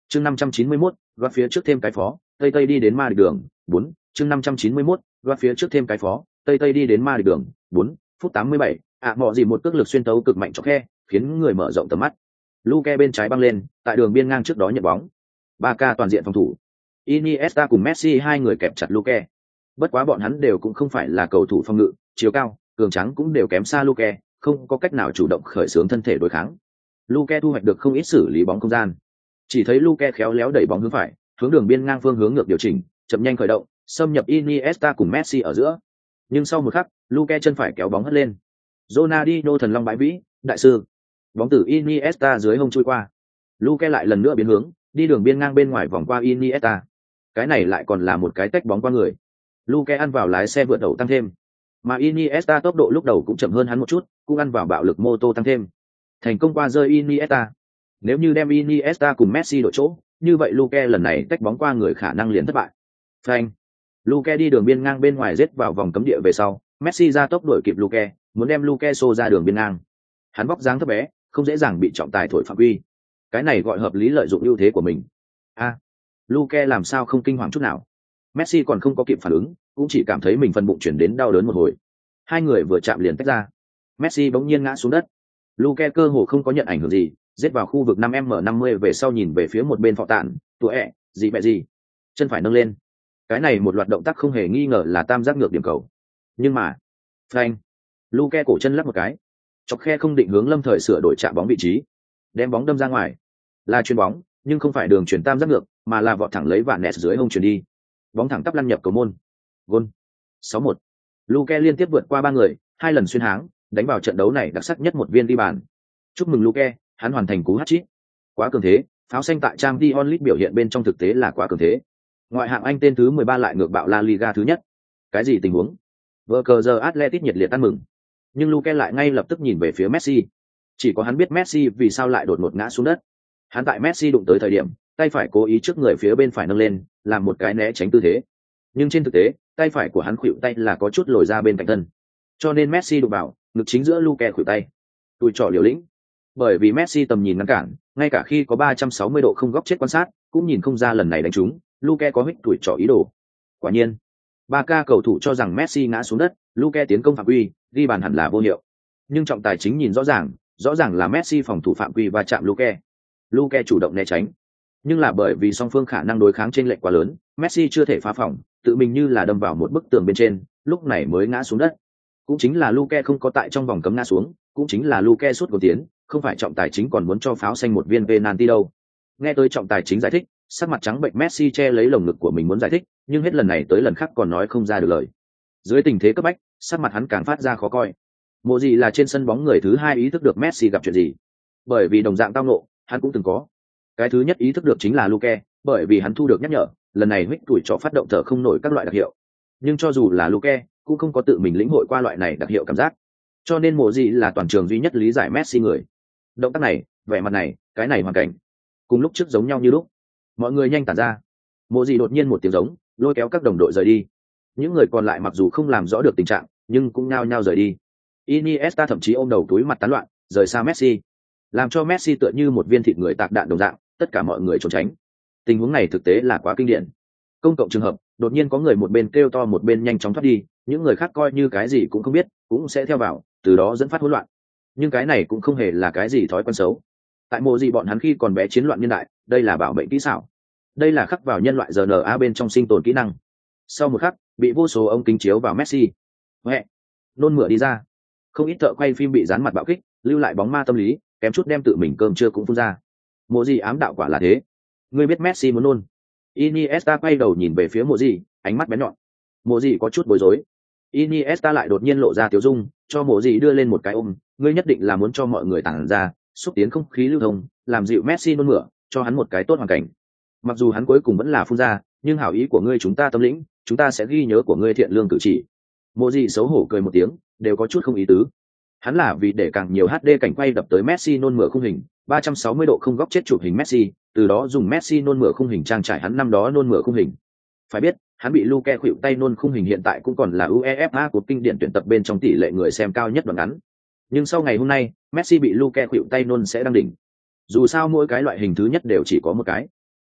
Chương 591, gót phía trước thêm cái phó, Tây Tây đi đến ma địch đường, 4, chương 591, gót phía trước thêm cái phó, Tây Tây đi đến ma địch đường, 4, phút 87, mọ gì một cước lực xuyên tấu cực mạnh cho khe, khiến người mở rộng tầm mắt. Luke bên trái băng lên, tại đường biên ngang trước đó nhận bóng. Barca toàn diện phòng thủ. Iniesta cùng Messi hai người kẹp chặt Luke. Bất quá bọn hắn đều cũng không phải là cầu thủ phòng ngự, chiều cao, cường tráng cũng đều kém xa Luke, không có cách nào chủ động khởi xướng thân thể đối kháng. Luke thu hoạch được không ít xử lý bóng không gian. Chỉ thấy Luke khéo léo đẩy bóng hướng phải, hướng đường biên ngang phương hướng ngược điều chỉnh, chậm nhanh khởi động, xâm nhập Iniesta cùng Messi ở giữa. Nhưng sau một khắc, Luke chân phải kéo bóng hất lên. Ronaldinho thần long bãi vĩ, đại sư. Bóng từ Iniesta dưới hông chui qua. Luke lại lần nữa biến hướng, đi đường biên ngang bên ngoài vòng qua Iniesta. Cái này lại còn là một cái tách bóng qua người. Luke ăn vào lái xe vượt đầu tăng thêm. Mà Iniesta tốc độ lúc đầu cũng chậm hơn hắn một chút, cũng ăn vào bạo lực mô tô tăng thêm. Thành công qua rơi Iniesta. Nếu như đem Iniesta cùng Messi đổi chỗ, như vậy Luke lần này tách bóng qua người khả năng liền thất bại. Phanh. Luke đi đường biên ngang bên ngoài giết vào vòng cấm địa về sau, Messi ra tốc đuổi kịp Luke, muốn đem Luke xô ra đường biên ngang. Hắn vóc dáng thấp bé, không dễ dàng bị trọng tài thổi phạm quy. Cái này gọi hợp lý lợi dụng ưu thế của mình. Luke làm sao không kinh hoàng chút nào. Messi còn không có kịp phản ứng, cũng chỉ cảm thấy mình phần bụng chuyển đến đau đớn một hồi. Hai người vừa chạm liền tách ra. Messi bỗng nhiên ngã xuống đất. Luke cơ hồ không có nhận ảnh hưởng gì, giết vào khu vực 5m50 về sau nhìn về phía một bên phọ tạn, tụa ẹ, gì mẹ gì. Chân phải nâng lên. Cái này một loạt động tác không hề nghi ngờ là tam giác ngược điểm cầu. Nhưng mà, phanh. Luke cổ chân lắc một cái. Chọc khe không định hướng Lâm Thời sửa đổi chạm bóng vị trí. Đem bóng đâm ra ngoài. Là chuyền bóng, nhưng không phải đường chuyển tam giác ngược, mà là vọt thẳng lấy vạn nẹt dưới hông chuyển đi. Bóng thẳng tắp lăn nhập cầu môn. Gol. 6-1. Luke liên tiếp vượt qua ba người, hai lần xuyên háng, đánh vào trận đấu này đặc sắc nhất một viên ghi bàn. Chúc mừng Luke, hắn hoàn thành cú hat-trick. Quá cường thế, pháo xanh tại Champions League biểu hiện bên trong thực tế là quá cường thế. Ngoại hạng Anh tên thứ 13 lại ngược bạo La Liga thứ nhất. Cái gì tình huống? Vở cờ giờ Atletico nhiệt liệt ăn mừng. Nhưng Luke lại ngay lập tức nhìn về phía Messi. Chỉ có hắn biết Messi vì sao lại đột ngột ngã xuống đất. Hắn tại Messi đụng tới thời điểm, tay phải cố ý trước người phía bên phải nâng lên, làm một cái né tránh tư thế. Nhưng trên thực tế, tay phải của hắn khuỵu tay là có chút lồi ra bên cạnh thân. Cho nên Messi đụng vào, ngực chính giữa Luke khuỵu tay. Tùi trỏ liều lĩnh. Bởi vì Messi tầm nhìn ngăn cản, ngay cả khi có 360 độ không góc chết quan sát, cũng nhìn không ra lần này đánh trúng, Luke có hích tùi trỏ ý đồ. Quả nhiên, Barca cầu thủ cho rằng Messi ngã xuống đất, Luke tiến công phạm quy, ghi bàn hẳn là vô hiệu. Nhưng trọng tài chính nhìn rõ ràng là Messi phòng thủ phạm quy và chạm Luke. Luke chủ động né tránh. Nhưng là bởi vì song phương khả năng đối kháng chênh lệch quá lớn, Messi chưa thể phá phòng, tự mình như là đâm vào một bức tường bên trên, lúc này mới ngã xuống đất. Cũng chính là Luke không có tại trong vòng cấm ngã xuống, cũng chính là Luke sút gol tiến, không phải trọng tài chính còn muốn cho pháo xanh một viên penalty đâu. Nghe tới trọng tài chính giải thích, sắc mặt trắng bệnh Messi che lấy lồng ngực của mình muốn giải thích, nhưng hết lần này tới lần khác còn nói không ra được lời. Dưới tình thế cấp bách, sắc mặt hắn càng phát ra khó coi. Mộ gì là trên sân bóng người thứ hai ý thức được Messi gặp chuyện gì. Bởi vì đồng dạng tao ngộ, hắn cũng từng có. Cái thứ nhất ý thức được chính là Luke, bởi vì hắn thu được nhắc nhở, lần này huých tuổi trọ phát động thở không nổi các loại đặc hiệu. Nhưng cho dù là Luke, cũng không có tự mình lĩnh hội qua loại này đặc hiệu cảm giác. Cho nên mộ gì là toàn trường duy nhất lý giải Messi người. Động tác này, vẻ mặt này, cái này hoàn cảnh, cùng lúc trước giống nhau như lúc. Mọi người nhanh tản ra. Mộ gì đột nhiên một tiếng giống, lôi kéo các đồng đội rời đi. Những người còn lại mặc dù không làm rõ được tình trạng, nhưng cũng nhao nhao rời đi. Iniesta thậm chí ôm đầu túi mặt tán loạn, rời xa Messi, làm cho Messi tựa như một viên thịt người tạc đạn đồng dạng, tất cả mọi người trốn tránh. Tình huống này thực tế là quá kinh điển. Công cộng trường hợp, đột nhiên có người một bên kêu to một bên nhanh chóng thoát đi, những người khác coi như cái gì cũng không biết, cũng sẽ theo vào, từ đó dẫn phát hỗn loạn. Nhưng cái này cũng không hề là cái gì thói quen xấu. Tại mộ gì bọn hắn khi còn bé chiến loạn nhân đại, đây là bảo mệnh kỹ xảo. Đây là khắc vào nhân loại RNA bên trong sinh tồn kỹ năng. Sau một khắc, bị vô số ống kính chiếu vào Messi. Huệ, nôn mửa đi ra. Không ít thợ quay phim bị dán mặt bạo kích, lưu lại bóng ma tâm lý, kém chút đem tự mình cơm trưa cũng phun ra. Mộ gì ám đạo quả là thế. Ngươi biết Messi muốn nôn. Iniesta quay đầu nhìn về phía mộ gì, ánh mắt bén nhọn. Mộ gì có chút bối rối. Iniesta lại đột nhiên lộ ra tiểu dung, cho mộ gì đưa lên một cái ôm. Ngươi nhất định là muốn cho mọi người tản ra, xúc tiến không khí lưu thông, làm dịu Messi nôn mửa, cho hắn một cái tốt hoàn cảnh. Mặc dù hắn cuối cùng vẫn là phun ra, nhưng hảo ý của ngươi chúng ta tâm lĩnh, chúng ta sẽ ghi nhớ của ngươi thiện lương cử chỉ. Mộ gì xấu hổ cười một tiếng, đều có chút không ý tứ. Hắn là vì để càng nhiều HD cảnh quay đập tới Messi nôn mửa khung hình, 360 độ không góc chết chụp hình Messi, từ đó dùng Messi nôn mửa khung hình trang trải hắn năm đó nôn mửa khung hình. Phải biết, hắn bị Luke khuỵu tay nôn khung hình hiện tại cũng còn là UEFA của kinh điển tuyển tập bên trong tỷ lệ người xem cao nhất đoạn ngắn. Nhưng sau ngày hôm nay, Messi bị Luke khuỵu tay nôn sẽ đăng đỉnh. Dù sao mỗi cái loại hình thứ nhất đều chỉ có một cái.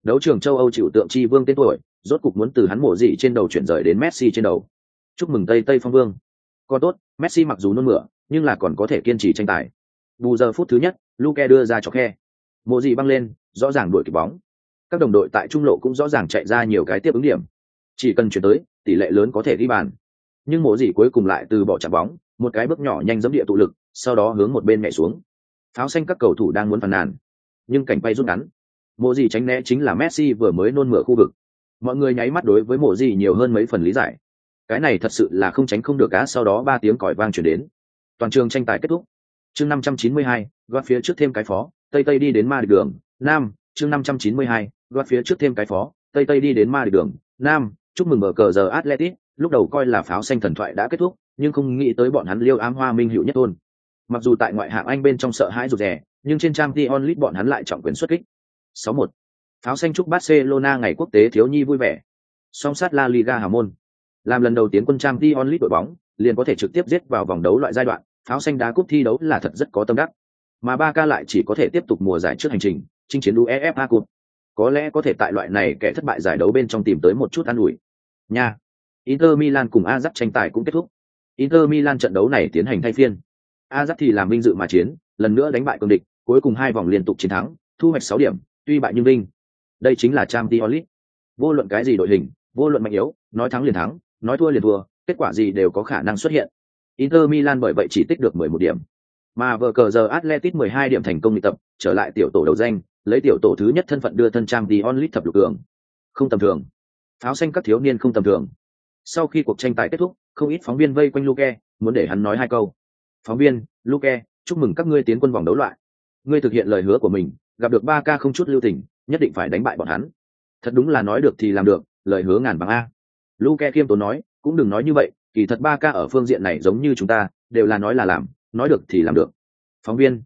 Đấu trường châu Âu chịu tượng chi vương tên tuổi, rốt cục muốn từ hắn mổ dị trên đầu chuyển rời đến Messi trên đầu. Chúc mừng Tây Tây Phong Vương. Còn tốt, Messi mặc dù nôn mửa, nhưng là còn có thể kiên trì tranh tài. Bù giờ phút thứ nhất, Luke đưa ra chọc khe. Mộ dị băng lên, rõ ràng đuổi kịp bóng. Các đồng đội tại trung lộ cũng rõ ràng chạy ra nhiều cái tiếp ứng điểm. Chỉ cần chuyển tới, tỷ lệ lớn có thể ghi bàn. Nhưng mộ dị cuối cùng lại từ bỏ chạm bóng, một cái bước nhỏ nhanh giẫm địa tụ lực, sau đó hướng một bên nhảy xuống. Pháo xanh các cầu thủ đang muốn phàn nàn, nhưng cảnh bay rút ngắn. Mộ dị tránh né chính là Messi vừa mới nôn mửa khu vực. Mọi người nháy mắt đối với mộ dị nhiều hơn mấy phần lý giải. Cái này thật sự là không tránh không được á. Sau đó 3 tiếng còi vang truyền đến. Toàn trường tranh tài kết thúc. Chương 592, gót phía trước thêm cái phó, Tây Tây đi đến ma địch đường, Nam, chương 592, gót phía trước thêm cái phó, Tây Tây đi đến ma địch đường, Nam, chúc mừng mở cờ giờ Atletic, lúc đầu coi là pháo xanh thần thoại đã kết thúc, nhưng không nghĩ tới bọn hắn liêu ám hoa minh hữu nhất thôn. Mặc dù tại ngoại hạng Anh bên trong sợ hãi rụt rè, nhưng trên Champions League bọn hắn lại trọng quyền xuất kích. 6-1. Pháo xanh chúc Barcelona ngày quốc tế thiếu nhi vui vẻ. Song sát La Liga hào môn. Làm lần đầu tiến quân Champions League đội bóng, liền có thể trực tiếp giết vào vòng đấu loại giai đoạn, pháo xanh đá cúp thi đấu là thật rất có tâm đắc. Mà Barca lại chỉ có thể tiếp tục mùa giải trước hành trình, chinh chiến UEFA Cup. Có lẽ có thể tại loại này kẻ thất bại giải đấu bên trong tìm tới một chút an ủi. Nha. Inter Milan cùng Ajax tranh tài cũng kết thúc. Inter Milan trận đấu này tiến hành thay phiên. Ajax thì làm vinh dự mà chiến, lần nữa đánh bại cường địch, cuối cùng 2 vòng liên tục chiến thắng, thu hoạch 6 điểm, tuy bại nhưng vinh. Đây chính là Champions League. Vô luận cái gì đội hình, vô luận mạnh yếu, nói thắng liền thắng, nói thua liền thua, kết quả gì đều có khả năng xuất hiện. Inter Milan bởi vậy chỉ tích được 11 điểm. Mà vở cờ giờ Atletico 12 điểm thành công luyện tập, trở lại tiểu tổ đầu danh, lấy tiểu tổ thứ nhất thân phận đưa thân Champions League thập lục cường. Không tầm thường. Pháo xanh các thiếu niên không tầm thường. Sau khi cuộc tranh tài kết thúc, không ít phóng viên vây quanh Luke, muốn để hắn nói 2 câu. Phóng viên, Luke, chúc mừng các ngươi tiến quân vòng đấu loại. Ngươi thực hiện lời hứa của mình, gặp được Barca không chút lưu tình, nhất định phải đánh bại bọn hắn. Thật đúng là nói được thì làm được, lời hứa ngàn bằng a. Luke khiêm tốn nói, cũng đừng nói như vậy, kỳ thật Barca ở phương diện này giống như chúng ta, đều là nói là làm, nói được thì làm được. Phóng viên,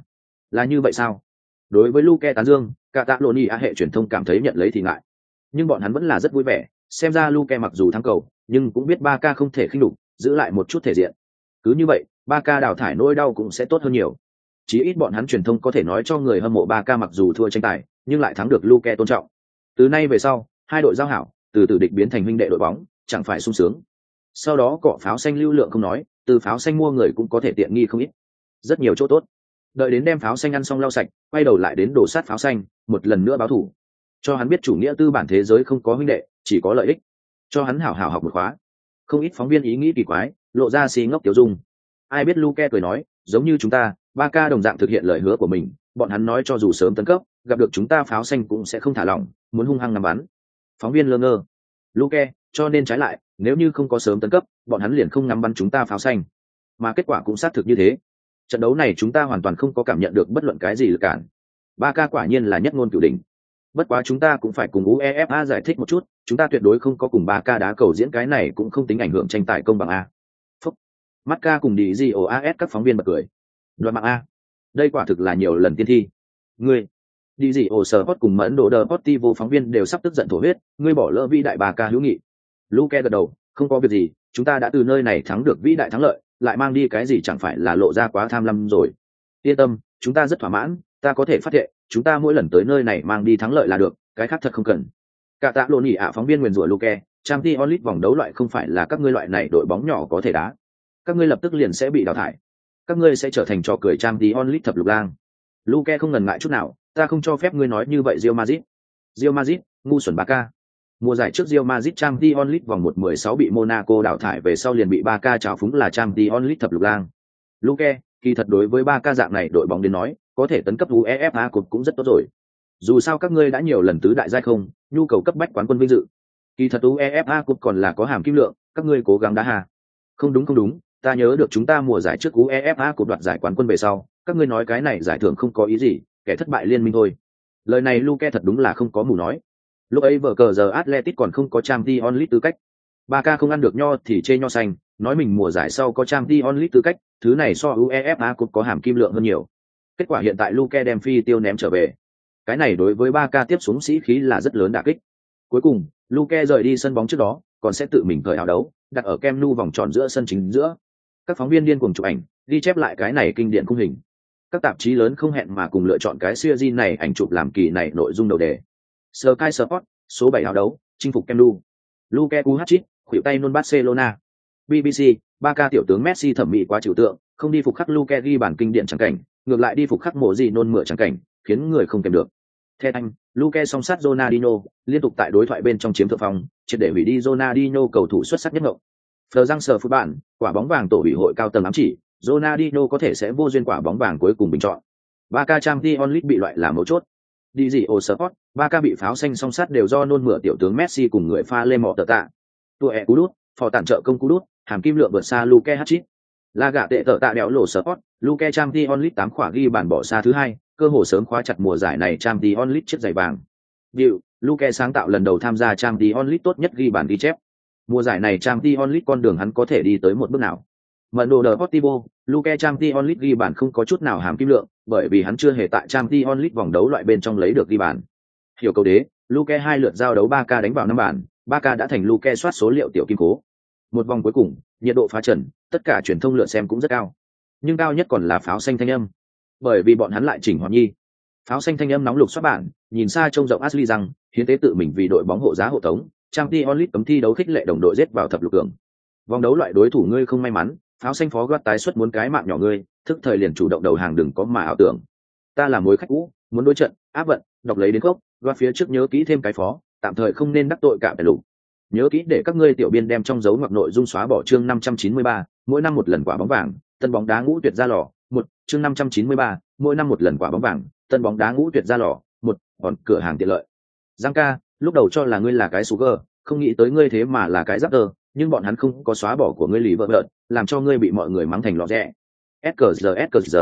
là như vậy sao? Đối với Luke tán dương, Catalonia hệ truyền thông cảm thấy nhận lấy thì ngại, nhưng bọn hắn vẫn là rất vui vẻ. Xem ra Luke mặc dù thắng cầu, nhưng cũng biết Barca không thể khinh đục, giữ lại một chút thể diện. Cứ như vậy, Barca đào thải nỗi đau cũng sẽ tốt hơn nhiều. Chí ít bọn hắn truyền thông có thể nói cho người hâm mộ Barca mặc dù thua tranh tài, nhưng lại thắng được Luke tôn trọng. Từ nay về sau, 2 đội giao hảo, từ tử địch biến thành huynh đệ đội bóng, chẳng phải sung sướng. Sau đó cọ pháo xanh lưu lượng không nói, từ pháo xanh mua người cũng có thể tiện nghi không ít, rất nhiều chỗ tốt. Đợi đến đem pháo xanh ăn xong lau sạch, quay đầu lại đến đổ sát pháo xanh, một lần nữa báo thù, cho hắn biết chủ nghĩa tư bản thế giới không có huynh đệ, chỉ có lợi ích, cho hắn hảo hảo học một khóa. Không ít phóng viên ý nghĩ kỳ quái, lộ ra xì ngốc tiểu dung. Ai biết Luke cười nói, giống như chúng ta, Barca đồng dạng thực hiện lời hứa của mình, bọn hắn nói cho dù sớm tấn cấp, gặp được chúng ta pháo xanh cũng sẽ không thả lỏng, muốn hung hăng nắm bắn. Phóng viên lơ ngơ. Luke, cho nên trái lại, nếu như không có sớm tấn cấp, bọn hắn liền không nắm bắn chúng ta pháo xanh. Mà kết quả cũng xác thực như thế. Trận đấu này chúng ta hoàn toàn không có cảm nhận được bất luận cái gì lực cản. Barca quả nhiên là nhất ngôn cửu đỉnh. Bất quá chúng ta cũng phải cùng UEFA giải thích một chút, chúng ta tuyệt đối không có cùng Barca đá cầu diễn, cái này cũng không tính ảnh hưởng tranh tài công bằng a. Phúc. Marca cùng đi gì OAS các phóng viên bật cười. Đoạn mạng a. Đây quả thực là nhiều lần tiên thi. Ngươi đi gì Sport cùng Ấn Độ Deportivo phóng viên đều sắp tức giận thổ huyết, ngươi bỏ lỡ vĩ đại Barca hữu nghị. Luke gật đầu, không có việc gì, chúng ta đã từ nơi này thắng được vĩ đại thắng lợi, lại mang đi cái gì chẳng phải là lộ ra quá tham lam rồi. Yên tâm, chúng ta rất thỏa mãn, ta có thể phát hiện, chúng ta mỗi lần tới nơi này mang đi thắng lợi là được, cái khác thật không cần. Cả tạ lộn nhỉ phóng viên nguyền rủa Luke, Champions League vòng đấu loại không phải là các ngươi loại này đội bóng nhỏ có thể đá. Các ngươi lập tức liền sẽ bị đào thải. Các ngươi sẽ trở thành trò cười Champions League thập lục lang. Luke không ngần ngại chút nào, ta không cho phép ngươi nói như vậy Real Madrid. Real Madrid, ngu xuẩn Barca. Mùa giải trước Real Madrid Champions League vòng 1/16 bị Monaco đào thải về sau liền bị Barca trào phúng là Champions League thập lục lang. Luke, kỳ thật đối với Barca dạng này đội bóng đến nói, có thể tấn cấp UEFA Cup cũng rất tốt rồi. Dù sao các ngươi đã nhiều lần tứ đại giai không, nhu cầu cấp bách quán quân vinh dự. Kỳ thật UEFA Cup còn là có hàm kim lượng, các ngươi cố gắng đá hà. Không đúng, ta nhớ được chúng ta mùa giải trước UEFA Cup đoạt giải quán quân về sau, các ngươi nói cái này giải thưởng không có ý gì, kẻ thất bại liên minh thôi. Lời này Luke thật đúng là không có mù nói. Lúc ấy vở cờ giờ Atletico còn không có Champions League tư cách. Barca không ăn được nho thì chê nho xanh, nói mình mùa giải sau có Champions League tư cách, thứ này so UEFA Cup có hàm kim lượng hơn nhiều. Kết quả hiện tại Luke đem phi tiêu ném trở về. Cái này đối với Barca tiếp xuống sĩ khí là rất lớn đả kích. Cuối cùng, Luke rời đi sân bóng trước đó, còn sẽ tự mình cởi áo đấu, đặt ở Camp Nou vòng tròn giữa sân chính giữa. Các phóng viên điên cuồng chụp ảnh, ghi chép lại cái này kinh điển khung hình. Các tạp chí lớn không hẹn mà cùng lựa chọn cái series này ảnh chụp làm kỳ này nội dung đầu đề. Sky Sport, số 7 áo đấu, chinh phục Camp Nou. Luke Puhacic, khuỷu tay nôn Barcelona. BBC, Barca tiểu tướng Messi thẩm mỹ quá trừu tượng, không đi phục khắc Luke ghi bản kinh điển chẳng cảnh, ngược lại đi phục khắc mộ gì nôn mửa chẳng cảnh, khiến người không kèm được. Theo anh, Luke song sát Ronaldinho, liên tục tại đối thoại bên trong chiếm thượng phong, triệt để hủy đi Ronaldinho cầu thủ xuất sắc nhất ngộng. Phờ răng sờ phụ bản, quả bóng vàng tổ ủy hội cao tầng ám chỉ, Ronaldinho có thể sẽ vô duyên quả bóng vàng cuối cùng bình chọn. Barca Champions League bị loại là mấu chốt. Đi gì ổ Sport, Barca bị pháo xanh song sát đều do nôn mửa tiểu tướng Messi cùng người pha lê mọ tờ tạ. Tuổi cú đút, phò tản trợ công cú đút, hàm kim lượng vượt xa Luke Hatchit. La gạ tệ tờ tạ đéo lổ Sport, Luke Champions League 8 khỏa ghi bàn bỏ xa thứ hai, cơ hồ sớm khóa chặt mùa giải này Champions League chiếc giày vàng. Điều, Luke sáng tạo lần đầu tham gia Champions League tốt nhất ghi bàn ghi chép. Mùa giải này Champions League con đường hắn có thể đi tới một bước nào? Mở đồ Deportivo, Luke Champions League ghi bàn không có chút nào hàm kim lượng, bởi vì hắn chưa hề tại Champions League vòng đấu loại bên trong lấy được ghi bàn. Hiểu câu đế, Luke 2 lượt giao đấu 3K đánh vào 5 bàn, 3K đã thành Luke soát số liệu tiểu kim cố. Một vòng cuối cùng, nhiệt độ phá trần, tất cả truyền thông lượt xem cũng rất cao. Nhưng cao nhất còn là pháo xanh thanh âm, bởi vì bọn hắn lại chỉnh hoàn nhi. Pháo xanh thanh âm nóng lục soát bản, nhìn xa trông rộng Ashley rằng, hiến tế tự mình vì đội bóng hộ giá hộ tống, Champions League cấm thi đấu khích lệ đồng đội giết vào thập lục cường. Vòng đấu loại đối thủ ngươi không may mắn, pháo xanh phó gót tái xuất muốn cái mạng nhỏ ngươi, thức thời liền chủ động đầu hàng đừng có mà ảo tưởng. Ta là mối khách cũ, muốn đối trận, áp vận, đọc lấy đến gốc, gót phía trước nhớ kỹ thêm cái phó, tạm thời không nên đắc tội cả bè lục. Nhớ kỹ để các ngươi tiểu biên đem trong dấu ngoặc nội dung xóa bỏ chương 593, mỗi năm một lần quả bóng vàng, tân bóng đá ngũ tuyệt ra lò, một chương 593, mỗi năm một lần quả bóng vàng, tân bóng đá ngũ tuyệt ra lò, một còn cửa hàng tiện lợi. Giang ca, lúc đầu cho là ngươi là cái sugar, không nghĩ tới ngươi thế mà là cái giáp tơ, nhưng bọn hắn không có xóa bỏ của ngươi lì vợ vợn, làm cho ngươi bị mọi người mắng thành lọ rẽ. SKG.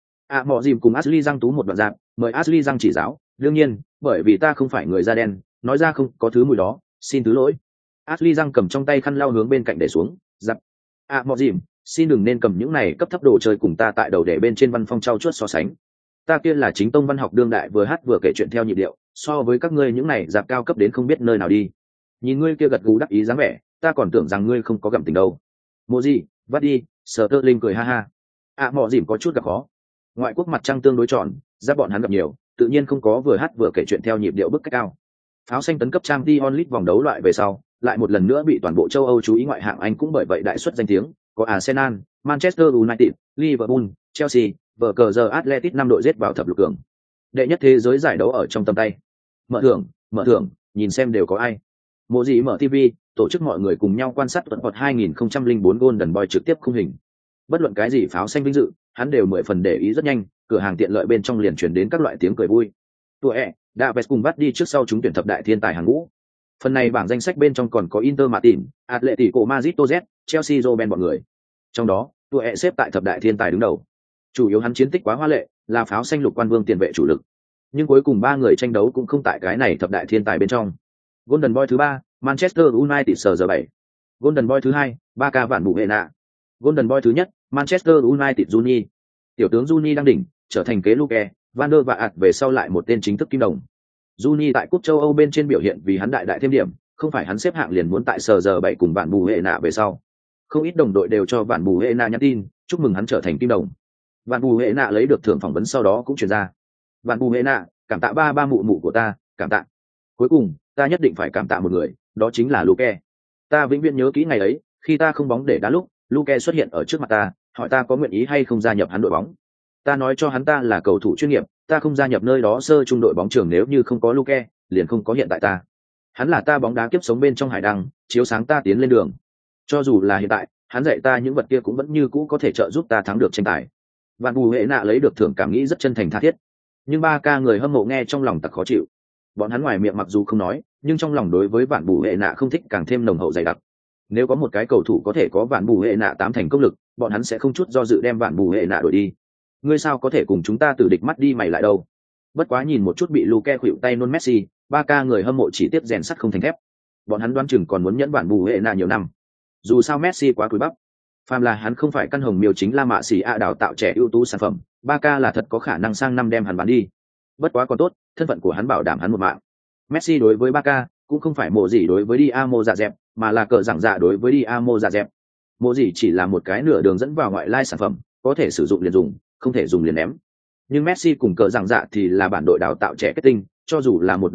Mọ dìm cùng Ashley Giang tú một đoạn dạng, mời Ashley Giang chỉ giáo, đương nhiên, bởi vì ta không phải người da đen, nói ra không có thứ mùi đó, xin thứ lỗi. Ashley Giang cầm trong tay khăn lau hướng bên cạnh để xuống, giặc. Mọ dìm, xin đừng nên cầm những này cấp thấp đồ chơi cùng ta tại đầu để bên trên văn phong trao chuốt so sánh. Ta kia là chính tông văn học đương đại vừa hát vừa kể chuyện theo nhịp điệu, so với các ngươi những này giặc cao cấp đến không biết nơi nào đi. Nhìn ngươi kia gật gù đắc ý dáng vẻ, ta còn tưởng rằng ngươi không có gặm tình đâu. Mộ gì, vắt đi, Sở Tơ Linh cười ha ha. Mọ dìm có chút gặp khó. Ngoại quốc mặt trăng tương đối tròn, giáp bọn hắn gặp nhiều, tự nhiên không có vừa hát vừa kể chuyện theo nhịp điệu bức cách cao. Pháo xanh tấn cấp Champions League vòng đấu loại về sau, lại một lần nữa bị toàn bộ châu Âu chú ý ngoại hạng Anh cũng bởi vậy đại xuất danh tiếng, có Arsenal, Manchester United, Liverpool, Chelsea, vở cờ giờ Atletico 5 đội giết vào thập lục cường. Đệ nhất thế giới giải đấu ở trong tầm tay. Mở thưởng, nhìn xem đều có ai. Mộ gì mở TV, tổ chức mọi người cùng nhau quan sát tuần hoạt 2004 Golden Boy trực tiếp khung hình. Bất luận cái gì pháo xanh vinh dự, hắn đều 10 phần để ý rất nhanh, cửa hàng tiện lợi bên trong liền truyền đến các loại tiếng cười vui. Tuổi Davies cùng bắt đi trước sau chúng tuyển thập đại thiên tài hàng ngũ. Phần này bảng danh sách bên trong còn có Inter Martin, Atletico Madrid Toz, Chelsea Roben bọn người. Trong đó, tuổi xếp tại thập đại thiên tài đứng đầu. Chủ yếu hắn chiến tích quá hoa lệ, là pháo xanh lục quan vương tiền vệ chủ lực. Nhưng cuối cùng ba người tranh đấu cũng không tại cái này thập đại thiên tài bên trong. Golden Boy thứ 3, Manchester United giờ 7. Golden Boy thứ 2, Barca vạn bù hệ nạ. Golden Boy thứ nhất, Manchester United Juni. Tiểu tướng Juni đang đỉnh, trở thành kế Luke, Van der Vaart về sau lại một tên chính thức kim đồng. Juni tại cúp châu Âu bên trên biểu hiện vì hắn đại thêm điểm, không phải hắn xếp hạng liền muốn tại giờ 7 cùng vạn bù hệ nạ về sau. Không ít đồng đội đều cho vạn bù hệ nạ nhắn tin, chúc mừng hắn trở thành kim đồng. Vạn bù hệ nạ lấy được thưởng phỏng vấn sau đó cũng truyền ra. Vạn bù hệ nạ, cảm tạ ba mụ mụ của ta, cảm tạ. Cuối cùng, ta nhất định phải cảm tạ một người, đó chính là Luke. Ta vĩnh viễn nhớ kỹ ngày ấy, khi ta không bóng để đá lúc, Luke xuất hiện ở trước mặt ta, hỏi ta có nguyện ý hay không gia nhập hắn đội bóng. Ta nói cho hắn ta là cầu thủ chuyên nghiệp, ta không gia nhập nơi đó sơ trung đội bóng trường nếu như không có Luke, liền không có hiện tại ta. Hắn là ta bóng đá kiếp sống bên trong hải đăng, chiếu sáng ta tiến lên đường. Cho dù là hiện tại, hắn dạy ta những vật kia cũng vẫn như cũ có thể trợ giúp ta thắng được tranh tài. Vạn bù hệ nạ lấy được thưởng cảm nghĩ rất chân thành tha thiết. Nhưng ba ca người hâm mộ nghe trong lòng tặc khó chịu. Bọn hắn ngoài miệng mặc dù không nói, nhưng trong lòng đối với vạn bù hệ nạ không thích càng thêm nồng hậu dày đặc. Nếu có một cái cầu thủ có thể có vạn bù hệ nạ 8 thành công lực, bọn hắn sẽ không chút do dự đem vạn bù hệ nạ đổi đi. Ngươi sao có thể cùng chúng ta từ địch mắt đi mày lại đâu? Bất quá nhìn một chút bị Luke khuỵu tay nôn Messi, ba ca người hâm mộ chỉ tiếp rèn sắt không thành thép. Bọn hắn đoán chừng còn muốn nhẫn vạn bù hệ nạ nhiều năm. Dù sao Messi quá cúi bắp. Phàm là hắn không phải căn hồng miêu chính La Mạ Xỉ ạ đào tạo trẻ ưu tú sản phẩm, ba ca là thật có khả năng sang năm đem hắn bán đi. Bất quá còn tốt, thân phận của hắn bảo đảm hắn một mạng. Messi đối với Barca cũng không phải mộ gì đối với Diamo dạ dẹp, mà là cờ giảng dạ đối với Diamo dạ dẹp. Mộ gì chỉ là một cái nửa đường dẫn vào ngoại lai sản phẩm, có thể sử dụng liền dùng, không thể dùng liền ném. Nhưng Messi cùng cờ giảng dạ thì là bản đội đào tạo trẻ kết tinh, cho dù là một đống phân,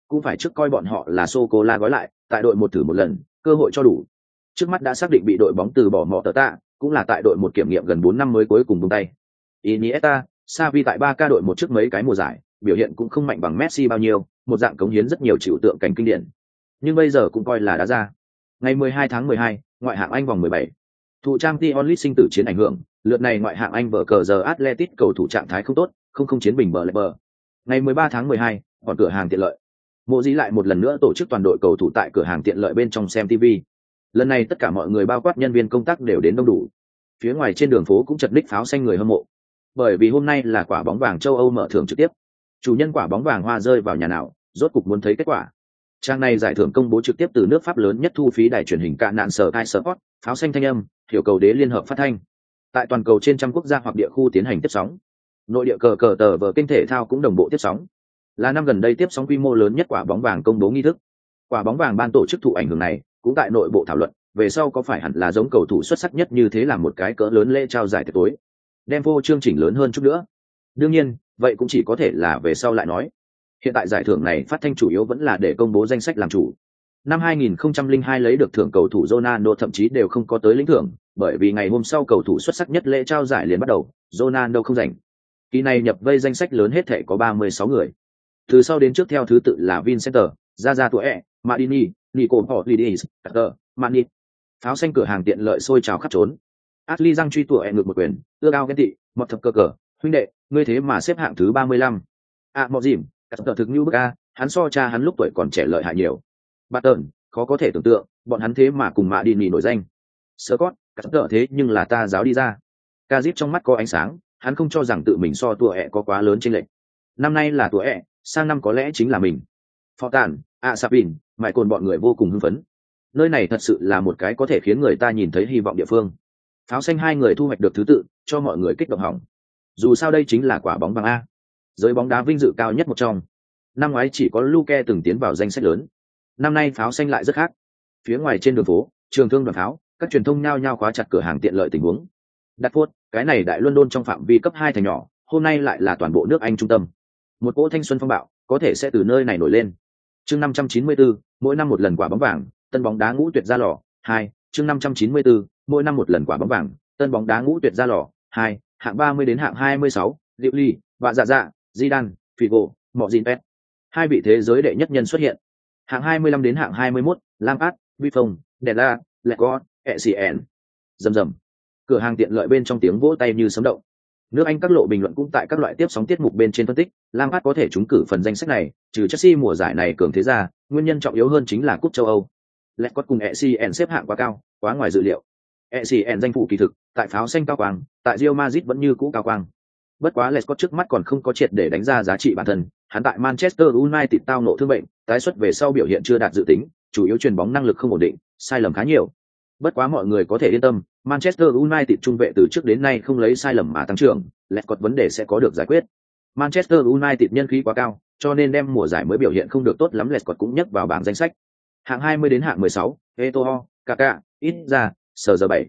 cũng phải trước coi bọn họ là sô cô la gói lại, tại đội một thử một lần, cơ hội cho đủ. Trước mắt đã xác định bị đội bóng từ bỏ mọ tờ tạ, cũng là tại đội một kiểm nghiệm gần 4 năm mới cuối cùng buông tay. Iniesta, Xavi tại Barca đội một trước mấy cái mùa giải, biểu hiện cũng không mạnh bằng Messi bao nhiêu, một dạng cống hiến rất nhiều chịu tượng cảnh kinh điển. Nhưng bây giờ cũng coi là đã ra. Ngày 12 tháng 12, ngoại hạng Anh vòng 17. Thụ Champions League sinh tử chiến ảnh hưởng, lượt này ngoại hạng Anh vở cờ giờ Atletico cầu thủ trạng thái không tốt, không chiến bình bờ lệ bờ. Ngày 13 tháng 12, còn cửa hàng tiện lợi. Mộ Dĩ lại một lần nữa tổ chức toàn đội cầu thủ tại cửa hàng tiện lợi bên trong xem TV. Lần này tất cả mọi người bao quát nhân viên công tác đều đến đông đủ. Phía ngoài trên đường phố cũng chật ních pháo xanh người hâm mộ. Bởi vì hôm nay là quả bóng vàng châu Âu mở thưởng trực tiếp. Chủ nhân quả bóng vàng hoa rơi vào nhà nào, rốt cục muốn thấy kết quả. Trang này giải thưởng công bố trực tiếp từ nước Pháp lớn nhất thu phí đài truyền hình cạn nạn sở Sky Sport, pháo xanh thanh âm, hiểu cầu đế liên hợp phát thanh. Tại toàn cầu trên trăm quốc gia hoặc địa khu tiến hành tiếp sóng. Nội địa cờ tờ vở kênh thể thao cũng đồng bộ tiếp sóng. Là năm gần đây tiếp sóng quy mô lớn nhất quả bóng vàng công bố nghi thức. Quả bóng vàng ban tổ chức thụ ảnh hưởng này, cũng tại nội bộ thảo luận, về sau có phải hẳn là giống cầu thủ xuất sắc nhất như thế là một cái cỡ lớn lễ trao giải tiệc tối. Đem vô chương trình lớn hơn chút nữa. Đương nhiên, vậy cũng chỉ có thể là về sau lại nói. Hiện tại giải thưởng này phát thanh chủ yếu vẫn là để công bố danh sách làm chủ. Năm 2002 lấy được thưởng cầu thủ Ronaldo thậm chí đều không có tới lĩnh thưởng, bởi vì ngày hôm sau cầu thủ xuất sắc nhất lễ trao giải liền bắt đầu, Ronaldo không rảnh. Kỳ này nhập vây danh sách lớn hết thể có 36 người. Từ sau đến trước theo thứ tự là Vincenter, Zaza Tuổi, Madini, Nico Polides, Carter, Mani. Pháo xanh cửa hàng tiện lợi sôi trào khắp trốn. Ashley răng truy Tuổi ngược một quyền, ưa cao ghen tị, mọt thập cờ, huynh đệ, ngươi thế mà xếp hạng thứ 35. Mọ dìm, Carter thực như bức a, hắn so cha hắn lúc tuổi còn trẻ lợi hại nhiều. Barton, khó có thể tưởng tượng, bọn hắn thế mà cùng Madini nổi danh. Scott, Carter thế nhưng là ta giáo đi ra. Kazip trong mắt có ánh sáng, hắn không cho rằng tự mình so Tuổi có quá lớn chênh lệch. Năm nay là Tuổi, sang năm có lẽ chính là mình. Phó Tản, Sapin, mãi cồn bọn người vô cùng hưng phấn. Nơi này thật sự là một cái có thể khiến người ta nhìn thấy hy vọng địa phương. Pháo xanh hai người thu hoạch được thứ tự, cho mọi người kích động hỏng. Dù sao đây chính là quả bóng vàng A. Giới bóng đá vinh dự cao nhất một trong. Năm ngoái chỉ có Luke từng tiến vào danh sách lớn. Năm nay pháo xanh lại rất khác. Phía ngoài trên đường phố, trường thương đoàn pháo, các truyền thông nhao nhao khóa chặt cửa hàng tiện lợi tình huống. Đặt phốt, cái này đại London trong phạm vi cấp 2 thành nhỏ, hôm nay lại là toàn bộ nước Anh trung tâm. Một cỗ thanh xuân phong bạo, có thể sẽ từ nơi này nổi lên. Chương 594, mỗi năm một lần quả bóng vàng, tân bóng đá ngũ tuyệt ra lò. 2, chương 594, mỗi năm một lần quả bóng vàng, tân bóng đá ngũ tuyệt ra lò. 2, hạng 30 đến hạng 26, Diệu Ly, và Dạ, Zidane, Figo, Mojinpet. Hai vị thế giới đệ nhất nhân xuất hiện. Hạng 25 đến hạng 21, Lampard, Buffon, Dela, Lecord, Essien. Rầm rầm. Cửa hàng tiện lợi bên trong tiếng vỗ tay như sấm động. Nước Anh các lộ bình luận cũng tại các loại tiếp sóng tiết mục bên trên phân tích, Lampard có thể trúng cử phần danh sách này, trừ Chelsea mùa giải này cường thế ra, nguyên nhân trọng yếu hơn chính là cúp châu Âu. Lecord cùng Essien xếp hạng quá cao, quá ngoài dự liệu. Essien danh phụ kỳ thực, tại pháo xanh cao quang, tại Real Madrid vẫn như cũ cao quang. Bất quá Lecord trước mắt còn không có triệt để đánh ra giá trị bản thân, hắn tại Manchester United tao nộ thương bệnh, tái xuất về sau biểu hiện chưa đạt dự tính, chủ yếu chuyền bóng năng lực không ổn định, sai lầm khá nhiều. Bất quá mọi người có thể yên tâm, Manchester United trung vệ từ trước đến nay không lấy sai lầm mà tăng trưởng, Lecord vấn đề sẽ có được giải quyết. Manchester United nhân khí quá cao, cho nên đem mùa giải mới biểu hiện không được tốt lắm Lecord cũng nhấc vào bảng danh sách. Hạng 20 đến hạng 16, Eto'o, Kaká, Izza, Sergio,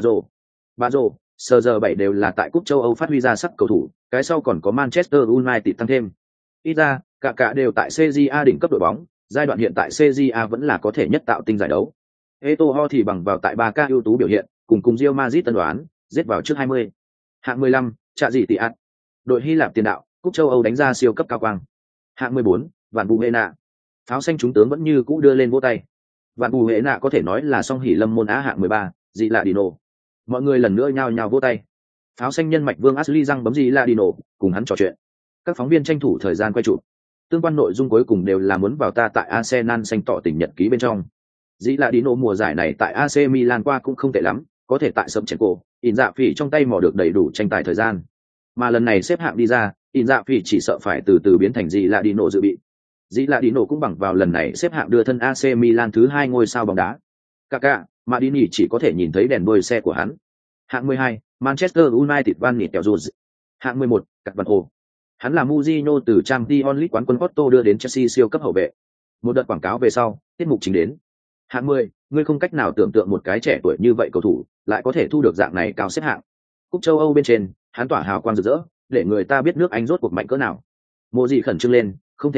Bazo, Sergio đều là tại cúp châu Âu phát huy ra sắc cầu thủ, cái sau còn có Manchester United tăng thêm. Izza, Kaká đều tại CJA đỉnh cấp đội bóng, giai đoạn hiện tại CJA vẫn là có thể nhất tạo tinh giải đấu. Eto'o thì bằng vào tại 3K ưu tú biểu hiện, cùng Real Madrid tân đoán, giết vào trước 20. Hạng 15, Trạ Dị Tị Át. Đội Hy Lạp tiền đạo, cúp châu Âu đánh ra siêu cấp cao quang. Hạng 14, Vạn Bù Hệ Nạ. Pháo xanh chúng tướng vẫn như cũ đưa lên vỗ tay. Vạn Bù Hệ Nạ có thể nói là song hỷ lâm môn á hạng 13, Dị Lạ Dino. Mọi người lần nữa nhao nhao vỗ tay. Pháo xanh nhân mạch Vương Ashley răng bấm Dị Lạ Dino, cùng hắn trò chuyện. Các phóng viên tranh thủ thời gian quay chụp. Tương quan nội dung cuối cùng đều là muốn vào ta tại Arsenal xanh tỏ tình nhật ký bên trong. Dĩ là Dino mùa giải này tại AC Milan qua cũng không tệ lắm, có thể tại sâm chèn cổ, in dạ phỉ trong tay mò được đầy đủ tranh tài thời gian. Mà lần này xếp hạng đi ra, in dạ phỉ chỉ sợ phải từ từ biến thành Dĩ là Dino dự bị. Dĩ là Dino cũng bằng vào lần này xếp hạng đưa thân AC Milan thứ 2 ngôi sao bóng đá. Kaká, Madini chỉ có thể nhìn thấy đèn đuôi xe của hắn. Hạng 12, Manchester United Van Nistelrooy. Hạng 11, Cắt Văn Hồ. Hắn là Mourinho từ Champions League quán quân Porto đưa đến Chelsea siêu cấp hậu vệ. Một đợt quảng cáo về sau, tiết mục chính đến. Hạng 10, ngươi không cách nào tưởng tượng một cái trẻ tuổi như vậy cầu thủ lại có thể thu được dạng này cao xếp hạng. Cúp châu Âu bên trên, hắn tỏa hào quang rực rỡ, để người ta biết nước Anh rốt cuộc mạnh cỡ nào. Mộ gì khẩn trương lên, không thể nào,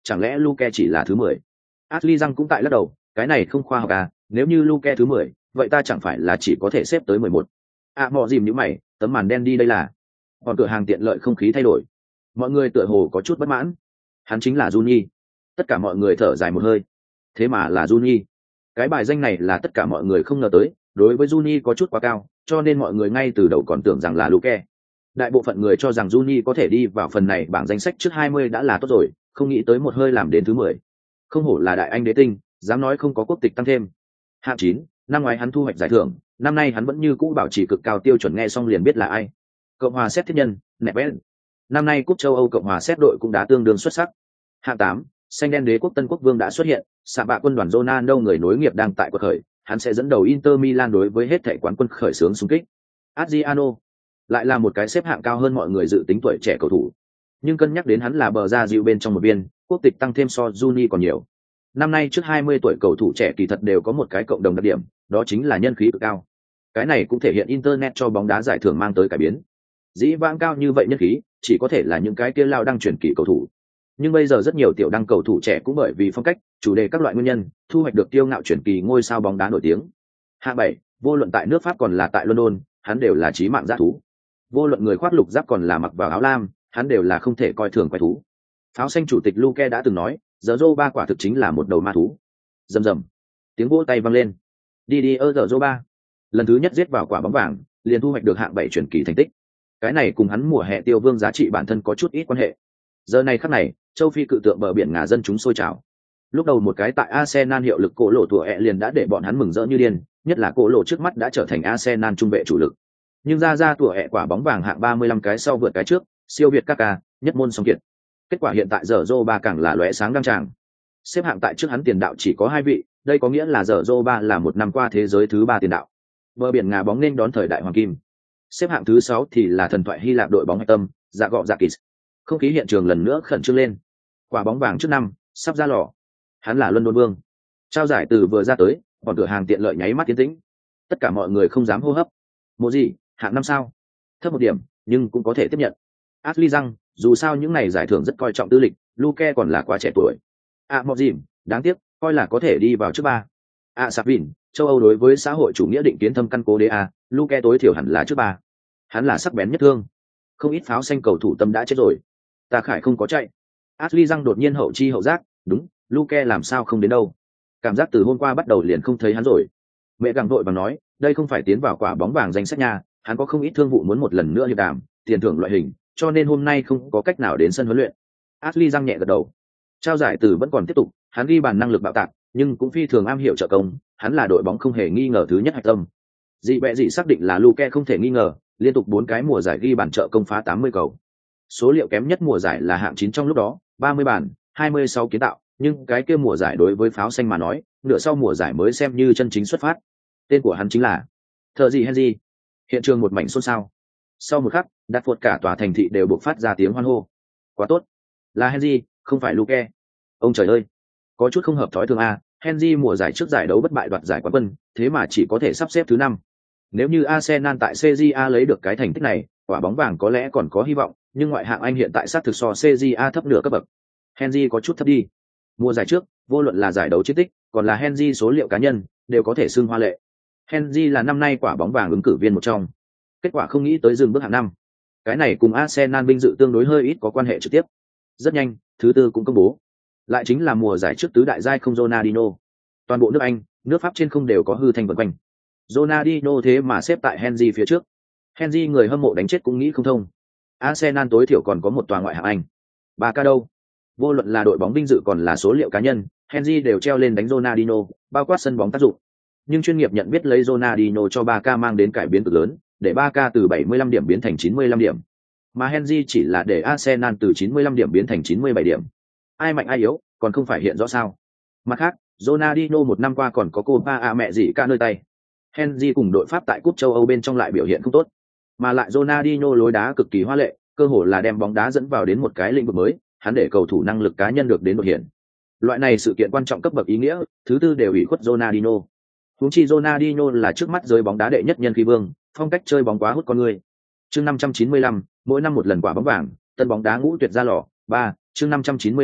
chẳng lẽ Luke chỉ là thứ 10? Ashley Young cũng tại lắc đầu, cái này không khoa học à, nếu như Luke thứ 10, vậy ta chẳng phải là chỉ có thể xếp tới 11. Mọ dìm nhíu mày, tấm màn đen đi đây là. Còn cửa hàng tiện lợi không khí thay đổi. Mọi người tựa hồ có chút bất mãn. Hắn chính là Juni. Tất cả mọi người thở dài một hơi. Thế mà là Juni. Cái bài danh này là tất cả mọi người không ngờ tới, đối với Juni có chút quá cao, cho nên mọi người ngay từ đầu còn tưởng rằng là Luke. Đại bộ phận người cho rằng Juni có thể đi vào phần này bảng danh sách trước 20 đã là tốt rồi, không nghĩ tới một hơi làm đến thứ 10. Không hổ là đại anh đế tinh, dám nói không có quốc tịch tăng thêm. Hạng 9, năm ngoái hắn thu hoạch giải thưởng, năm nay hắn vẫn như cũ bảo trì cực cao tiêu chuẩn, nghe xong liền biết là ai. Cộng hòa Séc thiết nhân, Neves. Năm nay cúp châu Âu Cộng hòa Séc đội cũng đã tương đương xuất sắc. Hạng 8, xanh đen đế quốc Tân Quốc Vương đã xuất hiện, xạ bạ quân đoàn Ronaldo người nối nghiệp đang tại quật khởi, hắn sẽ dẫn đầu Inter Milan đối với hết thảy quán quân khởi xướng xung kích. Adriano lại là một cái xếp hạng cao hơn mọi người dự tính tuổi trẻ cầu thủ, nhưng cân nhắc đến hắn là bờ ra dịu bên trong một viên, quốc tịch tăng thêm so Juni còn nhiều. Năm nay trước 20 tuổi cầu thủ trẻ kỳ thật đều có một cái cộng đồng đặc điểm, đó chính là nhân khí cực cao. Cái này cũng thể hiện internet cho bóng đá giải thưởng mang tới cải biến. Dĩ vãng cao như vậy nhân khí, chỉ có thể là những cái kia lao đăng chuyển kỳ cầu thủ. Nhưng bây giờ rất nhiều tiểu đăng cầu thủ trẻ cũng bởi vì phong cách, chủ đề các loại nguyên nhân, thu hoạch được tiêu ngạo chuyển kỳ ngôi sao bóng đá nổi tiếng. Hạng 7, vô luận tại nước Pháp còn là tại London, hắn đều là chí mạng dã thú. Vô luận người khoác lục giáp còn là mặc vào áo lam, hắn đều là không thể coi thường quái thú. Pháo xanh chủ tịch Luke đã từng nói, giờ ba quả thực chính là một đầu ma thú. Rầm rầm, tiếng vỗ tay vang lên. Đi giờ ba lần thứ nhất giết vào quả bóng vàng, liền thu hoạch được hạng 7 chuyển kỳ thành tích. Cái này cùng hắn mùa hè tiêu vương giá trị bản thân có chút ít quan hệ. Giờ này khắc này, châu Phi cự tượng bờ biển ngả dân chúng sôi trào. Lúc đầu một cái tại Arsenal hiệu lực cổ lộ tùa ẹ liền đã để bọn hắn mừng rỡ như điên, nhất là cổ lộ trước mắt đã trở thành Arsenal trung vệ chủ lực. Nhưng ra tùa ẹ quả bóng vàng hạng 35 cái sau vượt cái trước, siêu việt Kaká, nhất môn song kiệt. Kết quả hiện tại giờ ba càng là lóe sáng đăng tràng. Xếp hạng tại trước hắn tiền đạo chỉ có 2 vị, đây có nghĩa là giờ ba là một năm qua thế giới thứ 3 tiền đạo. Bờ biển ngà bóng nên đón thời đại hoàng kim. Xếp hạng thứ 6 thì là thần thoại Hy Lạp đội bóng hạch tâm, dạ gọ dạ kis. Không khí hiện trường lần nữa khẩn trương lên. Quả bóng vàng trước năm sắp ra lò. Hắn là London Vương. Trao giải từ vừa ra tới, còn cửa hàng tiện lợi nháy mắt tiến tĩnh. Tất cả mọi người không dám hô hấp. Mộ gì, hạng 5 sao? Thấp một điểm, nhưng cũng có thể tiếp nhận. Ashley Young, dù sao những này giải thưởng rất coi trọng tư lịch, Luke còn là quá trẻ tuổi. Mộ gì, đáng tiếc, coi là có thể đi vào trước 3. Savin, châu Âu đối với xã hội chủ nghĩa định kiến thâm căn cố đế Luke tối thiểu hẳn là trước 3. Hắn là sắc bén nhất thương. Không ít pháo xanh cầu thủ tâm đã chết rồi. Ta Khải không có chạy. Ashley Young đột nhiên hậu chi hậu giác, đúng, Luke làm sao không đến đâu. Cảm giác từ hôm qua bắt đầu liền không thấy hắn rồi. Mẹ gặng vội bằng nói, đây không phải tiến vào quả bóng vàng danh sách nha, hắn có không ít thương vụ muốn một lần nữa hiệp đàm, tiền thưởng loại hình, cho nên hôm nay không có cách nào đến sân huấn luyện. Ashley Young nhẹ gật đầu. Trao giải từ vẫn còn tiếp tục, hắn ghi bàn năng lực bạo tạc, nhưng cũng phi thường am hiểu trợ công, hắn là đội bóng không hề nghi ngờ thứ nhất hạch tâm. Dị bẹ dị xác định là Luke không thể nghi ngờ, liên tục 4 cái mùa giải ghi bàn trợ công phá 80 cầu. Số liệu kém nhất mùa giải là hạng 9 trong lúc đó, 30 bàn, 26 kiến tạo, nhưng cái kia mùa giải đối với pháo xanh mà nói, nửa sau mùa giải mới xem như chân chính xuất phát. Tên của hắn chính là Thợ gì Henry. Hiện trường một mảnh xôn xao. Sau một khắc, đặt phột cả tòa thành thị đều buộc phát ra tiếng hoan hô. Quá tốt, là Henry, không phải Luke. Ông trời ơi, có chút không hợp thói thường Henry mùa giải trước giải đấu bất bại đoạt giải quán quân, thế mà chỉ có thể sắp xếp thứ 5. Nếu như Arsenal tại CJA lấy được cái thành tích này, quả bóng vàng có lẽ còn có hy vọng, nhưng ngoại hạng Anh hiện tại sát thực so CJA thấp nửa cấp bậc. Henry có chút thấp đi. Mùa giải trước, vô luận là giải đấu chiến tích, còn là Henry số liệu cá nhân, đều có thể xưng hoa lệ. Henry là năm nay quả bóng vàng ứng cử viên một trong. Kết quả không nghĩ tới dừng bước hạng 5. Cái này cùng Arsenal vinh dự tương đối hơi ít có quan hệ trực tiếp. Rất nhanh, thứ 4 cũng công bố. Lại chính là mùa giải trước tứ đại giai không Ronaldinho. Toàn bộ nước Anh, nước Pháp trên không đều có hư thành vần quanh. Ronaldinho thế mà xếp tại Henry phía trước. Henry người hâm mộ đánh chết cũng nghĩ không thông. Arsenal tối thiểu còn có một tòa ngoại hạng Anh. Barca đâu? Vô luận là đội bóng vinh dự còn là số liệu cá nhân, Henry đều treo lên đánh Ronaldinho, bao quát sân bóng tác dụng. Nhưng chuyên nghiệp nhận biết lấy Ronaldinho cho Barca mang đến cải biến cực lớn, để Barca từ 75 điểm biến thành 95 điểm. Mà Henry chỉ là để Arsenal từ 95 điểm biến thành 97 điểm. Ai mạnh ai yếu, còn không phải hiện rõ sao? Mặt khác, Ronaldinho một năm qua còn có Copa mẹ gì cả nơi tay. Henry cùng đội Pháp tại cúp châu Âu bên trong lại biểu hiện không tốt, mà lại Ronaldinho lối đá cực kỳ hoa lệ, cơ hồ là đem bóng đá dẫn vào đến một cái lĩnh vực mới, hắn để cầu thủ năng lực cá nhân được đến đột hiện. Loại này sự kiện quan trọng cấp bậc ý nghĩa, thứ 4 đều ủy khuất Ronaldinho. Huống chi Ronaldinho là trước mắt giới bóng đá đệ nhất nhân khí vương, phong cách chơi bóng quá hút con người. Chương 595, mỗi năm một lần quả bóng vàng, tân bóng đá ngũ tuyệt ra lò. 3, chương 595,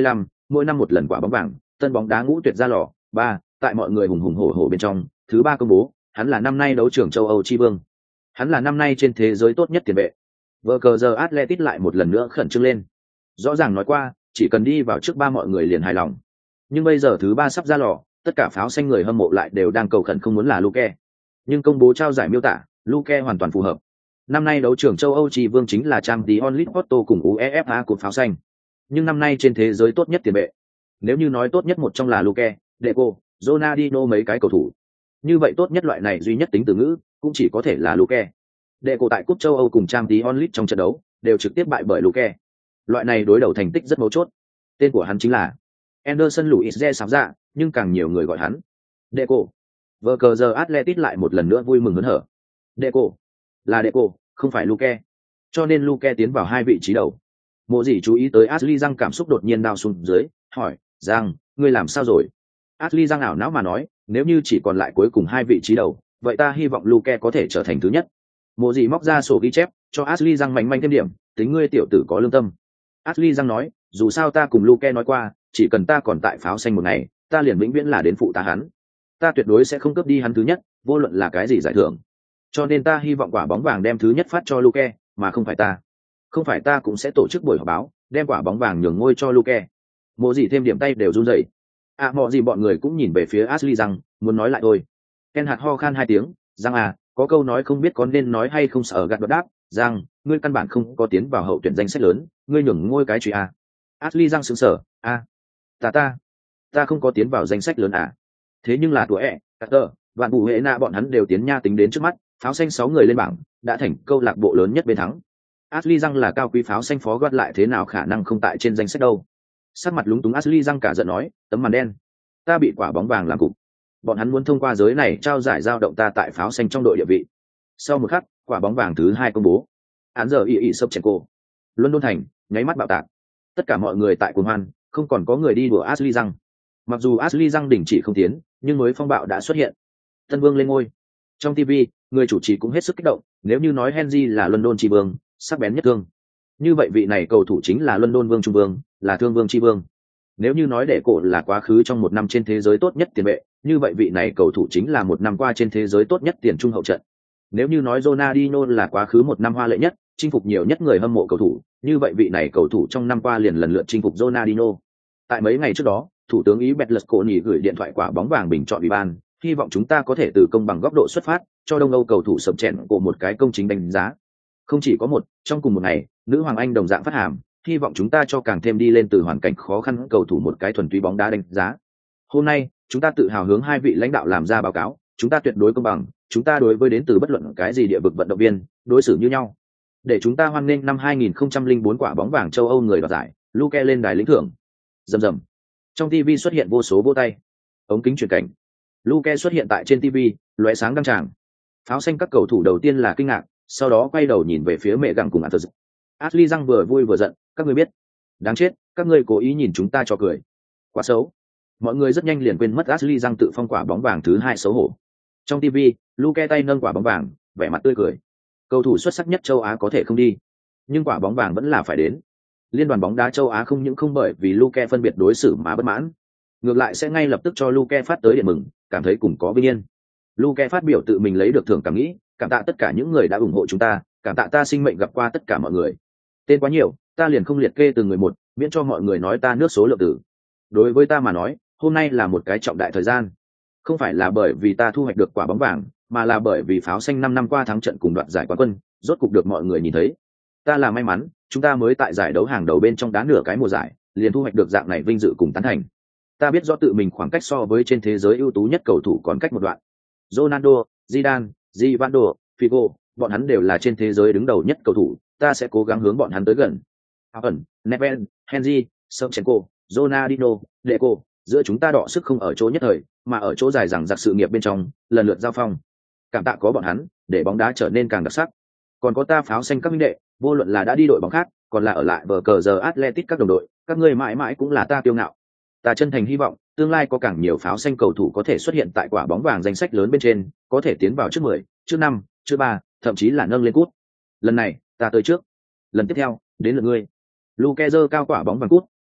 mỗi năm một lần quả bóng vàng, tân bóng đá ngũ tuyệt ra lò. 3. Tại mọi người hùng hùng hổ hổ bên trong, thứ ba công bố, hắn là năm nay đấu trưởng châu Âu chi vương. Hắn là năm nay trên thế giới tốt nhất tiền vệ. Vở cờ giờ Atletico lại một lần nữa khẩn trương lên. Rõ ràng nói qua, chỉ cần đi vào trước ba mọi người liền hài lòng. Nhưng bây giờ thứ ba sắp ra lò, tất cả pháo xanh người hâm mộ lại đều đang cầu khẩn không muốn là Luke. Nhưng công bố trao giải miêu tả, Luke hoàn toàn phù hợp. Năm nay đấu trưởng châu Âu chi vương chính là Champions League Porto cùng UEFA của pháo xanh. Nhưng năm nay trên thế giới tốt nhất tiền vệ. Nếu như nói tốt nhất một trong là Luke, Deco, Ronaldinho mấy cái cầu thủ. Như vậy tốt nhất loại này duy nhất tính từ ngữ, cũng chỉ có thể là Luke. Deco tại cúp châu Âu cùng Champions League trong trận đấu, đều trực tiếp bại bởi Luke. Loại này đối đầu thành tích rất mấu chốt. Tên của hắn chính là Anderson Luis de Sáo dạ, nhưng càng nhiều người gọi hắn Deco. Vở cờ giờ Atletico lại một lần nữa vui mừng hớn hở. Deco là Deco, không phải Luke. Cho nên Luke tiến vào hai vị trí đầu. Mộ gì chú ý tới Ashley Young cảm xúc đột nhiên đau xuống dưới, hỏi, Giang, ngươi làm sao rồi? Ashley Young ảo não mà nói, nếu như chỉ còn lại cuối cùng hai vị trí đầu, vậy ta hy vọng Luke có thể trở thành thứ nhất. Mộ gì móc ra sổ ghi chép, cho Ashley Young mạnh thêm điểm, tính ngươi tiểu tử có lương tâm. Ashley Young nói, dù sao ta cùng Luke nói qua, chỉ cần ta còn tại pháo xanh một ngày, ta liền vĩnh viễn là đến phụ tá hắn. Ta tuyệt đối sẽ không cướp đi hắn thứ nhất, vô luận là cái gì giải thưởng. Cho nên ta hy vọng quả bóng vàng đem thứ nhất phát cho Luke, mà không phải ta. Không phải ta cũng sẽ tổ chức buổi họp báo, đem quả bóng vàng nhường ngôi cho Luke. Mộ gì thêm điểm tay đều run rẩy. Mọi gì bọn người cũng nhìn về phía Ashley rằng, muốn nói lại thôi. Ken hạt ho khan hai tiếng, rằng có câu nói không biết có nên nói hay không sợ gạt đáp, rằng, ngươi căn bản không có tiến vào hậu tuyển danh sách lớn, ngươi nhường ngôi cái truy Ashley rằng sững sờ, ta không có tiến vào danh sách lớn Thế nhưng là tuổi Carter, Vạn Bù Hệ Na bọn hắn đều tiến nha tính đến trước mắt, pháo xanh 6 người lên bảng, đã thành câu lạc bộ lớn nhất bên thắng. Ashley Young là cao quý pháo xanh phó gót lại thế nào khả năng không tại trên danh sách đâu. Sắc mặt lúng túng Ashley Young cả giận nói, tấm màn đen. Ta bị quả bóng vàng làm cục. Bọn hắn muốn thông qua giới này trao giải giao động ta tại pháo xanh trong đội địa vị. Sau một khắc, quả bóng vàng thứ 2 công bố. Án giờ ỉ sốc chèn cô. London thành, nháy mắt bạo tạc. Tất cả mọi người tại cuồng hoan, không còn có người đi đùa Ashley Young. Mặc dù Ashley Young đình chỉ không tiến, nhưng mới phong bạo đã xuất hiện. Tân vương lên ngôi. Trong TV, người chủ trì cũng hết sức kích động, nếu như nói Henry là London tri vương, sắc bén nhất thương. Như vậy vị này cầu thủ chính là London vương trung vương, là thương vương tri vương. Nếu như nói để cổ là quá khứ trong một năm trên thế giới tốt nhất tiền vệ, như vậy vị này cầu thủ chính là một năm qua trên thế giới tốt nhất tiền trung hậu trận. Nếu như nói Ronaldinho là quá khứ một năm hoa lệ nhất, chinh phục nhiều nhất người hâm mộ cầu thủ, như vậy vị này cầu thủ trong năm qua liền lần lượt chinh phục Ronaldinho. Tại mấy ngày trước đó, thủ tướng Ý Berlusconi gửi điện thoại quả bóng vàng bình chọn ủy ban, hy vọng chúng ta có thể từ công bằng góc độ xuất phát, cho Đông Âu cầu thủ sập chèn của một cái công chính đánh giá. Không chỉ có một, trong cùng một ngày, nữ hoàng Anh đồng dạng phát hàm, hy vọng chúng ta cho càng thêm đi lên từ hoàn cảnh khó khăn cầu thủ một cái thuần túy bóng đá đánh giá. Hôm nay, chúng ta tự hào hướng hai vị lãnh đạo làm ra báo cáo, chúng ta tuyệt đối công bằng, chúng ta đối với đến từ bất luận cái gì địa vực vận động viên, đối xử như nhau. Để chúng ta hoan nghênh năm 2004 quả bóng vàng châu Âu người đoạt giải, Luke lên đài lĩnh thưởng. Rầm rầm. Trong TV xuất hiện vô số vỗ tay. Ống kính chuyển cảnh. Luke xuất hiện tại trên TV, lóe sáng đăng tràng. Pháo xanh các cầu thủ đầu tiên là kinh ngạc, sau đó quay đầu nhìn về phía mẹ gặng cùng Arthur. Ashley Young vừa vui vừa giận, các ngươi biết, đáng chết, các ngươi cố ý nhìn chúng ta cho cười. Quá xấu. Mọi người rất nhanh liền quên mất Ashley Young tự phong quả bóng vàng thứ 2 xấu hổ. Trong TV, Luke tay nâng quả bóng vàng, vẻ mặt tươi cười. Cầu thủ xuất sắc nhất châu Á có thể không đi, nhưng quả bóng vàng vẫn là phải đến. Liên đoàn bóng đá châu Á không những không bởi vì Luke phân biệt đối xử mà bất mãn, ngược lại sẽ ngay lập tức cho Luke phát tới điện mừng, cảm thấy cùng có vinh yên. Luke phát biểu tự mình lấy được thưởng cảm nghĩ, cảm tạ tất cả những người đã ủng hộ chúng ta, cảm tạ ta sinh mệnh gặp qua tất cả mọi người. Tên quá nhiều, ta liền không liệt kê từng người một, miễn cho mọi người nói ta nước số lượng tử. Đối với ta mà nói, hôm nay là một cái trọng đại thời gian. Không phải là bởi vì ta thu hoạch được quả bóng vàng, mà là bởi vì pháo xanh 5 năm qua thắng trận cùng đoạt giải quán quân, rốt cục được mọi người nhìn thấy. Ta là may mắn, chúng ta mới tại giải đấu hàng đầu bên trong đá nửa cái mùa giải, liền thu hoạch được dạng này vinh dự cùng tán thành. Ta biết rõ tự mình khoảng cách so với trên thế giới ưu tú nhất cầu thủ còn cách một đoạn. Ronaldo, Zidane, Rivaldo, Figo, bọn hắn đều là trên thế giới đứng đầu nhất cầu thủ, ta sẽ cố gắng hướng bọn hắn tới gần. Ẩn, Neven, Henry, Shevchenko, Ronaldinho, Deco, giữa chúng ta đọ sức không ở chỗ nhất thời, mà ở chỗ dài dằng dặc sự nghiệp bên trong, lần lượt giao phong. Cảm tạ có bọn hắn, để bóng đá trở nên càng đặc sắc. Còn có ta pháo xanh các minh đệ, vô luận là đã đi đội bóng khác, còn là ở lại vở cờ giờ Atletico các đồng đội, các ngươi mãi mãi cũng là ta kiêu ngạo. Ta chân thành hy vọng, tương lai có càng nhiều pháo xanh cầu thủ có thể xuất hiện tại quả bóng vàng danh sách lớn bên trên, có thể tiến vào trước 10, trước 5, trước 3, thậm chí là nâng lên cút. Lần này, ta tới trước. Lần tiếp theo, đến lượt ngươi. Luke giơ cao quả bóng vàng cút,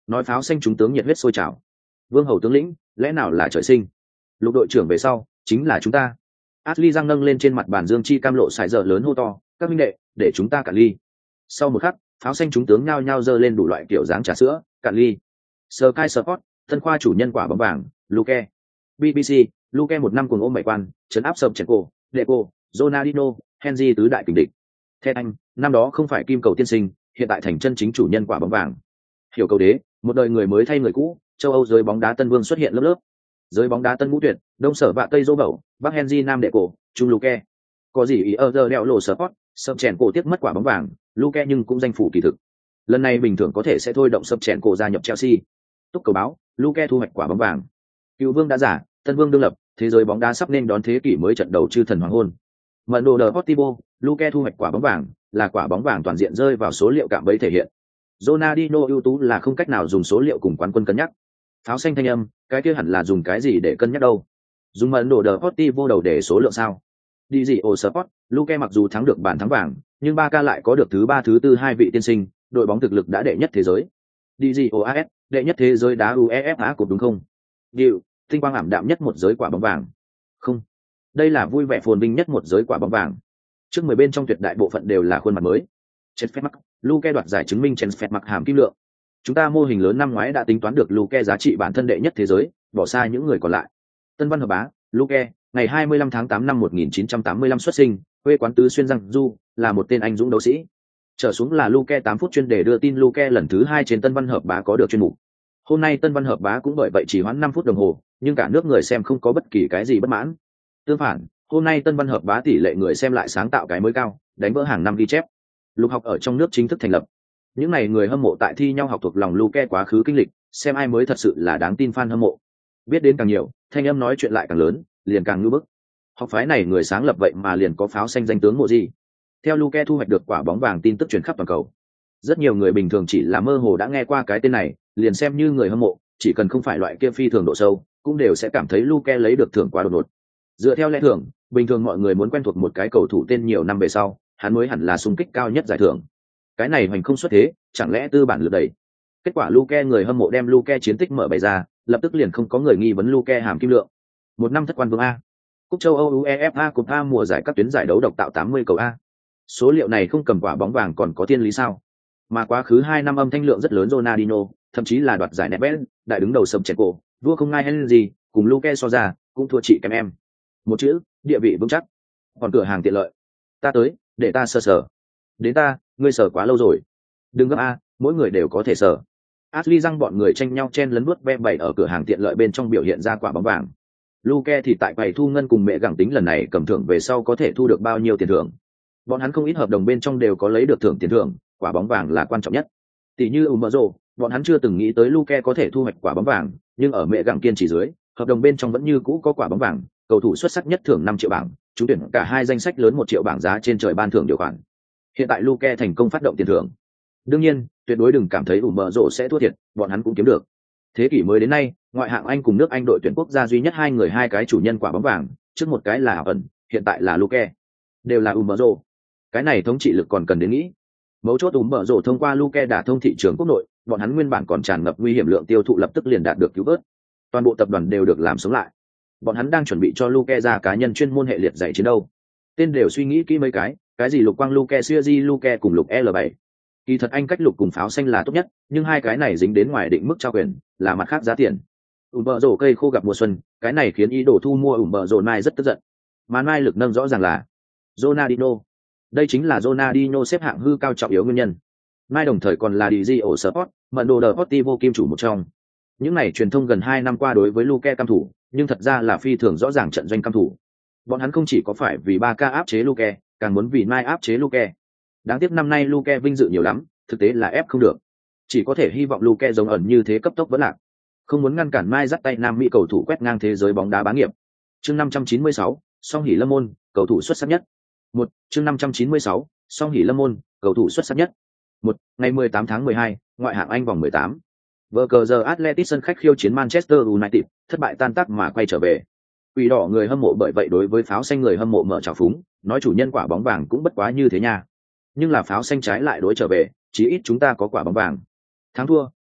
nói pháo xanh chúng tướng nhiệt huyết sôi trào. Vương hầu tướng lĩnh, lẽ nào là trời sinh? Lục đội trưởng về sau chính là chúng ta. Ashley giang nâng lên trên mặt bàn dương chi cam lộ sải dở lớn hô to, các minh đệ, để chúng ta cạn ly. Sau một khắc, pháo xanh chúng tướng nhao nhao giơ lên đủ loại kiểu dáng trà sữa, cạn ly. Sky Sport, thân khoa chủ nhân quả bóng vàng, Luke. BBC, Luke một năm cùng ôm bảy quan, trấn áp sập chèn cổ, Deco, Ronaldinho, Henry tứ đại kình địch. Theo anh, năm đó không phải kim cầu tiên sinh, hiện tại thành chân chính chủ nhân quả bóng vàng. Hiểu cầu đế, một đời người mới thay người cũ, châu Âu giới bóng đá tân vương xuất hiện lớp lớp. Giới bóng đá tân ngũ tuyệt, đông sở vạ tây dô bẩu, bắc Henry nam đệ cổ, trung Luke. Có gì ý ở giờ đeo lộ Sport, sập chèn cổ tiếc mất quả bóng vàng, Luke nhưng cũng danh phủ kỳ thực. Lần này bình thường có thể sẽ thôi động sập chèn cổ gia nhập Chelsea. Túc cầu báo, Luke thu hoạch quả bóng vàng. Cựu vương đã giả, tân vương đương lập, thế giới bóng đá sắp nên đón thế kỷ mới trận đầu chư thần hoàng hôn. Mận đồ Deportivo, Luke thu hoạch quả bóng vàng, là quả bóng vàng toàn diện rơi vào số liệu cạm bẫy thể hiện. Ronaldinho ưu tú là không cách nào dùng số liệu cùng quán quân cân nhắc. Pháo xanh thanh âm, cái kia hẳn là dùng cái gì để cân nhắc đâu? Dùng mận đồ Deportivo đầu để số lượng sao? Đi gì ổ Sport, Luke mặc dù thắng được bàn thắng vàng, nhưng Barca lại có được thứ ba thứ tư hai vị tiên sinh, đội bóng thực lực đã đệ nhất thế giới. Đi gì ổ AS, đệ nhất thế giới đá UEFA Cup đúng không? Điều, tinh quang ảm đạm nhất một giới quả bóng vàng. Không, đây là vui vẻ phồn vinh nhất một giới quả bóng vàng. Trước 10 bên trong tuyệt đại bộ phận đều là khuôn mặt mới. Chensford Mark, Luke đoạt giải chứng minh Chensford Mark hàm kim lượng. Chúng ta mô hình lớn năm ngoái đã tính toán được Luke giá trị bản thân đệ nhất thế giới, bỏ xa những người còn lại. Tân Văn Hợp Bá, Luke, ngày 25 tháng 8 năm 1985 xuất sinh, quê quán Tứ Xuyên Giang Du, là một tên anh dũng đấu sĩ. Trở xuống là Luke 8 phút chuyên đề đưa tin Luke lần thứ 2 trên Tân Văn Hợp Bá có được chuyên mục. Hôm nay Tân Văn Hợp Bá cũng bởi vậy chỉ hoãn 5 phút đồng hồ, nhưng cả nước người xem không có bất kỳ cái gì bất mãn. Tương phản, hôm nay Tân Văn Hợp Bá tỷ lệ người xem lại sáng tạo cái mới cao, đánh vỡ hàng năm ghi chép. Lục học ở trong nước chính thức thành lập. Những này người hâm mộ tại thi nhau học thuộc lòng Luke quá khứ kinh lịch, xem ai mới thật sự là đáng tin fan hâm mộ. Biết đến càng nhiều, thanh âm nói chuyện lại càng lớn, liền càng ngưỡng bức. Học phái này người sáng lập vậy mà liền có pháo xanh danh tướng mộ gì. Theo Luke thu hoạch được quả bóng vàng tin tức truyền khắp toàn cầu. Rất nhiều người bình thường chỉ là mơ hồ đã nghe qua cái tên này, liền xem như người hâm mộ, chỉ cần không phải loại kia phi thường độ sâu, cũng đều sẽ cảm thấy Luke lấy được thưởng quá đột ngột. Dựa theo lẽ thường, bình thường mọi người muốn quen thuộc một cái cầu thủ tên nhiều năm về sau, hắn mới hẳn là xung kích cao nhất giải thưởng. Cái này hoành không xuất thế, chẳng lẽ tư bản lực đẩy? Kết quả Luke người hâm mộ đem Luke chiến tích mở bày ra, lập tức liền không có người nghi vấn Luke hàm kim lượng. Một năm thất quan vương A. Cúp châu Âu UEFA Cup A mùa giải các tuyến giải đấu độc tạo 80 cầu A. Số liệu này không cầm quả bóng vàng còn có thiên lý sao? Mà quá khứ 2 năm âm thanh lượng rất lớn Ronaldinho, thậm chí là đoạt giải Nedved, đại đứng đầu sầm chèn cổ, vua không ngai Henry, cùng Luke so ra, cũng thua chị kém em. Một chữ, địa vị vững chắc. Còn cửa hàng tiện lợi. Ta tới, để ta sờ. Đến ta, ngươi sờ quá lâu rồi. Đừng gấp A, mỗi người đều có thể sờ. Ashley răng bọn người tranh nhau chen lấn nuốt ve bày ở cửa hàng tiện lợi bên trong biểu hiện ra quả bóng vàng. Luke thì tại quầy thu ngân cùng mẹ gặng tính lần này cầm thưởng về sau có thể thu được bao nhiêu tiền thưởng. Bọn hắn không ít hợp đồng bên trong đều có lấy được thưởng tiền thưởng, quả bóng vàng là quan trọng nhất. Tỷ như Umerzo, bọn hắn chưa từng nghĩ tới Luke có thể thu hoạch quả bóng vàng, nhưng ở mẹ gặng kiên trì dưới, hợp đồng bên trong vẫn như cũ có quả bóng vàng, cầu thủ xuất sắc nhất thưởng 5 triệu bảng, trúng tuyển cả hai danh sách lớn 1 triệu bảng giá trên trời ban thưởng điều khoản. Hiện tại Luke thành công phát động tiền thưởng. Đương nhiên, tuyệt đối đừng cảm thấy Umerzo sẽ thua thiệt, bọn hắn cũng kiếm được. Thế kỷ mới đến nay, ngoại hạng Anh cùng nước Anh đội tuyển quốc gia duy nhất hai người hai cái chủ nhân quả bóng vàng, trước một cái là ẩn, hiện tại là Luke. Đều là Umerzo. Cái này thống trị lực còn cần đến nghĩ. Mấu chốt Umerzo thông qua Luke đả thông thị trường quốc nội, bọn hắn nguyên bản còn tràn ngập nguy hiểm lượng tiêu thụ lập tức liền đạt được cứu vớt. Toàn bộ tập đoàn đều được làm sống lại. Bọn hắn đang chuẩn bị cho Luke ra cá nhân chuyên môn hệ liệt dạy chiến đâu. Tên đều suy nghĩ kỹ mấy cái gì lục quang Luke, Suzy Luke cùng lục L7. Kỳ thật anh cách lục cùng pháo xanh là tốt nhất, nhưng hai cái này dính đến ngoài định mức trao quyền, là mặt khác giá tiền. Umerzo cây khô gặp mùa xuân, cái này khiến ý đồ thu mua Umerzo Mai rất tức giận. Mà Mai lực nâng rõ ràng là Ronaldinho. Đây chính là Ronaldinho xếp hạng hư cao trọng yếu nguyên nhân. Mai đồng thời còn là Digio Sport, mận đồ Deportivo kim chủ một trong. Những này truyền thông gần 2 năm qua đối với Luke cam thủ, nhưng thật ra là phi thường rõ ràng trận doanh cam thủ. Bọn hắn không chỉ có phải vì Barca áp chế Luke, càng muốn vì Mai áp chế Luke. Đáng tiếc năm nay Luke vinh dự nhiều lắm, thực tế là ép không được. Chỉ có thể hy vọng Luke giống ẩn như thế cấp tốc vẫn lạc. Không muốn ngăn cản Mai dắt tay Nam Mỹ cầu thủ quét ngang thế giới bóng đá bá nghiệp. Chương 596, Song Hỷ Lâm Môn, cầu thủ xuất sắc nhất. Chương 596, Song Hỷ Lâm Môn, cầu thủ xuất sắc nhất. Ngày 18 tháng 12, ngoại hạng Anh vòng 18. Giờ Athletic sân khách khiêu chiến Manchester United, thất bại tan tác mà quay trở về. Quỷ đỏ người hâm mộ bởi vậy đối với pháo xanh người hâm mộ mở trào phúng, nói chủ nhân quả bóng vàng cũng bất quá như thế nha. Nhưng là pháo xanh trái lại đối trở về, chí ít chúng ta có quả bóng vàng. Thắng thua,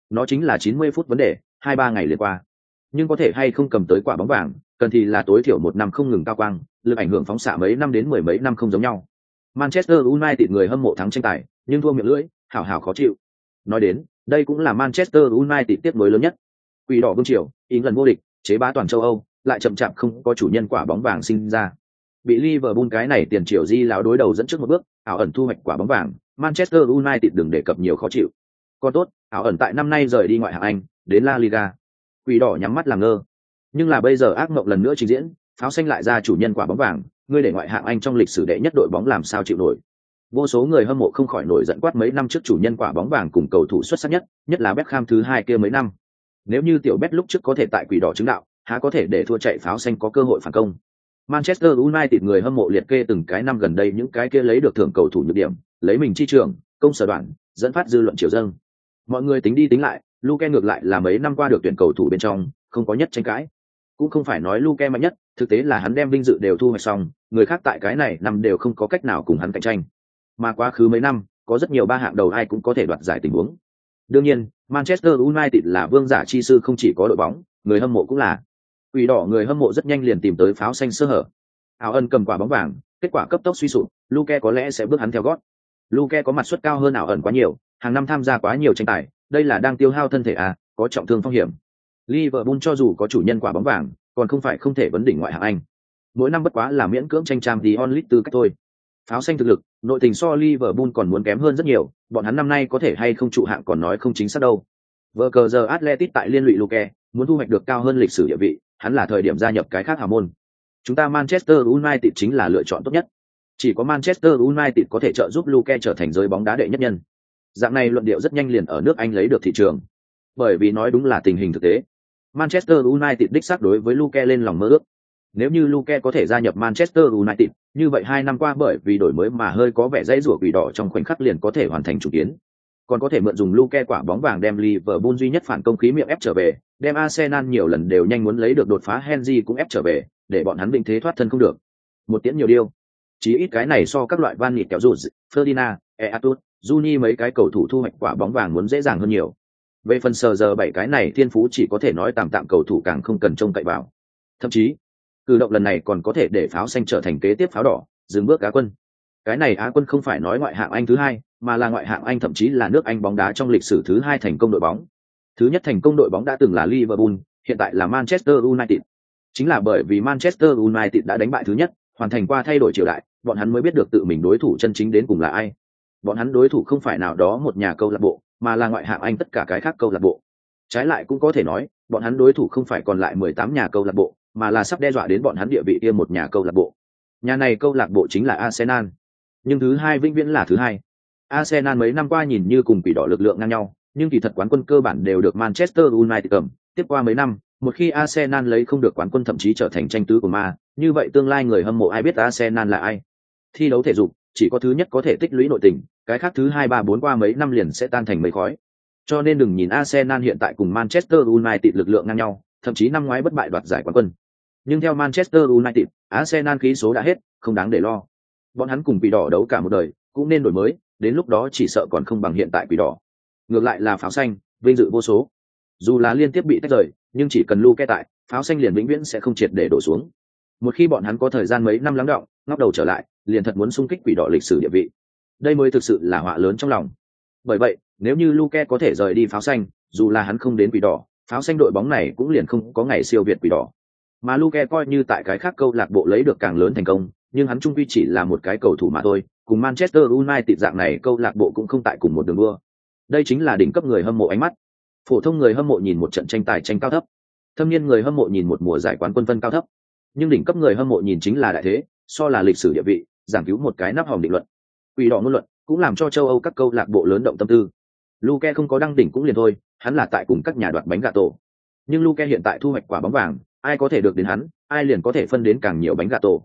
nó chính là 90 phút vấn đề, 2-3 ngày liền qua. Nhưng có thể hay không cầm tới quả bóng vàng, cần thì là tối thiểu 1 năm không ngừng cao quang, lực ảnh hưởng phóng xạ mấy năm đến mười mấy năm không giống nhau. Manchester United người hâm mộ thắng tranh tài, nhưng thua miệng lưỡi, hảo hảo khó chịu. Nói đến, đây cũng là Manchester United tiếc nuối lớn nhất. Quỷ đỏ vương triều, England vô địch, chế bá toàn châu Âu, lại chậm chạp không có chủ nhân quả bóng vàng sinh ra. Bị Liverpool cái này tiền triệu di lão đối đầu dẫn trước một bước, ảo ẩn thu hoạch quả bóng vàng, Manchester United đừng đề cập nhiều khó chịu. Còn tốt, ảo ẩn tại năm nay rời đi ngoại hạng Anh, đến La Liga. Quỷ đỏ nhắm mắt làm ngơ. Nhưng là bây giờ ác mộng lần nữa trình diễn, pháo xanh lại ra chủ nhân quả bóng vàng, ngươi để ngoại hạng Anh trong lịch sử đệ nhất đội bóng làm sao chịu nổi. Vô số người hâm mộ không khỏi nổi giận quát mấy năm trước chủ nhân quả bóng vàng cùng cầu thủ xuất sắc nhất là Beckham thứ hai kia mấy năm. Nếu như tiểu Bet lúc trước có thể tại quỷ đỏ chứng đạo, há có thể để thua chạy pháo xanh có cơ hội phản công. Manchester United người hâm mộ liệt kê từng cái năm gần đây những cái kia lấy được thưởng cầu thủ nhược điểm, lấy mình chi trường, công sở đoạn, dẫn phát dư luận chiều dâng. Mọi người tính đi tính lại, Luke ngược lại là mấy năm qua được tuyển cầu thủ bên trong, không có nhất tranh cãi. Cũng không phải nói Luke mạnh nhất, thực tế là hắn đem vinh dự đều thu hoạch xong, người khác tại cái này năm đều không có cách nào cùng hắn cạnh tranh. Mà quá khứ mấy năm, có rất nhiều ba hạng đầu ai cũng có thể đoạt giải tình huống. Đương nhiên, Manchester United là vương giả chi sư không chỉ có đội bóng, người hâm mộ cũng là. Quỷ đỏ người hâm mộ rất nhanh liền tìm tới pháo xanh sơ hở. Áo ân cầm quả bóng vàng, kết quả cấp tốc suy sụp, Luke có lẽ sẽ bước hắn theo gót. Luke có mặt suất cao hơn ảo ẩn quá nhiều, hàng năm tham gia quá nhiều tranh tài, đây là đang tiêu hao thân thể à, có trọng thương phong hiểm. Liverpool cho dù có chủ nhân quả bóng vàng, còn không phải không thể vấn đỉnh ngoại hạng Anh. Mỗi năm bất quá là miễn cưỡng tranh Champions League tư cách thôi. Pháo xanh thực lực, nội tình so Liverpool còn muốn kém hơn rất nhiều, bọn hắn năm nay có thể hay không trụ hạng còn nói không chính xác đâu. Vở cờ giờ Atletico tại liên lụy Luke, muốn thu hoạch được cao hơn lịch sử địa vị, hắn là thời điểm gia nhập cái khác hào môn. Chúng ta Manchester United chính là lựa chọn tốt nhất. Chỉ có Manchester United có thể trợ giúp Luke trở thành giới bóng đá đệ nhất nhân. Dạng này luận điệu rất nhanh liền ở nước Anh lấy được thị trường. Bởi vì nói đúng là tình hình thực tế. Manchester United đích xác đối với Luke lên lòng mơ ước. Nếu như Luke có thể gia nhập Manchester United, như vậy 2 năm qua bởi vì đổi mới mà hơi có vẻ dãy rủa quỷ đỏ trong khoảnh khắc liền có thể hoàn thành chủ kiến. Còn có thể mượn dùng Luke quả bóng vàng đem Liverpool duy nhất phản công khí miệng ép trở về, đem Arsenal nhiều lần đều nhanh muốn lấy được đột phá Henry cũng ép trở về, để bọn hắn định thế thoát thân không được. Một tiễn nhiều điêu. Chỉ ít cái này so các loại Van Nịt kéo rụt, Ferdinand, Eatut, Juni mấy cái cầu thủ thu hoạch quả bóng vàng muốn dễ dàng hơn nhiều. Về phần sờ giờ 7 cái này thiên phú chỉ có thể nói tạm tạm cầu thủ càng không cần trông cậy vào. Thậm chí, cử động lần này còn có thể để pháo xanh trở thành kế tiếp pháo đỏ, dừng bước Á quân. Cái này Á quân không phải nói ngoại hạng Anh thứ hai, mà là ngoại hạng Anh thậm chí là nước Anh bóng đá trong lịch sử thứ hai thành công đội bóng. Thứ nhất thành công đội bóng đã từng là Liverpool, hiện tại là Manchester United. Chính là bởi vì Manchester United đã đánh bại thứ nhất, hoàn thành qua thay đổi triều đại, bọn hắn mới biết được tự mình đối thủ chân chính đến cùng là ai. Bọn hắn đối thủ không phải nào đó một nhà câu lạc bộ, mà là ngoại hạng Anh tất cả cái khác câu lạc bộ. Trái lại cũng có thể nói, bọn hắn đối thủ không phải còn lại 18 nhà câu lạc bộ, mà là sắp đe dọa đến bọn hắn địa vị kia một nhà câu lạc bộ. Nhà này câu lạc bộ chính là Arsenal. Nhưng thứ hai vĩnh viễn là thứ hai. Arsenal mấy năm qua nhìn như cùng quỷ đỏ lực lượng ngang nhau, nhưng kỳ thật quán quân cơ bản đều được Manchester United cầm. Tiếp qua mấy năm, một khi Arsenal lấy không được quán quân thậm chí trở thành tranh tứ của ma, như vậy tương lai người hâm mộ ai biết Arsenal là ai? Thi đấu thể dục, chỉ có thứ nhất có thể tích lũy nội tình, cái khác thứ 2, 3, 4 qua mấy năm liền sẽ tan thành mây khói. Cho nên đừng nhìn Arsenal hiện tại cùng Manchester United lực lượng ngang nhau, thậm chí năm ngoái bất bại đoạt giải quán quân. Nhưng theo Manchester United, Arsenal khí số đã hết, không đáng để lo. Bọn hắn cùng quỷ đỏ đấu cả một đời, cũng nên đổi mới, đến lúc đó chỉ sợ còn không bằng hiện tại quỷ đỏ. Ngược lại là pháo xanh, vinh dự vô số. Dù là liên tiếp bị tách rời, nhưng chỉ cần Luke tại, pháo xanh liền vĩnh viễn sẽ không triệt để đổ xuống. Một khi bọn hắn có thời gian mấy năm lắng đọng, ngóc đầu trở lại, liền thật muốn xung kích quỷ đỏ lịch sử địa vị. Đây mới thực sự là họa lớn trong lòng. Bởi vậy, nếu như Luke có thể rời đi pháo xanh, dù là hắn không đến quỷ đỏ, pháo xanh đội bóng này cũng liền không có ngày siêu việt quỷ đỏ. Mà Luke coi như tại cái khác câu lạc bộ lấy được càng lớn thành công, nhưng hắn trung quy chỉ là một cái cầu thủ mà thôi, cùng Manchester United dạng này câu lạc bộ cũng không tại cùng một đường đua. Đây chính là đỉnh cấp người hâm mộ ánh mắt. Phổ thông người hâm mộ nhìn một trận tranh tài tranh cao thấp, thâm niên người hâm mộ nhìn một mùa giải quán quân phân cao thấp, nhưng đỉnh cấp người hâm mộ nhìn chính là đại thế, so là lịch sử địa vị, giảng cứu một cái nắp hòm định luận. Quỷ đỏ ngôn luận cũng làm cho châu Âu các câu lạc bộ lớn động tâm tư. Luke không có đăng đỉnh cũng liền thôi, hắn là tại cùng các nhà đoạt bánh gà tổ. Nhưng Luke hiện tại thu hoạch quả bóng vàng, ai có thể được đến hắn, ai liền có thể phân đến càng nhiều bánh gà tổ.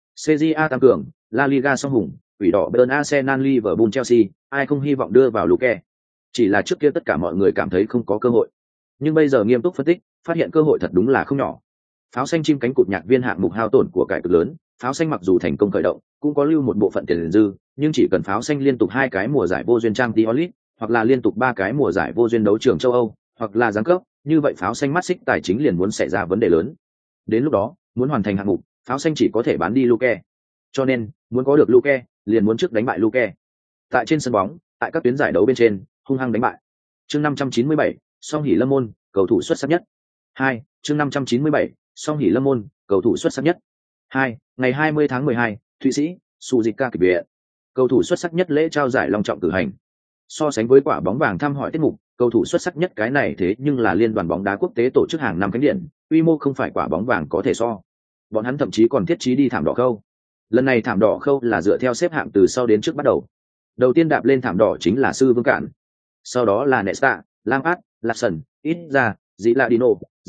CJA tăng cường, La Liga song hùng, quỷ đỏ Bayern, Arsenal, Liverpool, Chelsea, ai không hy vọng đưa vào Luke. Chỉ là trước kia tất cả mọi người cảm thấy không có cơ hội, nhưng bây giờ nghiêm túc phân tích, phát hiện cơ hội thật đúng là không nhỏ. Pháo xanh chim cánh cụt nhạc viên hạng mục hao tổn của cải cực lớn, pháo xanh mặc dù thành công khởi động, cũng có lưu một bộ phận tiền dư, nhưng chỉ cần pháo xanh liên tục 2 cái mùa giải vô duyên Champions League, hoặc là liên tục 3 cái mùa giải vô duyên đấu trường châu Âu, hoặc là giáng cấp, như vậy pháo xanh mắt xích tài chính liền muốn xảy ra vấn đề lớn. Đến lúc đó, muốn hoàn thành hạng mục, pháo xanh chỉ có thể bán đi Luke. Cho nên, muốn có được Luke, liền muốn trước đánh bại Luke. Tại trên sân bóng, tại các tuyến giải đấu bên trên, hung hăng đánh bại. Chương 597, Song Hỷ Lâm Môn, cầu thủ xuất sắc nhất. 2, chương 597, Song Hỷ Lâm Môn, cầu thủ xuất sắc nhất. 2, ngày 20 tháng 12, Thụy Sĩ, Suzuka kịch viện. Cầu thủ xuất sắc nhất lễ trao giải long trọng cử hành. So sánh với quả bóng vàng thăm hỏi tiết mục, cầu thủ xuất sắc nhất cái này thế nhưng là liên đoàn bóng đá quốc tế tổ chức hàng năm cánh điện, quy mô không phải quả bóng vàng có thể so. Bọn hắn thậm chí còn thiết trí đi thảm đỏ khâu. Lần này thảm đỏ khâu là dựa theo xếp hạng từ sau đến trước bắt đầu. Đầu tiên đạp lên thảm đỏ chính là Sư Vương Cản, sau đó là Nesta, Lampard, Larsson, Izza, Giladino,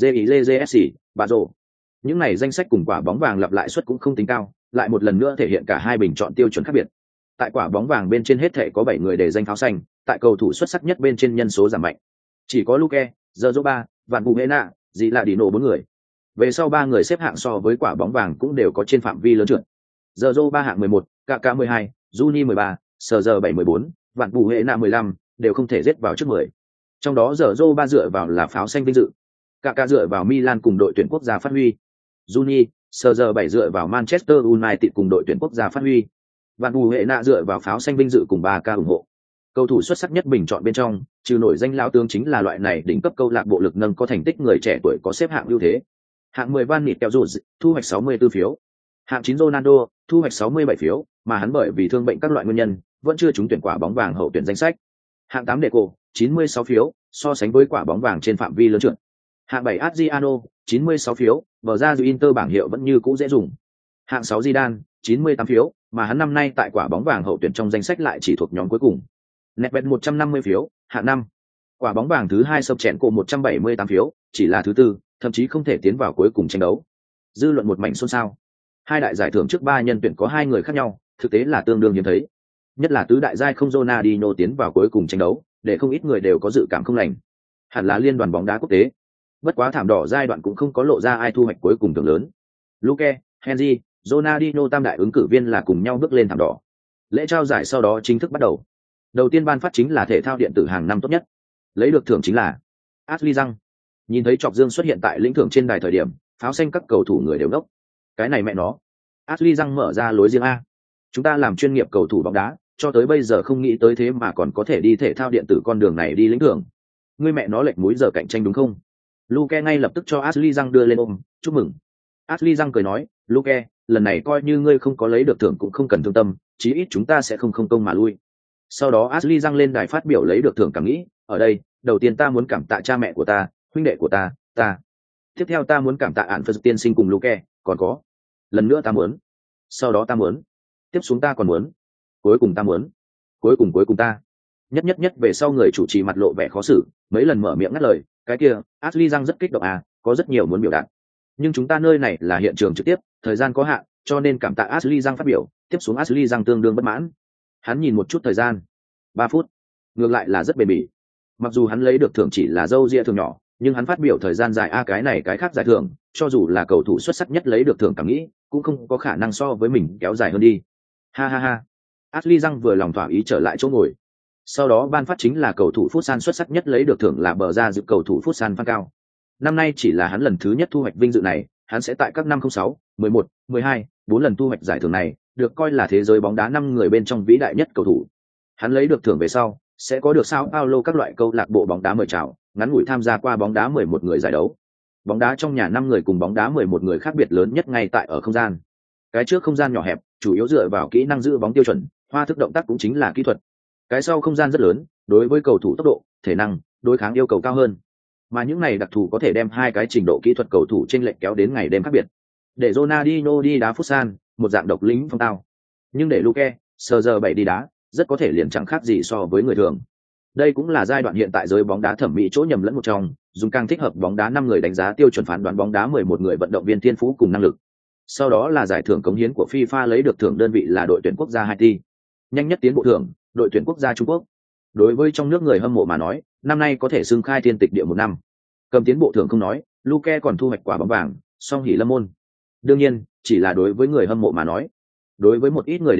JIJSC, Bazo. Những này danh sách cùng quả bóng vàng lặp lại suất cũng không tính cao, lại một lần nữa thể hiện cả hai bình chọn tiêu chuẩn khác biệt. Tại quả bóng vàng bên trên hết thể có 7 người để danh pháo xanh, tại cầu thủ xuất sắc nhất bên trên nhân số giảm mạnh. Chỉ có Luke, Zoba, Van Buena, Giladino 4 người. Về sau 3 người xếp hạng so với quả bóng vàng cũng đều có trên phạm vi lớn trượt. Zoba hạng 11, Kaká 12, Juni 13, Sergio 714, Van Buena 15, đều không thể giết vào trước 10. Trong đó Zoba dựa vào là pháo xanh vinh dự. Kaká dựa vào Milan cùng đội tuyển quốc gia phát huy. Juni, Sergio 7 dựa vào Manchester United cùng đội tuyển quốc gia phát huy. Van Buena dựa vào pháo xanh vinh dự cùng 3K ủng hộ. Cầu thủ xuất sắc nhất bình chọn bên trong, trừ nổi danh lão tướng chính là loại này đỉnh cấp câu lạc bộ lực nâng có thành tích người trẻ tuổi có xếp hạng ưu thế. Hạng 10 Van Nịt kẹo rụt, thu hoạch 64 phiếu. Hạng 9 Ronaldo, thu hoạch 67 phiếu, mà hắn bởi vì thương bệnh các loại nguyên nhân, vẫn chưa trúng tuyển quả bóng vàng hậu tuyển danh sách. Hạng 8 Deco, 96 phiếu, so sánh với quả bóng vàng trên phạm vi lớn trượt. Hạng 7 Adriano, 96 phiếu, bờ ra dù Inter bảng hiệu vẫn như cũ dễ dùng. Hạng 6 Zidane, 98 phiếu, mà hắn năm nay tại quả bóng vàng hậu tuyển trong danh sách lại chỉ thuộc nhóm cuối cùng. Nedved 150 phiếu, hạng 5. Quả bóng vàng thứ 2 sập chèn cổ 178 phiếu, chỉ là thứ 4, thậm chí không thể tiến vào cuối cùng tranh đấu. Dư luận một mảnh xôn xao. Hai đại giải thưởng trước 3 nhân tuyển có 2 người khác nhau, thực tế là tương đương hiếm thấy. Nhất là tứ đại giai không Ronaldinho tiến vào cuối cùng tranh đấu, để không ít người đều có dự cảm không lành. Hẳn là liên đoàn bóng đá quốc tế. Bất quá thảm đỏ giai đoạn cũng không có lộ ra ai thu hoạch cuối cùng thưởng lớn. Luke, Henry, Ronaldinho tam đại ứng cử viên là cùng nhau bước lên thảm đỏ. Lễ trao giải sau đó chính thức bắt đầu. Đầu tiên ban phát chính là thể thao điện tử hàng năm tốt nhất. Lấy được thưởng chính là Ashley Young. Nhìn thấy Trọc Dương xuất hiện tại lĩnh thưởng trên đài thời điểm, pháo xanh các cầu thủ người đều đốc. Cái này mẹ nó. Ashley Young mở ra lối riêng a. Chúng ta làm chuyên nghiệp cầu thủ bóng đá, cho tới bây giờ không nghĩ tới thế mà còn có thể đi thể thao điện tử con đường này đi lĩnh thưởng. Ngươi mẹ nó lệch múi giờ cạnh tranh đúng không? Luke ngay lập tức cho Ashley Young đưa lên ôm, chúc mừng. Ashley Young cười nói, Luke, lần này coi như ngươi không có lấy được thưởng cũng không cần thương tâm, chí ít chúng ta sẽ không công mà lui. Sau đó Ashley Young lên đài phát biểu lấy được thưởng cảm nghĩ, ở đây, đầu tiên ta muốn cảm tạ cha mẹ của ta, huynh đệ của ta. Tiếp theo ta muốn cảm tạ Ản Phật tiên sinh cùng Luke, còn có. Lần nữa ta muốn. Sau đó ta muốn. Tiếp xuống ta còn muốn. Cuối cùng ta muốn. Cuối cùng ta. Nhất về sau người chủ trì mặt lộ vẻ khó xử, mấy lần mở miệng ngắt lời, cái kia, Ashley Young rất kích động à, có rất nhiều muốn biểu đạt. Nhưng chúng ta nơi này là hiện trường trực tiếp, thời gian có hạn, cho nên cảm tạ Ashley Young phát biểu, tiếp xuống Ashley Young tương đương bất mãn. Hắn nhìn một chút thời gian, 3 phút, ngược lại là rất bền bỉ. Mặc dù hắn lấy được thưởng chỉ là dâu ria thường nhỏ, nhưng hắn phát biểu thời gian dài cái này cái khác giải thưởng, cho dù là cầu thủ xuất sắc nhất lấy được thưởng cảm nghĩ, cũng không có khả năng so với mình kéo dài hơn đi. Ha ha ha. Ashley Young vừa lòng thỏa ý trở lại chỗ ngồi. Sau đó ban phát chính là cầu thủ Futsal xuất sắc nhất lấy được thưởng là bờ ra dự cầu thủ Futsal Phan Cao. Năm nay chỉ là hắn lần thứ nhất thu hoạch vinh dự này, hắn sẽ tại các năm 06, 11, 12, 4 lần thu hoạch giải thưởng này, được coi là thế giới bóng đá 5 người bên trong vĩ đại nhất cầu thủ. Hắn lấy được thưởng về sau, sẽ có được Sao Paulo các loại câu lạc bộ bóng đá mời chào, ngắn ngủi tham gia qua bóng đá 11 người giải đấu. Bóng đá trong nhà 5 người cùng bóng đá 11 người khác biệt lớn nhất ngay tại ở không gian. Cái trước không gian nhỏ hẹp, chủ yếu dựa vào kỹ năng giữ bóng tiêu chuẩn, hoa thức động tác cũng chính là kỹ thuật. Cái sau không gian rất lớn, đối với cầu thủ tốc độ, thể năng, đối kháng yêu cầu cao hơn. Mà những này đặc thù có thể đem hai cái trình độ kỹ thuật cầu thủ chênh lệch kéo đến ngày đêm khác biệt. Để Ronaldinho đi đá Futsal, một dạng độc lính phong tao. Nhưng để Luke, Sergio 7 đi đá, rất có thể liền chẳng khác gì so với người thường. Đây cũng là giai đoạn hiện tại giới bóng đá thẩm mỹ chỗ nhầm lẫn một trong, dùng càng thích hợp bóng đá 5 người đánh giá tiêu chuẩn phán đoán bóng đá 11 người vận động viên thiên phú cùng năng lực. Sau đó là giải thưởng cống hiến của FIFA lấy được thưởng đơn vị là đội tuyển quốc gia Haiti. Nhanh nhất tiến bộ thưởng, đội tuyển quốc gia Trung Quốc. Đối với trong nước người hâm mộ mà nói, năm nay có thể xưng khai thiên tịch địa một năm. Cầm tiến bộ thưởng không nói, Luke còn thu hoạch quả bóng vàng, song hỷ lâm môn. Đương nhiên, chỉ là đối với người hâm mộ mà nói. Đối với một ít người đến nói,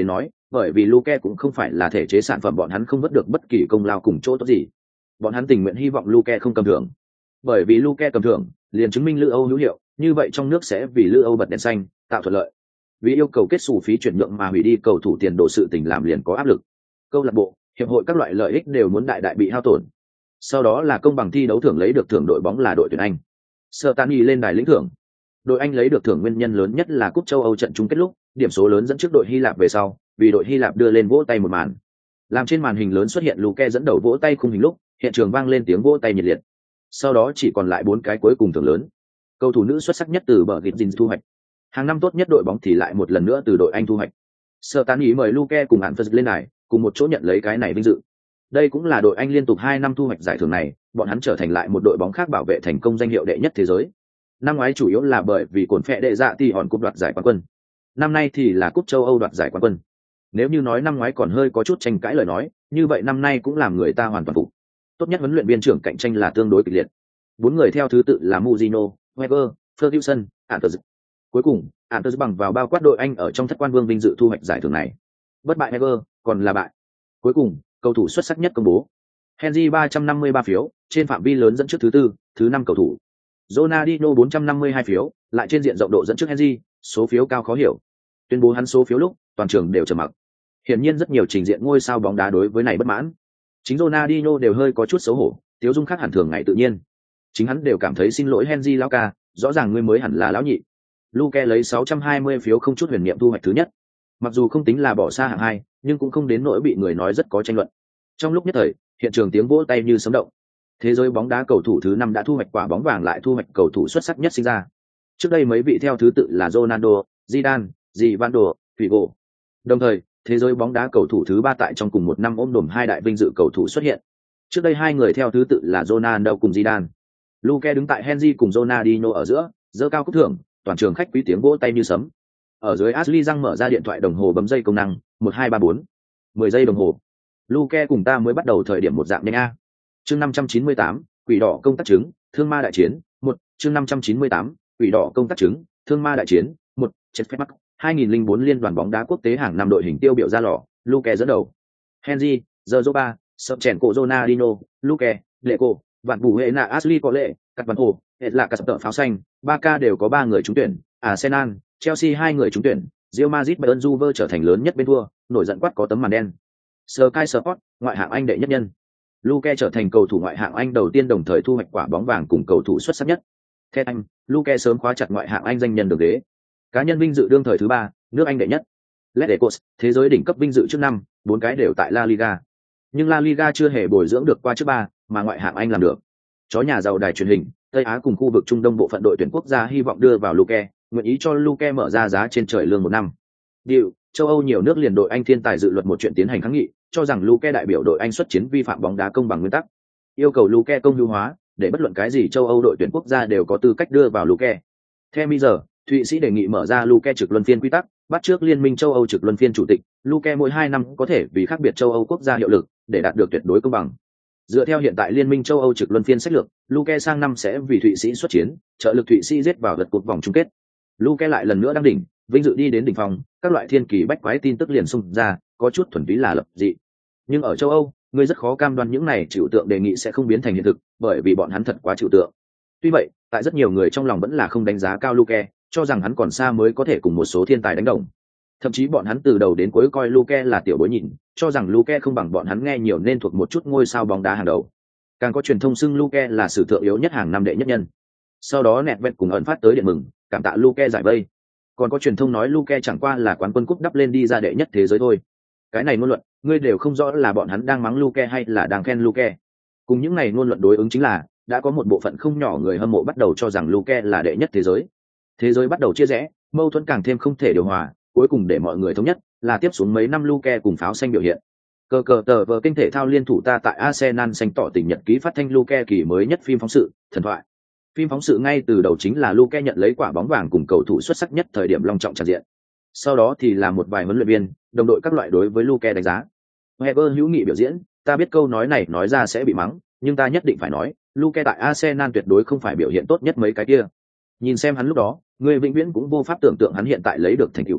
bởi vì Luke cũng không phải là thể chế sản phẩm, bọn hắn không vớt được bất kỳ công lao cùng chỗ tốt gì. Bọn hắn tình nguyện hy vọng Luke không cầm thưởng, bởi vì Luke cầm thưởng liền chứng minh Lữ Âu hữu hiệu, như vậy trong nước sẽ vì Lữ Âu bật đèn xanh, tạo thuận lợi. Vì yêu cầu kết xù phí chuyển nhượng mà hủy đi cầu thủ tiền đồ sự tình làm liền có áp lực. Câu lạc bộ, hiệp hội các loại lợi ích đều muốn đại đại bị hao tổn. Sau đó là công bằng thi đấu thưởng, lấy được thưởng đội bóng là đội tuyển Anh. Sertani lên đài lĩnh thưởng. Đội Anh lấy được thưởng nguyên nhân lớn nhất là cúp châu Âu trận chung kết lúc, điểm số lớn dẫn trước đội Hy Lạp về sau, vì đội Hy Lạp đưa lên vỗ tay một màn. Làm trên màn hình lớn xuất hiện Luke dẫn đầu vỗ tay khung hình lúc, hiện trường vang lên tiếng vỗ tay nhiệt liệt. Sau đó chỉ còn lại 4 cái cuối cùng thưởng lớn. Cầu thủ nữ xuất sắc nhất từ bờ Gittin thu hoạch. Hàng năm tốt nhất đội bóng thì lại một lần nữa từ đội Anh thu hoạch. Sertani mời Luke cùng Anfers lên đài, cùng một chỗ nhận lấy cái này vinh dự. Đây cũng là đội Anh liên tục 2 năm thu hoạch giải thưởng này, bọn hắn trở thành lại một đội bóng khác bảo vệ thành công danh hiệu đệ nhất thế giới. Năm ngoái chủ yếu là bởi vì cổn phệ đệ dạ thì hòn cúp đoạt giải quán quân. Năm nay thì là cúp châu Âu đoạt giải quán quân. Nếu như nói năm ngoái còn hơi có chút tranh cãi lời nói, như vậy năm nay cũng làm người ta hoàn toàn phục. Tốt nhất huấn luyện viên trưởng cạnh tranh là tương đối kịch liệt. 4 người theo thứ tự là Mourinho, Wenger, Ferguson, Anthers. Cuối cùng, Anthers bằng vào bao quát đội Anh ở trong thất quan vương vinh dự thu hoạch giải thưởng này. Bất bại Wenger, còn là bại. Cuối cùng, cầu thủ xuất sắc nhất công bố. Henry 353 phiếu, trên phạm vi lớn dẫn trước thứ tư, thứ 5 cầu thủ. Ronaldinho 452 phiếu, lại trên diện rộng độ dẫn trước Henry, số phiếu cao khó hiểu. Tuyên bố hắn số phiếu lúc, toàn trường đều trầm mặc. Hiển nhiên rất nhiều trình diện ngôi sao bóng đá đối với này bất mãn. Chính Ronaldinho đều hơi có chút xấu hổ, tiếu dung khác hẳn thường ngày tự nhiên. Chính hắn đều cảm thấy xin lỗi Henry lão ca, rõ ràng ngươi mới hẳn là lão nhị. Luke lấy 620 phiếu không chút huyền niệm thu hoạch thứ nhất. Mặc dù không tính là bỏ xa hạng 2, nhưng cũng không đến nỗi bị người nói rất có tranh luận. Trong lúc nhất thời, hiện trường tiếng vỗ tay như sấm động. Thế giới bóng đá cầu thủ thứ 5 đã thu hoạch quả bóng vàng, lại thu hoạch cầu thủ xuất sắc nhất sinh ra. Trước đây mấy vị theo thứ tự là Ronaldo, Zidane, Rivaldo, Figo. Đồng thời, thế giới bóng đá cầu thủ thứ 3 tại trong cùng một năm ôm đồm 2 đại vinh dự cầu thủ xuất hiện. Trước đây 2 người theo thứ tự là Ronaldo cùng Zidane. Luke đứng tại Henry cùng Ronaldinho ở giữa, giơ cao cúp thưởng, toàn trường khách quý tiếng vỗ tay như sấm. Ở dưới Ashley Young mở ra điện thoại đồng hồ bấm dây công năng, 1234. 10 giây đồng hồ. Luke cùng ta mới bắt đầu thời điểm một dạng nhanh a. Chương 598, quỷ đỏ công tác chứng, thương ma đại chiến, 1, chương 598, quỷ đỏ công tác chứng, thương ma đại chiến, 1, chết phép mắc. 2004 liên đoàn bóng đá quốc tế hàng năm đội hình tiêu biểu ra lò, Luke dẫn đầu. Henry, Zoba, sập chèn cổ Ronaldinho, Luke, Leco, vạn bù hệ nạ Ashley có lệ, cắt văn hồ, hết là cắt tợ pháo xanh, Barca đều có 3 người trúng tuyển, Arsenal, Chelsea 2 người trúng tuyển, Real Madrid Bayern Juve trở thành lớn nhất bên thua, nổi giận quát có tấm màn đen. Sky Sport, ngoại hạng Anh đệ nhất nhân. Luke trở thành cầu thủ ngoại hạng Anh đầu tiên đồng thời thu hoạch quả bóng vàng cùng cầu thủ xuất sắc nhất. Theo anh, Luke sớm khóa chặt ngoại hạng Anh danh nhân được ghế. Cá nhân vinh dự đương thời thứ 3, nước Anh đệ nhất. Les Ecos, thế giới đỉnh cấp vinh dự trước 5, 4 cái đều tại La Liga. Nhưng La Liga chưa hề bồi dưỡng được qua trước 3, mà ngoại hạng Anh làm được. Chó nhà giàu đài truyền hình, Tây Á cùng khu vực Trung Đông bộ phận đội tuyển quốc gia hy vọng đưa vào Luke, nguyện ý cho Luke mở ra giá trên trời lương 1 năm. Điều, châu Âu nhiều nước liền đội Anh thiên tài dự luật một chuyện tiến hành kháng nghị, cho rằng Luke đại biểu đội Anh xuất chiến vi phạm bóng đá công bằng nguyên tắc. Yêu cầu Luke công hữu hóa, để bất luận cái gì châu Âu đội tuyển quốc gia đều có tư cách đưa vào Luke. Theo bây giờ, Thụy Sĩ đề nghị mở ra Luke trực luân phiên quy tắc, bắt trước Liên minh châu Âu trực luân phiên chủ tịch, Luke mỗi 2 năm có thể vì khác biệt châu Âu quốc gia hiệu lực, để đạt được tuyệt đối công bằng. Dựa theo hiện tại Liên minh châu Âu trực luân phiên sách lược, Luke sang năm sẽ vì Thụy Sĩ xuất chiến, trợ lực Thụy Sĩ giết vào lượt cuộc vòng chung kết. Luke lại lần nữa đăng đỉnh, vinh dự đi đến đỉnh phong, các loại thiên kỳ bách quái tin tức liền xung ra, có chút thuần túy là lập dị. Nhưng ở châu Âu, người rất khó cam đoan những này chịu tượng đề nghị sẽ không biến thành hiện thực, bởi vì bọn hắn thật quá chịu tượng. Tuy vậy, tại rất nhiều người trong lòng vẫn là không đánh giá cao Luke, cho rằng hắn còn xa mới có thể cùng một số thiên tài đánh đồng. Thậm chí bọn hắn từ đầu đến cuối coi Luke là tiểu bối nhìn, cho rằng Luke không bằng bọn hắn nghe nhiều nên thuộc một chút ngôi sao bóng đá hàng đầu. Càng có truyền thông xưng Luke là sử thượng yếu nhất hàng năm đệ nhất nhân. Sau đó nẹt vẹt cùng ẩn phát tới điện mừng, cảm tạ Luke giải vây. Còn có truyền thông nói Luke chẳng qua là quán quân cúp đắp lên đi ra đệ nhất thế giới thôi. Cái này ngôn luận, ngươi đều không rõ là bọn hắn đang mắng Luke hay là đang khen Luke. Cùng những này ngôn luận đối ứng chính là, đã có một bộ phận không nhỏ người hâm mộ bắt đầu cho rằng Luke là đệ nhất thế giới. Thế giới bắt đầu chia rẽ, mâu thuẫn càng thêm không thể điều hòa, cuối cùng để mọi người thống nhất là tiếp xuống mấy năm Luke cùng pháo xanh biểu hiện. Cờ tờ vờ kênh thể thao liên thủ ta tại Arsenal xanh tỏ tình nhật ký phát thanh Luke kỳ mới nhất phim phóng sự, thần thoại. Phim phóng sự ngay từ đầu chính là Luke nhận lấy quả bóng vàng cùng cầu thủ xuất sắc nhất thời điểm long trọng tràn diện. Sau đó thì là một vài huấn luyện viên, đồng đội các loại đối với Luke đánh giá. Weber hữu nghị biểu diễn, ta biết câu nói này nói ra sẽ bị mắng, nhưng ta nhất định phải nói, Luke tại Arsenal tuyệt đối không phải biểu hiện tốt nhất mấy cái kia. Nhìn xem hắn lúc đó, người vĩnh viễn cũng vô pháp tưởng tượng hắn hiện tại lấy được thành tựu.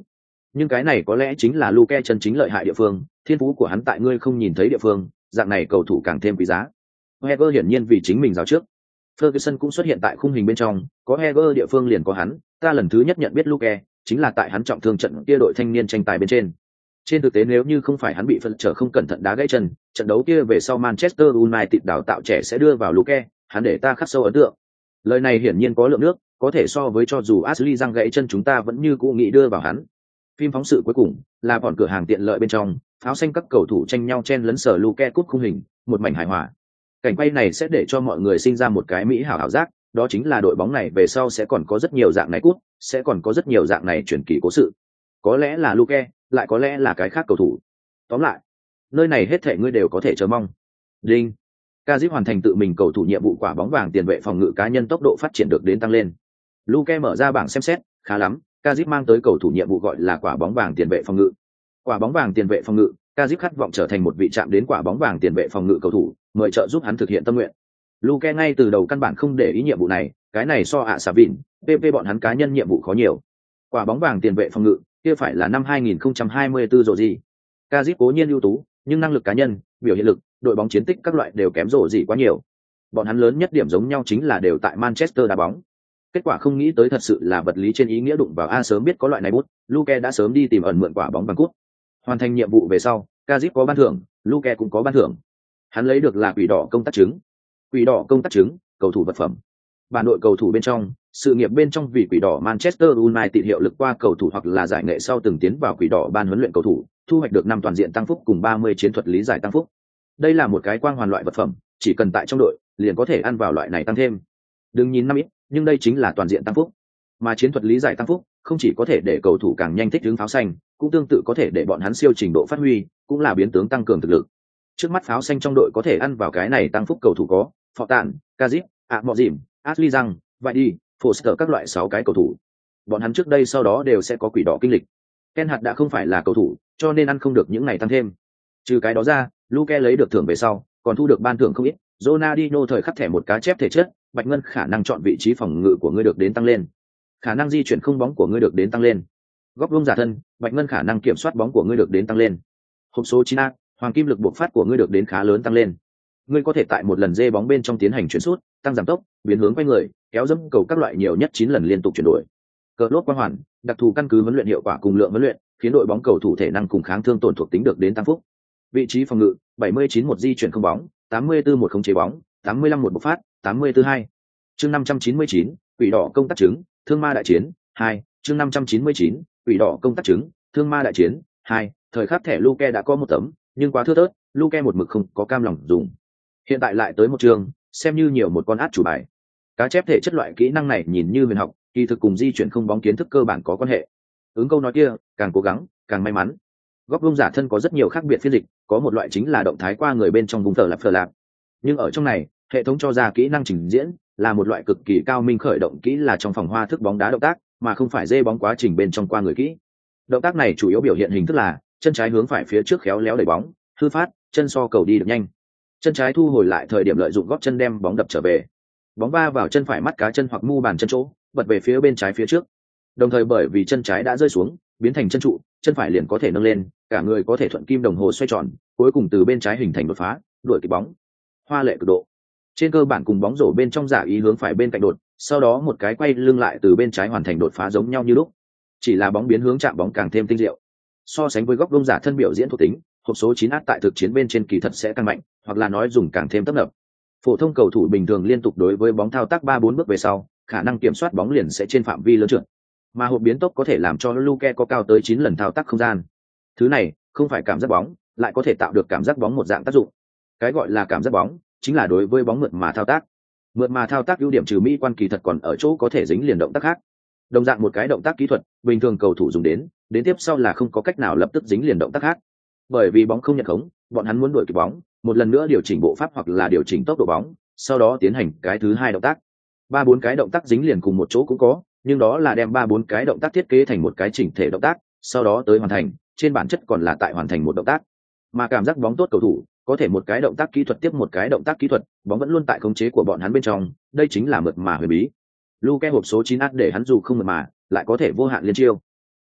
Nhưng cái này có lẽ chính là Luke chân chính lợi hại địa phương, thiên phú của hắn tại ngươi không nhìn thấy địa phương, dạng này cầu thủ càng thêm quý giá. Heger hiển nhiên vì chính mình giáo trước. Ferguson cũng xuất hiện tại khung hình bên trong, có Heger địa phương liền có hắn, ta lần thứ nhất nhận biết Luke, chính là tại hắn trọng thương trận kia đội thanh niên tranh tài bên trên. Trên thực tế nếu như không phải hắn bị phân trở không cẩn thận đá gãy chân, trận đấu kia về sau Manchester United đào tạo trẻ sẽ đưa vào Luke, hắn để ta khắc sâu ấn tượng. Lời này hiển nhiên có lượng nước, có thể so với cho dù Ashley răng gãy chân chúng ta vẫn như cũ nghĩ đưa vào hắn. Phim phóng sự cuối cùng là bọn cửa hàng tiện lợi bên trong, pháo xanh các cầu thủ tranh nhau chen lấn sở Luke cúp khung hình, một mảnh hài hòa. Cảnh quay này sẽ để cho mọi người sinh ra một cái mỹ hảo ảo giác, đó chính là đội bóng này về sau sẽ còn có rất nhiều dạng này cúp, sẽ còn có rất nhiều dạng này chuyển kỳ cố sự. Có lẽ là Luke, lại có lẽ là cái khác cầu thủ. Tóm lại, nơi này hết thảy ngươi đều có thể chờ mong. Đinh. Kazip hoàn thành tự mình cầu thủ nhiệm vụ quả bóng vàng tiền vệ phòng ngự cá nhân tốc độ phát triển được đến tăng lên. Luke mở ra bảng xem xét, khá lắm, Kazip mang tới cầu thủ nhiệm vụ gọi là quả bóng vàng tiền vệ phòng ngự. Quả bóng vàng tiền vệ phòng ngự, Kazip khát vọng trở thành một vị chạm đến quả bóng vàng tiền vệ phòng ngự cầu thủ, mời trợ giúp hắn thực hiện tâm nguyện. Luke ngay từ đầu căn bản không để ý nhiệm vụ này, cái này so ạ xà vịn, PP bọn hắn cá nhân nhiệm vụ khó nhiều. Quả bóng vàng tiền vệ phòng ngự, kia phải là năm 2024 rồi gì? Kazip cố nhiên ưu tú, nhưng năng lực cá nhân, biểu hiện lực, đội bóng chiến tích các loại đều kém rổ gì quá nhiều. Bọn hắn lớn nhất điểm giống nhau chính là đều tại Manchester đá bóng. Kết quả không nghĩ tới thật sự là vật lý trên ý nghĩa đụng vào sớm biết có loại này bút, Luke đã sớm đi tìm ẩn mượn quả bóng bằng cút. Hoàn thành nhiệm vụ về sau, Kazip có ban thưởng, Luke cũng có ban thưởng. Hắn lấy được là quỷ đỏ công tác chứng. Quỷ đỏ công tác chứng, cầu thủ vật phẩm. Bản đội cầu thủ bên trong, sự nghiệp bên trong vì quỷ đỏ Manchester United hiệu lực qua cầu thủ hoặc là giải nghệ sau từng tiến vào quỷ đỏ ban huấn luyện cầu thủ, thu hoạch được 5 toàn diện tăng phúc cùng 30 chiến thuật lý giải tăng phúc. Đây là một cái quang hoàn loại vật phẩm, chỉ cần tại trong đội, liền có thể ăn vào loại này tăng thêm. Đừng nhìn năm ít, nhưng đây chính là toàn diện tăng phúc. Mà chiến thuật lý giải tăng phúc, không chỉ có thể để cầu thủ càng nhanh thích ứng pháo xanh, cũng tương tự có thể để bọn hắn siêu trình độ phát huy, cũng là biến tướng tăng cường thực lực. Trước mắt pháo xanh trong đội có thể ăn vào cái này tăng phúc cầu thủ có Phọ Tạn, Kazip, Mọ Dìm, Ashley Young, vậy đi, Foster các loại 6 cái cầu thủ. Bọn hắn trước đây sau đó đều sẽ có quỷ đỏ kinh lịch. Ken Hart đã không phải là cầu thủ, cho nên ăn không được những này tăng thêm. Trừ cái đó ra, Luke lấy được thưởng về sau, còn thu được ban thưởng không ít. Ronaldinho thời khắc thẻ một cá chép thể chất, Bạch Ngân khả năng chọn vị trí phòng ngự của ngươi được đến tăng lên. Khả năng di chuyển không bóng của ngươi được đến tăng lên. Góc vuông giả thân, Bạch Ngân khả năng kiểm soát bóng của ngươi được đến tăng lên. Hộp số 9A, hoàng kim lực buộc phát của ngươi được đến khá lớn tăng lên. Ngươi có thể tại một lần dê bóng bên trong tiến hành chuyển sút, tăng giảm tốc, biến hướng quay người, kéo dẫm cầu các loại nhiều nhất 9 lần liên tục chuyển đổi. Cờ lốt quang hoàn, đặc thù căn cứ huấn luyện hiệu quả cùng lượng huấn luyện, khiến đội bóng cầu thủ thể năng cùng kháng thương tổn thuộc tính được đến tăng phúc. Vị trí phòng ngự, 79 một di chuyển không bóng, 84 một khống chế bóng, 85 một bộc phát, 84 2. Chương 599, quỷ đỏ công tác chứng, thương ma đại chiến 2. Chương 599, quỷ đỏ công tác chứng, thương ma đại chiến 2. Thời khắc thẻ Luke đã có một tấm, nhưng quá thưa thớt, Luke một mực không có cam lòng dùng. Hiện tại lại tới một trường, xem như nhiều một con át chủ bài. Cá chép thể chất loại kỹ năng này nhìn như huyền học, kỳ thực cùng di chuyển không bóng kiến thức cơ bản có quan hệ. Ứng câu nói kia, càng cố gắng, càng may mắn. Góc vuông giả thân có rất nhiều khác biệt phiên dịch, có một loại chính là động thái qua người bên trong vùng phở lạp. Nhưng ở trong này, hệ thống cho ra kỹ năng trình diễn là một loại cực kỳ cao minh khởi động kỹ là trong phòng hoa thức bóng đá động tác, mà không phải dê bóng quá trình bên trong qua người kỹ. Động tác này chủ yếu biểu hiện hình thức là chân trái hướng phải phía trước khéo léo đẩy bóng, hư phát, chân so cầu đi được nhanh. Chân trái thu hồi lại thời điểm lợi dụng gót chân đem bóng đập trở về. Bóng va vào chân phải mắt cá chân hoặc mu bàn chân chỗ, bật về phía bên trái phía trước. Đồng thời bởi vì chân trái đã rơi xuống, biến thành chân trụ, chân phải liền có thể nâng lên, cả người có thể thuận kim đồng hồ xoay tròn, cuối cùng từ bên trái hình thành đột phá, đuổi kịp bóng. Hoa lệ cực độ. Trên cơ bản cùng bóng rổ bên trong giả ý hướng phải bên cạnh đột, sau đó một cái quay lưng lại từ bên trái hoàn thành đột phá giống nhau như lúc. Chỉ là bóng biến hướng chạm bóng càng thêm tinh diệu. So sánh với góc vuông giả thân biểu diễn thuộc tính, hộp số 9 át tại thực chiến bên trên kỳ thật sẽ càng mạnh, hoặc là nói dùng càng thêm tấp nập. Phổ thông cầu thủ bình thường liên tục đối với bóng thao tác 3-4 bước về sau, khả năng kiểm soát bóng liền sẽ trên phạm vi lớn trượt. Mà hộp biến tốc có thể làm cho Luke có cao tới 9 lần thao tác không gian. Thứ này không phải cảm giác bóng, lại có thể tạo được cảm giác bóng một dạng tác dụng. Cái gọi là cảm giác bóng, chính là đối với bóng mượt mà thao tác. Mượt mà thao tác ưu điểm trừ mỹ quan kỳ thật còn ở chỗ có thể dính liền động tác khác. Đồng dạng một cái động tác kỹ thuật, bình thường cầu thủ dùng đến tiếp sau là không có cách nào lập tức dính liền động tác khác. Bởi vì bóng không nhận khống, bọn hắn muốn đuổi kịp bóng, một lần nữa điều chỉnh bộ pháp hoặc là điều chỉnh tốc độ bóng, sau đó tiến hành cái thứ hai động tác. 3-4 cái động tác dính liền cùng một chỗ cũng có, nhưng đó là đem 3-4 cái động tác thiết kế thành một cái chỉnh thể động tác, sau đó tới hoàn thành, trên bản chất còn là tại hoàn thành một động tác. Mà cảm giác bóng tốt cầu thủ, có thể một cái động tác kỹ thuật tiếp một cái động tác kỹ thuật, bóng vẫn luôn tại khống chế của bọn hắn bên trong, đây chính là mượt mà huyền bí. Luke hộp số 9 át để hắn dù không mượt mà, lại có thể vô hạn liên chiêu.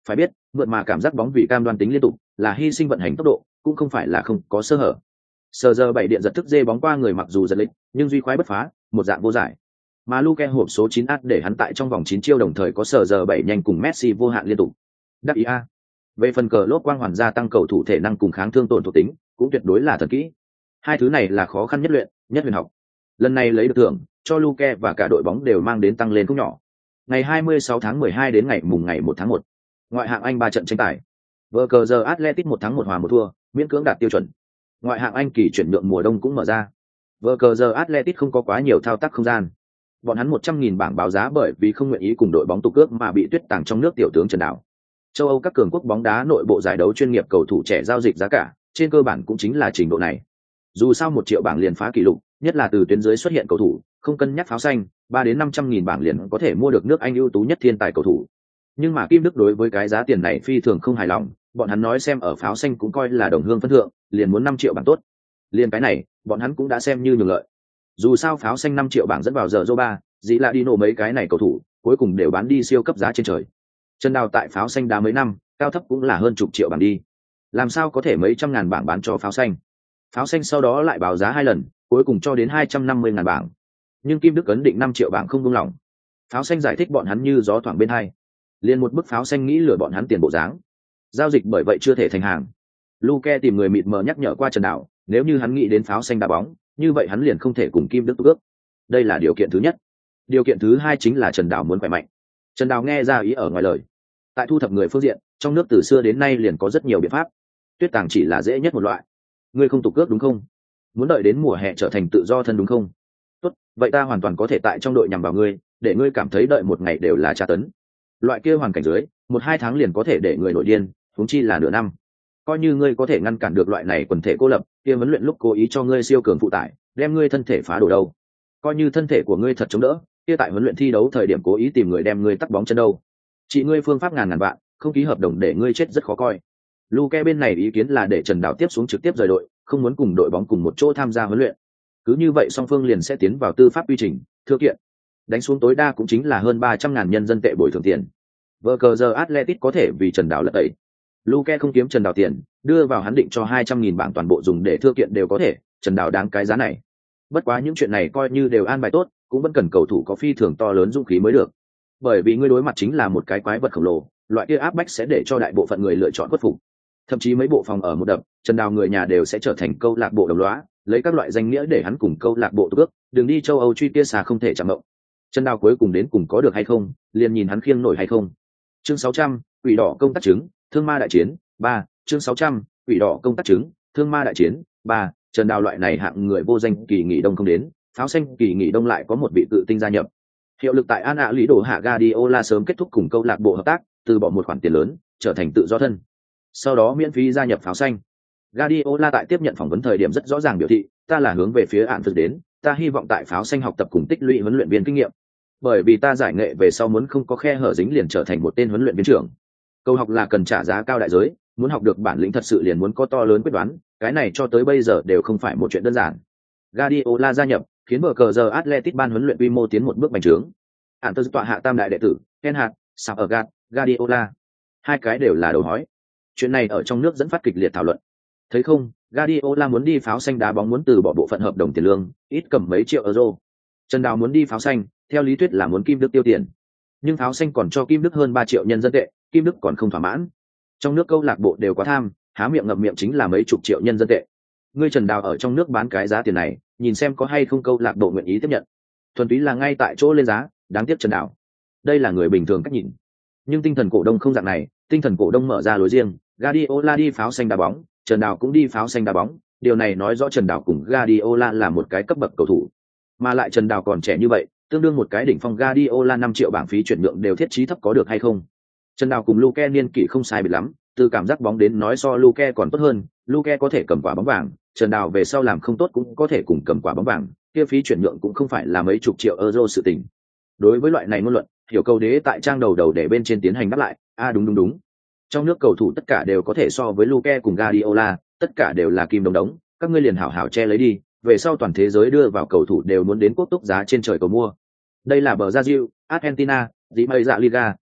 Phải biết, vượt mà cảm giác bóng vì cam đoan tính liên tục, là hy sinh vận hành tốc độ, cũng không phải là không có sơ hở. Sờ giờ 7 điện giật thức dê bóng qua người mặc dù giật lịch, nhưng duy khoái bất phá, một dạng vô giải. Mà Luke hộp số 9 át để hắn tại trong vòng 9 chiêu đồng thời có sờ giờ 7 nhanh cùng Messi vô hạn liên tục. Đắc ý a. Về phần cờ lốp quang hoàn gia tăng cầu thủ thể năng cùng kháng thương tổn thuộc tính, cũng tuyệt đối là thần kỹ. Hai thứ này là khó khăn nhất luyện, nhất huyền học. Lần này lấy được thưởng, cho Luke và cả đội bóng đều mang đến tăng lên không nhỏ. Ngày 26 tháng 12 đến ngày 1 tháng 1. Ngoại hạng Anh 3 trận tranh tài. Vở cờ giờ Atletico 1 thắng 1 hòa 1 thua, miễn cưỡng đạt tiêu chuẩn. Ngoại hạng Anh kỳ chuyển nhượng mùa đông cũng mở ra. Vở cờ giờ Atletico không có quá nhiều thao tác không gian. Bọn hắn 100.000 bảng báo giá bởi vì không nguyện ý cùng đội bóng tục cước mà bị tuyết tàng trong nước tiểu tướng Trần Đào. Châu Âu các cường quốc bóng đá nội bộ giải đấu chuyên nghiệp cầu thủ trẻ giao dịch giá cả, trên cơ bản cũng chính là trình độ này. Dù sao 1 triệu bảng liền phá kỷ lục, nhất là từ tuyến dưới xuất hiện cầu thủ, không cân nhắc pháo xanh, 3 đến 500.000 bảng liền có thể mua được nước Anh ưu tú nhất thiên tài cầu thủ. Nhưng mà Kim Đức đối với cái giá tiền này phi thường không hài lòng, bọn hắn nói xem ở pháo xanh cũng coi là đồng hương phân thượng, liền muốn 5 triệu bảng tốt. Liền cái này, bọn hắn cũng đã xem như nhường lợi. Dù sao pháo xanh 5 triệu bảng dẫn vào giờ Zoba, dĩ là đi nổ mấy cái này cầu thủ, cuối cùng đều bán đi siêu cấp giá trên trời. Trần Đào tại pháo xanh đá mấy năm, cao thấp cũng là hơn chục triệu bảng đi. Làm sao có thể mấy trăm ngàn bảng bán cho pháo xanh? Pháo xanh sau đó lại báo giá 2 lần, cuối cùng cho đến 250.000 bảng. Nhưng Kim Đức ấn định 5 triệu bảng không buông lỏng. Pháo xanh giải thích bọn hắn như gió thoảng bên hai. Liên một bức pháo xanh nghĩ lừa bọn hắn tiền bộ dáng. Giao dịch bởi vậy chưa thể thành hàng. Luke tìm người mịt mờ nhắc nhở qua Trần Đào, nếu như hắn nghĩ đến pháo xanh đá bóng, như vậy hắn liền không thể cùng Kim Đức ước. Đây là điều kiện thứ nhất. Điều kiện thứ hai chính là Trần Đào muốn khỏe mạnh. Trần Đào nghe ra ý ở ngoài lời. Tại thu thập người phương diện, trong nước từ xưa đến nay liền có rất nhiều biện pháp. Tuyết tàng chỉ là dễ nhất một loại. Ngươi không tục cước đúng không? Muốn đợi đến mùa hè trở thành tự do thân đúng không? Tốt, vậy ta hoàn toàn có thể tại trong đội nhằm vào ngươi, để ngươi cảm thấy đợi một ngày đều là tra tấn. Loại kia hoàn cảnh dưới, 1-2 tháng liền có thể để người nổi điên, huống chi là nửa năm. Coi như ngươi có thể ngăn cản được loại này quần thể cô lập, kia huấn luyện lúc cố ý cho ngươi siêu cường phụ tải, đem ngươi thân thể phá đổ đâu. Coi như thân thể của ngươi thật chống đỡ, kia tại huấn luyện thi đấu thời điểm cố ý tìm người đem ngươi tắc bóng chân đâu. Chị ngươi phương pháp ngàn vạn, không ký hợp đồng để ngươi chết rất khó coi. Luke bên này ý kiến là để Trần Đào tiếp xuống trực tiếp rời đội, không muốn cùng đội bóng cùng một chỗ tham gia huấn luyện. Cứ như vậy song phương liền sẽ tiến vào tư pháp quy trình, thưa kiện. Đánh xuống tối đa cũng chính là hơn 300.000 nhân dân tệ bồi thường tiền. Vở cờ giờ Atletico có thể vì Trần Đào lật tẩy. Luke không kiếm Trần Đào tiền, đưa vào hắn định cho 200.000 bảng toàn bộ dùng để thưa kiện đều có thể, Trần Đào đáng cái giá này. Bất quá những chuyện này coi như đều an bài tốt, cũng vẫn cần cầu thủ có phi thường to lớn dũng khí mới được. Bởi vì ngươi đối mặt chính là một cái quái vật khổng lồ, loại kia áp bách sẽ để cho đại bộ phận người lựa chọn khuất phục. Thậm chí mấy bộ phòng ở một đập, Trần Đào người nhà đều sẽ trở thành câu lạc bộ đồng lõa, lấy các loại danh nghĩa để hắn cùng câu lạc bộ tục ước, đừng đi châu Âu truy tia xà không thể chạm mộng. Trần Đào cuối cùng đến cùng có được hay không, liền nhìn hắn khiêng nổi hay không. Chương 600, quỷ đỏ công tác chứng, thương ma đại chiến 3. Chương 600, quỷ đỏ công tác chứng, thương ma đại chiến 3. Trần Đào loại này hạng người vô danh kỳ nghỉ đông không đến, pháo xanh kỳ nghỉ đông lại có một vị tự tinh gia nhập. Hiệu lực tại Ana Lý Đồ Hạ Guardiola sớm kết thúc cùng câu lạc bộ hợp tác, từ bỏ một khoản tiền lớn, trở thành tự do thân. Sau đó miễn phí gia nhập pháo xanh. Guardiola tại tiếp nhận phỏng vấn thời điểm rất rõ ràng biểu thị, ta là hướng về phía án thực đến, ta hy vọng tại pháo xanh học tập cùng tích lũy huấn luyện viên kinh nghiệm. Bởi vì ta giải nghệ về sau muốn không có khe hở dính liền trở thành một tên huấn luyện viên trưởng. Câu học là cần trả giá cao đại giới, muốn học được bản lĩnh thật sự liền muốn có to lớn quyết đoán, cái này cho tới bây giờ đều không phải một chuyện đơn giản. Guardiola gia nhập, khiến bờ cờ giờ Atletico ban huấn luyện quy mô tiến một bước bành trướng. Ản tơ tọa hạ tam đại đệ tử, Ten Hag, Southgate, Guardiola, hai cái đều là đầu hói. Chuyện này ở trong nước dẫn phát kịch liệt thảo luận. Thấy không, Guardiola muốn đi pháo xanh đá bóng muốn từ bỏ bộ phận hợp đồng tiền lương, ít cầm mấy triệu euro. Trần Đào muốn đi pháo xanh, theo lý thuyết là muốn Kim Đức tiêu tiền. Nhưng pháo xanh còn cho Kim Đức hơn 3 triệu nhân dân tệ, Kim Đức còn không thỏa mãn. Trong nước câu lạc bộ đều quá tham, há miệng ngậm miệng chính là mấy chục triệu nhân dân tệ. Ngươi Trần Đào ở trong nước bán cái giá tiền này, nhìn xem có hay không câu lạc bộ nguyện ý tiếp nhận. Thuần túy là ngay tại chỗ lên giá, đáng tiếc Trần Đào. Đây là người bình thường cách nhìn. Nhưng tinh thần cổ đông không dạng này, tinh thần cổ đông mở ra lối riêng, Guardiola đi pháo xanh đá bóng, Trần Đào cũng đi pháo xanh đá bóng, điều này nói rõ Trần Đào cùng Guardiola là một cái cấp bậc cầu thủ. Mà lại Trần Đào còn trẻ như vậy, tương đương một cái đỉnh phong Guardiola 5 triệu bảng phí chuyển nhượng đều thiết trí thấp có được hay không. Trần Đào cùng Luke niên kỷ không sai biệt lắm, từ cảm giác bóng đến nói so Luke còn tốt hơn, Luke có thể cầm quả bóng vàng, Trần Đào về sau làm không tốt cũng có thể cùng cầm quả bóng vàng, kia phí chuyển nhượng cũng không phải là mấy chục triệu euro sự tình. Đối với loại này ngôn luận, hiểu cầu đế tại trang đầu để bên trên tiến hành đáp lại, đúng. Trong nước cầu thủ tất cả đều có thể so với Luke cùng Guardiola, tất cả đều là kim đồng đống, các ngươi liền hảo hảo che lấy đi, về sau toàn thế giới đưa vào cầu thủ đều muốn đến quốc túc giá trên trời cầu mua. Đây là bờ Brazil, Argentina, dĩ mây dạ Liga,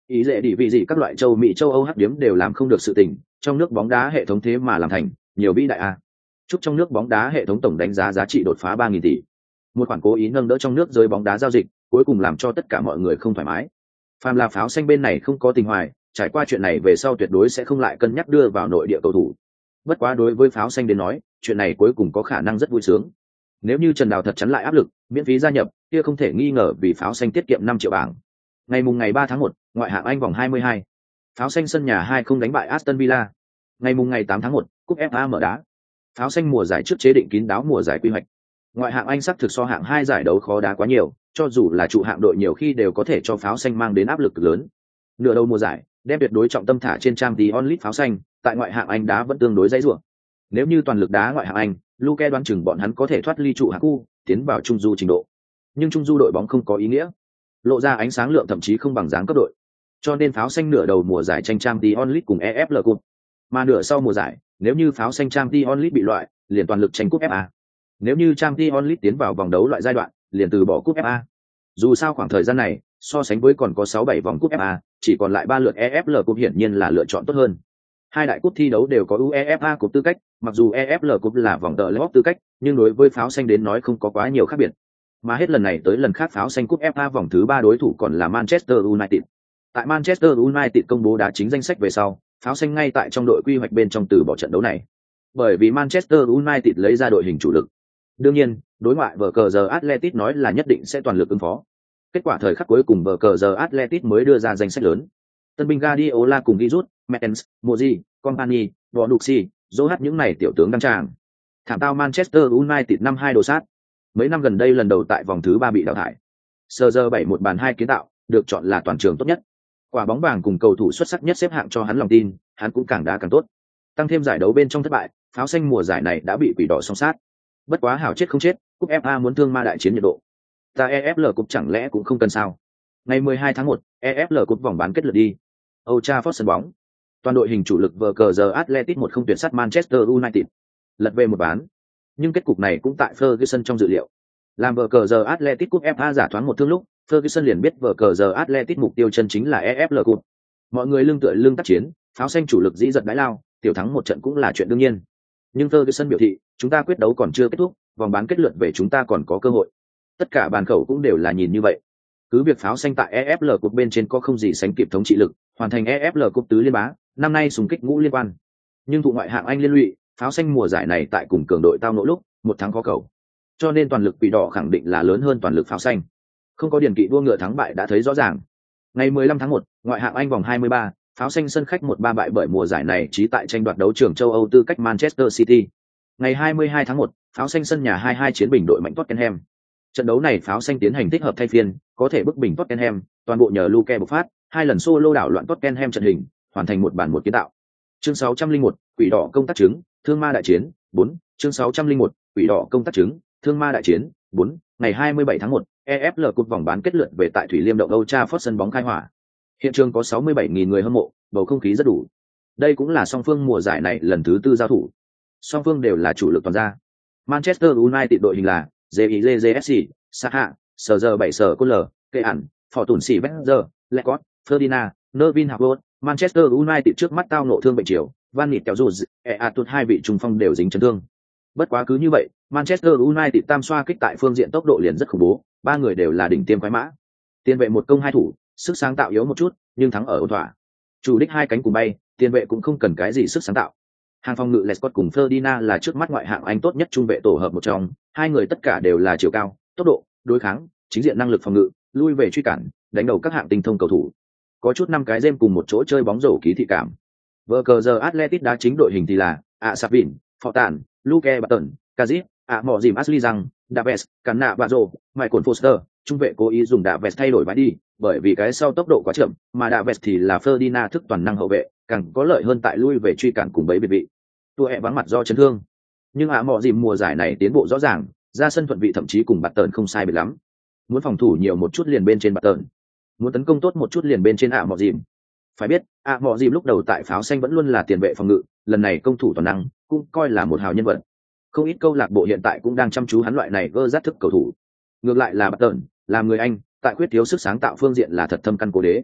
ý dễ đi vị gì các loại châu Mỹ châu Âu hắc điếm đều làm không được sự tình, trong nước bóng đá hệ thống thế mà làm thành, nhiều vĩ đại a. Chúc trong nước bóng đá hệ thống tổng đánh giá giá trị đột phá 3.000 tỷ. Một khoản cố ý nâng đỡ trong nước giới bóng đá giao dịch, cuối cùng làm cho tất cả mọi người không thoải mái. Phàm là pháo xanh bên này không có tình hoài, trải qua chuyện này về sau tuyệt đối sẽ không lại cân nhắc đưa vào nội địa cầu thủ. Bất quá đối với pháo xanh đến nói, chuyện này cuối cùng có khả năng rất vui sướng. Nếu như Trần Đào thật chắn lại áp lực, miễn phí gia nhập, kia không thể nghi ngờ vì pháo xanh tiết kiệm 5 triệu bảng. Ngày 3 tháng 1, ngoại hạng Anh vòng 22. Pháo xanh sân nhà 2-0 đánh bại Aston Villa. Ngày 8 tháng 1, cúp FA mở đá. Pháo xanh mùa giải trước chế định kín đáo mùa giải quy hoạch. Ngoại hạng Anh sắp thực so hạng 2 giải đấu khó đá quá nhiều, cho dù là trụ hạng đội nhiều khi đều có thể cho pháo xanh mang đến áp lực lớn. Nửa đầu mùa giải, đem tuyệt đối trọng tâm thả trên Champions League pháo xanh, tại ngoại hạng Anh đá vẫn tương đối dễ dàng. Nếu như toàn lực đá ngoại hạng Anh, Luke đoán chừng bọn hắn có thể thoát ly trụ hạng khu, tiến vào trung du trình độ. Nhưng trung du đội bóng không có ý nghĩa, lộ ra ánh sáng lượng thậm chí không bằng dáng cấp đội. Cho nên pháo xanh nửa đầu mùa giải tranh Champions League cùng EFL Cup, mà nửa sau mùa giải, nếu như pháo xanh Champions League bị loại, liền toàn lực tranh cúp FA. Nếu như Champions League tiến vào vòng đấu loại giai đoạn, liền từ bỏ cúp FA. Dù sao khoảng thời gian này, so sánh với còn có 6-7 vòng cúp FA, chỉ còn lại 3 lượt EFL Cup hiển nhiên là lựa chọn tốt hơn. Hai đại cúp thi đấu đều có UEFA Cup tư cách, mặc dù EFL Cup là vòng play-off tư cách, nhưng đối với pháo xanh đến nói không có quá nhiều khác biệt. Mà hết lần này tới lần khác pháo xanh cúp FA vòng thứ 3 đối thủ còn là Manchester United. Tại Manchester United công bố đá chính danh sách về sau, pháo xanh ngay tại trong đội quy hoạch bên trong từ bỏ trận đấu này. Bởi vì Manchester United lấy ra đội hình chủ lực. Đương nhiên, đối ngoại vở cờ giờ Atletico nói là nhất định sẽ toàn lực ứng phó. Kết quả thời khắc cuối cùng vở cờ giờ Atletico mới đưa ra danh sách lớn. Tân binh Guardiola cùng Giroud, Mertens, Modric, Company, Bonucci, Zohat những này tiểu tướng đăng tràng. Thảm tao Manchester United 5-2 đồ sát. Mấy năm gần đây lần đầu tại vòng thứ 3 bị đào thải. Sơ giờ 7-1 bàn 2 kiến tạo, được chọn là toàn trường tốt nhất. Quả bóng vàng cùng cầu thủ xuất sắc nhất xếp hạng cho hắn lòng tin, hắn cũng càng đá càng tốt. Tăng thêm giải đấu bên trong thất bại, pháo xanh mùa giải này đã bị quỷ đỏ song sát. Bất quá hảo chết không chết, cúp FA muốn thương ma đại chiến nhiệt độ. Ta EFL cúp chẳng lẽ cũng không cần sao? Ngày 12 tháng 1, EFL cúp vòng bán kết lượt đi. Old Trafford sân bóng. Toàn đội hình chủ lực vờ cờ giờ Atletico 1-0 tuyệt sát Manchester United. Lật về một bán. Nhưng kết cục này cũng tại Ferguson trong dự liệu. Làm vờ cờ giờ Atletico cúp FA giả thoáng một thương lúc, Ferguson liền biết vờ cờ giờ Atletico mục tiêu chân chính là EFL cúp. Mọi người lưng tựa lưng tác chiến, pháo xanh chủ lực dĩ giật đái lao, tiểu thắng một trận cũng là chuyện đương nhiên. Nhưng Ferguson biểu thị, chúng ta quyết đấu còn chưa kết thúc, vòng bán kết lượt về chúng ta còn có cơ hội. Tất cả bàn khẩu cũng đều là nhìn như vậy. Cứ việc pháo xanh tại EFL Cup bên trên có không gì sánh kịp thống trị lực, hoàn thành EFL Cup tứ liên bá, năm nay xung kích ngũ liên quan. Nhưng thụ ngoại hạng Anh liên lụy, pháo xanh mùa giải này tại cùng cường đội tao nỗ lúc, một thắng có cầu. Cho nên toàn lực quỷ đỏ khẳng định là lớn hơn toàn lực pháo xanh. Không có điển kỵ đua ngựa thắng bại đã thấy rõ ràng. Ngày 15 tháng 1, ngoại hạng Anh vòng 23, pháo xanh sân khách 1-3 bại bởi mùa giải này chí tại tranh đoạt đấu trường châu Âu tư cách Manchester City. Ngày 22 tháng 1, pháo xanh sân nhà 2-2 chiến bình đội mạnh Tottenham. Trận đấu này pháo xanh tiến hành thích hợp thay phiên, có thể bức bình Tottenham, toàn bộ nhờ Luke bộc phát, 2 lần solo đảo loạn Tottenham trận hình, hoàn thành một bàn một kiến tạo. Chương 601, quỷ đỏ công tác chứng, thương ma đại chiến, 4, chương 601, quỷ đỏ công tác chứng, thương ma đại chiến, 4, ngày 27 tháng 1, EFL Cup vòng bán kết lượt về tại Thủy Liêm động Old Trafford sân bóng khai hỏa. Hiện trường có 67.000 người hâm mộ, bầu không khí rất đủ. Đây cũng là song phương mùa giải này lần thứ 4 giao thủ. Song phương đều là chủ lực toàn gia. Manchester United đội hình là JIJJSC, Saha, Sờ 7 Sờ Côn L, Kê Ản, Phỏ Tùn Sĩ Becker, Lecott, Ferdinand, Nervin Howard. Manchester United trước mắt tao nộ thương bệnh chiều, Van Nịt kẹo rụt, tụt hai vị trung phong đều dính chấn thương. Bất quá cứ như vậy, Manchester United tam xoa kích tại phương diện tốc độ liền rất khủng bố, ba người đều là đỉnh tiêm quái mã. Tiền vệ một công hai thủ, sức sáng tạo yếu một chút, nhưng thắng ở ổn thỏa. Chủ đích hai cánh cùng bay, tiền vệ cũng không cần cái gì sức sáng tạo. Hàng phòng ngự Lescott cùng Ferdinand là trước mắt ngoại hạng Anh tốt nhất trung vệ tổ hợp một trong, hai người tất cả đều là chiều cao, tốc độ, đối kháng, chính diện năng lực phòng ngự, lui về truy cản, đánh đầu các hạng tinh thông cầu thủ. Có chút năm cái gem cùng một chỗ chơi bóng rổ ký thị cảm. Vở cờ giờ Atletico đá chính đội hình thì là Savin, Phọ Tản, Luke Barton, Kazip, Mọ Dìm Ashley rằng, Daves, Canna Bazo, Michael Foster, trung vệ cố ý dùng Daves thay đổi bãi đi, bởi vì cái sau tốc độ quá chậm, mà Daves thì là Ferdinand thức toàn năng hậu vệ, càng có lợi hơn tại lui về truy cản cùng bấy biệt vị. Tua hẹ vắng mặt do chấn thương, nhưng Mọ Dìm mùa giải này tiến bộ rõ ràng, ra sân thuận vị thậm chí cùng Barton không sai biệt lắm. Muốn phòng thủ nhiều một chút liền bên trên Barton, muốn tấn công tốt một chút liền bên trên Mọ Dìm. Phải biết, Mọ Dìm lúc đầu tại pháo xanh vẫn luôn là tiền vệ phòng ngự, lần này công thủ toàn năng, cũng coi là một hào nhân vật. Không ít câu lạc bộ hiện tại cũng đang chăm chú hắn loại này gơ rát thức cầu thủ. Ngược lại là Barton, làm người Anh, tại quyết thiếu sức sáng tạo phương diện là thật thâm căn cố đế.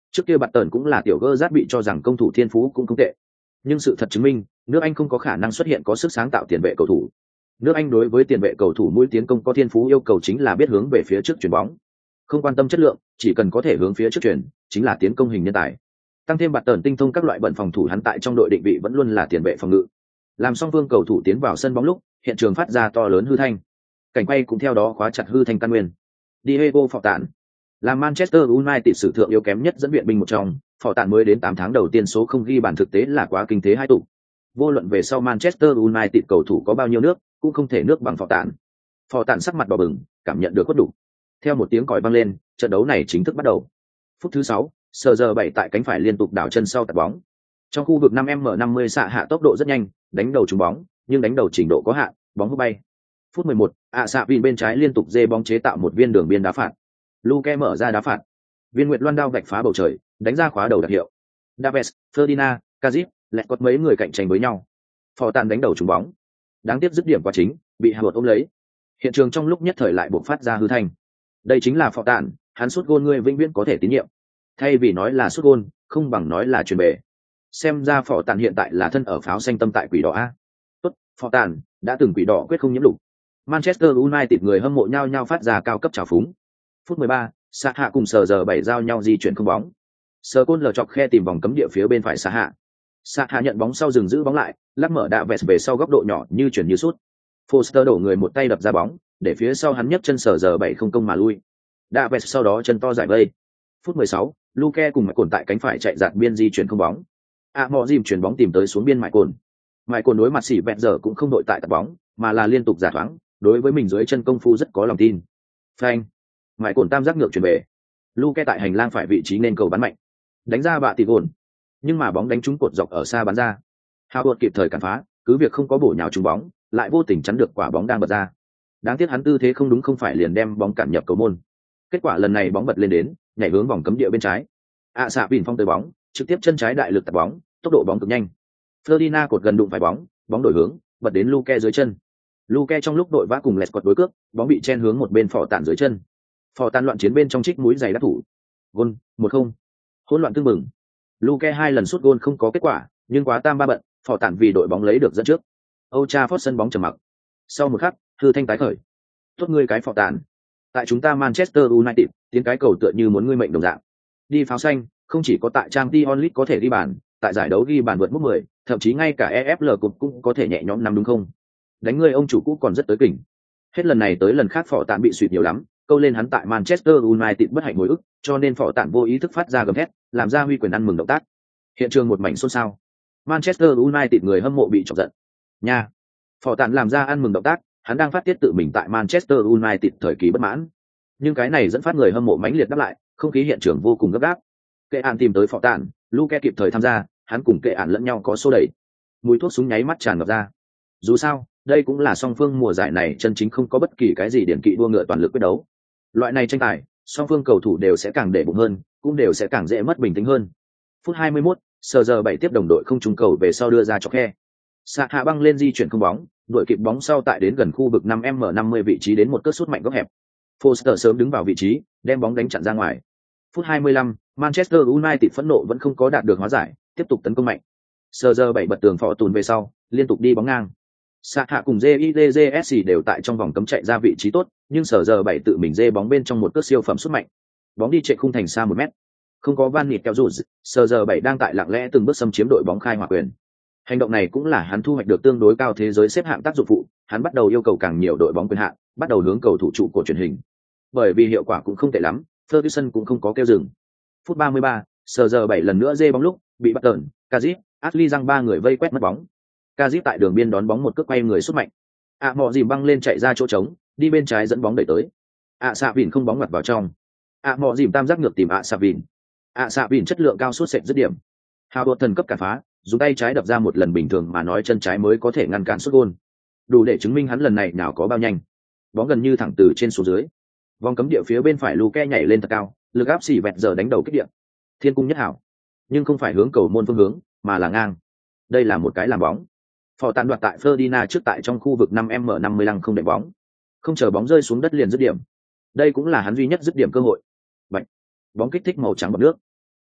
Trước kia Bạt Tần cũng là tiểu gơ rát bị cho rằng công thủ thiên phú cũng không tệ, nhưng sự thật chứng minh nước Anh không có khả năng xuất hiện có sức sáng tạo tiền vệ cầu thủ. Nước Anh đối với tiền vệ cầu thủ mũi tiến công có thiên phú yêu cầu chính là biết hướng về phía trước chuyền bóng, không quan tâm chất lượng, chỉ cần có thể hướng phía trước chuyền, chính là tiến công hình nhân tài. Tăng thêm Bạt Tần tinh thông các loại bận phòng thủ, hắn tại trong đội định vị vẫn luôn là tiền vệ phòng ngự. Làm song phương cầu thủ tiến vào sân bóng lúc, hiện trường phát ra to lớn hư thanh. Cảnh quay cũng theo đó khóa chặt hư thanh căn nguyên. Diego Forlan là Manchester United sử thượng yếu kém nhất dẫn viện binh một trong, Forlan mới đến 8 tháng đầu tiên số không ghi bàn thực tế là quá kinh thế hai tụ. Vô luận về sau Manchester United cầu thủ có bao nhiêu nước, cũng không thể nước bằng Forlan. Forlan sắc mặt đỏ bừng, cảm nhận được khuất đủ. Theo một tiếng còi vang lên, trận đấu này chính thức bắt đầu. Phút thứ 6, CR7 tại cánh phải liên tục đảo chân sau tạt bóng. Trong khu vực 5m50 xạ hạ tốc độ rất nhanh, đánh đầu trúng bóng, nhưng đánh đầu trình độ có hạn, bóng hút bay. Phút 11, xạ Vin bên trái liên tục dê bóng chế tạo một viên đường biên đá phạt. Luke mở ra đá phạt. Viên Nguyệt Loan đao vạch phá bầu trời, đánh ra khóa đầu đặc hiệu. Davies, Ferdinand, Kazip, lẹt quất mấy người cạnh tranh với nhau. Forlan đánh đầu trúng bóng. Đáng tiếc dứt điểm quá chính, bị Howard ôm lấy. Hiện trường trong lúc nhất thời lại bộc phát ra hư thanh. Đây chính là Forlan, hắn sút gôn người vĩnh viễn có thể tín nhiệm. Thay vì nói là sút gôn, không bằng nói là chuyền bể. Xem ra Forlan hiện tại là thân ở pháo xanh tâm tại quỷ đỏ a. Tốt, Forlan đã từng quỷ đỏ quyết không nhiễm lục. Manchester United người hâm mộ nhau nhau phát ra cao cấp trào phúng. Phút 13, Sa Hạ cùng CR7 giao nhau di chuyển không bóng. Sờ côn lờ chọc khe tìm vòng cấm địa phía bên phải Sa Hạ. Sa Hạ nhận bóng sau dừng giữ bóng lại, lắc mở đạ vẹt về sau góc độ nhỏ như chuyển như sút. Foster đổ người một tay đập ra bóng, để phía sau hắn nhấc chân CR7 không công mà lui. Đạ vẹt sau đó chân to giải vây. Phút 16, Luke cùng Mại Cồn tại cánh phải chạy dạt biên di chuyển không bóng. Mọ dìm chuyển bóng tìm tới xuống biên Mại Cồn. Mại Cồn đối mặt xỉ vẹt giờ cũng không đội tại tạt bóng, mà là liên tục giả thoáng, đối với mình dưới chân công phu rất có lòng tin. Phanh. Mại Cồn tam giác ngược chuyển về. Luke tại hành lang phải vị trí nên cầu bắn mạnh, đánh ra bạ tỷ gồn, nhưng mà bóng đánh trúng cột dọc ở xa bắn ra. Howard kịp thời cản phá, cứ việc không có bổ nhào trúng bóng, lại vô tình chắn được quả bóng đang bật ra. Đáng tiếc hắn tư thế không đúng, không phải liền đem bóng cản nhập cầu môn. Kết quả lần này bóng bật lên đến, nhảy hướng vòng cấm địa bên trái. Xạ Vin phong tới bóng, trực tiếp chân trái đại lực tạt bóng, tốc độ bóng cực nhanh. Ferdinand cột gần đụng phải bóng, bóng đổi hướng, bật đến Luke dưới chân. Luke trong lúc đội vã cùng lẹt quật đối cước, bóng bị chen hướng một bên Forlan dưới chân. Forlan loạn chiến bên trong trích mũi giày đắc thủ. Gol 1-0. Hỗn loạn tương mừng. Luke 2 lần sút gôn không có kết quả, nhưng quá tam ba bận, Forlan vì đội bóng lấy được dẫn trước. Old Trafford sân bóng trầm mặc. Sau một khắc, hư thanh tái khởi. Tốt ngươi cái Forlan. Tại chúng ta Manchester United, tiếng cái cầu tựa như muốn ngươi mệnh đồng dạng. Đi pháo xanh, không chỉ có tại Champions League có thể ghi bàn, tại giải đấu ghi bàn vượt mức 10, thậm chí ngay cả EFL Cup cũng có thể nhẹ nhõm nắm đúng không? Đánh ngươi ông chủ cũ còn rất tới kỉnh. Hết lần này tới lần khác Forlan bị suýt nhiều lắm, câu lên hắn tại Manchester United bất hạnh hồi ức, cho nên Forlan vô ý thức phát ra gầm thét, làm ra huy quyền ăn mừng động tác. Hiện trường một mảnh xôn xao. Manchester United người hâm mộ bị chọc giận. Nha. Forlan làm ra ăn mừng động tác, hắn đang phát tiết tự mình tại Manchester United thời kỳ bất mãn. Nhưng cái này dẫn phát người hâm mộ mãnh liệt đáp lại, không khí hiện trường vô cùng gấp gáp. Kệ Án tìm tới Forlan, Luke kịp thời tham gia, hắn cùng Kệ Án lẫn nhau có xô đẩy. Mùi thuốc súng nháy mắt tràn ngập ra. Dù sao, đây cũng là song phương mùa giải này chân chính không có bất kỳ cái gì điển kỵ đua ngựa toàn lực quyết đấu. Loại này tranh tài, song phương cầu thủ đều sẽ càng để bụng hơn, cũng đều sẽ càng dễ mất bình tĩnh hơn. Phút 21, CR7 tiếp đồng đội không trúng cầu về sau đưa ra chọc khe. Sa Hạ băng lên di chuyển không bóng, đội kịp bóng sau tại đến gần khu vực 5m50 vị trí đến một cước sút mạnh góc hẹp. Foster sớm đứng vào vị trí, đem bóng đánh chặn ra ngoài. Phút 25, Manchester United phẫn nộ vẫn không có đạt được hóa giải, tiếp tục tấn công mạnh. CR7 bật tường phò tùn về sau, liên tục đi bóng ngang. Sa Hạ cùng JIDJSC đều tại trong vòng cấm chạy ra vị trí tốt, nhưng CR7 tự mình dê bóng bên trong một cước siêu phẩm sút mạnh. Bóng đi chạy khung thành xa 1 mét. Không có Van Nịt kéo rụt, CR7 đang tại lặng lẽ từng bước xâm chiếm đội bóng khai hỏa quyền. Hành động này cũng là hắn thu hoạch được tương đối cao thế giới xếp hạng tác dụng phụ, hắn bắt đầu yêu cầu càng nhiều đội bóng quyền hạn, bắt đầu hướng cầu thủ trụ của truyền hình. Bởi vì hiệu quả cũng không tệ lắm, Ferguson cũng không có kêu dừng. Phút 33, CR7 lần nữa dê bóng lúc bị bắt tợn, Kazip, Ashley răng 3 người vây quét mất bóng. Kazip tại đường biên đón bóng một cước quay người sút mạnh. Mọ dìm băng lên chạy ra chỗ trống, đi bên trái dẫn bóng đẩy tới. Xạ Vin không bóng ngoặt vào trong. Mọ dìm tam giác ngược tìm Xạ Vin. Xạ Vin chất lượng cao suốt sệt dứt điểm. Howard thần cấp cản phá, dùng tay trái đập ra một lần bình thường mà nói chân trái mới có thể ngăn cản sút gôn. Đủ để chứng minh hắn lần này nào có bao nhanh. Bóng gần như thẳng từ trên xuống dưới. Vòng cấm địa phía bên phải Luke nhảy lên thật cao, lực áp xỉ vẹt giờ đánh đầu kích địa. Thiên cung nhất hảo, nhưng không phải hướng cầu môn phương hướng, mà là ngang. Đây là một cái làm bóng. Forlan đoạt tại Ferdinand trước tại trong khu vực 5m50 không để bóng. Không chờ bóng rơi xuống đất liền dứt điểm. Đây cũng là hắn duy nhất dứt điểm cơ hội. Bạch. Bóng kích thích màu trắng bọt nước.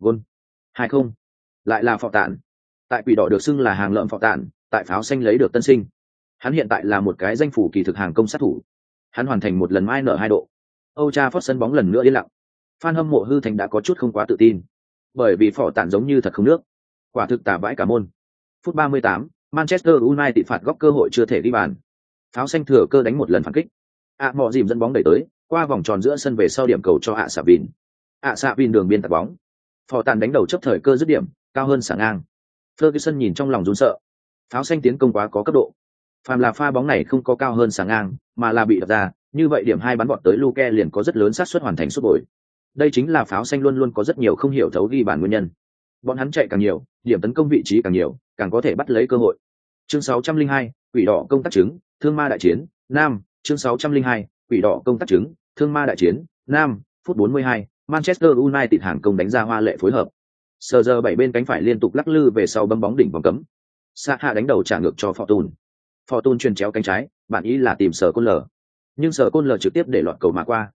Gôn. 2-0. Lại là Phò Tản. Tại quỷ đỏ được xưng là hàng lợm Phò Tản, tại pháo xanh lấy được tân sinh. Hắn hiện tại là một cái danh phủ kỳ thực hàng công sát thủ. Hắn hoàn thành một lần mai nở 2 độ. Âu Cha Phót sân bóng lần nữa yên lặng. Fan hâm mộ hư thành đã có chút không quá tự tin, bởi vì Phò Tản giống như thật không nước. Quả thực tả vãi cả môn. Phút 38, Manchester United phạt góc cơ hội chưa thể ghi bàn. Pháo xanh thừa cơ đánh một lần phản kích. Mọ dìm dẫn bóng đẩy tới, qua vòng tròn giữa sân về sau điểm cầu cho Xạ Vin. Xạ Vin đường biên tạt bóng. Phò Tản đánh đầu chấp thời cơ dứt điểm, cao hơn xả ngang. Ferguson nhìn trong lòng run sợ. Pháo xanh tiến công quá có cấp độ. Phàm là pha bóng này không có cao hơn xả ngang, mà là bị đập ra, như vậy điểm 2 bắn vọt tới Luke liền có rất lớn xác suất hoàn thành sút bồi. Đây chính là pháo xanh luôn luôn có rất nhiều không hiểu thấu ghi bàn nguyên nhân. Bọn hắn chạy càng nhiều, điểm tấn công vị trí càng nhiều, càng có thể bắt lấy cơ hội. Chương 602, quỷ đỏ công tác chứng, thương ma đại chiến, Nam. Chương 602, quỷ đỏ công tác chứng, thương ma đại chiến, Nam. Phút 42, Manchester United hàng công đánh ra hoa lệ phối hợp. Sờ giờ 7 bên cánh phải liên tục lắc lư về sau bấm bóng đỉnh vòng cấm. Saha đánh đầu trả ngược cho Fortune. Fortune chuyền chéo cánh trái, bạn ý là tìm Sở Côn Lở. Nhưng Sở Côn Lở trực tiếp để lọt cầu mà qua.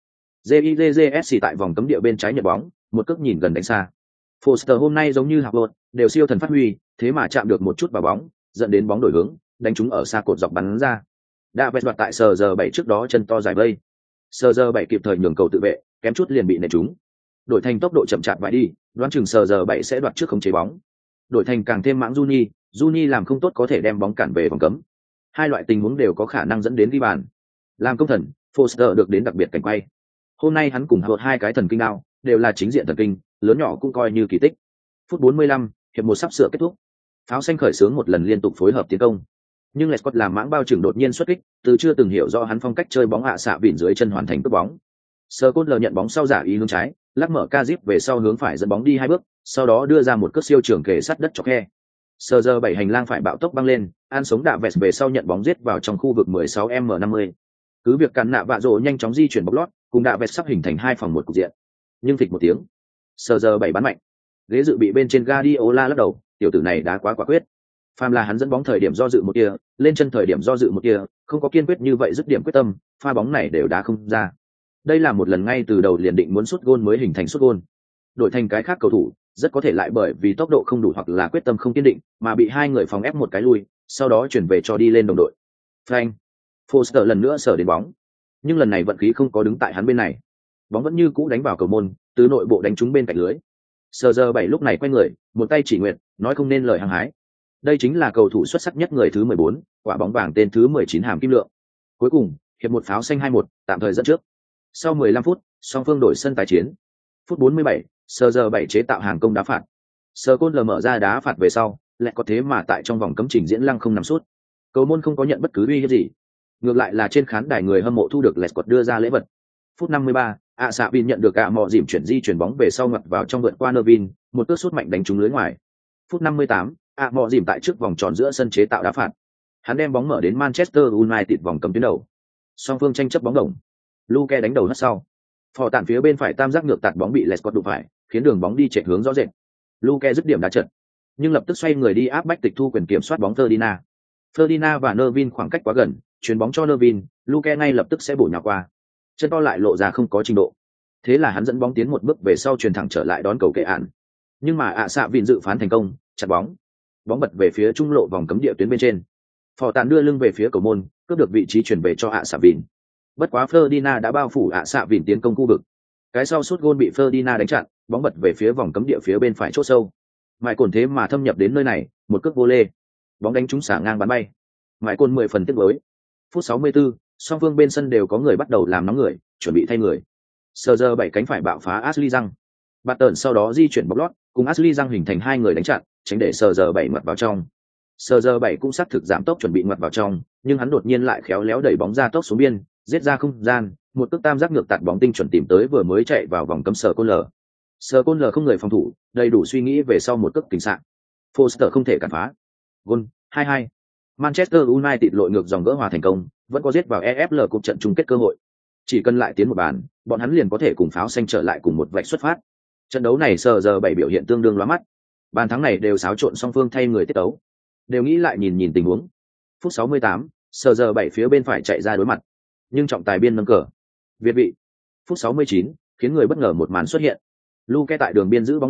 JIJJSC tại vòng cấm địa bên trái nhận bóng, một cước nhìn gần đánh xa. Foster hôm nay giống như học lột, đều siêu thần phát huy, thế mà chạm được một chút vào bóng, dẫn đến bóng đổi hướng, đánh trúng ở xa cột dọc bắn ra. Đã vẹt đoạt tại sờ giờ 7 trước đó chân to dài vây. Sờ giờ 7 kịp thời nhường cầu tự vệ, kém chút liền bị nện trúng. Đổi thành tốc độ chậm chạp vãi đi, đoán chừng sờ giờ 7 sẽ đoạt trước khống chế bóng. Đổi thành càng thêm mãng Juni làm không tốt có thể đem bóng cản về vòng cấm. Hai loại tình huống đều có khả năng dẫn đến ghi bàn. Làm công thần, Foster được đến đặc biệt cảnh quay. Hôm nay hắn cùng hợp 2 cái thần kinh đao, đều là chính diện thần kinh, lớn nhỏ cũng coi như kỳ tích. Phút 45, hiệp 1 sắp sửa kết thúc. Pháo xanh khởi xướng một lần liên tục phối hợp tiến công. Nhưng Lescott làm mãng bao trưởng đột nhiên xuất kích, từ chưa từng hiểu rõ hắn phong cách chơi bóng xạ vịn dưới chân hoàn thành cướp bóng. Sơ Cốt Lờ nhận bóng sau giả ý hướng trái, lắc mở Kazip về sau hướng phải dẫn bóng đi 2 bước, sau đó đưa ra một cước siêu trường kề sát đất chọc khe. Sơ giờ 7 hành lang phải bạo tốc băng lên, An sống đạ vẹt về sau nhận bóng giết vào trong khu vực 16m50. Cứ việc cản nạ vạ rồ nhanh chóng di chuyển bóng lót, cùng đạ vẹt sắp hình thành 2 phòng 1 cục diện. Nhưng phịch một tiếng, Sơ giờ 7 bắn mạnh. Ghế dự bị bên trên Guardiola lắc đầu, tiểu tử này đá quá quả quyết. Phàm là hắn dẫn bóng thời điểm do dự một tia, lên chân thời điểm do dự một tia, không có kiên quyết như vậy dứt điểm quyết tâm, pha bóng này đều đá không ra. Đây là một lần ngay từ đầu liền định muốn sút gôn mới hình thành sút gôn. Đổi thành cái khác cầu thủ, rất có thể lại bởi vì tốc độ không đủ hoặc là quyết tâm không kiên định, mà bị hai người phòng ép một cái lui, sau đó chuyển về cho đi lên đồng đội. Frank, Foster lần nữa sở đến bóng, nhưng lần này vận khí không có đứng tại hắn bên này. Bóng vẫn như cũ đánh vào cầu môn, từ nội bộ đánh trúng bên cạnh lưới. Sơ giờ 7 lúc này quay người, một tay chỉ nguyện, nói không nên lời hăng hái. Đây chính là cầu thủ xuất sắc nhất người thứ 14, quả bóng vàng tên thứ 19 hàm kim lượng. Cuối cùng, hiệp 1 pháo xanh 2-1, tạm thời dẫn trước. Sau 15 phút, song phương đổi sân tái chiến. Phút 47, Sơ giờ 7 chế tạo hàng công đá phạt. Sơ Côn Lờ mở ra đá phạt về sau, lại có thế mà tại trong vòng cấm trình diễn lăng không nằm sút. Cầu môn không có nhận bất cứ uy hiếp gì. Ngược lại là trên khán đài người hâm mộ thu được Lescott đưa ra lễ vật. Phút 53, Xạ Vin nhận được mọ dìm chuyển bóng về sau ngoặt vào trong vượt qua Nervin, một cước sút mạnh đánh trúng lưới ngoài. Phút 58, mọ dìm tại trước vòng tròn giữa sân chế tạo đá phạt. Hắn đem bóng mở đến Manchester United vòng cấm tuyến đầu. Song phương tranh chấp bóng đồng. Luke đánh đầu hất sau. Phò tản phía bên phải tam giác ngược tạt bóng bị Lescott đụng phải, khiến đường bóng đi chạy hướng rõ rệt. Luke dứt điểm đá trận, nhưng lập tức xoay người đi áp bách tịch thu quyền kiểm soát bóng Ferdinand. Ferdinand và Nervin khoảng cách quá gần, chuyền bóng cho Nervin, Luke ngay lập tức sẽ bổ nhào qua. Chân to lại lộ ra không có trình độ. Thế là hắn dẫn bóng tiến một bước về sau chuyền thẳng trở lại đón cầu kệ ạn. Nhưng mà Xạ Vin dự phán thành công, chặt bóng. Bóng bật về phía trung lộ vòng cấm địa tuyến bên trên. Phò tản đưa lưng về phía cầu môn, cướp được vị trí chuyển về cho Xạ Vin. Bất quá Ferdinand đã bao phủ Xạ Vin tiến công khu vực. Cái sau sút gôn bị Ferdinand đánh chặn, bóng bật về phía vòng cấm địa phía bên phải chốt sâu. Mãi cồn thế mà thâm nhập đến nơi này, một cước vô lê. Bóng đánh trúng xả ngang bắn bay. Mãi cồn 10 phần tiếc nuối. Phút 64, song phương bên sân đều có người bắt đầu làm nóng người, chuẩn bị thay người. Sờ giờ 7 cánh phải bạo phá Ashley Young. Bạt tợn sau đó di chuyển bóng lót, cùng Ashley Young hình thành 2 người đánh chặn, tránh để sờ giờ 7 ngoặt vào trong. Sờ giờ 7 cũng xác thực giảm tốc chuẩn bị ngoặt vào trong, nhưng hắn đột nhiên lại khéo léo đẩy bóng ra tốc xuống biên, giết ra không gian, một cước tam giác ngược tạt bóng tinh chuẩn tìm tới vừa mới chạy vào vòng cấm Sờ Côn Lờ. Sờ Côn Lờ không người phòng thủ, đầy đủ suy nghĩ về sau một cước kình sạng. Foster không thể cản phá. Gol 2-2. Manchester United lội ngược dòng gỡ hòa thành công, vẫn có giết vào EFL cuộc trận chung kết cơ hội. Chỉ cần lại tiến một bàn, bọn hắn liền có thể cùng pháo xanh trở lại cùng một vạch xuất phát. Trận đấu này Sờ giờ 7 biểu hiện tương đương lóa mắt. Bàn thắng này đều xáo trộn song phương thay người tiết tấu. Đều nghĩ lại nhìn tình huống. Phút 68, Sờ giờ 7 phía bên phải chạy ra đối mặt. Nhưng trọng tài biên nâng cờ. Việt vị. Phút 69, khiến người bất ngờ một màn xuất hiện. Luke tại đường biên giữ bóng lúc,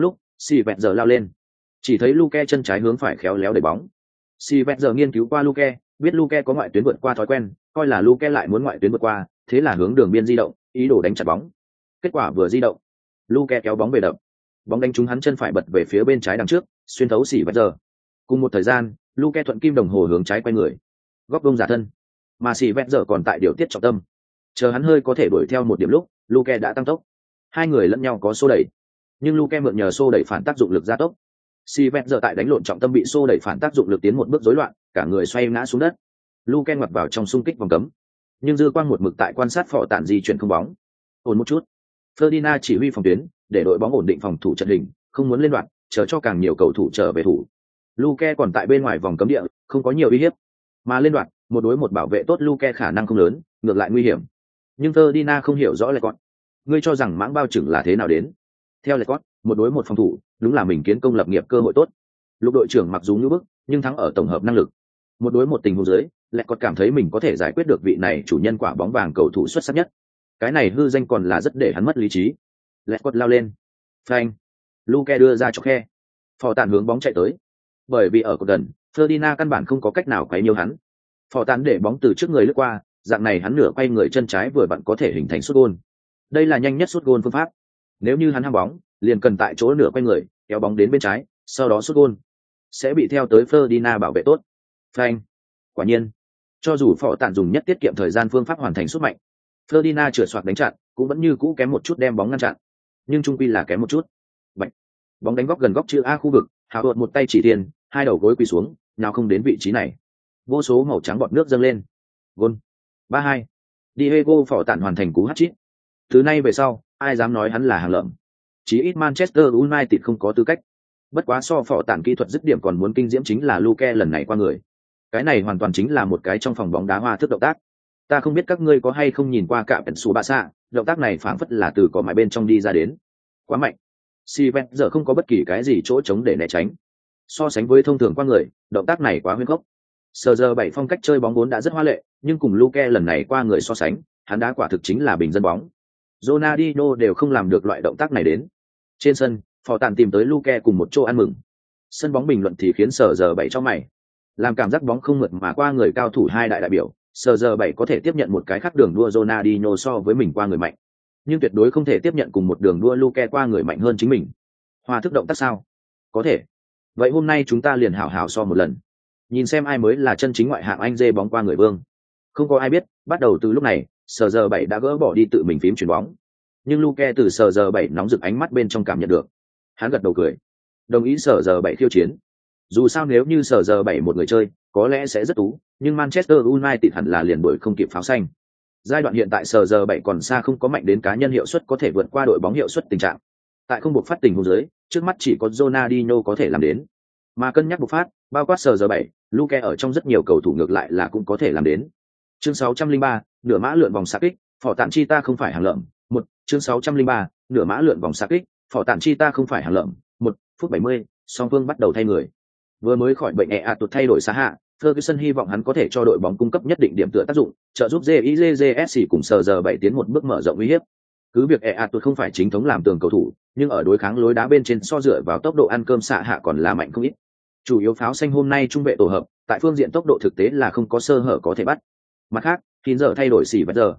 Si vẹt giờ lao lên, chỉ thấy Luke chân trái hướng phải khéo léo đẩy bóng. Si vẹt giờ nghiên cứu qua Luke, biết Luke có ngoại tuyến vượt qua thói quen, coi là Luke lại muốn ngoại tuyến vượt qua, thế là hướng đường biên di động, ý đồ đánh chặt bóng. Kết quả vừa di động, Luke kéo bóng về đập, bóng đánh trúng hắn chân phải bật về phía bên trái đằng trước, xuyên thấu Si vẹt giờ. Cùng một thời gian, Luke thuận kim đồng hồ hướng trái quay người, góp bông giả thân, mà Si vẹt giờ còn tại điều tiết trọng tâm. Chờ hắn hơi có thể đuổi theo một điểm lúc, Luke đã tăng tốc. Hai người lẫn nhau có xô đẩy, nhưng Luke mượn nhờ xô đẩy phản tác dụng lực gia tốc. Si vẹt giờ tại đánh lộn trọng tâm bị xô đẩy phản tác dụng lực tiến một bước rối loạn, cả người xoay ngã xuống đất. Luke ngoặt vào trong xung kích vòng cấm, nhưng dư quang một mực tại quan sát phò tản di chuyển không bóng. Ổn một chút. Ferdinand chỉ huy phòng tuyến, để đội bóng ổn định phòng thủ trận hình, không muốn lên đoạn, chờ cho càng nhiều cầu thủ trở về thủ. Luke còn tại bên ngoài vòng cấm địa, không có nhiều uy hiếp. Mà lên đoạn, một đối một bảo vệ tốt Luke khả năng không lớn, ngược lại nguy hiểm. Nhưng Ferdinand không hiểu rõ lại còn. Ngươi cho rằng mãng bao chừng là thế nào đến? Theo Lecott, một đối một phòng thủ, đúng là mình kiến công lập nghiệp cơ hội tốt. Lục đội trưởng mặc dù như bức, nhưng thắng ở tổng hợp năng lực. Một đối một tình huống dưới, Lecott cảm thấy mình có thể giải quyết được vị này chủ nhân quả bóng vàng cầu thủ xuất sắc nhất. Cái này hư danh còn là rất để hắn mất lý trí. Lecott lao lên. Phanh. Luke đưa ra cho khe. Phò tản hướng bóng chạy tới. Bởi vì ở cột gần, Ferdinand căn bản không có cách nào quấy nhiều hắn. Phò tản để bóng từ trước người lướt qua, dạng này hắn nửa quay người chân trái vừa vặn có thể hình thành sút gôn. Đây là nhanh nhất sút gôn phương pháp. Nếu như hắn ham bóng, liền cần tại chỗ nửa quay người, kéo bóng đến bên trái, sau đó sút gôn. Sẽ bị theo tới Ferdinand bảo vệ tốt. Phanh. Quả nhiên, cho dù Phò tản dùng nhất tiết kiệm thời gian phương pháp hoàn thành sút mạnh, Ferdinand chửa xoạc đánh chặn, cũng vẫn như cũ kém một chút đem bóng ngăn chặn. Nhưng trung quy là kém một chút. Bạch. Bóng đánh góc gần góc chữ A khu vực, Hào đột một tay chỉ tiền, hai đầu gối quỳ xuống, nào không đến vị trí này. Vô số màu trắng bọt nước dâng lên. Gol. 3-2. Diego Phò tản hoàn thành cú hat-trick. Từ nay về sau, ai dám nói hắn là hàng lợm. Chí ít Manchester United không có tư cách. Bất quá so Phò tản kỹ thuật dứt điểm còn muốn kinh diễm chính là Luke lần này qua người. Cái này hoàn toàn chính là một cái trong phòng bóng đá hoa thức động tác. Ta không biết các ngươi có hay không nhìn qua cả Pensu Barca, động tác này phảng phất là từ cỏ mại bên trong đi ra đến. Quá mạnh. Sivet giờ không có bất kỳ cái gì chỗ trống để né tránh. So sánh với thông thường qua người, động tác này quá huyễn khốc. Sờ giờ 7 phong cách chơi bóng vốn đã rất hoa lệ, nhưng cùng Luke lần này qua người so sánh, hắn đá quả thực chính là bình dân bóng. Ronaldinho đều không làm được loại động tác này đến. Trên sân, Phò tản tìm tới Luke cùng một chỗ ăn mừng. Sân bóng bình luận thì khiến Sờ giờ 7 cho mày. Làm cảm giác bóng không mượt mà qua người cao thủ hai đại biểu, Sờ giờ 7 có thể tiếp nhận một cái khác đường đua Ronaldinho so với mình qua người mạnh, nhưng tuyệt đối không thể tiếp nhận cùng một đường đua Luke qua người mạnh hơn chính mình. Hoa thức động tác sao? Có thể. Vậy hôm nay chúng ta liền hảo hảo so một lần. Nhìn xem ai mới là chân chính ngoại hạng Anh dê bóng qua người vương. Không có ai biết, bắt đầu từ lúc này, Sờ giờ 7 đã gỡ bỏ đi tự mình phím chuyền bóng. Nhưng Luke từ Sờ giờ 7 nóng rực ánh mắt bên trong cảm nhận được. Hắn gật đầu cười. Đồng ý Sờ giờ 7 khiêu chiến. Dù sao nếu như Sờ giờ 7 một người chơi, có lẽ sẽ rất tú, nhưng Manchester United hẳn là liền đuổi không kịp pháo xanh. Giai đoạn hiện tại Sờ giờ 7 còn xa không có mạnh đến cá nhân hiệu suất có thể vượt qua đội bóng hiệu suất tình trạng. Tại không buộc phát tình huống dưới, trước mắt chỉ có Ronaldinho có thể làm đến. Mà cân nhắc bộc phát, bao quát Sờ giờ 7, Luke ở trong rất nhiều cầu thủ ngược lại là cũng có thể làm đến. Chương 603, nửa mã lượn vòng xạ kích, Phò tản chi ta không phải hàng lợm. Một, chương 603, nửa mã lượn vòng xạ kích, Phò tản chi ta không phải hàng lợm. 1 phút 70, song phương bắt đầu thay người. Vừa mới khỏi bệnh tụt thay đổi xa hạ, Ferguson hy vọng hắn có thể cho đội bóng cung cấp nhất định điểm tựa tác dụng, trợ giúp JIJSC cùng Sờ giờ 7 tiến một bước mở rộng uy hiếp. Cứ việc tụt không phải chính thống làm tường cầu thủ, nhưng ở đối kháng lối đá bên trên so dựa vào tốc độ ăn cơm xạ hạ còn là mạnh không ít. Chủ yếu pháo xanh hôm nay trung vệ tổ hợp, tại phương diện tốc độ thực tế là không có sơ hở có thể bắt. Mặt khác, Hin giờ thay đổi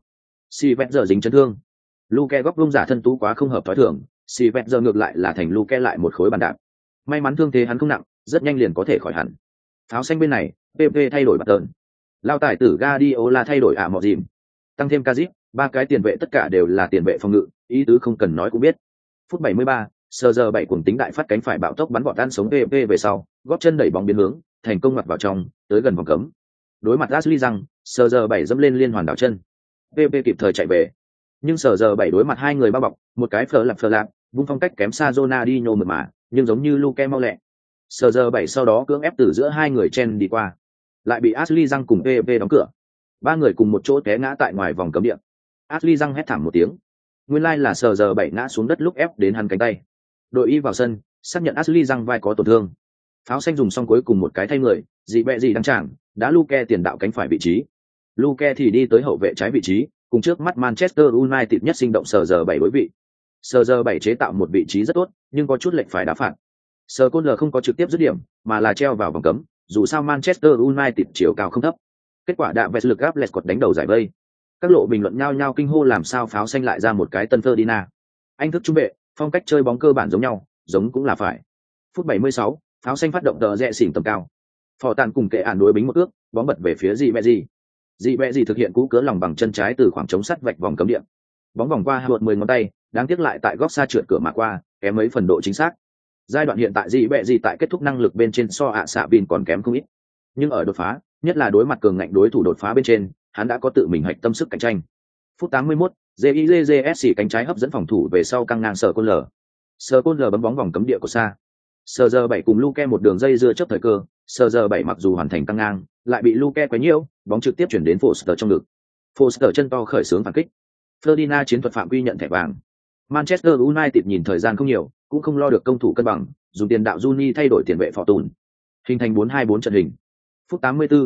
xì vẹt giờ dính chấn thương. Luke góc vung giả thân tú quá không hợp thói thường, xì vẹt giờ ngược lại là thành Luke lại một khối bàn đạp. May mắn thương thế hắn không nặng, rất nhanh liền có thể khỏi hẳn. Pháo xanh bên này, PP thay đổi Barton. Lao tải tử Guardiola thay đổi mọ dìm. Tăng thêm Kazip, ba cái tiền vệ tất cả đều là tiền vệ phòng ngự, ý tứ không cần nói cũng biết. Phút 73, Sờ giờ 7 cùng tính đại phát cánh phải bạo tốc bắn vọt ăn sống PP về sau, góp chân đẩy bóng biến hướng, thành công ngoặt vào trong, tới gần vòng cấm. Đối mặt Ashley rằng, Sờ giờ 7 dẫm lên liên hoàn đảo chân. PP kịp thời chạy về. Nhưng Sờ giờ 7 đối mặt hai người bao bọc, một cái phờ lạp, vung phong cách kém xa Ronaldinho mượt mà, nhưng giống như Luke mau lẹ. Sờ giờ 7 sau đó cưỡng ép từ giữa hai người chen đi qua, lại bị Ashley Young cùng PP đóng cửa. Ba người cùng một chỗ té ngã tại ngoài vòng cấm địa. Ashley Young hét thảm một tiếng. Nguyên lai là Sờ giờ 7 ngã xuống đất lúc ép đến hắn cánh tay. Đội y vào sân, xác nhận Ashley Young vai có tổn thương. Pháo xanh dùng xong cuối cùng một cái thay người, dị bẹ gì đăng tràng, đã Luke tiền đạo cánh phải vị trí. Luke thì đi tới hậu vệ trái vị trí, cùng trước mắt Manchester United nhất sinh động Sờ giờ 7 đối vị. Sờ giờ 7 chế tạo một vị trí rất tốt, nhưng có chút lệch phải đá phạt. Sờ Côn L không có trực tiếp dứt điểm, mà là treo vào vòng cấm, dù sao Manchester United chiều cao không thấp. Kết quả đạ vẹt lực áp Lescott đánh đầu giải vây. Các lộ bình luận nhao nhao kinh hô làm sao pháo xanh lại ra một cái tân Ferdinand. Anh thức trung vệ, phong cách chơi bóng cơ bản giống nhau, giống cũng là phải. Phút 76, pháo xanh phát động tờ rẽ xỉn tầm cao. Phò tàn cùng kệ ản đối bính một ước, bóng bật về phía Ribery. Ribery thực hiện cú cớ lòng bằng chân trái từ khoảng trống sắt vạch vòng cấm địa. Bóng vòng qua hụt 10 ngón tay, đáng tiếc lại tại góc xa trượt cửa mà qua, kém mấy phần độ chính xác. Giai đoạn hiện tại Ribery tại kết thúc năng lực bên trên so ạ xạ Vin còn kém không ít. Nhưng ở đột phá, nhất là đối mặt cường ngạnh đối thủ đột phá bên trên, hắn đã có tự mình hạch tâm sức cạnh tranh. Phút 81, JIJJSC cánh trái hấp dẫn phòng thủ về sau căng ngang Sờ Côn L. Sờ Côn L bấm bóng vòng cấm địa của xa. Sờ giờ 7 cùng Luke một đường dây dưa chấp thời cơ, Sờ giờ 7 mặc dù hoàn thành căng ngang, lại bị Luke quấy nhiễu, bóng trực tiếp chuyển đến Foster trong ngực. Foster chân to khởi xướng phản kích. Ferdinand chiến thuật phạm quy nhận thẻ vàng. Manchester United nhìn thời gian không nhiều, cũng không lo được công thủ cân bằng, dùng tiền đạo Juni thay đổi tiền vệ phò tùn. Hình thành 4-2-4 trận hình. Phút 84,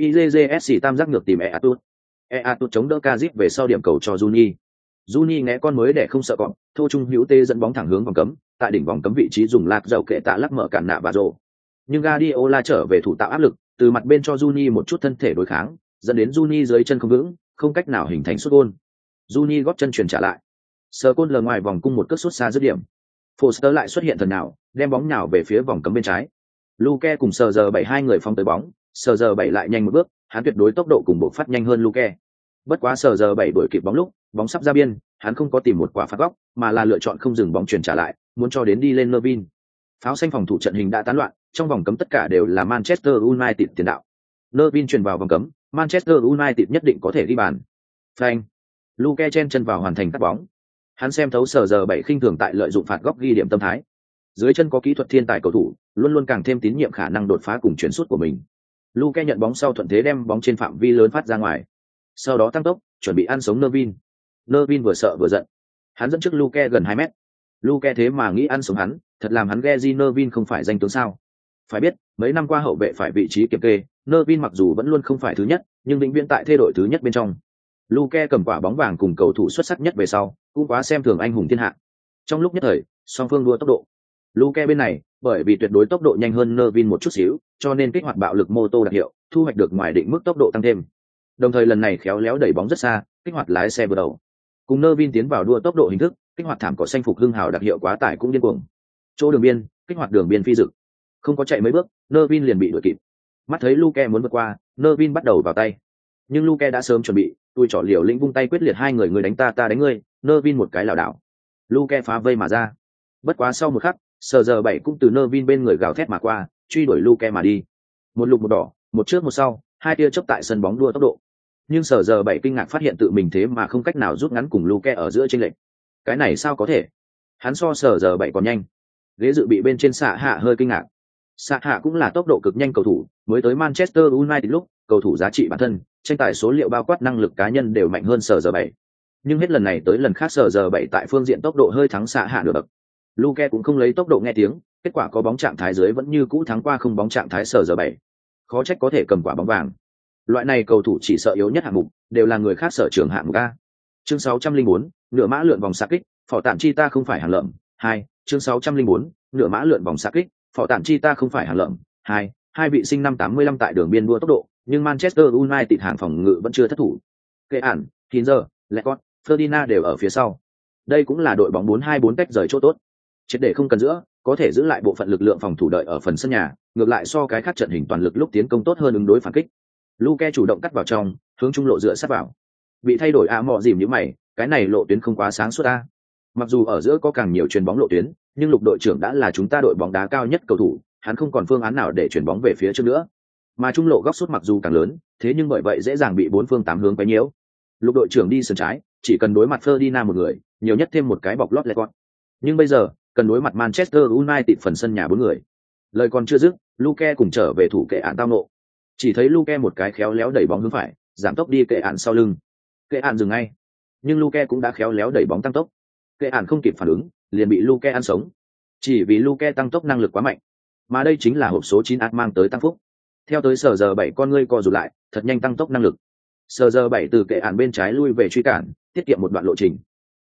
JIJJSC tam giác ngược tìm Eatut. Eatut chống đỡ Kazip về sau điểm cầu cho Juni. Juni né con mới để không sợ cọp, thô trung hữu tê dẫn bóng thẳng hướng vòng cấm, tại đỉnh vòng cấm vị trí dùng lạc dầu kệ tạ lắc mở cản nạ và rổ. Nhưng Guardiola trở về thủ tạo áp lực, từ mặt bên cho Juni một chút thân thể đối kháng, dẫn đến Juni dưới chân không vững, không cách nào hình thành sút gôn. Juni góp chân chuyển trả lại. Sờ Côn L ngoài vòng cung một cước sút xa dứt điểm. Foster lại xuất hiện thần nào, đem bóng nhào về phía vòng cấm bên trái. Luke cùng Sờ giờ 7 hai người phóng tới bóng, Sờ giờ 7 lại nhanh một bước, hắn tuyệt đối tốc độ cùng bộ phát nhanh hơn Luke. Bất quá Sờ giờ 7 đuổi kịp bóng lúc, bóng sắp ra biên, hắn không có tìm một quả phạt góc, mà là lựa chọn không dừng bóng chuyển trả lại, muốn cho đến đi lên Nervin. Pháo xanh phòng thủ trận hình đã tán loạn, trong vòng cấm tất cả đều là Manchester United tiền đạo. Nervin truyền vào vòng cấm, Manchester United nhất định có thể ghi bàn. Phanh. Luke chen chân vào hoàn thành cắt bóng. Hắn xem thấu Sờ giờ 7 khinh thường tại lợi dụng phạt góc ghi điểm tâm thái. Dưới chân có kỹ thuật thiên tài cầu thủ, luôn luôn càng thêm tín nhiệm khả năng đột phá cùng chuyển sút của mình. Luke nhận bóng sau thuận thế đem bóng trên phạm vi lớn phát ra ngoài. Sau đó tăng tốc, chuẩn bị ăn sống Nervin. Nervin vừa sợ vừa giận. Hắn dẫn trước Luke gần 2 mét. Luke thế mà nghĩ ăn sống hắn, thật làm hắn ghe gì Nervin không phải danh tướng sao? Phải biết, mấy năm qua hậu vệ phải vị trí kiểm kê, Nervin mặc dù vẫn luôn không phải thứ nhất, nhưng vĩnh viễn tại thay đổi thứ nhất bên trong. Luke cầm quả bóng vàng cùng cầu thủ xuất sắc nhất về sau, cũng quá xem thường anh hùng thiên hạ. Trong lúc nhất thời, song phương đua tốc độ. Luke bên này, bởi vì tuyệt đối tốc độ nhanh hơn Nervin một chút xíu, cho nên kích hoạt bạo lực mô tô đặc hiệu, thu hoạch được ngoài định mức tốc độ tăng thêm. Đồng thời lần này khéo léo đẩy bóng rất xa, kích hoạt lái xe vừa đầu. Cùng Nervin tiến vào đua tốc độ hình thức, kích hoạt thảm cỏ xanh phục hưng hào đặc hiệu quá tải cũng điên cuồng. Chỗ đường biên, kích hoạt đường biên phi dực. Không có chạy mấy bước, Nervin liền bị đuổi kịp. Mắt thấy Luke muốn vượt qua, Nervin bắt đầu vào tay. Nhưng Luke đã sớm chuẩn bị, tôi trỏ liều lĩnh vung tay quyết liệt hai người đánh ta đánh ngươi, Nervin một cái lảo đảo. Luke phá vây mà ra. Bất quá sau một khắc, Sờ giờ 7 cũng từ Nervin bên người gào thét mà qua, truy đuổi Luke mà đi. Một lục một đỏ, một trước một sau, hai tia chớp tại sân bóng đua tốc độ. Nhưng Sờ giờ 7 kinh ngạc phát hiện tự mình thế mà không cách nào rút ngắn cùng Luke ở giữa chênh lệch. Cái này sao có thể? Hắn so Sờ giờ 7 còn nhanh. Ghế dự bị bên trên xạ hạ hơi kinh ngạc. Xạ hạ cũng là tốc độ cực nhanh cầu thủ, mới tới Manchester United lúc, cầu thủ giá trị bản thân, tranh tài số liệu bao quát năng lực cá nhân đều mạnh hơn Sờ giờ 7. Nhưng hết lần này tới lần khác Sờ giờ 7 tại phương diện tốc độ hơi thắng xạ hạ nửa bậc. Luke cũng không lấy tốc độ nghe tiếng, kết quả có bóng trạng thái dưới vẫn như cũ thắng qua không bóng trạng thái Sờ giờ 7. Khó trách có thể cầm quả bóng vàng. Loại này cầu thủ chỉ sợ yếu nhất hạng mục, đều là người khác sở trường hạng mục A. Chương 604, nửa mã lượn vòng xạ kích, phỏ tản chi ta không phải hàng lợm. 2, chương 604, nửa mã lượn vòng xạ kích, phỏ tản chi ta không phải hàng lợm. 2, hai vị sinh năm 85 tại đường biên đua tốc độ, nhưng Manchester United hàng phòng ngự vẫn chưa thất thủ. Kệ ản, Kinzer, Lecott, Ferdinand đều ở phía sau. Đây cũng là đội bóng 4-2-4 cách rời chỗ tốt. Triệt để không cần giữa, có thể giữ lại bộ phận lực lượng phòng thủ đợi ở phần sân nhà, ngược lại so cái khác trận hình toàn lực lúc tiến công tốt hơn ứng đối phản kích. Luke chủ động cắt vào trong, hướng trung lộ dựa sát vào. Bị thay đổi mọ dìm như mày, cái này lộ tuyến không quá sáng suốt a. Mặc dù ở giữa có càng nhiều chuyền bóng lộ tuyến, nhưng Lục đội trưởng đã là chúng ta đội bóng đá cao nhất cầu thủ, hắn không còn phương án nào để chuyền bóng về phía trước nữa. Mà trung lộ góc sút mặc dù càng lớn, thế nhưng bởi vậy dễ dàng bị bốn phương tám hướng quấy nhiễu. Lục đội trưởng đi sân trái, chỉ cần đối mặt Ferdinand một người, nhiều nhất thêm một cái bọc lót Lecott. Nhưng bây giờ, cần đối mặt Manchester United phần sân nhà bốn người. Lời còn chưa dứt, Luke cùng trở về thủ kệ án tao nộ. Chỉ thấy Luke một cái khéo léo đẩy bóng hướng phải, giảm tốc đi kệ án sau lưng. Kệ án dừng ngay, nhưng Luke cũng đã khéo léo đẩy bóng tăng tốc. Kệ án không kịp phản ứng, liền bị Luke ăn sống. Chỉ vì Luke tăng tốc năng lực quá mạnh, mà đây chính là hộp số 9 át mang tới tăng phúc. Theo tới Sờ giờ 7 con ngươi co rụt lại, thật nhanh tăng tốc năng lực. Sờ giờ 7 từ kệ án bên trái lui về truy cản, tiết kiệm một đoạn lộ trình.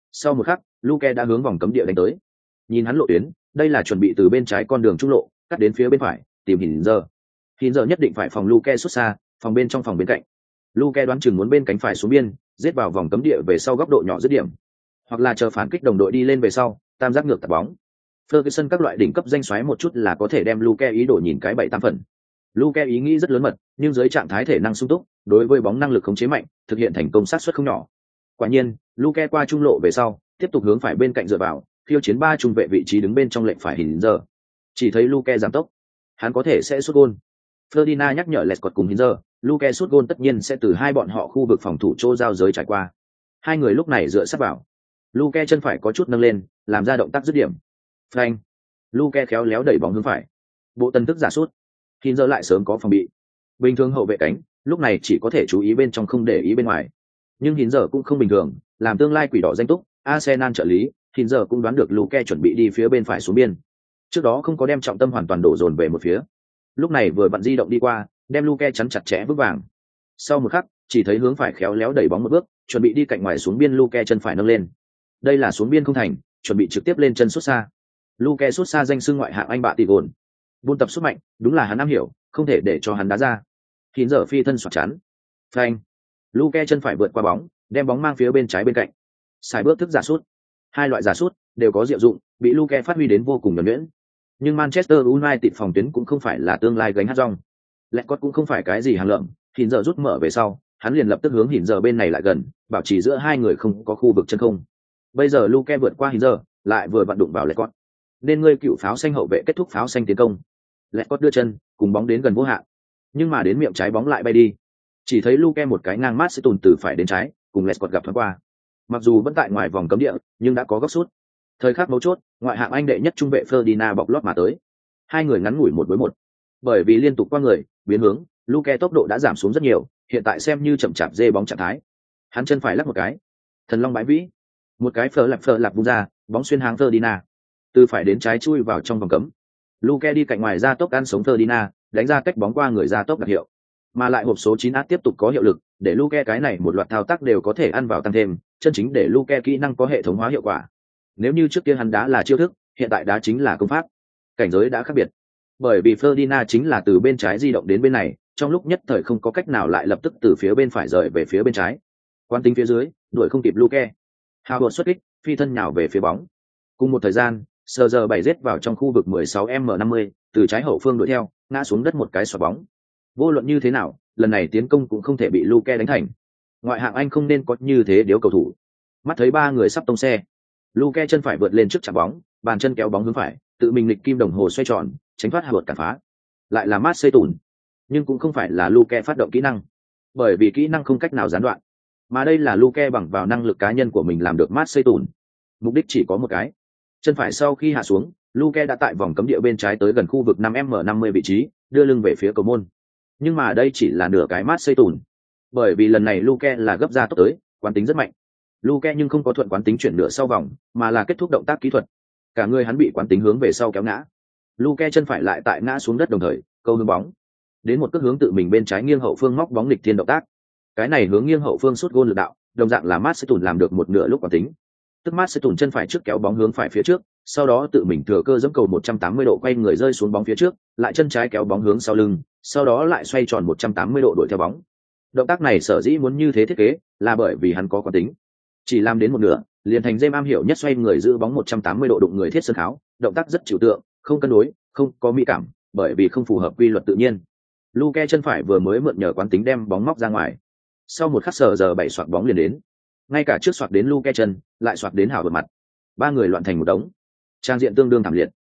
Sau một khắc, Luke đã hướng vòng cấm địa đánh tới. Nhìn hắn lộ tuyến, đây là chuẩn bị từ bên trái con đường trung lộ cắt đến phía bên phải, tìm Hình giờ nhất định phải phòng Luke xuất xa, phòng bên trong phòng bên cạnh. Luke đoán chừng muốn bên cánh phải xuống biên, giết vào vòng cấm địa về sau góc độ nhỏ dứt điểm, hoặc là chờ phản kích đồng đội đi lên về sau, tam giác ngược tạt bóng. Ferguson các loại đỉnh cấp danh xoáy một chút là có thể đem Luke ý đồ nhìn cái 7-8 phần. Luke ý nghĩ rất lớn mật, nhưng dưới trạng thái thể năng sung túc, đối với bóng năng lực khống chế mạnh, thực hiện thành công sát suất không nhỏ. Quả nhiên, Luke qua trung lộ về sau, tiếp tục hướng phải bên cạnh dựa vào, khiêu chiến 3 trung vệ vị trí đứng bên trong lệnh phải Hình giờ. Chỉ thấy Luke giảm tốc, hắn có thể sẽ sút gôn. Ferdinand nhắc nhở Lescott cùng Hình giờ, Luke sút gôn tất nhiên sẽ từ hai bọn họ khu vực phòng thủ chỗ giao giới trải qua. Hai người lúc này dựa sát vào. Luke chân phải có chút nâng lên, làm ra động tác dứt điểm. Phanh. Luke khéo léo đẩy bóng hướng phải. Bộ tân tức giả sút. Hình giờ lại sớm có phòng bị. Bình thường hậu vệ cánh, lúc này chỉ có thể chú ý bên trong không để ý bên ngoài. Nhưng Hình giờ cũng không bình thường, làm tương lai quỷ đỏ danh túc, Arsenal trợ lý, Hình giờ cũng đoán được Luke chuẩn bị đi phía bên phải xuống biên. Trước đó không có đem trọng tâm hoàn toàn đổ dồn về một phía. Lúc này vừa bận di động đi qua, đem Luke chắn chặt chẽ vững vàng. Sau một khắc, chỉ thấy hướng phải khéo léo đẩy bóng một bước, chuẩn bị đi cạnh ngoài xuống biên, Luke chân phải nâng lên. Đây là xuống biên không thành, chuẩn bị trực tiếp lên chân sút xa. Luke sút xa danh xưng ngoại hạng Anh bạ tỷ gồn. Buôn tập sút mạnh, đúng là hắn am hiểu, không thể để cho hắn đá ra. Hình giờ phi thân xoạc chắn. Phanh. Luke chân phải vượt qua bóng, đem bóng mang phía bên trái bên cạnh. Xài bước thức giả sút. Hai loại giả sút đều có diệu dụng, bị Luke phát huy đến vô cùng nhuần nhuyễn. Nhưng Manchester United phòng tuyến cũng không phải là tương lai gánh hát rong. Lescott cũng không phải cái gì hàng lợm, Hình giờ rút mở về sau, hắn liền lập tức hướng Hình giờ bên này lại gần, bảo trì giữa hai người không có khu vực chân không. Bây giờ Luke vượt qua Hình giờ, lại vừa vặn đụng vào Lescott. Nên ngươi cựu pháo xanh hậu vệ kết thúc pháo xanh tiến công. Lescott đưa chân, cùng bóng đến gần vô hạn. Nhưng mà đến miệng trái bóng lại bay đi. Chỉ thấy Luke một cái ngang mát sẽ tùn từ phải đến trái, cùng Lescott gặp thoáng qua. Mặc dù vẫn tại ngoài vòng cấm địa, nhưng đã có góc sút. Thời khắc mấu chốt, ngoại hạng Anh đệ nhất trung vệ Ferdinand bọc lót mà tới. Hai người ngắn ngủi 1-1. Bởi vì liên tục qua người, biến hướng, Luke tốc độ đã giảm xuống rất nhiều, hiện tại xem như chậm chạp dê bóng trạng thái. Hắn chân phải lắc một cái, thần long bãi vĩ, một cái phờ lạp vung ra, bóng xuyên hàng Ferdinand, từ phải đến trái chui vào trong vòng cấm. Luke đi cạnh ngoài ra tốc ăn sống Ferdinand, đánh ra cách bóng qua người ra tốc đặc hiệu, mà lại hộp số 9 tiếp tục có hiệu lực, để Luke cái này một loạt thao tác đều có thể ăn vào tăng thêm, chân chính để Luke kỹ năng có hệ thống hóa hiệu quả. Nếu như trước kia hắn đá là chiêu thức, hiện tại đá chính là công pháp. Cảnh giới đã khác biệt. Bởi vì Ferdinand chính là từ bên trái di động đến bên này, trong lúc nhất thời không có cách nào lại lập tức từ phía bên phải rời về phía bên trái. Quán tính phía dưới, đuổi không kịp Luke. Howard xuất kích, phi thân nhào về phía bóng. Cùng một thời gian, giờ 7 rết vào trong khu vực 16m50, từ trái hậu phương đuổi theo, ngã xuống đất một cái xoạc bóng. Vô luận như thế nào, lần này tiến công cũng không thể bị Luke đánh thành. Ngoại hạng Anh không nên có như thế điếu cầu thủ. Mắt thấy ba người sắp tông xe, Luke chân phải vượt lên trước chạm bóng, bàn chân kéo bóng hướng phải, tự mình nghịch kim đồng hồ xoay tròn, tránh thoát Howard cản phá. Lại là Marseille tủn, nhưng cũng không phải là Luke phát động kỹ năng, bởi vì kỹ năng không cách nào gián đoạn, mà đây là Luke bằng vào năng lực cá nhân của mình làm được Marseille tủn. Mục đích chỉ có một cái. Chân phải sau khi hạ xuống, Luke đã tại vòng cấm địa bên trái tới gần khu vực 5m50 vị trí, đưa lưng về phía cầu môn. Nhưng mà đây chỉ là nửa cái Marseille tủn, bởi vì lần này Luke là gấp ra tốc tới, quán tính rất mạnh. Luke nhưng không có thuận quán tính chuyển nửa sau vòng, mà là kết thúc động tác kỹ thuật. Cả người hắn bị quán tính hướng về sau kéo ngã. Luke chân phải lại tại ngã xuống đất đồng thời, câu hướng bóng. Đến một cước hướng tự mình bên trái nghiêng hậu phương móc bóng nghịch thiên động tác. Cái này hướng nghiêng hậu phương sút gôn lực đạo, đồng dạng là Marseille tủn làm được một nửa lúc quán tính. Tức Marseille tủn chân phải trước kéo bóng hướng phải phía trước, sau đó tự mình thừa cơ giẫm cầu 180 độ quay người rơi xuống bóng phía trước, lại chân trái kéo bóng hướng sau lưng, sau đó lại xoay tròn 180 độ đuổi theo bóng. Động tác này sở dĩ muốn như thế thiết kế, là bởi vì hắn có quán tính. Chỉ làm đến một nửa, liền thành James am hiểu nhất xoay người giữ bóng 180 độ đụng người thiết sân khấu, động tác rất chịu tượng, không cân đối, không có mỹ cảm, bởi vì không phù hợp quy luật tự nhiên. Luke chân phải vừa mới mượn nhờ quán tính đem bóng móc ra ngoài. Sau một khắc giờ 7 xoạc bóng liền đến. Ngay cả trước xoạc đến Luke chân, lại xoạc đến Hào vượt mặt. Ba người loạn thành một đống. Trang diện tương đương thảm liệt.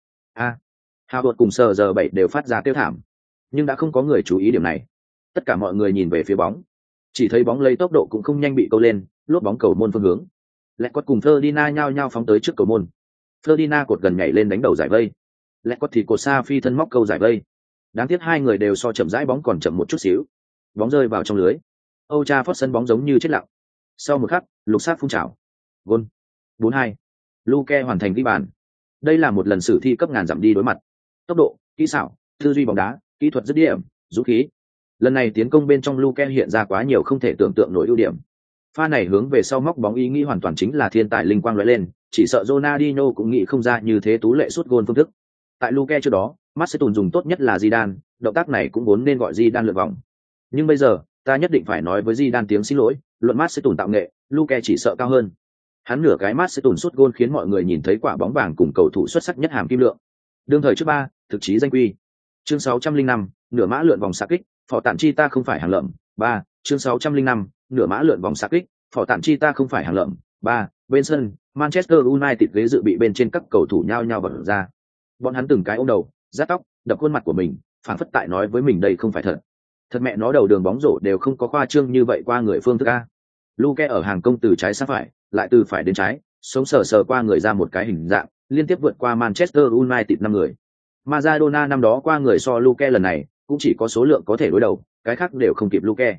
Hào vượt cùng giờ 7 đều phát ra kêu thảm. Nhưng đã không có người chú ý điểm này. Tất cả mọi người nhìn về phía bóng. Chỉ thấy bóng lấy tốc độ cũng không nhanh bị câu lên, lốp bóng cầu môn phương hướng. Lescott cùng Ferdinand nhao nhao phóng tới trước cầu môn. Ferdinand cột gần nhảy lên đánh đầu giải vây. Lescott thì cột xa phi thân móc câu giải vây. Đáng tiếc hai người đều so chậm rãi bóng còn chậm một chút xíu. Bóng rơi vào trong lưới. Old Trafford sân bóng giống như chết lặng. Sau một khắc, lục sát phun trào. Gol. 4-2. Luke hoàn thành ghi bàn. Đây là một lần sử thi cấp ngàn dặm đi đối mặt. Tốc độ, kỹ xảo, tư duy bóng đá, kỹ thuật dứt điểm, dũng khí. Lần này tiến công bên trong Luke hiện ra quá nhiều không thể tưởng tượng nổi ưu điểm. Pha này hướng về sau móc bóng ý nghĩ hoàn toàn chính là thiên tài linh quang lóe lên, chỉ sợ Ronaldinho cũng nghĩ không ra như thế tú lệ sút gôn phương thức. Tại Luke trước đó, Marcelo dùng tốt nhất là Zidane, động tác này cũng vốn nên gọi Zidane lượn vòng. Nhưng bây giờ, ta nhất định phải nói với Zidane tiếng xin lỗi, luận Marcelo tạo nghệ, Luke chỉ sợ cao hơn. Hắn nửa cái Marcelo sút gôn khiến mọi người nhìn thấy quả bóng vàng cùng cầu thủ xuất sắc nhất hàm kim lượng. Đương thời trước ba, thực chí danh quy. Chương 605, nửa mã lượn vòng xạ kích, phò tản chi ta không phải hàng lợm. 3, chương 605, nửa mã lượn vòng xạ kích, phò tản chi ta không phải hàng lợm. 3, bên sân, Manchester United ghế dự bị bên trên các cầu thủ nhao nhao bật ra. Bọn hắn từng cái ôm đầu, rát tóc, đập khuôn mặt của mình, phảng phất tại nói với mình đây không phải thật. Thật mẹ nó đầu đường bóng rổ đều không có khoa trương như vậy qua người phương thức a. Luke ở hàng công từ trái sang phải, lại từ phải đến trái, sống sờ sờ qua người ra một cái hình dạng, liên tiếp vượt qua Manchester United 5 người. Maradona năm đó qua người so Luke lần này, cũng chỉ có số lượng có thể đối đầu, cái khác đều không kịp Luke.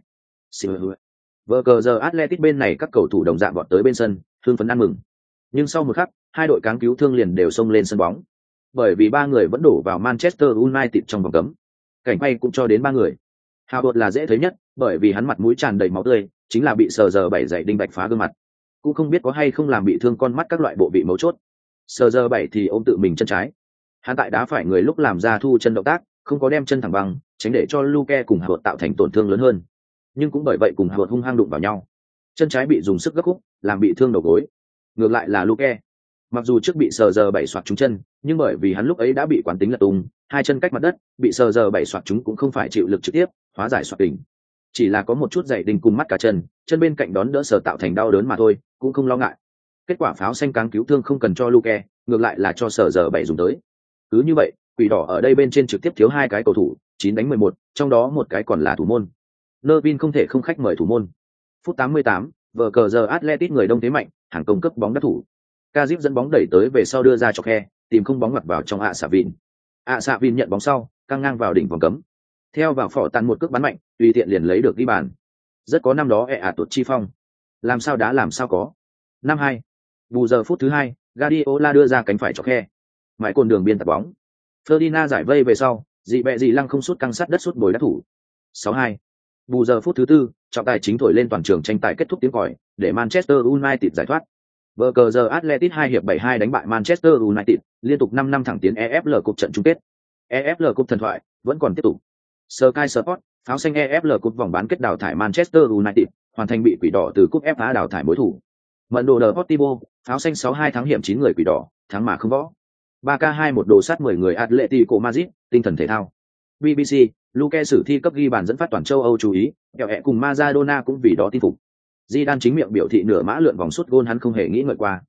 Vở cờ giờ Atletico bên này các cầu thủ đồng dạng vọt tới bên sân, hưng phấn ăn mừng. Nhưng sau một khắc, hai đội cáng cứu thương liền đều xông lên sân bóng. Bởi vì ba người vẫn đổ vào Manchester United trong vòng cấm. Cảnh quay cũng cho đến ba người. Hào đột là dễ thấy nhất, bởi vì hắn mặt mũi tràn đầy máu tươi, chính là bị sờ giờ 7 giày đinh bạch phá gương mặt. Cũng không biết có hay không làm bị thương con mắt các loại bộ vị mấu chốt. Sờ giờ 7 thì ôm tự mình chân trái. Hắn tại đá phải người lúc làm ra thu chân động tác, không có đem chân thẳng bằng, tránh để cho Luke cùng Hào tạo thành tổn thương lớn hơn. Nhưng cũng bởi vậy cùng Hào hung hăng đụng vào nhau. Chân trái bị dùng sức gấp khúc, làm bị thương đầu gối. Ngược lại là Luke, mặc dù trước bị sờ giờ 7 xoạc trúng chân, nhưng bởi vì hắn lúc ấy đã bị quán tính lật tung, hai chân cách mặt đất, bị sờ giờ 7 xoạc trúng cũng không phải chịu lực trực tiếp hóa giải xoạc đỉnh, chỉ là có một chút dày đinh cùng mắt cả chân bên cạnh đón đỡ sờ tạo thành đau đớn mà thôi, cũng không lo ngại. Kết quả pháo xanh cáng cứu thương không cần cho Luke, ngược lại là cho sờ giờ 7 dùng tới. Cứ như vậy, quỷ đỏ ở đây bên trên trực tiếp thiếu hai cái cầu thủ, 9 đánh 11, trong đó một cái còn là thủ môn. Nervin không thể không khách mời thủ môn. Phút 88, vở cờ giờ Atletico người đông thế mạnh, hàng công cấp bóng đắc thủ. Kazip dẫn bóng đẩy tới về sau đưa ra cho khe, tìm không bóng ngoặt vào trong Xạ Vin. Xạ Vin nhận bóng sau, căng ngang vào đỉnh vòng cấm. Theo vào phỏ tàn một cước bắn mạnh, tùy tiện liền lấy được ghi bàn. Rất có năm đó tuột chi phong. Làm sao đá làm sao có. 5-2. Bù giờ phút thứ 2, Guardiola đưa ra cánh phải cho khe. Mãi cồn đường biên tạt bóng. Ferdinand giải vây về sau, dị bẹ dị lăng không sút căng sát đất sút bồi đắc thủ. 6-2. Bù giờ phút thứ 4, trọng tài chính thổi lên toàn trường tranh tài kết thúc tiếng còi, để Manchester United giải thoát. Vở cờ giờ Atletico 2 hiệp 7-2 đánh bại Manchester United, liên tục 5 năm thẳng tiến EFL Cup trận chung kết. EFL Cup thần thoại vẫn còn tiếp tục. Sky Sport, pháo xanh EFL Cup vòng bán kết đào thải Manchester United, hoàn thành bị quỷ đỏ từ cúp FA đào thải mối thủ. Mận đồ Deportivo, pháo xanh 6-2 thắng hiểm 9 người quỷ đỏ, thắng mà không võ. 3K2 một đồ sát 10 người Atletico Madrid, tinh thần thể thao. BBC, Luke sử thi cấp ghi bàn dẫn phát toàn châu Âu chú ý, kẹo hẹ cùng Maradona cũng vì đó tin phục. Zidane chính miệng biểu thị nửa mã lượn vòng sút gôn hắn không hề nghĩ ngợi qua.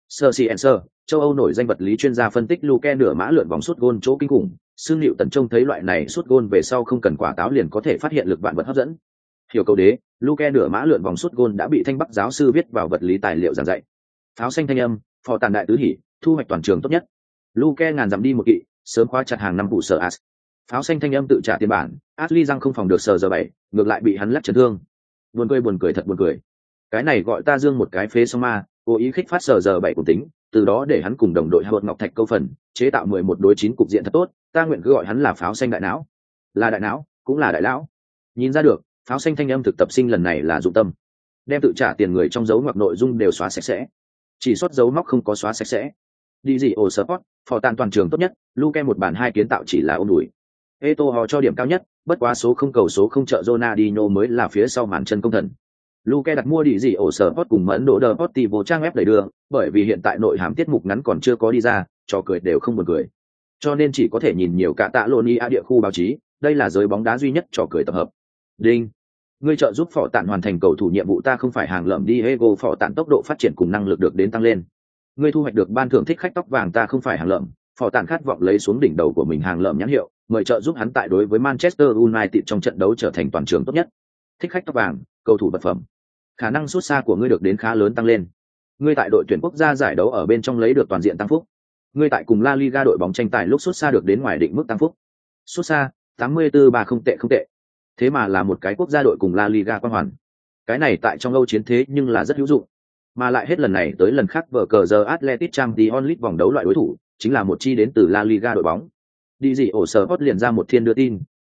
Sir, châu Âu nổi danh vật lý chuyên gia phân tích Luke nửa mã lượn vòng sút gôn chỗ kinh khủng, Sương Liệu Tần trông thấy loại này sút gôn về sau không cần quả táo liền có thể phát hiện lực vạn vật hấp dẫn. Hiểu câu đế, Luke nửa mã lượn vòng sút gôn đã bị Thanh Bắc giáo sư viết vào vật lý tài liệu giảng dạy. Pháo xanh thanh âm, phò tàn đại tứ hỉ, thu hoạch toàn trường tốt nhất. Luke ngàn dặm đi một kỵ, sớm khóa chặt hàng năm vụ sở As. Pháo xanh thanh âm tự trả tiền bản, Ashley răng không phòng được sờ giờ 7, ngược lại bị hắn lắc chấn thương. Buồn cười thật buồn cười. Cái này gọi ta dương một cái phế song ma, cố ý khích phát sờ giờ 7 của tính, từ đó để hắn cùng đồng đội Howard Ngọc Thạch câu phần, chế tạo 11 đối 9 cục diện thật tốt, ta nguyện cứ gọi hắn là pháo xanh đại não. Là đại não, cũng là đại lão. Nhìn ra được, pháo xanh thanh âm thực tập sinh lần này là dụng tâm. Đem tự trả tiền người trong dấu ngoặc nội dung đều xóa sạch sẽ. Chỉ sót dấu móc không có xóa sạch sẽ. Đi gì ổ sport, phò tàn toàn trường tốt nhất, Luke một bàn hai kiến tạo chỉ là ôm đùi. Eto'o cho điểm cao nhất, bất quá số không cầu số không trợ Ronaldinho mới là phía sau màn chân công thần. Luke đặt mua địa gì ổ sở hot cùng mẫn độ Deportivo trang web đẩy đưa, bởi vì hiện tại nội hàm tiết mục ngắn còn chưa có đi ra, trò cười đều không buồn cười. Cho nên chỉ có thể nhìn nhiều cả tạ Loni địa khu báo chí, đây là giới bóng đá duy nhất trò cười tập hợp. Đinh. Ngươi trợ giúp phỏ tạn hoàn thành cầu thủ nhiệm vụ ta không phải hàng lợm Diego phỏ tạn tốc độ phát triển cùng năng lực được đến tăng lên. Ngươi thu hoạch được ban thưởng thích khách tóc vàng ta không phải hàng lợm, phỏ tạn khát vọng lấy xuống đỉnh đầu của mình hàng lợm nhãn hiệu, mời trợ giúp hắn tại đối với Manchester United trong trận đấu trở thành toàn trường tốt nhất. Thích khách tóc vàng, cầu thủ vật phẩm. Khả năng sút xa của ngươi được đến khá lớn tăng lên. Ngươi tại đội tuyển quốc gia giải đấu ở bên trong lấy được toàn diện tăng phúc. Ngươi tại cùng La Liga đội bóng tranh tài lúc sút xa được đến ngoài định mức tăng phúc. Sút xa 84-3 không tệ. Thế mà là một cái quốc gia đội cùng La Liga quan hoàn. Cái này tại trong Âu chiến thế nhưng là rất hữu dụng. Mà lại hết lần này tới lần khác vở cờ giờ Atletico Champions League vòng đấu loại đối thủ chính là một chi đến từ La Liga đội bóng. Đi gì ổ sở hot liền ra một thiên đưa tin,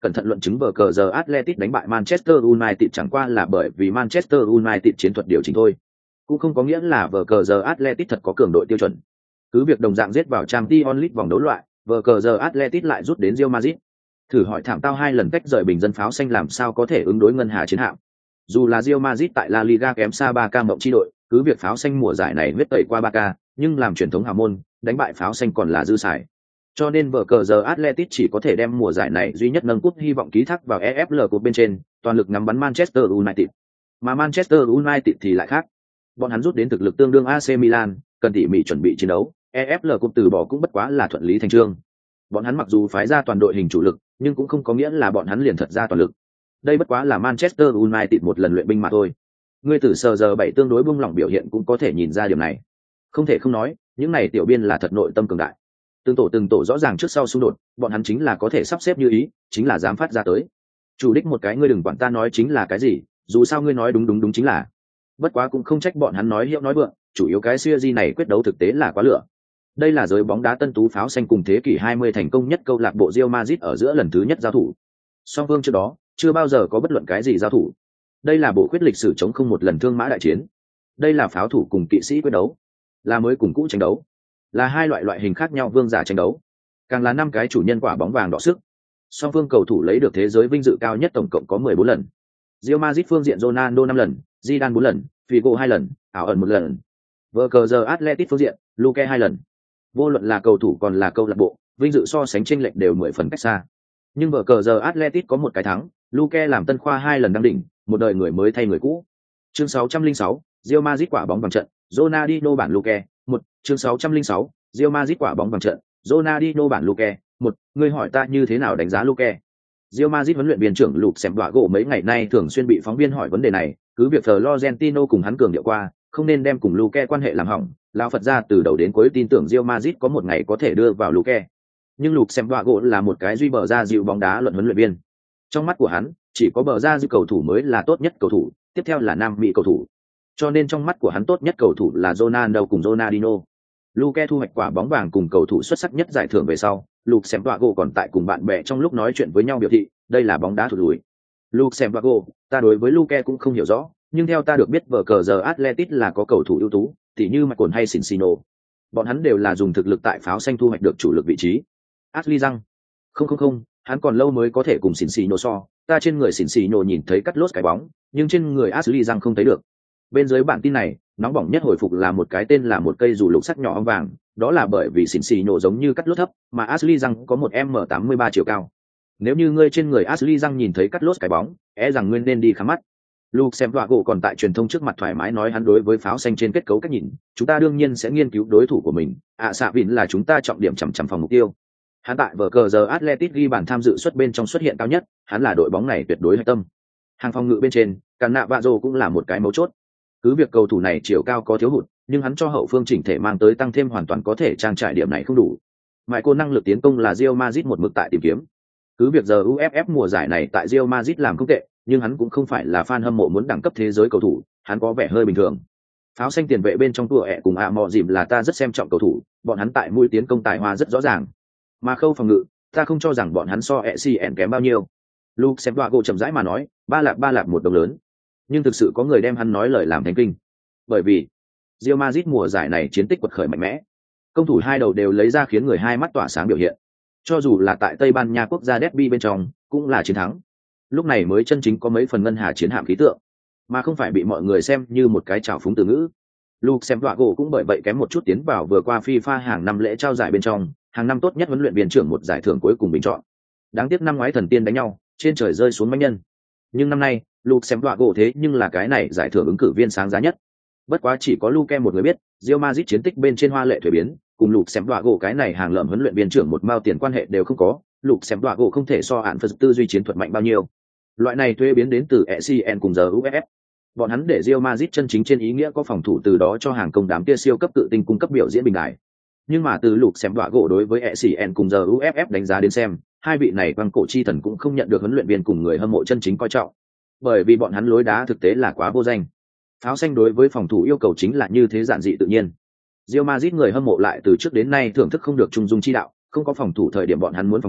cẩn thận luận chứng vở cờ giờ Atletico đánh bại Manchester United chẳng qua là bởi vì Manchester United chiến thuật điều chỉnh thôi, cũng không có nghĩa là vở cờ giờ Atletico thật có cường đội tiêu chuẩn. Cứ việc đồng dạng giết vào Champions League vòng đấu loại, vở cờ giờ Atletico lại rút đến Real Madrid. Thử hỏi thảm tao 2 lần cách rời bình dân pháo xanh làm sao có thể ứng đối ngân hà chiến hạm. Dù là Real Madrid tại La Liga kém xa Barca mộng chi đội, cứ việc pháo xanh mùa giải này huyết tẩy qua Barca, nhưng làm truyền thống hào môn, đánh bại pháo xanh còn là dư xài. Cho nên vở cờ giờ Atletico chỉ có thể đem mùa giải này duy nhất nâng cúp hy vọng ký thác vào EFL Cup bên trên, toàn lực ngắm bắn Manchester United. Mà Manchester United thì lại khác. Bọn hắn rút đến thực lực tương đương AC Milan, cần tỉ mỉ chuẩn bị chiến đấu, EFL Cup từ bỏ cũng bất quá là thuận lý thành chương. Bọn hắn mặc dù phái ra toàn đội hình chủ lực, nhưng cũng không có nghĩa là bọn hắn liền thật ra toàn lực. Đây bất quá là Manchester United một lần luyện binh mà thôi. Ngươi từ sờ giờ 7 tương đối buông lỏng biểu hiện cũng có thể nhìn ra điểm này. Không thể không nói, những này tiểu biên là thật nội tâm cường đại. Từng tổ rõ ràng trước sau xung đột, bọn hắn chính là có thể sắp xếp như ý, chính là dám phát ra tới. Chủ đích một cái ngươi đừng quản ta nói chính là cái gì, dù sao ngươi nói đúng chính là. Bất quá cũng không trách bọn hắn nói hiệu nói vượng, chủ yếu cái series này quyết đấu thực tế là quá lửa. Đây là giới bóng đá tân tú pháo xanh cùng thế kỷ 20 thành công nhất câu lạc bộ Real Madrid ở giữa lần thứ nhất giao thủ. Song phương trước đó, chưa bao giờ có bất luận cái gì giao thủ. Đây là bộ quyết lịch sử chống không một lần thương mã đại chiến. Đây là pháo thủ cùng kỵ sĩ quyết đấu, là mới cùng cũ tranh đấu, là hai loại hình khác nhau vương giả tranh đấu, càng là 5 cái chủ nhân quả bóng vàng đọ sức. Song phương cầu thủ lấy được thế giới vinh dự cao nhất tổng cộng có 14 lần. Real Madrid phương diện Ronaldo 5 lần, Zidane 4 lần, Figo 2 lần, ảo ẩn 1 lần. Vở cờ giờ Atletico phương diện, Luque 2 lần. Vô luận là cầu thủ còn là câu lạc bộ, vinh dự so sánh chênh lệch đều 10 phần cách xa. Nhưng vở cờ giờ Atletico có một cái thắng, Luque làm tân khoa 2 lần đăng đỉnh, một đời người mới thay người cũ. Chương 606, Real Madrid quả bóng bằng trận, Ronaldinho bản Luque, 1, chương 606, Real Madrid quả bóng bằng trận, Ronaldinho bản Luque, 1, ngươi hỏi ta như thế nào đánh giá Luque? Real Madrid huấn luyện viên trưởng Luke Sembago mấy ngày nay thường xuyên bị phóng viên hỏi vấn đề này, cứ việc Florentino cùng hắn cường điệu qua, không nên đem cùng Luque quan hệ làm hỏng, lão Phật gia từ đầu đến cuối tin tưởng Real Madrid có một ngày có thể đưa vào Luque. Nhưng Luke Sembago là một cái duy bờ ra dịu bóng đá luận huấn luyện viên. Trong mắt của hắn, chỉ có bờ ra dịu cầu thủ mới là tốt nhất cầu thủ, tiếp theo là Nam Mỹ cầu thủ. Cho nên trong mắt của hắn tốt nhất cầu thủ là Ronaldo cùng Ronaldinho. Luque thu hoạch quả bóng vàng cùng cầu thủ xuất sắc nhất giải thưởng về sau, Luke Sembago còn tại cùng bạn bè trong lúc nói chuyện với nhau biểu thị, đây là bóng đá thụt lùi. Luke Sembago, ta đối với Luque cũng không hiểu rõ, nhưng theo ta được biết vở cờ giờ Atletico là có cầu thủ ưu tú, tỉ như Michael hay Cincino. Bọn hắn đều là dùng thực lực tại pháo xanh thu hoạch được chủ lực vị trí. Ashley Young, không, hắn còn lâu mới có thể cùng Cincino so, ta trên người Cincino nhìn thấy cắt lốt cái bóng, nhưng trên người Ashley Young không thấy được. Bên dưới bản tin này, nóng bỏng nhất hồi phục là một cái tên là một cây dù lục sắc nhỏ ong vàng, đó là bởi vì Cincino giống như cắt lốt thấp, mà Ashley Young có một M83 chiều cao. Nếu như ngươi trên người Ashley Young nhìn thấy cắt lốt cái bóng, rằng ngươi nên đi khám mắt. Luke Sembago còn tại truyền thông trước mặt thoải mái nói hắn đối với pháo xanh trên kết cấu cách nhìn, chúng ta đương nhiên sẽ nghiên cứu đối thủ của mình, xạ vịn là chúng ta trọng điểm chằm phòng mục tiêu. Hắn tại vở cờ giờ Atletico ghi bàn tham dự suất bên trong xuất hiện cao nhất, hắn là đội bóng này tuyệt đối hạch tâm. Hàng phòng ngự bên trên, Cannavaro cũng là một cái mấu chốt. Cứ việc cầu thủ này chiều cao có thiếu hụt, nhưng hắn cho hậu phương chỉnh thể mang tới tăng thêm hoàn toàn có thể trang trải điểm này không đủ. Michael năng lực tiến công là Real Madrid một mực tại tìm kiếm. Cứ việc giờ UFF mùa giải này tại Real Madrid làm không tệ, nhưng hắn cũng không phải là fan hâm mộ muốn đẳng cấp thế giới cầu thủ, hắn có vẻ hơi bình thường. Pháo xanh tiền vệ bên trong tua ẹ cùng mọ dìm là ta rất xem trọng cầu thủ, bọn hắn tại mũi tiến công tài hoa rất rõ ràng. Mà khâu phòng ngự, ta không cho rằng bọn hắn so ECN kém bao nhiêu. Luke Sembago chậm rãi mà nói, ba lạc một đồng lớn. Nhưng thực sự có người đem hắn nói lời làm thành kinh. Bởi vì Real Madrid mùa giải này chiến tích quật khởi mạnh mẽ, công thủ hai đầu đều lấy ra khiến người hai mắt tỏa sáng biểu hiện. Cho dù là tại Tây Ban Nha quốc gia derby bên trong, cũng là chiến thắng. Lúc này mới chân chính có mấy phần ngân hà chiến hạm khí tượng, mà không phải bị mọi người xem như một cái trào phúng từ ngữ. Luke Sembago cũng bởi vậy kém một chút tiến vào vừa qua FIFA hàng năm lễ trao giải bên trong, hàng năm tốt nhất huấn luyện viên trưởng một giải thưởng cuối cùng bình chọn. Đáng tiếc năm ngoái thần tiên đánh nhau, trên trời rơi xuống mãnh nhân. Nhưng năm nay, Luke Sembago thế nhưng là cái này giải thưởng ứng cử viên sáng giá nhất. Bất quá chỉ có Luke một người biết, Real Madrid chiến tích bên trên hoa lệ thuế biến, cùng Luke Sembago cái này hàng lợm huấn luyện viên trưởng một mao tiền quan hệ đều không có. Luke Sembago không thể so hạn phật tư duy chiến thuật mạnh bao nhiêu. Loại này thuế biến đến từ ECN cùng giờ UFF. Bọn hắn để Real Madrid chân chính trên ý nghĩa có phòng thủ từ đó cho hàng công đám kia siêu cấp tự tinh cung cấp biểu diễn bình đại. Nhưng mà từ Luke Sembago đối với ECN cùng giờ UFF đánh giá đến xem, hai vị này băng cổ chi thần cũng không nhận được huấn luyện viên cùng người hâm mộ chân chính coi trọng. Bởi vì bọn hắn lối đá thực tế là quá vô danh. Pháo xanh đối với phòng thủ yêu cầu chính là như thế giản dị tự nhiên. Real Madrid người hâm mộ lại từ trước đến nay thưởng thức không được trung dung chi đạo, không có phòng thủ thời điểm bọn hắn muốn phòng thủ,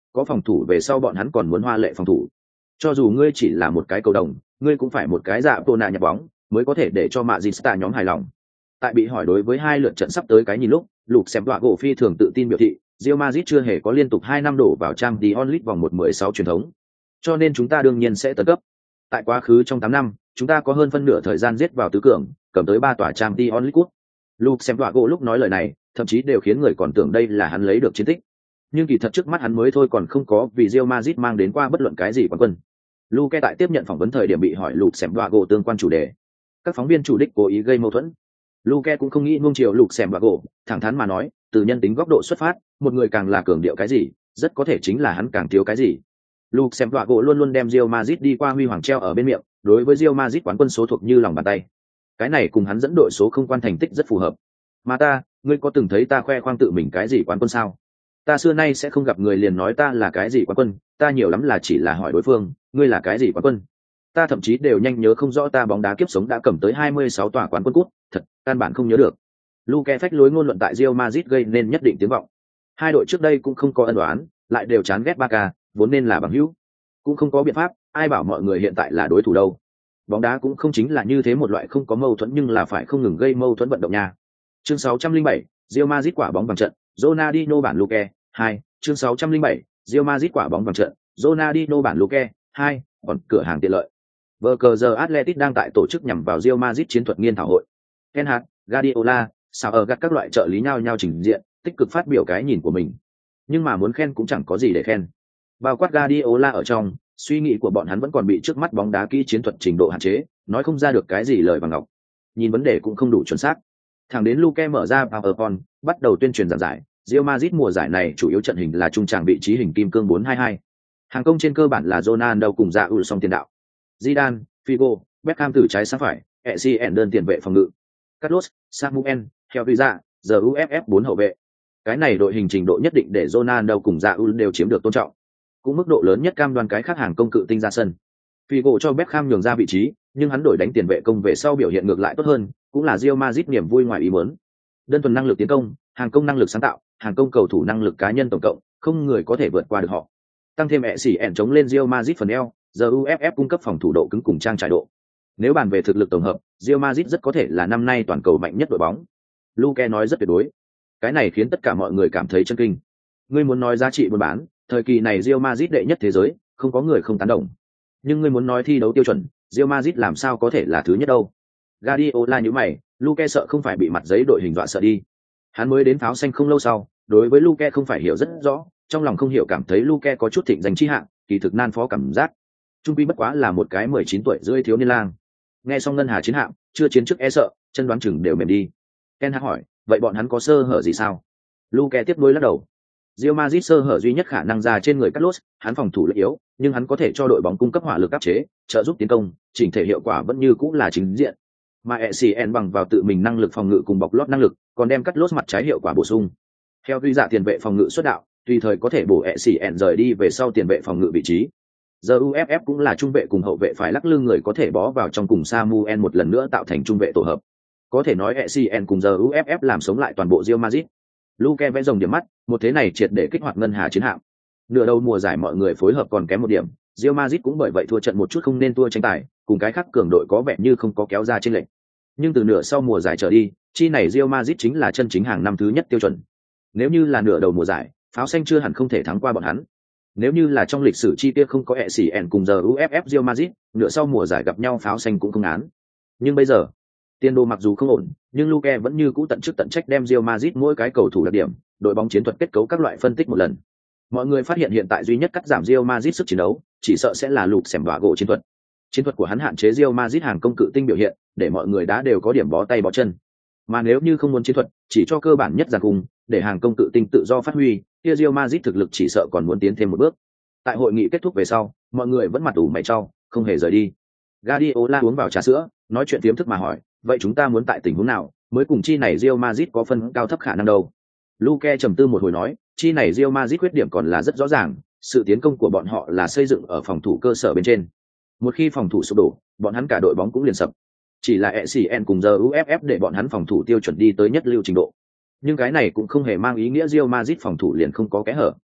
có phòng thủ về sau bọn hắn còn muốn hoa lệ phòng thủ. Cho dù ngươi chỉ là một cái cầu đồng, ngươi cũng phải một cái dạ Pona nhập bóng mới có thể để cho Madrid nhóm hài lòng. Tại bị hỏi đối với hai lượt trận sắp tới cái nhìn lúc, Lục xem đoạ gỗ phi thường tự tin biểu thị, Real Madrid chưa hề có liên tục 2 năm đổ vào Champions League vòng 1/16 truyền thống. Cho nên chúng ta đương nhiên sẽ tấn cấp. Tại quá khứ trong 8 năm, chúng ta có hơn phân nửa thời gian giết vào tứ cường, cầm tới 3 tòa Champions League. Lục xem đoạ gỗ lúc nói lời này, thậm chí đều khiến người còn tưởng đây là hắn lấy được chiến tích. Nhưng kỳ thật trước mắt hắn mới thôi còn không có vì Real Madrid mang đến qua bất luận cái gì quán quân. Luke tại tiếp nhận phỏng vấn thời điểm bị hỏi Lục xem đoạ gỗ tương quan chủ đề. Các phóng viên chủ đích cố ý gây mâu thuẫn. Luke cũng không nghĩ nuông chiều Lục xem đoạ gỗ, thẳng thắn mà nói, từ nhân tính góc độ xuất phát, một người càng là cường điệu cái gì, rất có thể chính là hắn càng thiếu cái gì. Lục xem đoạ gỗ luôn luôn đem Real Madrid đi qua huy hoàng treo ở bên miệng, đối với Real Madrid quán quân số thuộc như lòng bàn tay. Cái này cùng hắn dẫn đội số không quan thành tích rất phù hợp. Mà ta, ngươi có từng thấy ta khoe khoang tự mình cái gì quán quân sao? Ta xưa nay sẽ không gặp người liền nói ta là cái gì quán quân, ta nhiều lắm là chỉ là hỏi đối phương, ngươi là cái gì quán quân? Ta thậm chí đều nhanh nhớ không rõ ta bóng đá kiếp sống đã cầm tới 26 tòa quán quân cúp, thật, căn bản không nhớ được. Luke phách lối ngôn luận tại Real Madrid gây nên nhất định tiếng vọng. Hai đội trước đây cũng không có ân oán, lại đều chán ghét Barca, vốn nên là bằng hữu. Cũng không có biện pháp, ai bảo mọi người hiện tại là đối thủ đâu. Bóng đá cũng không chính là như thế một loại không có mâu thuẫn nhưng là phải không ngừng gây mâu thuẫn vận động nha. Chương 607, Real Madrid quả bóng bằng trận, Ronaldinho bản Luke 2, chương 607, Real Madrid quả bóng bằng trận, Ronaldinho bản Luke 2, còn cửa hàng tiện lợi. VCG Athletic đang tại tổ chức nhằm vào Real Madrid chiến thuật nghiên thảo hội. Ten Hag, Guardiola, sao ở gắt các loại trợ lý nhau trình diện, tích cực phát biểu cái nhìn của mình. Nhưng mà muốn khen cũng chẳng có gì để khen. Bao quát Guardiola ở trong, suy nghĩ của bọn hắn vẫn còn bị trước mắt bóng đá kỹ chiến thuật trình độ hạn chế, nói không ra được cái gì lời bằng ngọc. Nhìn vấn đề cũng không đủ chuẩn xác. Thẳng đến Luke mở ra PowerPoint, bắt đầu tuyên truyền giảng giải, Real Madrid mùa giải này chủ yếu trận hình là trung tràng vị trí hình kim cương 4-2-2. Hàng công trên cơ bản là Ronaldo cùng Raúl song tiền đạo. Zidane, Figo, Beckham từ trái sang phải, Essien đơn tiền vệ phòng ngự. Carlos, Samuel, Helviza, UFF 4 hậu vệ. Cái này đội hình trình độ nhất định để Ronaldo cùng Raúl đều chiếm được tôn trọng. Cũng mức độ lớn nhất cam đoan cái khác hàng công cự tinh ra sân. Figo cho Beckham nhường ra vị trí, nhưng hắn đổi đánh tiền vệ công về sau biểu hiện ngược lại tốt hơn, cũng là Real Madrid niềm vui ngoài ý muốn. Đơn thuần năng lực tiến công, hàng công năng lực sáng tạo, hàng công cầu thủ năng lực cá nhân tổng cộng, không người có thể vượt qua được họ. Tăng thêm Essien chống lên Real Madrid phần eo, UFF cung cấp phòng thủ độ cứng cùng trang trải độ. Nếu bàn về thực lực tổng hợp, Real Madrid rất có thể là năm nay toàn cầu mạnh nhất đội bóng. Luke nói rất tuyệt đối. Cái này khiến tất cả mọi người cảm thấy chân kinh. Ngươi muốn nói giá trị buôn bán, thời kỳ này Real Madrid đệ nhất thế giới, không có người không tán đồng. Nhưng ngươi muốn nói thi đấu tiêu chuẩn, Real Madrid làm sao có thể là thứ nhất đâu? Guardiola nhíu mày, Luke sợ không phải bị mặt giấy đội hình dọa sợ đi. Hắn mới đến pháo xanh không lâu sau, đối với Luke không phải hiểu rất rõ, trong lòng không hiểu cảm thấy Luke có chút thịnh danh chi hạng, kỳ thực nan phó cảm giác. Trung quy bất quá là một cái 19 tuổi rưỡi thiếu niên lang. Nghe xong ngân hà chiến hạng, chưa chiến trước e sợ, chân đoán chừng đều mềm đi. Ken Hag hỏi, vậy bọn hắn có sơ hở gì sao? Luke tiếp nối lắc đầu. Real Madrid sơ hở duy nhất khả năng ra trên người Carlos, hắn phòng thủ lực yếu, nhưng hắn có thể cho đội bóng cung cấp hỏa lực áp chế, trợ giúp tiến công, chỉnh thể hiệu quả vẫn như cũng là chính diện. Mà Essien bằng vào tự mình năng lực phòng ngự cùng bọc lót năng lực, còn đem Carlos mặt trái hiệu quả bổ sung. Theo quy dạ tiền vệ phòng ngự xuất đạo, tùy thời có thể bổ Essien rời đi về sau tiền vệ phòng ngự vị trí. Giờ UFF cũng là trung vệ cùng hậu vệ phải lắc lư người có thể bó vào trong cùng Samuel một lần nữa tạo thành trung vệ tổ hợp. Có thể nói Essien cùng giờ UFF làm sống lại toàn bộ Real Madrid. Luke vẽ rồng điểm mắt, một thế này triệt để kích hoạt ngân hà chiến hạm. Nửa đầu mùa giải mọi người phối hợp còn kém một điểm, Real Madrid cũng bởi vậy thua trận một chút không nên thua tranh tài, cùng cái khác cường đội có vẻ như không có kéo ra trên lệnh. Nhưng từ nửa sau mùa giải trở đi, chi này Real Madrid chính là chân chính hàng năm thứ nhất tiêu chuẩn. Nếu như là nửa đầu mùa giải, pháo xanh chưa hẳn không thể thắng qua bọn hắn. Nếu như là trong lịch sử chi tiết không có Essien cùng giờ UFF Real Madrid, nửa sau mùa giải gặp nhau pháo xanh cũng không án. Nhưng bây giờ, tiền đồ mặc dù không ổn, nhưng Luke vẫn như cũ tận chức tận trách đem Real Madrid mỗi cái cầu thủ đặc điểm, đội bóng chiến thuật kết cấu các loại phân tích một lần. Mọi người phát hiện hiện tại duy nhất cắt giảm Real Madrid sức chiến đấu, chỉ sợ sẽ là Lục xẻm đọa gỗ chiến thuật. Chiến thuật của hắn hạn chế Real Madrid hàng công cự tinh biểu hiện, để mọi người đã đều có điểm bó tay bó chân. Mà nếu như không muốn chiến thuật, chỉ cho cơ bản nhất giàn cung, để hàng công cự tinh tự do phát huy, kia Real Madrid thực lực chỉ sợ còn muốn tiến thêm một bước. Tại hội nghị kết thúc về sau, mọi người vẫn mặt ủ mày chau, không hề rời đi. Guardiola uống vào trà sữa, nói chuyện tiếm thức mà hỏi, vậy chúng ta muốn tại tình huống nào mới cùng chi này Real Madrid có phân cao thấp khả năng đâu? Luke trầm tư một hồi nói, chi này Real Madrid khuyết điểm còn là rất rõ ràng, sự tiến công của bọn họ là xây dựng ở phòng thủ cơ sở bên trên. Một khi phòng thủ sụp đổ, bọn hắn cả đội bóng cũng liền sập. Chỉ là Essien cùng giờ UFF để bọn hắn phòng thủ tiêu chuẩn đi tới nhất lưu trình độ. Nhưng cái này cũng không hề mang ý nghĩa Real Madrid phòng thủ liền không có kẽ hở.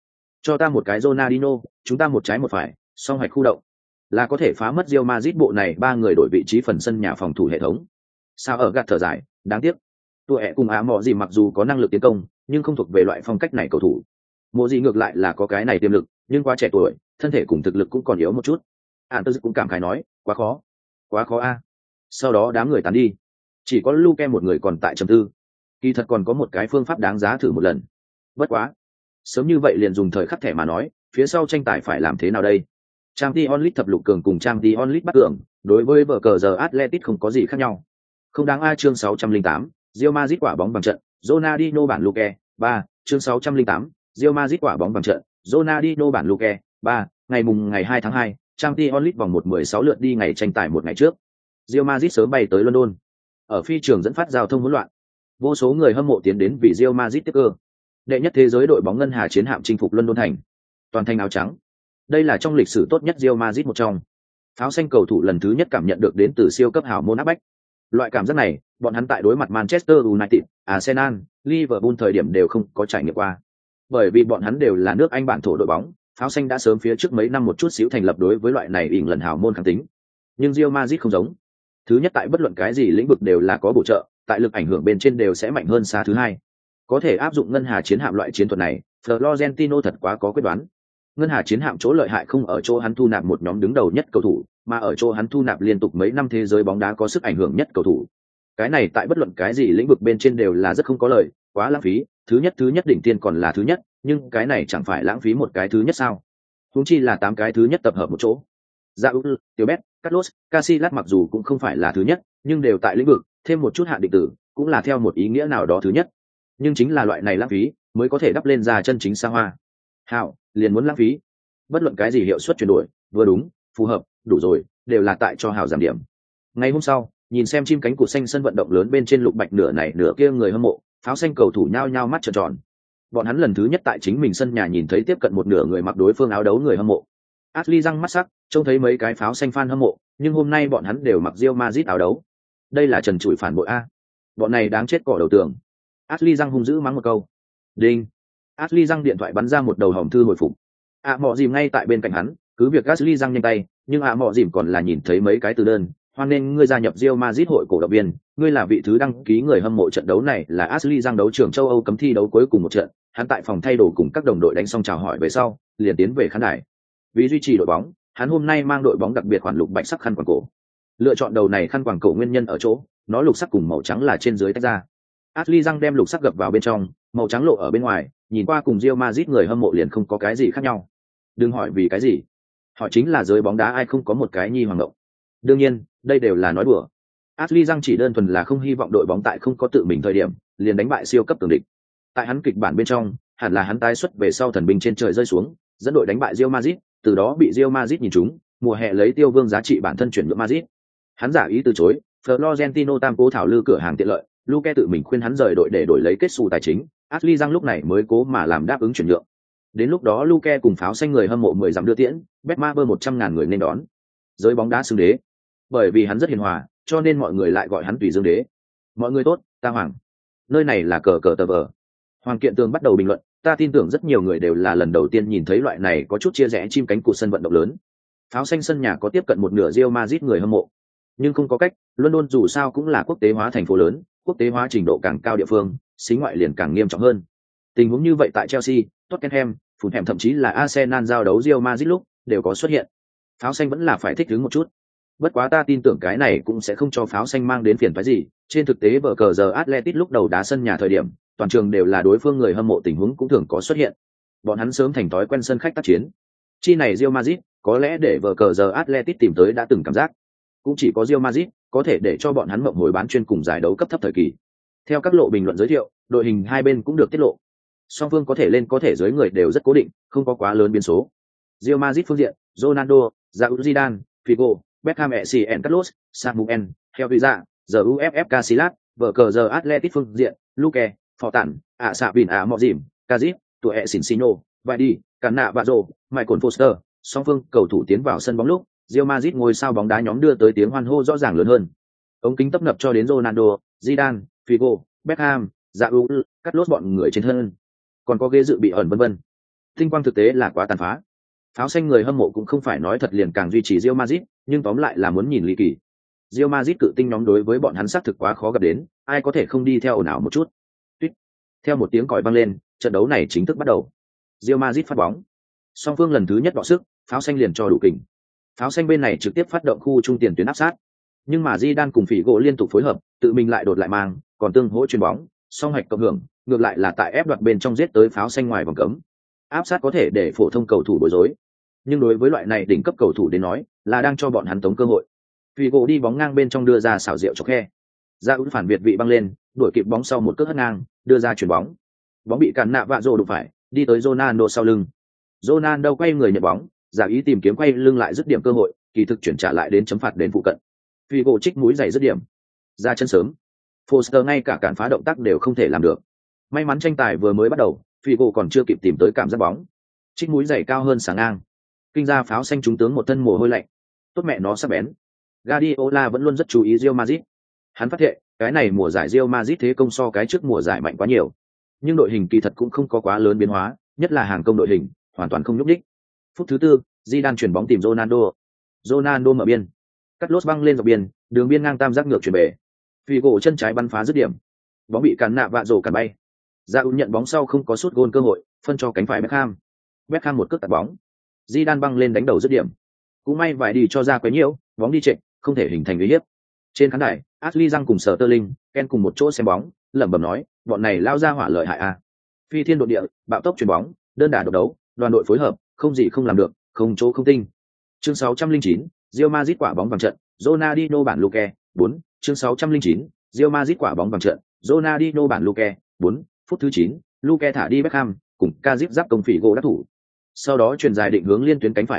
Cho ta một cái Ronaldinho, chúng ta một trái một phải, song hoạch khu động, là có thể phá mất Real Madrid bộ này ba người đổi vị trí phần sân nhà phòng thủ hệ thống. Sao ở gạt thở dài, đáng tiếc. Tụi ẹ cùng Á Mọ gì mặc dù có năng lực tiến công, nhưng không thuộc về loại phong cách này cầu thủ. Mộ gì ngược lại là có cái này tiềm lực, nhưng quá trẻ tuổi, thân thể cùng thực lực cũng còn yếu một chút. Antus cũng cảm khái nói, quá khó a. Sau đó đám người tán đi, chỉ có Luke một người còn tại trầm tư. Kỳ thật còn có một cái phương pháp đáng giá thử một lần. Bất quá, sớm như vậy liền dùng thời khắc thẻ mà nói, phía sau tranh tài phải làm thế nào đây? Champions League thập lục cường cùng Champions League bắt cường, đối với vở cờ giờ Atletico không có gì khác nhau. Không đáng a. Chương 608, Real Madrid quả bóng bằng trận, Ronaldinho bản Luke, 3, chương 608, Real Madrid quả bóng bằng trận, Ronaldinho bản Luke, 3, ngày 2 tháng 2, Champions League vòng 1/16 lượt đi ngày tranh tài một ngày trước. Real Madrid sớm bay tới London. Ở phi trường dẫn phát giao thông hỗn loạn. Vô số người hâm mộ tiến đến vì Real Madrid tiếp cơ. Đệ nhất thế giới đội bóng ngân hà chiến hạm chinh phục London thành. Toàn thành áo trắng. Đây là trong lịch sử tốt nhất Real Madrid một trong. Pháo xanh cầu thủ lần thứ nhất cảm nhận được đến từ siêu cấp hào môn áp bách. Loại cảm giác này, bọn hắn tại đối mặt Manchester United, Arsenal, Liverpool thời điểm đều không có trải nghiệm qua. Bởi vì bọn hắn đều là nước Anh bản thổ đội bóng, pháo xanh đã sớm phía trước mấy năm một chút xíu thành lập đối với loại này ỉn lần hào môn kháng tính. Nhưng Real Madrid không giống. Thứ nhất tại bất luận cái gì lĩnh vực đều là có bổ trợ, tại lực ảnh hưởng bên trên đều sẽ mạnh hơn xa thứ hai. Có thể áp dụng ngân hà chiến hạm loại chiến thuật này, Florentino thật quá có quyết đoán. Ngân hà chiến hạm chỗ lợi hại không ở chỗ hắn thu nạp một nhóm đứng đầu nhất cầu thủ, mà ở chỗ hắn thu nạp liên tục mấy năm thế giới bóng đá có sức ảnh hưởng nhất cầu thủ. Cái này tại bất luận cái gì lĩnh vực bên trên đều là rất không có lợi, quá lãng phí. Thứ nhất đỉnh tiên còn là thứ nhất, nhưng cái này chẳng phải lãng phí một cái thứ nhất sao? Huống chi là 8 cái thứ nhất tập hợp một chỗ. Raúl, Tibet, Carlos, Casillas mặc dù cũng không phải là thứ nhất, nhưng đều tại lĩnh vực, thêm một chút hạn định tử, cũng là theo một ý nghĩa nào đó thứ nhất. Nhưng chính là loại này lãng phí, mới có thể đắp lên ra chân chính xa hoa. Hảo, liền muốn lãng phí. Bất luận cái gì hiệu suất chuyển đổi, vừa đúng, phù hợp, đủ rồi, đều là tại cho Hảo giảm điểm. Ngày hôm sau, nhìn xem chim cánh cụt xanh sân vận động lớn bên trên lục bạch nửa này nửa kia người hâm mộ, pháo xanh cầu thủ nhao nhao mắt trợn tròn. Bọn hắn lần thứ nhất tại chính mình sân nhà nhìn thấy tiếp cận một nửa người mặc đối phương áo đấu người hâm mộ. Ashley răng mắt sắc, trông thấy mấy cái pháo xanh fan hâm mộ, nhưng hôm nay bọn hắn đều mặc Real Madrid áo đấu. Đây là trần trụi phản bội a. Bọn này đáng chết cỏ đầu tường. Ashley răng hung dữ mắng một câu. Đinh. Ashley răng điện thoại bắn ra một đầu hòm thư hồi phục. Mọ dìm ngay tại bên cạnh hắn, cứ việc Ashley răng nhanh tay, nhưng Mọ dìm còn là nhìn thấy mấy cái từ đơn, hoan nên ngươi gia nhập Real Madrid hội cổ động viên, ngươi là vị thứ đăng ký người hâm mộ trận đấu này là Ashley răng đấu trường châu Âu cấm thi đấu cuối cùng một trận, hắn tại phòng thay đồ cùng các đồng đội đánh xong chào hỏi về sau, liền tiến về khán đài. Vì duy trì đội bóng, hắn hôm nay mang đội bóng đặc biệt khoản lục bạch sắc khăn quàng cổ. Lựa chọn đầu này khăn quàng cổ nguyên nhân ở chỗ, nó lục sắc cùng màu trắng là trên dưới tách ra. Ashley răng đem lục sắc gập vào bên trong, màu trắng lộ ở bên ngoài, nhìn qua cùng Real Madrid người hâm mộ liền không có cái gì khác nhau. Đừng hỏi vì cái gì, họ chính là giới bóng đá ai không có một cái nhi hoàng ngộng. Đương nhiên, đây đều là nói đùa. Ashley răng chỉ đơn thuần là không hy vọng đội bóng tại không có tự mình thời điểm, liền đánh bại siêu cấp cường địch. Tại hắn kịch bản bên trong, hẳn là hắn tái xuất về sau thần binh trên trời rơi xuống, dẫn đội đánh bại Real Madrid, từ đó bị Real Madrid nhìn trúng, mùa hè lấy tiêu vương giá trị bản thân chuyển nhượng Madrid. Hắn giả ý từ chối, Florentino tam cố thảo lư cửa hàng tiện lợi, Luke tự mình khuyên hắn rời đội để đổi lấy kết xù tài chính, Ashley răng lúc này mới cố mà làm đáp ứng chuyển nhượng. Đến lúc đó Luke cùng pháo xanh người hâm mộ 10 dặm đưa tiễn, Betmaber 100.000 người nên đón. Giới bóng đá xưng đế. Bởi vì hắn rất hiền hòa, cho nên mọi người lại gọi hắn Tùy Dương đế. Mọi người tốt, ta Hoàng. Nơi này là cờ tờ vờ. Hoàng Kiện Tường bắt đầu bình luận, ta tin tưởng rất nhiều người đều là lần đầu tiên nhìn thấy loại này có chút chia rẽ chim cánh cụt sân vận động lớn. Pháo xanh sân nhà có tiếp cận một nửa Real Madrid người hâm mộ. Nhưng không có cách, London dù sao cũng là quốc tế hóa thành phố lớn, quốc tế hóa trình độ càng cao địa phương, xí ngoại liền càng nghiêm trọng hơn. Tình huống như vậy tại Chelsea, Tottenham, Fulham thậm chí là Arsenal giao đấu Real Madrid lúc đều có xuất hiện. Pháo xanh vẫn là phải thích ứng một chút. Bất quá ta tin tưởng cái này cũng sẽ không cho pháo xanh mang đến phiền phức gì, trên thực tế vở cờ giờ Atletico lúc đầu đá sân nhà thời điểm, toàn trường đều là đối phương người hâm mộ tình huống cũng thường có xuất hiện. Bọn hắn sớm thành thói quen sân khách tác chiến. Chi này Real Madrid, có lẽ để vở cờ giờ Atletico tìm tới đã từng cảm giác. Cũng chỉ có Real Madrid có thể để cho bọn hắn mộng hồi bán chuyên cùng giải đấu cấp thấp thời kỳ. Theo các lộ bình luận giới thiệu, đội hình hai bên cũng được tiết lộ. Song phương có thể lên có thể dưới người đều rất cố định, không có quá lớn biến số. Real Madrid phương diện, Ronaldo, Raúl Zidane, Figo, Beckham, Essien, Carlos, Samuel, Helviza, giờ UFF Casillas, vở cờ giờ Atletico phương diện, Luke, Phò Tản, Sạ Vìn Mọ Dìm, Kazip, tụi Cincino, Vadi, Cannavaro, Michael Foster, song phương cầu thủ tiến vào sân bóng lúc, Real Madrid ngôi sao bóng đá nhóm đưa tới tiếng hoan hô rõ ràng lớn hơn. Ống kính tấp nập cho đến Ronaldo, Zidane, Figo, Beckham, Raúl, Carlos bọn người trên thân. Còn có ghế dự bị ẩn vân vân. Tinh quang thực tế là quá tàn phá. Pháo xanh người hâm mộ cũng không phải nói thật liền càng duy trì Real Madrid, nhưng tóm lại là muốn nhìn ly kỳ. Real Madrid cự tinh nhóm đối với bọn hắn xác thực quá khó gặp đến, ai có thể không đi theo ồn ào một chút. Tuyết. Theo một tiếng còi vang lên, trận đấu này chính thức bắt đầu. Real Madrid phát bóng. Song phương lần thứ nhất đọ sức, pháo xanh liền cho đủ kình. Pháo xanh bên này trực tiếp phát động khu trung tiền tuyến áp sát. Nhưng mà Zidane cùng Figo liên tục phối hợp, tự mình lại đột lại mang, còn tương hỗ chuyền bóng, song hạch cộng hưởng, ngược lại là tại ép đoạt bên trong giết tới pháo xanh ngoài vòng cấm. Áp sát có thể để phổ thông cầu thủ bối rối, nhưng đối với loại này đỉnh cấp cầu thủ đến nói, là đang cho bọn hắn tống cơ hội. Figo đi bóng ngang bên trong đưa ra xảo diệu chọc khe. Ra ứng phản việt vị băng lên, đuổi kịp bóng sau một cước hất ngang, đưa ra chuyền bóng. Bóng bị cản nạ vạ rồ đụng phải, đi tới Ronaldo sau lưng. Ronaldo quay người nhận bóng, giả ý tìm kiếm quay lưng lại dứt điểm cơ hội, kỳ thực chuyển trả lại đến chấm phạt đến phụ cận. Figo trích mũi giày dứt điểm, ra chân sớm. Foster ngay cả cản phá động tác đều không thể làm được. May mắn tranh tài vừa mới bắt đầu, Figo còn chưa kịp tìm tới cảm giác bóng. Trích mũi giày cao hơn sáng ngang. Kinh ra pháo xanh trúng tướng một thân mồ hôi lạnh. Tốt mẹ nó sắc bén. Guardiola vẫn luôn rất chú ý Real Madrid. Hắn phát hiện, cái này mùa giải Real Madrid thế công so cái trước mùa giải mạnh quá nhiều. Nhưng đội hình kỳ thật cũng không có quá lớn biến hóa, nhất là hàng công đội hình, hoàn toàn không nhúc nhích. Phút thứ tư, Zidane chuyển bóng tìm Ronaldo. Ronaldo mở biên. Cắt lốt băng lên dọc biên, đường biên ngang tam giác ngược chuyển bể. Figo chân trái bắn phá dứt điểm. Bóng bị cản nạ vạ rổ cản bay. Ra nhận bóng sau không có sút gôn cơ hội, phân cho cánh phải Beckham. Beckham một cước tạt bóng. Zidane băng lên đánh đầu dứt điểm. Cũng may vài đi cho ra quấy nhiễu, bóng đi trệ, không thể hình thành uy hiếp. Trên khán đài, Ashley Young cùng Sterling, Ken cùng một chỗ xem bóng, lẩm bẩm nói, bọn này lao ra hỏa lợi hại a. Phi thiên độ địa, bạo tốc chuyền bóng, đơn đả độc đấu, đoàn đội phối hợp, không gì không làm được, không chỗ không tinh. Chương 609, Real Madrid quả bóng vàng trận, Ronaldinho bản Luque, 4, chương 609, Real Madrid quả bóng vàng trận, Ronaldinho bản Luque, 4, phút thứ 9, Luque thả đi Beckham, cùng Kazip giáp công Figo đắc thủ. Sau đó truyền dài định hướng liên tuyến cánh phải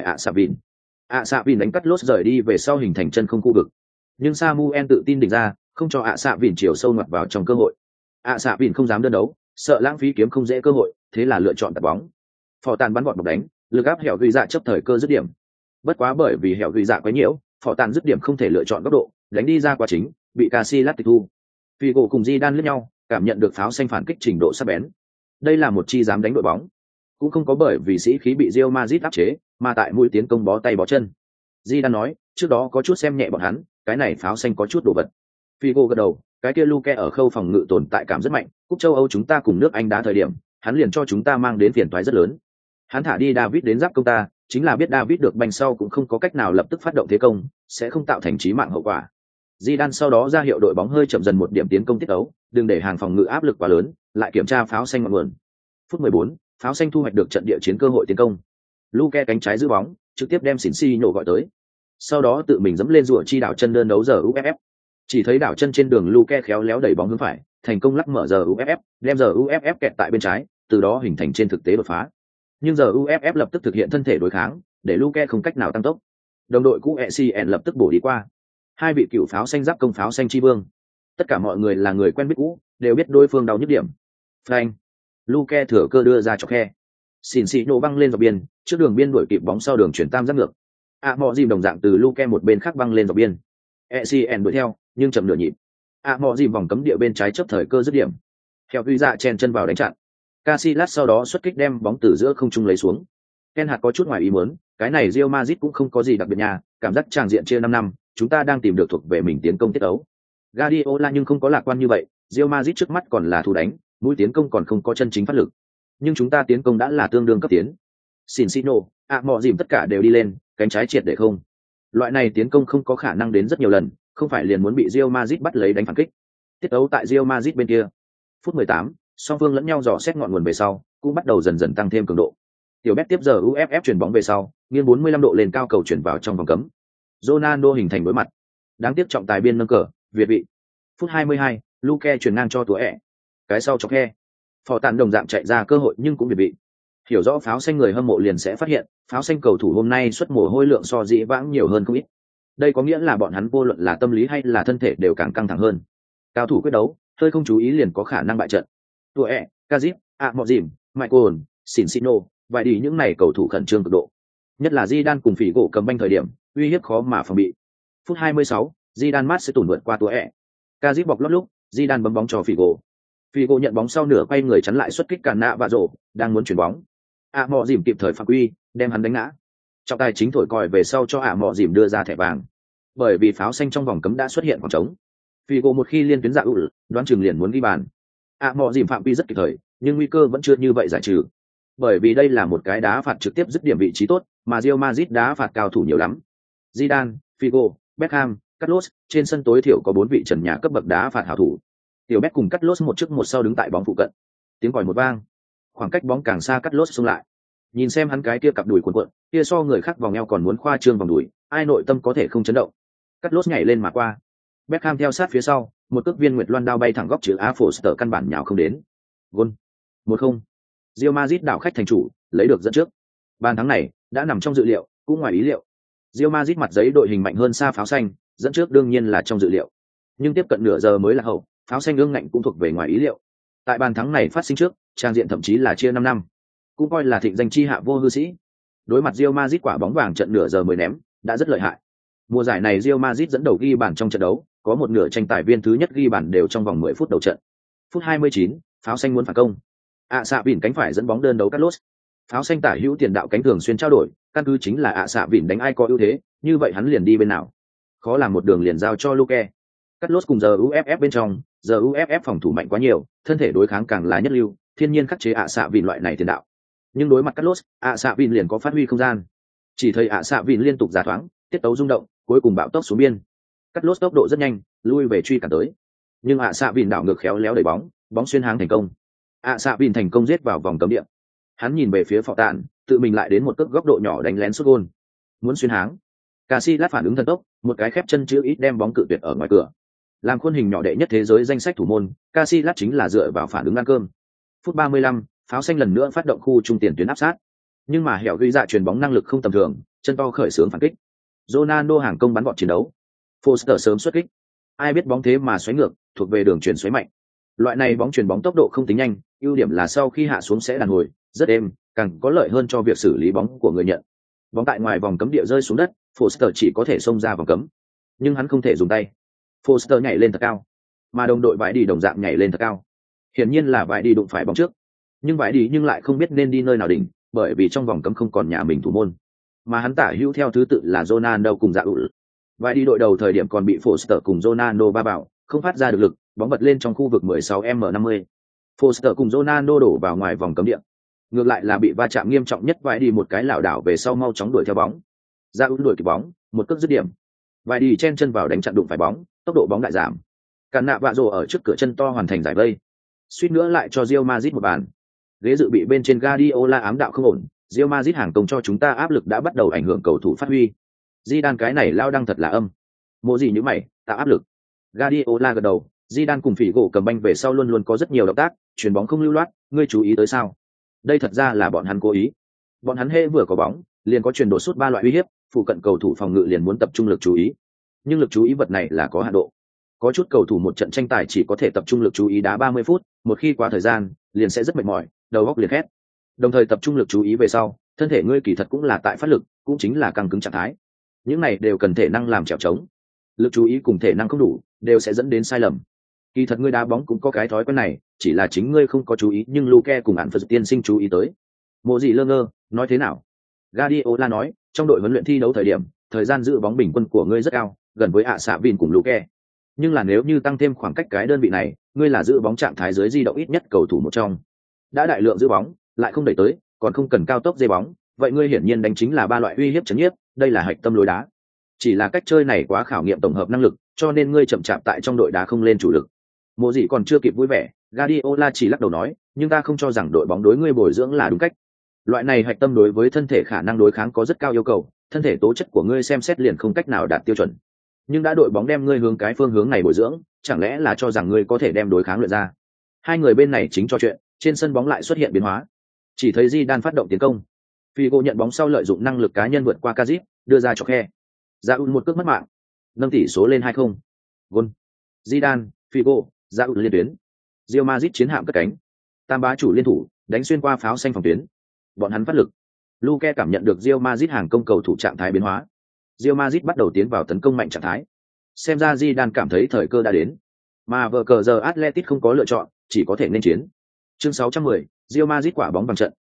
Sabin đánh cắt lốt rời đi về sau hình thành chân không khu vực. Nhưng Samuel tự tin đỉnh ra, không cho Sabin chiều sâu ngoặt vào trong cơ hội. Sabin không dám đơn đấu, sợ lãng phí kiếm không dễ cơ hội, thế là lựa chọn tạt bóng. Phò tàn bắn vọt bọc đánh, lực áp hẻo ghi dạ chấp thời cơ dứt điểm. Bất quá bởi vì hẻo ghi dạ quá nhiễu, phò tàn dứt điểm không thể lựa chọn góc độ, đánh đi ra quá chính, bị Casillas tịch thu. Figo cùng Zidane liếc nhau, cảm nhận được pháo xanh phản kích trình độ sắc bén. Đây là một chi dám đánh đội bóng, cũng không có bởi vì sĩ khí bị Real Madrid áp chế, mà tại mũi tiến công bó tay bó chân. Zidane nói, trước đó có chút xem nhẹ bọn hắn, cái này pháo xanh có chút đồ vật. Figo gật đầu, cái kia Luque ở khâu phòng ngự tồn tại cảm rất mạnh, cúp châu Âu chúng ta cùng nước Anh đá thời điểm, hắn liền cho chúng ta mang đến phiền toái rất lớn. Hắn thả đi David đến giáp công ta, chính là biết David được banh sau cũng không có cách nào lập tức phát động thế công, sẽ không tạo thành chí mạng hậu quả. Zidane sau đó ra hiệu đội bóng hơi chậm dần một điểm tiến công tiết đấu, đừng để hàng phòng ngự áp lực quá lớn, lại kiểm tra pháo xanh ngọn nguồn. Phút 14, pháo xanh thu hoạch được trận địa chiến cơ hội tiến công. Luque cánh trái giữ bóng, trực tiếp đem Xỉn nhổ gọi tới. Sau đó tự mình dẫm lên rùa chi đảo chân đơn đấu giờ UFF. Chỉ thấy đảo chân trên đường Luque khéo léo đẩy bóng hướng phải, thành công lắc mở giờ UFF, đem giờ UFF kẹt tại bên trái, từ đó hình thành trên thực tế đột phá. Nhưng giờ UFF lập tức thực hiện thân thể đối kháng, để Luque không cách nào tăng tốc. Đồng đội cũ ECN lập tức bổ đi qua. Hai vị cựu pháo xanh giáp công pháo xanh chi vương. Tất cả mọi người là người quen biết cũ, đều biết đối phương đau nhức điểm. Frank. Luque thừa cơ đưa ra cho khe. Xỉn băng lên dọc biên, trước đường biên đuổi kịp bóng sau đường chuyển tam giác ngược. Mọ dìm đồng dạng từ Luque một bên khác băng lên dọc biên. ECN đuổi theo, nhưng chậm nửa nhịp. Mọ dìm vòng cấm địa bên trái chấp thời cơ dứt điểm. Theo Huy Dạ chen chân vào đánh chặn. Casillas sau đó xuất kích đem bóng từ giữa không trung lấy xuống. Ken hạt có chút ngoài ý muốn, cái này Real Madrid cũng không có gì đặc biệt nha, cảm giác tràng diện chia 5 năm, chúng ta đang tìm được thuộc về mình tiến công tiết tấu. Guardiola nhưng không có lạc quan như vậy, Real Madrid trước mắt còn là thủ đánh, mũi tiến công còn không có chân chính phát lực. Nhưng chúng ta tiến công đã là tương đương cấp tiến. Sincino, Mọ dìm tất cả đều đi lên, cánh trái triệt để không. Loại này tiến công không có khả năng đến rất nhiều lần, không phải liền muốn bị Real Madrid bắt lấy đánh phản kích. Tiết tấu tại Real Madrid bên kia. Phút 18, song phương lẫn nhau dò xét ngọn nguồn về sau, cũng bắt đầu dần dần tăng thêm cường độ. Tiểu Bé tiếp giờ UFF chuyển bóng về sau, nghiêng 45 độ lên cao cầu chuyển vào trong vòng cấm. Ronaldo hình thành đối mặt. Đáng tiếc trọng tài biên nâng cờ, việt vị. Phút 22, Luque chuyển ngang cho tủa ẹ. Cái sau chọc khe. Phò tàn đồng dạng chạy ra cơ hội nhưng cũng việt vị. Hiểu rõ pháo xanh người hâm mộ liền sẽ phát hiện, pháo xanh cầu thủ hôm nay xuất mồ hôi lượng so dĩ vãng nhiều hơn không ít. Đây có nghĩa là bọn hắn vô luận là tâm lý hay là thân thể đều càng căng thẳng hơn. Cao thủ quyết đấu, hơi không chú ý liền có khả năng bại trận. Tủa ẹ, Kazip, Mọ dìm, Michael, Sincino, vài đi những này cầu thủ khẩn trương cực độ. Nhất là Zidane cùng Figo cầm banh thời điểm, uy hiếp khó mà phòng bị. Phút 26, Zidane mát sẽ tủn vượt qua tủa ẹ. Kazip bọc lót lúc, Zidane bấm bóng cho Figo. Figo nhận bóng sau nửa quay người chắn lại xuất kích cản nạ và rổ, đang muốn chuyển bóng. Mọ dìm kịp thời phạm quy, đem hắn đánh ngã. Trọng tài chính thổi còi về sau cho Mọ dìm đưa ra thẻ vàng. Bởi vì pháo xanh trong vòng cấm đã xuất hiện khoảng trống. Figo một khi liên tuyến dạ ủ, đoán chừng liền muốn ghi bàn. Mọ dìm phạm quy rất kịp thời, nhưng nguy cơ vẫn chưa như vậy giải trừ. Bởi vì đây là một cái đá phạt trực tiếp dứt điểm vị trí tốt, mà Real Madrid đá phạt cao thủ nhiều lắm. Zidane, Figo, Beckham, Carlos, trên sân tối thiểu có 4 vị trần nhà cấp bậc đá phạt hảo thủ. Tiểu Beck cùng Carlos một trước một sau đứng tại bóng phụ cận. Tiếng còi một vang, khoảng cách bóng càng xa Carlos xông lại. Nhìn xem hắn cái kia cặp đùi cuộn cuộn, kia so người khác vòng eo còn muốn khoa trương vòng đùi, ai nội tâm có thể không chấn động. Carlos nhảy lên mà qua. Beckham theo sát phía sau, một cước viên nguyệt loan đao bay thẳng góc chữ A Foster căn bản nhào không đến. Gol. 1-0. Real Madrid đảo khách thành chủ, lấy được dẫn trước. Bàn thắng này đã nằm trong dự liệu, cũng ngoài ý liệu. Real Madrid mặt giấy đội hình mạnh hơn xa pháo xanh, dẫn trước đương nhiên là trong dự liệu. Nhưng tiếp cận nửa giờ mới là hậu, pháo xanh ương ngạnh cũng thuộc về ngoài ý liệu. Tại bàn thắng này phát sinh trước, trang diện thậm chí là chia 5 năm, cũng coi là thịnh danh chi hạ vô hư sĩ. Đối mặt Real Madrid quả bóng vàng trận nửa giờ mới ném, đã rất lợi hại. Mùa giải này Real Madrid dẫn đầu ghi bàn trong trận đấu, có một nửa tranh tài viên thứ nhất ghi bàn đều trong vòng 10 phút đầu trận. Phút 29, pháo xanh muốn phản công. Xạ Vìn cánh phải dẫn bóng đơn đấu Carlos. Pháo xanh tả hữu tiền đạo cánh thường xuyên trao đổi, căn cứ chính là Xạ Vìn đánh ai có ưu thế, như vậy hắn liền đi bên nào. Khó làm một đường liền giao cho Luke. Carlos cùng giờ UFF bên trong, giờ UFF phòng thủ mạnh quá nhiều, thân thể đối kháng càng là nhất lưu, thiên nhiên khắc chế Xạ Vìn loại này tiền đạo. Nhưng đối mặt Carlos, Xạ Vìn liền có phát huy không gian. Chỉ thấy Xạ Vìn liên tục giả thoáng, tiết tấu rung động, cuối cùng bạo tốc xuống biên. Carlos tốc độ rất nhanh, lui về truy cản tới. Nhưng Xạ Vìn đảo ngược khéo léo đẩy bóng, bóng xuyên hàng thành công. Xạ Vìn thành công giết vào vòng cấm địa. Hắn nhìn về phía Phọ Tạn, tự mình lại đến một cước góc độ nhỏ đánh lén sút gôn. Muốn xuyên háng. Casillas phản ứng thần tốc, một cái khép chân chữ ít đem bóng cự tuyệt ở ngoài cửa. Làm khuôn hình nhỏ đệ nhất thế giới danh sách thủ môn, Casillas chính là dựa vào phản ứng ăn cơm. Phút 35, pháo xanh lần nữa phát động khu trung tiền tuyến áp sát. Nhưng mà hẻo ghi dạ truyền bóng năng lực không tầm thường, chân to khởi xướng phản kích. Ronaldo hàng công bắn gọn chiến đấu. Foster sớm xuất kích. Ai biết bóng thế mà xoáy ngược, thuộc về đường chuyển xoáy mạnh. Loại này bóng chuyền bóng tốc độ không tính nhanh, ưu điểm là sau khi hạ xuống sẽ đàn hồi, rất êm, càng có lợi hơn cho việc xử lý bóng của người nhận. Bóng tại ngoài vòng cấm địa rơi xuống đất, Foster chỉ có thể xông ra vòng cấm, nhưng hắn không thể dùng tay. Foster nhảy lên thật cao, mà đồng đội Vải đi đồng dạng nhảy lên thật cao. Hiển nhiên là Vải đi đụng phải bóng trước, nhưng Vải đi lại không biết nên đi nơi nào đỉnh, bởi vì trong vòng cấm không còn nhà mình thủ môn, mà hắn tả hữu theo thứ tự là Ronaldo cùng Dạ Ul. Vải đi đội đầu thời điểm còn bị Foster cùng Ronaldo ba bảo, không phát ra được lực, bóng bật lên trong khu vực 16m50. Foster cùng Ronaldo đổ vào ngoài vòng cấm địa. Ngược lại là bị va chạm nghiêm trọng nhất, Vải đi một cái lảo đảo về sau mau chóng đuổi theo bóng. Dạ Ul đuổi kịp bóng, một cước dứt điểm. Vải đi chen chân vào đánh chặn đụng phải bóng, tốc độ bóng lại giảm. Cản nạ vạ rồ ở trước cửa chân to hoàn thành giải vây. Suýt nữa lại cho Real Madrid một bàn. Ghế dự bị bên trên Guardiola ám đạo không ổn, Real Madrid hàng công cho chúng ta áp lực đã bắt đầu ảnh hưởng cầu thủ phát huy. Zidane cái này lao đăng thật là âm. Mộ gì như mày, tạo áp lực. Guardiola gật đầu, Zidane cùng phỉ gỗ cầm banh về sau luôn luôn có rất nhiều động tác, chuyền bóng không lưu loát, ngươi chú ý tới sao? Đây thật ra là bọn hắn cố ý. Bọn hắn hễ vừa có bóng, liền có chuyền đột sút ba loại uy hiếp, phụ cận cầu thủ phòng ngự liền muốn tập trung lực chú ý. Nhưng lực chú ý vật này là có hạn độ. Có chút cầu thủ một trận tranh tài chỉ có thể tập trung lực chú ý đá 30 phút, một khi quá thời gian, liền sẽ rất mệt mỏi, đầu óc liền khét. Đồng thời tập trung lực chú ý về sau, thân thể ngươi kỳ thật cũng là tại phát lực, cũng chính là căng cứng trạng thái. Những này đều cần thể năng làm trèo trống. Lực chú ý cùng thể năng không đủ, đều sẽ dẫn đến sai lầm. Kỳ thật ngươi đá bóng cũng có cái thói quen này, chỉ là chính ngươi không có chú ý, nhưng Luke cùng án Phật tiên sinh chú ý tới. Mộ gì lơ ngơ, nói thế nào? Guardiola nói, trong đội huấn luyện thi đấu thời điểm, thời gian giữ bóng bình quân của ngươi rất cao, gần với Xạ Vin cùng Luke. Nhưng là nếu như tăng thêm khoảng cách cái đơn vị này, ngươi là giữ bóng trạng thái dưới di động ít nhất cầu thủ một trong. Đã đại lượng giữ bóng, lại không đẩy tới, còn không cần cao tốc dây bóng, vậy ngươi hiển nhiên đánh chính là ba loại uy hiếp chấn nhiếp, đây là hạch tâm lối đá. Chỉ là cách chơi này quá khảo nghiệm tổng hợp năng lực, cho nên ngươi chậm chạp tại trong đội đá không lên chủ lực. Mộ gì còn chưa kịp vui vẻ, Guardiola chỉ lắc đầu nói, nhưng ta không cho rằng đội bóng đối ngươi bồi dưỡng là đúng cách. Loại này hạch tâm đối với thân thể khả năng đối kháng có rất cao yêu cầu, thân thể tố chất của ngươi xem xét liền không cách nào đạt tiêu chuẩn. Nhưng đã đội bóng đem ngươi hướng cái phương hướng này bồi dưỡng, chẳng lẽ là cho rằng ngươi có thể đem đối kháng luyện ra? Hai người bên này chính trò chuyện, trên sân bóng lại xuất hiện biến hóa. Chỉ thấy Zidane phát động tiến công. Figo nhận bóng sau lợi dụng năng lực cá nhân vượt qua Kazip, đưa ra cho khe. Raúl một cước mất mạng, nâng tỷ số lên 2-0. Gol. Zidane, Figo, Raúl liên tuyến. Real Madrid chiến hạm cất cánh. Tam bá chủ liên thủ, đánh xuyên qua pháo xanh phòng tuyến. Bọn hắn phát lực. Luke cảm nhận được Real Madrid hàng công cầu thủ trạng thái biến hóa. Real Madrid bắt đầu tiến vào tấn công mạnh trạng thái. Xem ra Zidane cảm thấy thời cơ đã đến. Mà vờ cờ giờ Atletico không có lựa chọn, chỉ có thể nên chiến. Chương 610, Real Madrid quả bóng bằng trận,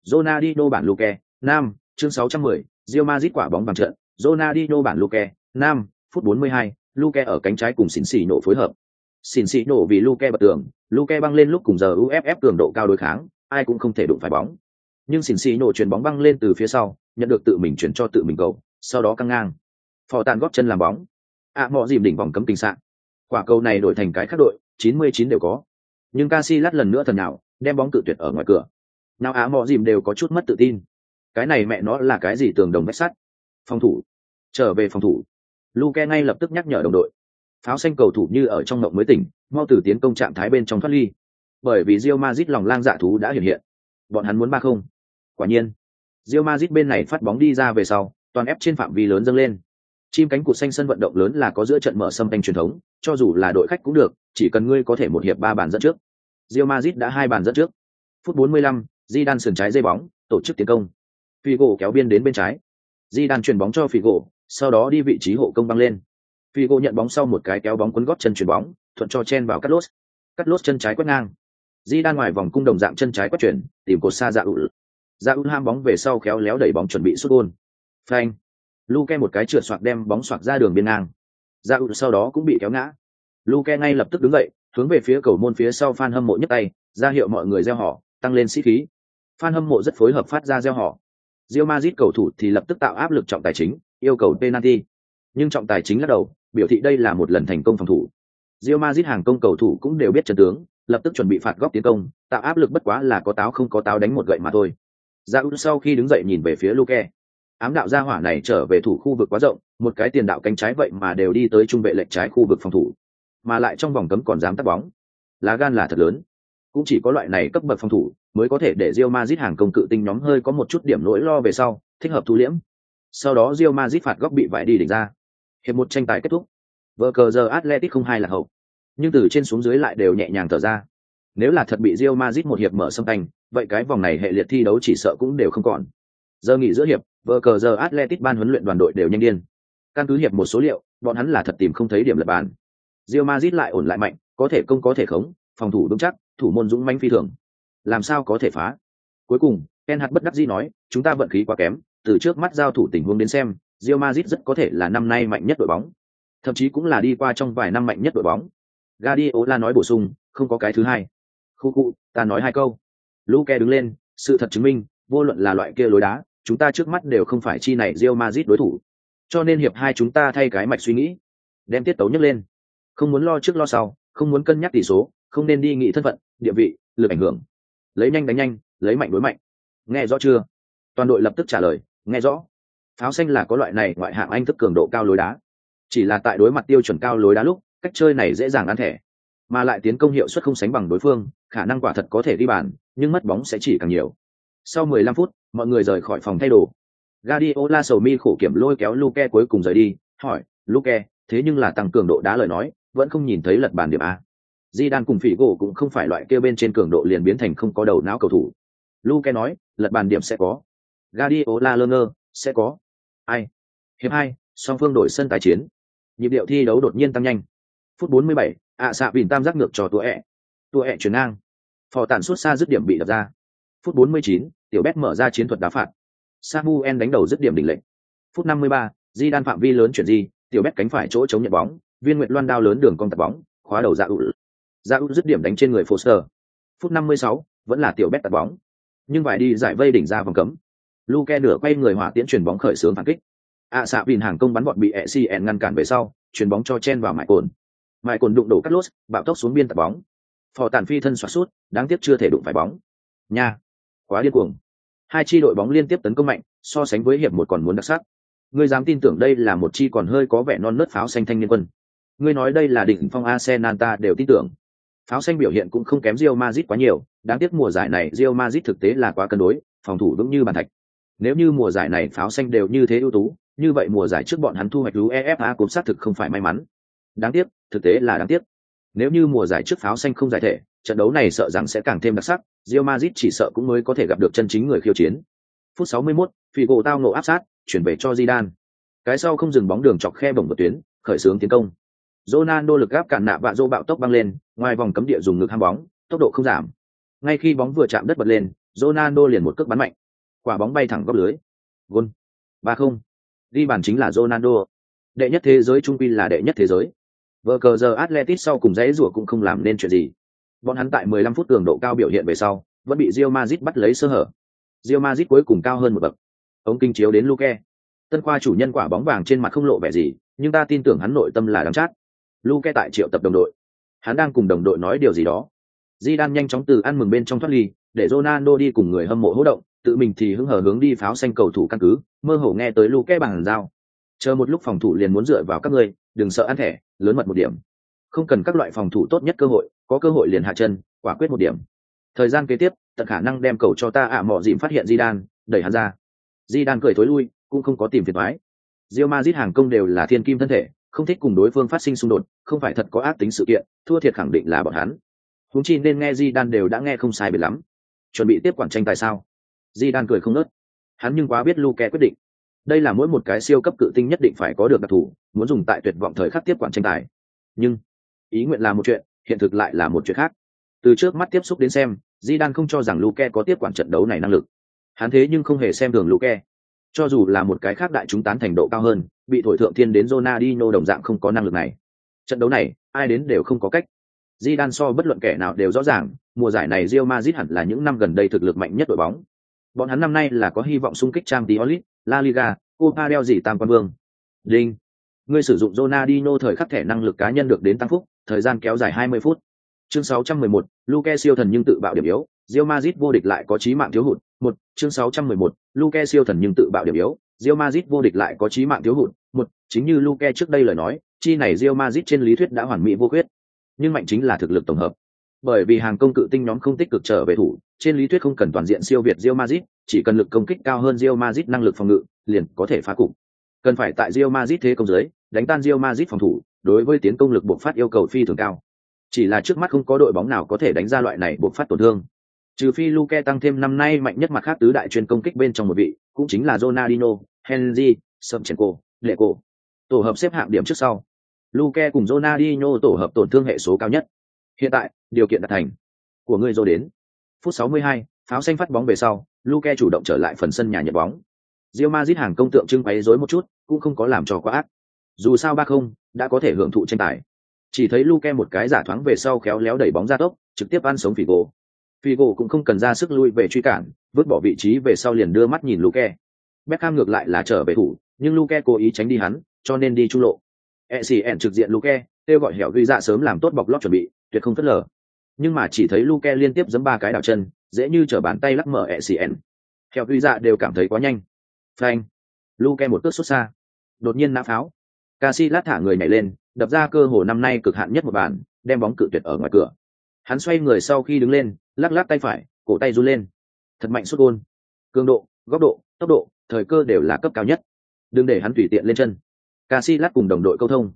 Ronaldinho bản Luke, Nam, chương 610, Real Madrid quả bóng bằng trận, Ronaldinho bản Luke, Nam, phút 42, Luke ở cánh trái cùng xỉn xỉ nổ phối hợp. Xỉn xỉ nổ vì Luke bật tường, Luke băng lên lúc cùng giờ UFF cường độ cao đối kháng, ai cũng không thể đụng phải bóng. Nhưng xỉn xỉ nổ chuyền bóng băng lên từ phía sau, nhận được tự mình chuyển cho tự mình cầu, sau đó căng ngang. Phò tàn góp chân làm bóng. Mọ dìm đỉnh vòng cấm kinh sạn. Quả cầu này đổi thành cái khác đội, 99 đều có. Nhưng Casillas lần nữa thần nào, đem bóng tự tuyệt ở ngoài cửa. Nào Mọ dìm đều có chút mất tự tin. Cái này mẹ nó là cái gì tường đồng vách sắt? Phòng thủ. Trở về phòng thủ. Luke ngay lập tức nhắc nhở đồng đội. Pháo xanh cầu thủ như ở trong mộng mới tỉnh, mau từ tiến công trạng thái bên trong thoát ly. Bởi vì Real Madrid lòng lang dạ thú đã hiện hiện. Bọn hắn muốn 3-0. Quả nhiên, Real Madrid bên này phát bóng đi ra về sau, toàn ép trên phạm vi lớn dâng lên. Chim cánh cụt xanh sân vận động lớn là có giữa trận mở sâm tanh truyền thống, cho dù là đội khách cũng được, chỉ cần ngươi có thể một hiệp 3 bàn dẫn trước. Real Madrid đã 2 bàn dẫn trước. Phút 45, Zidane sườn trái dây bóng, tổ chức tiến công. Figo kéo biên đến bên trái. Zidane chuyền bóng cho Figo, sau đó đi vị trí hộ công băng lên. Figo nhận bóng sau một cái kéo bóng quấn gót chân chuyền bóng, thuận cho chen vào Carlos. Carlos chân trái quét ngang. Zidane ngoài vòng cung đồng dạng chân trái quét chuyển, tìm cột xa Raúl. Raúl ham bóng về sau khéo léo đẩy bóng chuẩn bị sút gol. Phanh. Luke một cái trượt xoạc đem bóng xoạc ra đường biên ngang. Raúl sau đó cũng bị kéo ngã. Luke ngay lập tức đứng dậy, hướng về phía cầu môn phía sau fan hâm mộ nhấc tay, ra hiệu mọi người reo hò, tăng lên sĩ khí. Fan hâm mộ rất phối hợp phát ra reo hò. Real Madrid cầu thủ thì lập tức tạo áp lực trọng tài chính, yêu cầu penalty. Nhưng trọng tài chính lắc đầu, biểu thị đây là một lần thành công phòng thủ. Real Madrid hàng công cầu thủ cũng đều biết trận tướng, lập tức chuẩn bị phạt góc tiến công, tạo áp lực bất quá là có táo không có táo đánh một gậy mà thôi. Raúl sau khi đứng dậy nhìn về phía Luke. Ám đạo gia hỏa này trở về thủ khu vực quá rộng, một cái tiền đạo cánh trái vậy mà đều đi tới trung vệ lệch trái khu vực phòng thủ, mà lại trong vòng cấm còn dám tắt bóng. Lá gan là thật lớn. Cũng chỉ có loại này cấp bậc phòng thủ mới có thể để Real Madrid hàng công cự tinh nhóm hơi có một chút điểm nỗi lo về sau, thích hợp thu liễm. Sau đó Real Madrid phạt góc bị vải đi đỉnh ra. Hiệp một tranh tài kết thúc. Vở cờ giờ Atletico không hai là hậu, nhưng từ trên xuống dưới lại đều nhẹ nhàng thở ra. Nếu là thật bị Real Madrid một hiệp mở sâm tanh, vậy cái vòng này hệ liệt thi đấu chỉ sợ cũng đều không còn. Giờ nghỉ giữa hiệp, vở cờ giờ Atletico ban huấn luyện đoàn đội đều nhanh điên. Căn cứ hiệp một số liệu, bọn hắn là thật tìm không thấy điểm lật bàn. Real Madrid lại ổn lại mạnh, có thể công có thể khống, phòng thủ vững chắc, thủ môn dũng mãnh phi thường. Làm sao có thể phá? Cuối cùng, Ten Hag bất đắc dĩ nói, chúng ta vận khí quá kém, từ trước mắt giao thủ tình huống đến xem, Real Madrid rất có thể là năm nay mạnh nhất đội bóng, thậm chí cũng là đi qua trong vài năm mạnh nhất đội bóng. Guardiola nói bổ sung, không có cái thứ hai. Khu, ta nói hai câu. Luke đứng lên, sự thật chứng minh, vô luận là loại kia lối đá, chúng ta trước mắt đều không phải chi này Real Madrid đối thủ. Cho nên hiệp hai chúng ta thay cái mạch suy nghĩ, đem tiết tấu nhấc lên. Không muốn lo trước lo sau, không muốn cân nhắc tỷ số, không nên đi nghĩ thân phận, địa vị, lực ảnh hưởng. Lấy nhanh đánh nhanh, lấy mạnh đối mạnh. Nghe rõ chưa? Toàn đội lập tức trả lời, nghe rõ. Pháo xanh là có loại này ngoại hạng Anh thức cường độ cao lối đá. Chỉ là tại đối mặt tiêu chuẩn cao lối đá lúc, cách chơi này dễ dàng ăn thẻ, mà lại tiến công hiệu suất không sánh bằng đối phương, khả năng quả thật có thể ghi bàn, nhưng mất bóng sẽ chỉ càng nhiều. Sau 15 phút, mọi người rời khỏi phòng thay đồ. Guardiola sầu mi khổ kiểm lôi kéo Luke cuối cùng rời đi, hỏi, Luke, thế nhưng là tăng cường độ đá lời nói, vẫn không nhìn thấy lật bàn điểm a. Zidane cùng Figo cũng không phải loại kia bên trên cường độ liền biến thành không có đầu não cầu thủ. Luke nói, lật bàn điểm sẽ có. Guardiola lơ ngơ, sẽ có. Ai? Hiệp 2, song phương đổi sân tái chiến. Nhịp điệu thi đấu đột nhiên tăng nhanh. Phút 47, xạ vìn tam giác ngược cho tua ẹ chuyển ngang. Phò tản suốt xa dứt điểm bị đập ra. Phút 49, tiểu Bét mở ra chiến thuật đá phạt. Samuel đánh đầu dứt điểm đỉnh lệnh. Phút 53, Zidane phạm vi lớn chuyển di, tiểu Bét cánh phải chỗ chống nhận bóng, viên nguyệt loan đao lớn đường cong tập bóng, khóa đầu Raúl dứt điểm đánh trên người Foster. Phút 56, vẫn là tiểu Bét tập bóng, nhưng vải đi giải vây đỉnh ra vòng cấm. Luke nửa quay người hỏa tiễn chuyển bóng khởi xướng phản kích. Xạ vìn hàng công bắn bọn bị Essien ngăn cản về sau, chuyển bóng cho chen vào Mại cồn đụng đổ Carlos, bạo tốc xuống biên tập bóng. Phò tản phi thân xoạc sút, đáng tiếc chưa thể đụng phải bóng. Nha, quá điên cuồng. Hai chi đội bóng liên tiếp tấn công mạnh, so sánh với hiệp một còn muốn đặc sắc. Ngươi dám tin tưởng đây là một chi còn hơi có vẻ non nớt pháo xanh thanh niên quân? Ngươi nói đây là đỉnh phong Arsenal ta đều tin tưởng. Pháo xanh biểu hiện cũng không kém Real Madrid quá nhiều, đáng tiếc mùa giải này Real Madrid thực tế là quá cân đối, phòng thủ vững như bàn thạch. Nếu như mùa giải này pháo xanh đều như thế ưu tú, như vậy mùa giải trước bọn hắn thu hoạch UEFA cũng xác thực không phải may mắn. Đáng tiếc, thực tế là đáng tiếc. Nếu như mùa giải trước pháo xanh không giải thể, trận đấu này sợ rằng sẽ càng thêm đặc sắc, Real Madrid chỉ sợ cũng mới có thể gặp được chân chính người khiêu chiến. Phút 61, Figo tao nộ áp sát, chuyển về cho Zidane. Cái sau không dừng bóng đường chọc khe bổng vượt tuyến, khởi xướng tiến công. Ronaldo lực gáp cản nạ vạ rô bạo tốc băng lên, ngoài vòng cấm địa dùng ngực ham bóng, tốc độ không giảm. Ngay khi bóng vừa chạm đất bật lên, Ronaldo liền một cước bắn mạnh, quả bóng bay thẳng góc lưới. Gol. 3-0. Ghi bàn chính là Ronaldo. Đệ nhất thế giới trung quy là đệ nhất thế giới. Vở cờ giờ Atletico sau cùng dãy rủa cũng không làm nên chuyện gì. Bọn hắn tại 15 phút cường độ cao biểu hiện về sau, vẫn bị Real Madrid bắt lấy sơ hở. Real Madrid cuối cùng cao hơn một bậc. Ống kính chiếu đến Luque. Tân khoa chủ nhân quả bóng vàng trên mặt không lộ vẻ gì, nhưng ta tin tưởng hắn nội tâm là đắng chát. Luque tại triệu tập đồng đội. Hắn đang cùng đồng đội nói điều gì đó. Zidane nhanh chóng từ ăn mừng bên trong thoát ly, để Ronaldo đi cùng người hâm mộ hỗ động, tự mình thì hứng hở hướng đi pháo xanh cầu thủ căn cứ, mơ hồ nghe tới Luque bằng dao. Chờ một lúc phòng thủ liền muốn dựa vào các ngươi, đừng sợ ăn thẻ, lớn mật một điểm. Không cần các loại phòng thủ tốt nhất cơ hội, có cơ hội liền hạ chân, quả quyết một điểm. Thời gian kế tiếp, tận khả năng đem cầu cho ta mọ dịm phát hiện Zidane, đẩy hắn ra. Zidane cười thối lui, cũng không có tìm phiền toái. Real Madrid hàng công đều là thiên kim thân thể, không thích cùng đối phương phát sinh xung đột, không phải thật có ác tính sự kiện, thua thiệt khẳng định là bọn hắn. Huống chi nên nghe Zidane đều đã nghe không sai biệt lắm. Chuẩn bị tiếp quản tranh tài sao? Zidane cười không ngớt. Hắn nhưng quá biết Luque quyết định. Đây là mỗi một cái siêu cấp cự tinh nhất định phải có được đặc thù, muốn dùng tại tuyệt vọng thời khắc tiếp quản tranh tài. Nhưng ý nguyện là một chuyện, hiện thực lại là một chuyện khác. Từ trước mắt tiếp xúc đến xem, Zidane không cho rằng Luque có tiếp quản trận đấu này năng lực. Hắn thế nhưng không hề xem thường Luque. Cho dù là một cái khác đại chúng tán thành độ cao hơn, bị thổi thượng thiên đến Ronaldinho đồng dạng không có năng lực này. Trận đấu này, ai đến đều không có cách. Zidane so bất luận kẻ nào đều rõ ràng, mùa giải này Real Madrid hẳn là những năm gần đây thực lực mạnh nhất đội bóng. Bọn hắn năm nay là có hy vọng xung kích Champions League, La Liga, Copa del Rey tam quan vương. Đinh. Ngươi sử dụng Ronaldinho thời khắc thẻ năng lực cá nhân được đến tăng phúc, thời gian kéo dài 20 phút. Chương 611, Luque siêu thần nhưng tự bạo điểm yếu, Real Madrid vô địch lại có chí mạng thiếu hụt. Một, chương 611, Luque siêu thần nhưng tự bạo điểm yếu, Real Madrid vô địch lại có chí mạng thiếu hụt. Một, chính như Luque trước đây lời nói, chi này Real Madrid trên lý thuyết đã hoàn mỹ vô khuyết, nhưng mạnh chính là thực lực tổng hợp. Bởi vì hàng công cự tinh nhóm không tích cực trở về thủ, trên lý thuyết không cần toàn diện siêu việt Real Madrid, chỉ cần lực công kích cao hơn Real Madrid năng lực phòng ngự, liền có thể phá cục. Cần phải tại Real Madrid thế công dưới, đánh tan Real Madrid phòng thủ, đối với tiến công lực bộc phát yêu cầu phi thường cao. Chỉ là trước mắt không có đội bóng nào có thể đánh ra loại này bộc phát tổn thương. Trừ phi Luque tăng thêm năm nay mạnh nhất mặt khác tứ đại chuyên công kích bên trong một vị, cũng chính là Ronaldinho, Henry, Shevchenko, Leco. Tổ hợp xếp hạng điểm trước sau. Luque cùng Ronaldinho tổ hợp tổn thương hệ số cao nhất. Hiện tại, điều kiện đạt thành. Của người rồi đến. Phút 62, pháo xanh phát bóng về sau, Luque chủ động trở lại phần sân nhà nhận bóng. Real Madrid hàng công tượng trưng quấy rối một chút, cũng không có làm cho quá ác. Dù sao 3-0, đã có thể hưởng thụ tranh tài. Chỉ thấy Luque một cái giả thoáng về sau khéo léo đẩy bóng ra tốc, trực tiếp ăn sống Figo. Figo cũng không cần ra sức lui về truy cản, vứt bỏ vị trí về sau liền đưa mắt nhìn Luque. Beckham ngược lại là trở về thủ, nhưng Luque cố ý tránh đi hắn, cho nên đi trung lộ. ECN trực diện Luque, kêu gọi hẻo ghi dạ sớm làm tốt bọc lót chuẩn bị, tuyệt không phớt lờ. Nhưng mà chỉ thấy Luque liên tiếp giẫm ba cái đảo chân, dễ như trở bàn tay lắc mở ECN. Hẻo ghi dạ đều cảm thấy quá nhanh. Phanh. Luque một cước xuất xa. Đột nhiên nã pháo. Casillas thả người nhảy lên, đập ra cơ hồ năm nay cực hạn nhất một bàn, đem bóng cự tuyệt ở ngoài cửa. Hắn xoay người sau khi đứng lên, lắc lắc tay phải, cổ tay run lên. Thật mạnh sút gôn. Cường độ, góc độ, tốc độ, thời cơ đều là cấp cao nhất. Đừng để hắn tùy tiện lên chân. Casillas cùng đồng đội câu thông.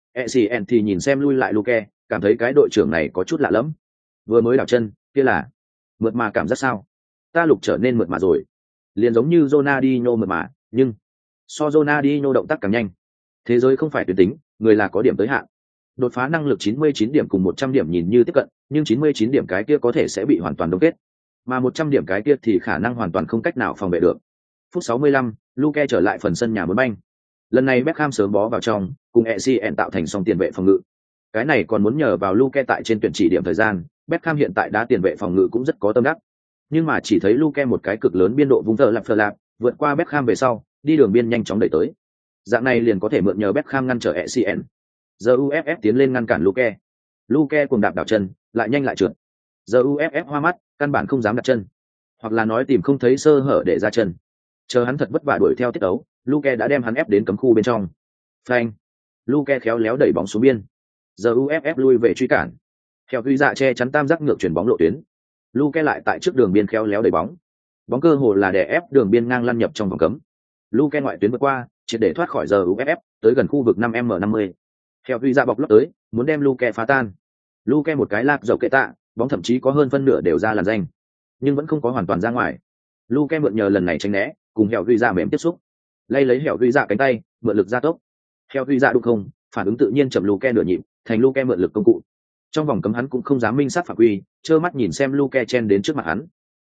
ECN thì nhìn xem lui lại Luque, cảm thấy cái đội trưởng này có chút lạ lẫm. Vừa mới đảo chân, kia là mượt mà cảm giác sao? Ta lục trở nên mượt mà rồi. Liền giống như Ronaldinho mượt mà, nhưng so Ronaldinho động tác càng nhanh. Thế giới không phải tuyến tính, người là có điểm tới hạn. Đột phá năng lực 99 điểm cùng 100 điểm nhìn như tiếp cận, nhưng 99 điểm cái kia có thể sẽ bị hoàn toàn đông kết. Mà 100 điểm cái kia thì khả năng hoàn toàn không cách nào phòng vệ được. Phút 65, Luque trở lại phần sân nhà muốn banh. Lần này Beckham sớm bó vào trong, cùng ECN tạo thành song tiền vệ phòng ngự. Cái này còn muốn nhờ vào Luque tại trên tuyển chỉ điểm thời gian, Beckham hiện tại đá tiền vệ phòng ngự cũng rất có tâm đắc. Nhưng mà chỉ thấy Luque một cái cực lớn biên độ vung phờ lạp, vượt qua Beckham về sau, đi đường biên nhanh chóng đẩy tới. Dạng này liền có thể mượn nhờ Beckham ngăn trở ECN. Giờ UFF tiến lên ngăn cản Luque. Luque cùng đạp đảo chân, lại nhanh lại trượt. Giờ UFF hoa mắt, căn bản không dám đặt chân, hoặc là nói tìm không thấy sơ hở để ra chân. Chờ hắn thật vất vả đuổi theo tiết đấu, Luque đã đem hắn ép đến cấm khu bên trong. Phanh. Luque khéo léo đẩy bóng xuống biên. Giờ UFF lui về truy cản. Theo quy dạ che chắn tam giác ngược chuyển bóng lộ tuyến. Luque lại tại trước đường biên khéo léo đẩy bóng. Bóng cơ hồ là đè ép đường biên ngang lăn nhập trong vòng cấm. Luque ngoại tuyến vượt qua, triệt để thoát khỏi giờ UFF, tới gần khu vực 5m50. Theo quy dạ bọc lót tới, muốn đem Luque phá tan. Luque một cái lạc dầu kệ tạ, bóng thậm chí có hơn phân nửa đều ra làn danh, nhưng vẫn không có hoàn toàn ra ngoài. Luque mượn nhờ lần này tránh né, cùng Hẻo Ghi Dạ mềm tiếp xúc, lay lấy Hẻo Ghi Dạ cánh tay, mượn lực gia tốc. Hẻo Ghi Dạ đụng không, phản ứng tự nhiên chậm Luque nửa nhịp, thành Luque mượn lực công cụ. Trong vòng cấm hắn cũng không dám minh sát phạm quy, trơ mắt nhìn xem Luque chen đến trước mặt hắn.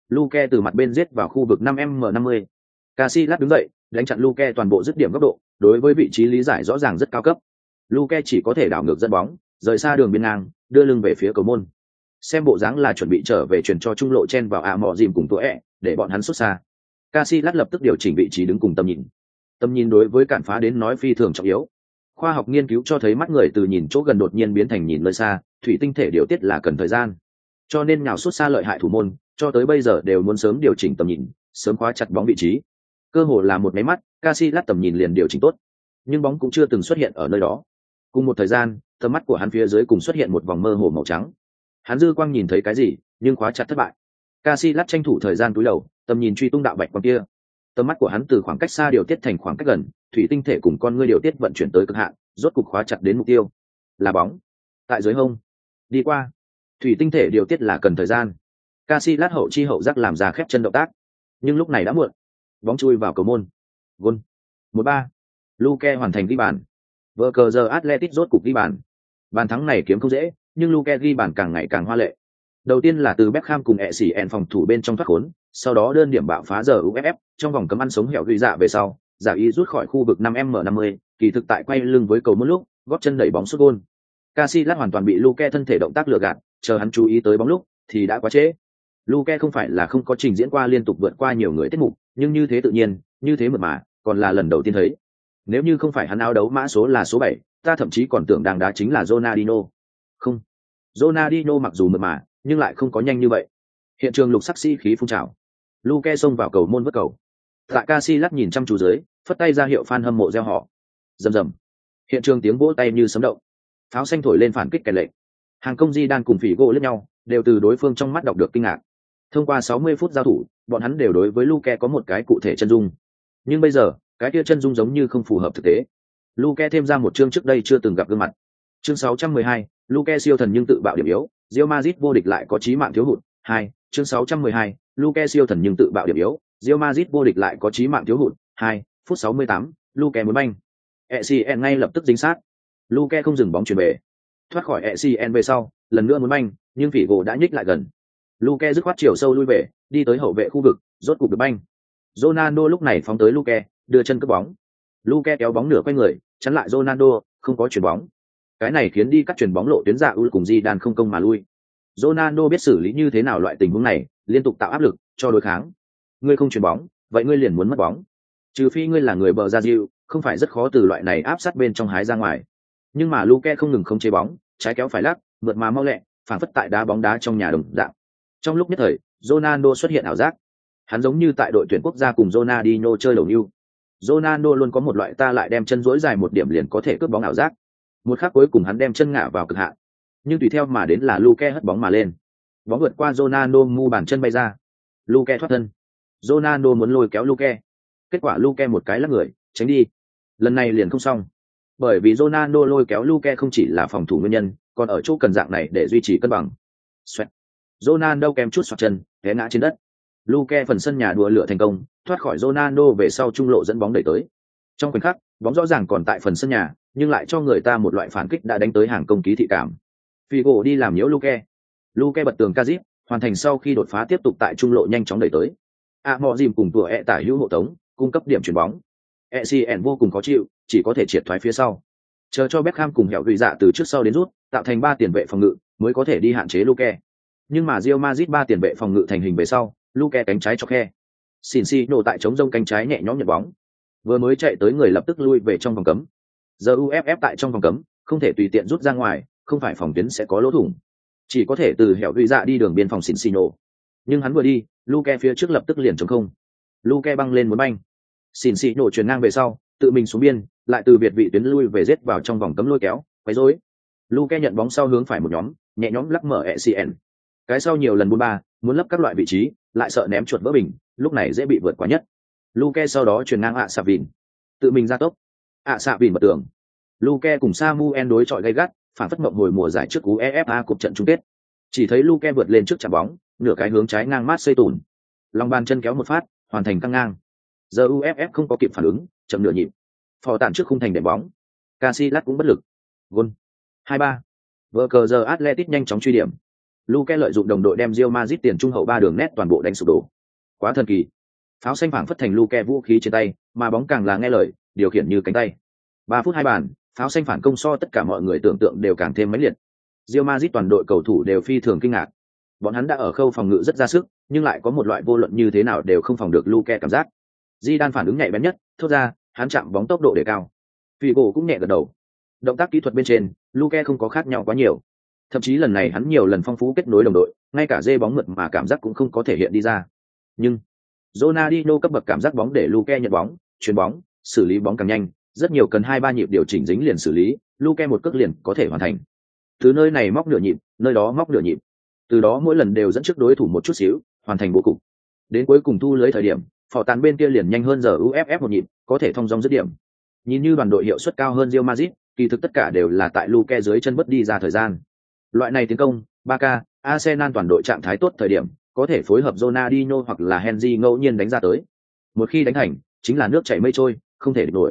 Luke từ mặt bên giết vào khu vực 5m50. Casillas đứng dậy, đánh chặn Luke toàn bộ dứt điểm góc độ, đối với vị trí lý giải rõ ràng rất cao cấp. Luke chỉ có thể đảo ngược dẫn bóng, rời xa đường biên ngang, đưa lưng về phía cầu môn. Xem bộ dáng là chuẩn bị trở về chuyển cho trung lộ chen vào ạ mọ dìm cùng tuổi để bọn hắn xuất xa. Casillas lập tức điều chỉnh vị trí đứng cùng tầm nhìn. Tầm nhìn đối với cản phá đến nói phi thường trọng yếu. Khoa học nghiên cứu cho thấy mắt người từ nhìn chỗ gần đột nhiên biến thành nhìn nơi xa, thủy tinh thể điều tiết là cần thời gian. Cho nên nhào xuất xa lợi hại thủ môn, cho tới bây giờ đều muốn sớm điều chỉnh tầm nhìn, sớm khóa chặt bóng vị trí. Cơ hội là một máy mắt, Casillas tầm nhìn liền điều chỉnh tốt, nhưng bóng cũng chưa từng xuất hiện ở nơi đó. Cùng một thời gian, tầm mắt của hắn phía dưới cùng xuất hiện một vòng mơ hồ màu trắng. Hắn dư quang nhìn thấy cái gì, nhưng khóa chặt thất bại. Casillas tranh thủ thời gian túi đầu, tầm nhìn truy tung đạo bạch quang kia. Tầm mắt của hắn từ khoảng cách xa điều tiết thành khoảng cách gần, thủy tinh thể cùng con ngươi điều tiết vận chuyển tới cực hạn, rốt cục khóa chặt đến mục tiêu. Là bóng. Tại dưới hông. Đi qua. Thủy tinh thể điều tiết là cần thời gian. Casillas hậu chi hậu giác làm ra khép chân động tác. Nhưng lúc này đã muộn. Bóng chui vào cầu môn. Gol. 1-3. Luke hoàn thành ghi bàn. Vở cờ giờ Atletico rốt cục ghi bàn. Bàn thắng này kiếm không dễ, nhưng Luke ghi bàn càng ngày càng hoa lệ. Đầu tiên là từ Beckham cùng Essien phòng thủ bên trong thoát khốn, sau đó đơn điểm bạo phá giờ UFF, trong vòng cấm ăn sống hẻo ghi dạ về sau, giả ý rút khỏi khu vực 5m50, kỳ thực tại quay lưng với cầu một lúc, góp chân đẩy bóng sút gôn. Casillas hoàn toàn bị Luke thân thể động tác lừa gạt, chờ hắn chú ý tới bóng lúc thì đã quá trễ. Luke không phải là không có trình diễn qua liên tục vượt qua nhiều người tiết mục, nhưng như thế tự nhiên, như thế mượt mà, còn là lần đầu tiên thấy. Nếu như không phải hắn áo đấu mã số là số 7, ta thậm chí còn tưởng đang đá chính là Ronaldinho. Không, Ronaldinho mặc dù mượt mà, nhưng lại không có nhanh như vậy. Hiện trường lục sắc sĩ khí phun trào. Luke xông vào cầu môn vứt cầu. Tại Casillas nhìn chăm chú dưới, phất tay ra hiệu fan hâm mộ reo hò. Rầm rầm. Hiện trường tiếng vỗ tay như sấm động. Pháo xanh thổi lên phản kích kèn lệnh. Hàng công Di Đan cùng Phỉ gỗ lẫn nhau, đều từ đối phương trong mắt đọc được kinh ngạc. Thông qua 60 phút giao thủ, bọn hắn đều đối với Luke có một cái cụ thể chân dung. Nhưng bây giờ, cái kia chân dung giống như không phù hợp thực tế. Luke thêm ra một chương trước đây chưa từng gặp gương mặt. Chương 612, Luke siêu thần nhưng tự bạo điểm yếu, Real Madrid vô địch lại có chí mạng thiếu hụt. 2, chương 612, Luke siêu thần nhưng tự bạo điểm yếu, Real Madrid vô địch lại có chí mạng thiếu hụt. 2, phút 68, Luke muốn banh. Essien ngay lập tức dính sát. Luke không dừng bóng chuyển về. Thoát khỏi Essien về sau, lần nữa muốn banh, nhưng Phỉ gỗ đã nhích lại gần. Luke dứt khoát chiều sâu lui về, đi tới hậu vệ khu vực, rốt cục được banh. Ronaldo lúc này phóng tới Luke, đưa chân cướp bóng. Luke kéo bóng nửa quay người, chắn lại Ronaldo, không có chuyển bóng. Cái này khiến đi cắt chuyển bóng lộ tuyến dạ cùng Zidane không công mà lui. Ronaldo biết xử lý như thế nào loại tình huống này, liên tục tạo áp lực cho đối kháng. Ngươi không chuyển bóng, vậy ngươi liền muốn mất bóng. Trừ phi ngươi là người bờ ra diệu, không phải rất khó từ loại này áp sát bên trong hái ra ngoài. Nhưng mà Luke không ngừng không chế bóng, trái kéo phải lắc, mượt mà mau lẹ, phản phất tại đá bóng đá trong nhà đồng dạng. Trong lúc nhất thời, Ronaldo xuất hiện ảo giác. Hắn giống như tại đội tuyển quốc gia cùng Ronaldinho chơi đầu nưu. Ronaldo luôn có một loại ta lại đem chân duỗi dài một điểm liền có thể cướp bóng ảo giác. Một khắc cuối cùng hắn đem chân ngã vào cực hạn. Nhưng tùy theo mà đến là Luke hất bóng mà lên. Bóng vượt qua Ronaldo mu bàn chân bay ra. Luke thoát thân. Ronaldo muốn lôi kéo Luke. Kết quả Luke một cái lắc người, tránh đi. Lần này liền không xong. Bởi vì Ronaldo lôi kéo Luke không chỉ là phòng thủ nguyên nhân, còn ở chỗ cần dạng này để duy trì cân bằng. Xoẹt. Ronaldo kèm chút xoạc chân, té ngã trên đất. Luke phần sân nhà đùa lửa thành công, thoát khỏi Ronaldo về sau trung lộ dẫn bóng đẩy tới. Trong khoảnh khắc, bóng rõ ràng còn tại phần sân nhà, nhưng lại cho người ta một loại phản kích đã đánh tới hàng công ký thị cảm. Figo đi làm nhiễu Luke. Luke bật tường Kazip, hoàn thành sau khi đột phá tiếp tục tại trung lộ nhanh chóng đẩy tới. Mọ dìm cùng tủa tả hữu hộ tống, cung cấp điểm chuyển bóng. Essien vô cùng khó chịu, chỉ có thể triệt thoái phía sau. Chờ cho Beckham cùng hẻo gửi dạ từ trước sau đến rút, tạo thành 3 tiền vệ phòng ngự, mới có thể đi hạn chế Luke. Nhưng mà Real Madrid 3 tiền vệ phòng ngự thành hình về sau, Luke cánh trái cho khe. Xỉn nổ tại chống rông cánh trái nhẹ nhõm nhận bóng. Vừa mới chạy tới người lập tức lui về trong vòng cấm. Giờ UFF tại trong vòng cấm, không thể tùy tiện rút ra ngoài, không phải phòng tuyến sẽ có lỗ thủng. Chỉ có thể từ hẻo gửi dạ đi đường biên phòng Xỉn nổ. Nhưng hắn vừa đi, Luke phía trước lập tức liền trống không. Luke băng lên muốn banh. Xỉn nổ chuyển ngang về sau, tự mình xuống biên, lại từ biệt vị tuyến lui về giết vào trong vòng cấm lôi kéo, quấy rối. Luke nhận bóng sau hướng phải một nhóm, nhẹ nhõm lắc mở Essien. Cái sau nhiều lần 4-3, muốn lấp các loại vị trí, lại sợ ném chuột vỡ bình, lúc này dễ bị vượt quá nhất. Luke sau đó chuyển ngang Sạ Vìn, tự mình ra tốc. Sạ Vìn bật tường. Luke cùng Samuel đối chọi gay gắt, phản phất mộng hồi mùa giải trước UEFA cuộc trận chung kết. Chỉ thấy Luke vượt lên trước chạm bóng, nửa cái hướng trái ngang mát xây tủn. Lòng bàn chân kéo một phát, hoàn thành căng ngang. Giờ UFF không có kịp phản ứng, chậm nửa nhịp. Phò tản trước khung thành đệm bóng. Casillas cũng bất lực. Gol. 2-3. Vở cờ giờ Atletico nhanh chóng truy điểm. Luke lợi dụng đồng đội đem Real Madrid tiền trung hậu ba đường nét toàn bộ đánh sụp đổ. Quá thần kỳ. Pháo xanh phảng phất thành Luke vũ khí trên tay, mà bóng càng là nghe lời, điều khiển như cánh tay. 3 phút 2 bàn, pháo xanh phản công so tất cả mọi người tưởng tượng đều càng thêm mãnh liệt. Real Madrid toàn đội cầu thủ đều phi thường kinh ngạc. Bọn hắn đã ở khâu phòng ngự rất ra sức, nhưng lại có một loại vô luận như thế nào đều không phòng được Luke cảm giác. Zidane phản ứng nhạy bén nhất, thốt ra, hắn chạm bóng tốc độ đề cao. Figo cũng nhẹ gật đầu. Động tác kỹ thuật bên trên, Luke không có khác nhau quá nhiều. Thậm chí lần này hắn nhiều lần phong phú kết nối đồng đội, ngay cả dê bóng mượt mà cảm giác cũng không có thể hiện đi ra. Nhưng Ronaldinho cấp bậc cảm giác bóng để Luke nhận bóng, chuyền bóng, xử lý bóng càng nhanh, rất nhiều cần 2-3 nhịp điều chỉnh dính liền xử lý, Luke một cước liền có thể hoàn thành. Từ nơi này móc nửa nhịp, nơi đó móc nửa nhịp. Từ đó mỗi lần đều dẫn trước đối thủ một chút xíu, hoàn thành bố cục. Đến cuối cùng thu lưới thời điểm, phò tàn bên kia liền nhanh hơn giờ UFF một nhịp, có thể thông dong dứt điểm. Nhìn như đoàn đội hiệu suất cao hơn Real Madrid, kỳ thực tất cả đều là tại Luke dưới chân bất đi ra thời gian. Loại này tiến công, Barca, Arsenal toàn đội trạng thái tốt thời điểm, có thể phối hợp Ronaldinho hoặc là Henry ngẫu nhiên đánh ra tới. Một khi đánh thành, chính là nước chảy mây trôi, không thể địch nổi.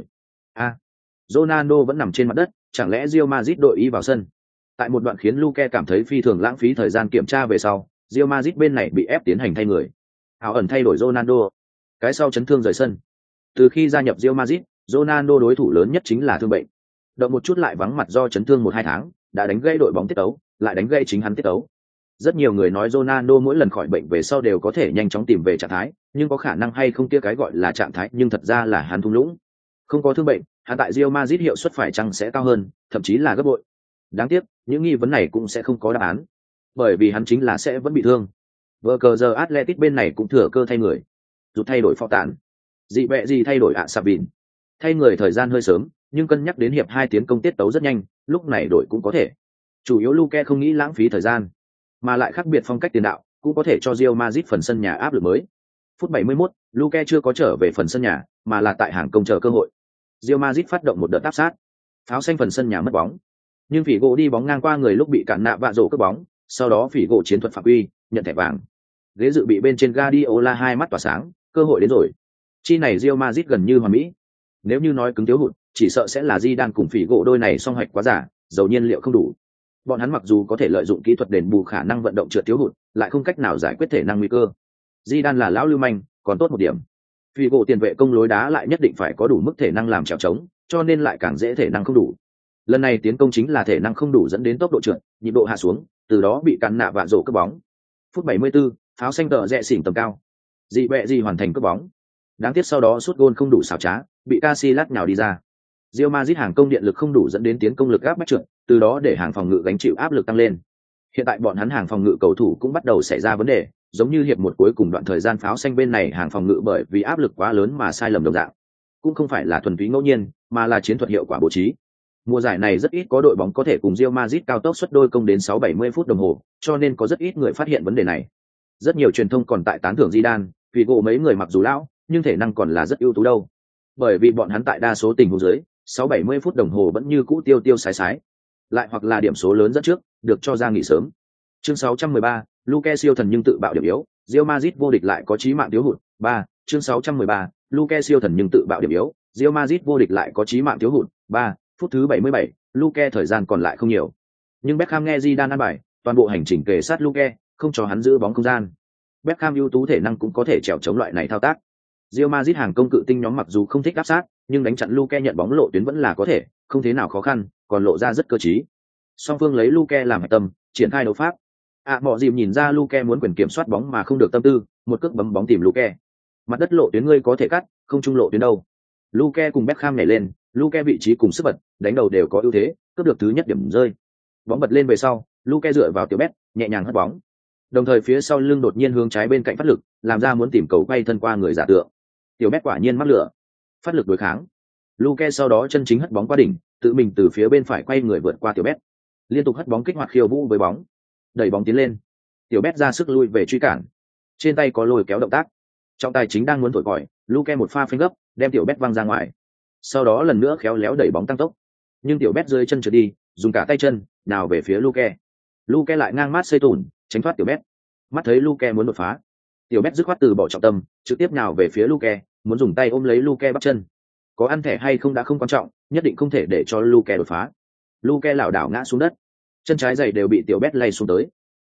Ronaldo vẫn nằm trên mặt đất, chẳng lẽ Real Madrid đội y vào sân? Tại một đoạn khiến Luke cảm thấy phi thường lãng phí thời gian kiểm tra về sau, Real Madrid bên này bị ép tiến hành thay người. Ảo ẩn thay đổi Ronaldo, cái sau chấn thương rời sân. Từ khi gia nhập Real Madrid, Ronaldo đối thủ lớn nhất chính là thương bệnh. Động một chút lại vắng mặt do chấn thương 1-2 tháng, đã đánh gây đội bóng tiết tấu, lại đánh gây chính hắn tiết tấu. Rất nhiều người nói Ronaldo mỗi lần khỏi bệnh về sau đều có thể nhanh chóng tìm về trạng thái, nhưng có khả năng hay không kia cái gọi là trạng thái, nhưng thật ra là hắn thung lũng. Không có thương bệnh, hắn tại Real Madrid hiệu suất phải chăng sẽ cao hơn, thậm chí là gấp bội. Đáng tiếc, những nghi vấn này cũng sẽ không có đáp án, bởi vì hắn chính là sẽ vẫn bị thương. Vở cờ giờ Atletico bên này cũng thừa cơ thay người, rút thay đổi phó tán, dị bẹ gì thay đổi ạ Sabin. Thay người thời gian hơi sớm, nhưng cân nhắc đến hiệp 2 tiến công tiết tấu rất nhanh, lúc này đổi cũng có thể. Chủ yếu Luke không nghĩ lãng phí thời gian, mà lại khác biệt phong cách tiền đạo, cũng có thể cho Real Madrid phần sân nhà áp lực mới. Phút 71, Luke chưa có trở về phần sân nhà, mà là tại hàng công chờ cơ hội. Real Madrid phát động một đợt áp sát, pháo xanh phần sân nhà mất bóng, nhưng Figo đi bóng ngang qua người lúc bị cản nạ vạ rổ cướp bóng, sau đó Figo chiến thuật phạm quy, nhận thẻ vàng. Ghế dự bị bên trên Guardiola hai mắt tỏa sáng, cơ hội đến rồi. Chi này Real Madrid gần như hoàn mỹ. Nếu như nói cứng thiếu hụt, chỉ sợ sẽ là Zidane cùng Figo đôi này song hoạch quá giả, dầu nhiên liệu không đủ. Bọn hắn mặc dù có thể lợi dụng kỹ thuật đền bù khả năng vận động trượt thiếu hụt, lại không cách nào giải quyết thể năng nguy cơ. Zidane là lão lưu manh, còn tốt một điểm. Figo tiền vệ công lối đá lại nhất định phải có đủ mức thể năng làm chèo trống, cho nên lại càng dễ thể năng không đủ. Lần này tiến công chính là thể năng không đủ dẫn đến tốc độ trượt, nhịp độ hạ xuống, từ đó bị cắn nạ vạ rổ cướp bóng. Phút 74, pháo xanh tợ rẽ xỉn tầm cao. Dị bẹ gì hoàn thành cướp bóng. Đáng tiếc sau đó sút gôn không đủ xảo trá, bị Casillas nhào đi ra. Real Madrid hàng công điện lực không đủ dẫn đến tiến công lực áp bách trượt, từ đó để hàng phòng ngự gánh chịu áp lực tăng lên. Hiện tại bọn hắn hàng phòng ngự cầu thủ cũng bắt đầu xảy ra vấn đề, giống như hiệp một cuối cùng đoạn thời gian pháo xanh bên này hàng phòng ngự bởi vì áp lực quá lớn mà sai lầm đồng dạng. Cũng không phải là thuần túy ngẫu nhiên, mà là chiến thuật hiệu quả bố trí. Mùa giải này rất ít có đội bóng có thể cùng Real Madrid cao tốc suất đôi công đến 6-70 phút đồng hồ, cho nên có rất ít người phát hiện vấn đề này. Rất nhiều truyền thông còn tại tán thưởng Zidane, vì gỗ mấy người mặc dù lão, nhưng thể năng còn là rất ưu tú đâu. Bởi vì bọn hắn tại đa số tình huống dưới, 6-70 phút đồng hồ vẫn như cũ tiêu sái sái. Lại hoặc là điểm số lớn dẫn trước, được cho ra nghỉ sớm. Chương 613, Luke siêu thần nhưng tự bạo điểm yếu, Real Madrid vô địch lại có chí mạng thiếu hụt. 3, chương 613, Luke siêu thần nhưng tự bạo điểm yếu, Real Madrid vô địch lại có chí mạng thiếu hụt. 3, phút thứ 77, Luke thời gian còn lại không nhiều. Nhưng Beckham nghe Zidane ăn bài, toàn bộ hành trình kề sát Luke, không cho hắn giữ bóng không gian. Beckham ưu tú thể năng cũng có thể chèo chống loại này thao tác. Real Madrid hàng công cự tinh nhóm mặc dù không thích áp sát, nhưng đánh chặn Luke nhận bóng lộ tuyến vẫn là có thể, không thế nào khó khăn, còn lộ ra rất cơ trí. Song phương lấy Luke làm hạch tâm, triển khai đấu pháp. Mọi dìm nhìn ra Luke muốn quyền kiểm soát bóng mà không được tâm tư, một cước bấm bóng tìm Luke. Mặt đất lộ tuyến ngươi có thể cắt, không trung lộ tuyến đâu. Luke cùng Beckham nhảy lên, Luke vị trí cùng sức bật, đánh đầu đều có ưu thế, cướp được thứ nhất điểm rơi. Bóng bật lên về sau, Luke dựa vào tiểu bét, nhẹ nhàng hất bóng. Đồng thời phía sau lưng đột nhiên hướng trái bên cạnh phát lực, làm ra muốn tìm cầu quay thân qua người giả tượng. Tiểu bét quả nhiên mắc lửa, phát lực đối kháng. Luke sau đó chân chính hất bóng qua đỉnh, tự mình từ phía bên phải quay người vượt qua tiểu bét, liên tục hất bóng kích hoạt khiêu vũ với bóng, đẩy bóng tiến lên. Tiểu bét ra sức lui về truy cản, trên tay có lôi kéo động tác. Trọng tài chính đang muốn thổi còi, Luke một pha phanh gấp, đem tiểu bét văng ra ngoài. Sau đó lần nữa khéo léo đẩy bóng tăng tốc, nhưng tiểu bét rơi chân trượt đi, dùng cả tay chân nào về phía Luke. Luke lại ngang mát xây tủn, tránh thoát tiểu bét. Mắt thấy Luke muốn đột phá, tiểu bét dứt khoát từ bỏ trọng tâm, trực tiếp nào về phía Luke, muốn dùng tay ôm lấy Luke bắp chân. Có ăn thẻ hay không đã không quan trọng, nhất định không thể để cho Luke đột phá. Luke lảo đảo ngã xuống đất, chân trái giày đều bị tiểu bét lay xuống tới.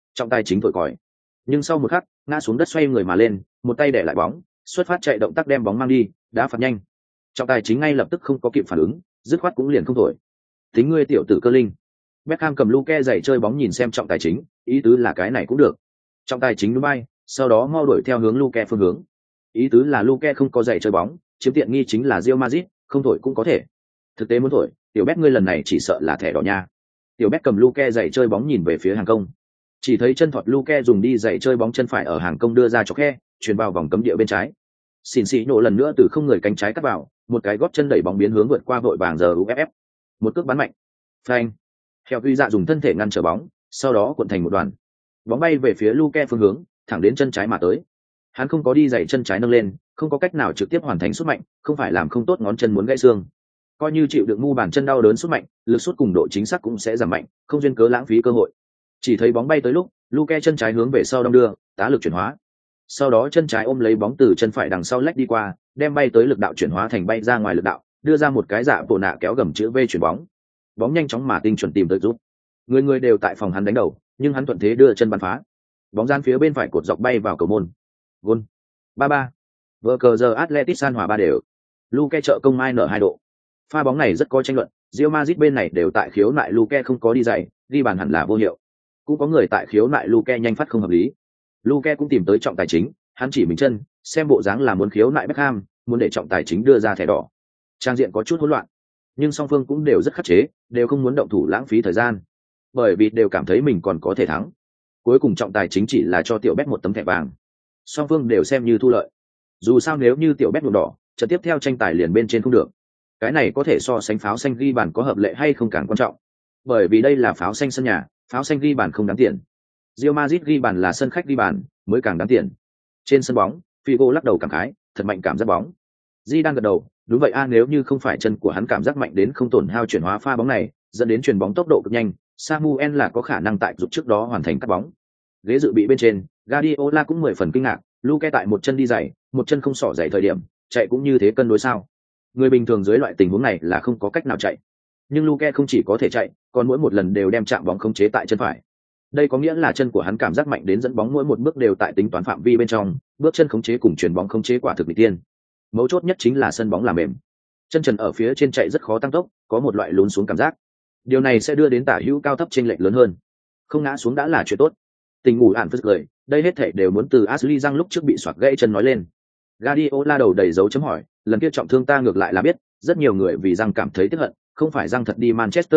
Trọng tài chính thổi còi, nhưng sau một khắc ngã xuống đất xoay người mà lên, một tay để lại bóng, xuất phát chạy động tác đem bóng mang đi, đá phạt nhanh. Trọng tài chính ngay lập tức không có kịp phản ứng, dứt khoát cũng liền không thổi. Tính ngươi tiểu tử cơ linh. Beckham cầm Luke giày chơi bóng nhìn xem trọng tài chính, ý tứ là cái này cũng được. Trọng tài chính núi bay, sau đó mau đuổi theo hướng Luke phương hướng. Ý tứ là Luke không có giày chơi bóng, chiếm tiện nghi chính là Real Madrid, không thổi cũng có thể. Thực tế muốn thổi, tiểu Beck ngươi lần này chỉ sợ là thẻ đỏ nha. Tiểu Beck cầm Luke giày chơi bóng nhìn về phía hàng công. Chỉ thấy chân thọt Luke dùng đi giày chơi bóng chân phải ở hàng công đưa ra cho khe, chuyền vào vòng cấm địa bên trái. Xỉn xỉ nổ lần nữa từ không người cánh trái cắt vào, một cái gót chân đẩy bóng biến hướng vượt qua vội vàng giờ UFF. Một cước bắn mạnh. Phanh. Theo Huy Dạ dùng thân thể ngăn trở bóng, sau đó cuộn thành một đoàn. Bóng bay về phía Luke phương hướng, thẳng đến chân trái mà tới. Hắn không có đi giày chân trái nâng lên, không có cách nào trực tiếp hoàn thành sút mạnh, không phải làm không tốt ngón chân muốn gãy xương. Coi như chịu đựng mu bàn chân đau đớn sút mạnh, lực sút cùng độ chính xác cũng sẽ giảm mạnh, không duyên cớ lãng phí cơ hội. Chỉ thấy bóng bay tới lúc, Luke chân trái hướng về sau đong đưa, tá lực chuyển hóa. Sau đó chân trái ôm lấy bóng từ chân phải đằng sau lách đi qua, đem bay tới lực đạo chuyển hóa thành bay ra ngoài lực đạo, đưa ra một cái dạ bộ nạ kéo gầm chữ V chuyển bóng. Bóng nhanh chóng mà tinh chuẩn tìm tới rút. Người đều tại phòng hắn đánh đầu, nhưng hắn thuận thế đưa chân bắn phá. Bóng gian phía bên phải cột dọc bay vào cầu môn. Gol. 3-3. Vở cờ giờ Atletico san hòa 3 đều. Luke trợ công mai nở 2 độ. Pha bóng này rất có tranh luận, Real Madrid bên này đều tại khiếu nại Luke không có đi giày, ghi bàn hẳn là vô hiệu. Cũng có người tại khiếu nại Luke nhanh phát không hợp lý. Luke cũng tìm tới trọng tài chính, hắn chỉ mình chân, xem bộ dáng là muốn khiếu nại Beckham, muốn để trọng tài chính đưa ra thẻ đỏ. Trang diện có chút hỗn loạn, nhưng song phương cũng đều rất khắc chế, đều không muốn động thủ lãng phí thời gian, bởi vì đều cảm thấy mình còn có thể thắng. Cuối cùng trọng tài chính chỉ là cho tiểu Beck một tấm thẻ vàng, song phương đều xem như thu lợi. Dù sao nếu như tiểu Beck nhuộm đỏ, trận tiếp theo tranh tài liền bên trên không được. Cái này có thể so sánh pháo xanh ghi bàn có hợp lệ hay không càng quan trọng, bởi vì đây là pháo xanh sân nhà, pháo xanh ghi bàn không đáng tiền. Real Madrid ghi bàn là sân khách ghi bàn mới càng đáng tiền. Trên sân bóng, Figo lắc đầu cảm khái, thật mạnh cảm giác bóng. Di đang gật đầu, đúng vậy nếu như không phải chân của hắn cảm giác mạnh đến không tổn hao chuyển hóa pha bóng này, dẫn đến chuyền bóng tốc độ cực nhanh, Samuel là có khả năng tại giúp trước đó hoàn thành cắt bóng. Ghế dự bị bên trên, Guardiola cũng 10 phần kinh ngạc, Luke tại một chân đi giày, một chân không xỏ giày thời điểm, chạy cũng như thế cân đối sao? Người bình thường dưới loại tình huống này là không có cách nào chạy. Nhưng Luke không chỉ có thể chạy, còn mỗi một lần đều đem chạm bóng khống chế tại chân phải. Đây có nghĩa là chân của hắn cảm giác mạnh đến dẫn bóng mỗi một bước đều tại tính toán phạm vi bên trong, bước chân khống chế cùng chuyền bóng khống chế quả thực bị tiên. Mấu chốt nhất chính là sân bóng là mềm, chân trần ở phía trên chạy rất khó tăng tốc, có một loại lún xuống cảm giác. Điều này sẽ đưa đến tả hữu cao thấp chênh lệch lớn hơn. Không ngã xuống đã là chuyện tốt. Tình ngủ ản phất cười, đây hết thảy đều muốn từ Ashley Young lúc trước bị xoạc gãy chân nói lên. Guardiola đầu đầy dấu chấm hỏi, lần kia trọng thương ta ngược lại là biết, rất nhiều người vì Young cảm thấy tiếc hận, không phải Young thật đi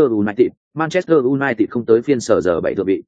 Manchester United không tới phiên sở giờ 7 thượng vị.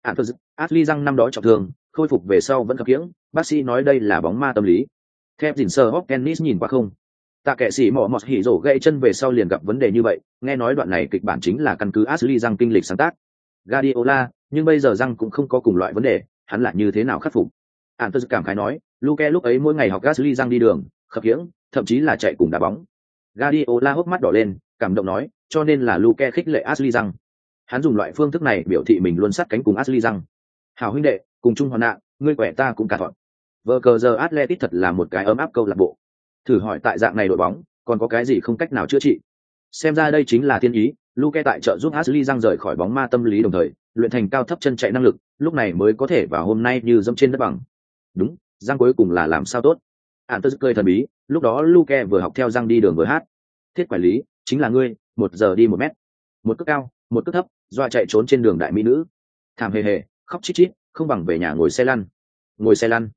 Ashley Young năm đó trọng thương, khôi phục về sau vẫn khập khiễng, bác sĩ nói đây là bóng ma tâm lý. Theo dình sơ Hopkins nhìn qua không. Tạ kệ sĩ mỏ mọt hỉ rổ gãy chân về sau liền gặp vấn đề như vậy, nghe nói đoạn này kịch bản chính là căn cứ Ashley Young kinh lịch sáng tác. Guardiola, nhưng bây giờ Young cũng không có cùng loại vấn đề, hắn là như thế nào khắc phục? Antus cảm khái nói, Luke lúc ấy mỗi ngày học Ashley Young đi đường, khập khiễng, thậm chí là chạy cùng đá bóng. Guardiola hốc mắt đỏ lên, cảm động nói, cho nên là Luke khích lệ Ashley Young. Hắn dùng loại phương thức này biểu thị mình luôn sát cánh cùng Ashley Young. Hảo huynh đệ, cùng chung hoạn nạn, ngươi khỏe ta cũng cả thọn. Vở cờ giờ Atletico thật là một cái ấm áp câu lạc bộ. Thử hỏi tại dạng này đội bóng, còn có cái gì không cách nào chữa trị? Xem ra đây chính là thiên ý, Luke tại trợ giúp Ashley Young rời khỏi bóng ma tâm lý đồng thời, luyện thành cao thấp chân chạy năng lực, lúc này mới có thể vào hôm nay như dẫm trên đất bằng. Đúng, Young cuối cùng là làm sao tốt? Antus cười thần bí, lúc đó Luke vừa học theo Young đi đường vừa hát. Thiết quản lý, chính là ngươi, 1 giờ đi 1 mét. Một cước cao, một cước thấp, doa chạy trốn trên đường đại mỹ nữ. Thảm hề hề, khóc chít chít, không bằng về nhà ngồi xe lăn. Ngồi xe lăn.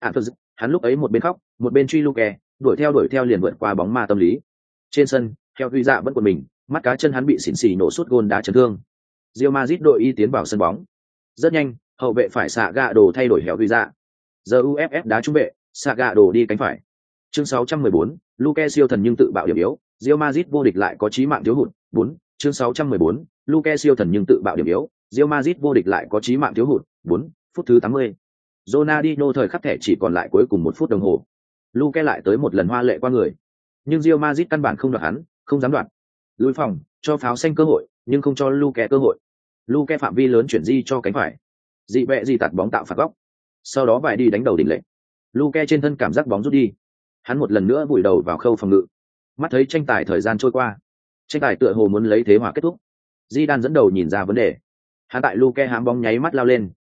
Hắn lúc ấy một bên khóc, một bên truy Luke, đuổi theo liền vượt qua bóng ma tâm lý. Trên sân, theo Huy Dạ vẫn quần mình, mắt cá chân hắn bị xỉn xì nổ sút gôn đá chấn thương. Real Madrid đội y tiến vào sân bóng. Rất nhanh, hậu vệ phải xạ gạ đồ thay đổi Hẻo Huy Dạ. Giờ UFF đá trung vệ, xạ gạ đồ đi cánh phải. Chương 614, Luke siêu thần nhưng tự bạo điểm yếu, Real Madrid vô địch lại có chí mạng thiếu hụt. 4, chương 614, Luke siêu thần nhưng tự bạo điểm yếu, Real Madrid vô địch lại có chí mạng thiếu hụt. 4, phút thứ 80. Ronaldinho thời khắc thẻ chỉ còn lại cuối cùng 1 phút đồng hồ. Luke lại tới một lần hoa lệ qua người, nhưng Real Madrid căn bản không đoạt hắn, không dám đoạt. Lùi phòng, cho pháo xanh cơ hội, nhưng không cho Luke cơ hội. Luke phạm vi lớn chuyển di cho cánh phải, dị bẹ dị tạt bóng tạo phạt góc, sau đó vài đi đánh đầu đỉnh lệ. Luke trên thân cảm giác bóng rút đi, hắn một lần nữa vùi đầu vào khâu phòng ngự. Mắt thấy tranh tài thời gian trôi qua, tranh tài tựa hồ muốn lấy thế hòa kết thúc. Zidane dẫn đầu nhìn ra vấn đề, hắn tại Luke hám bóng nháy mắt lao lên,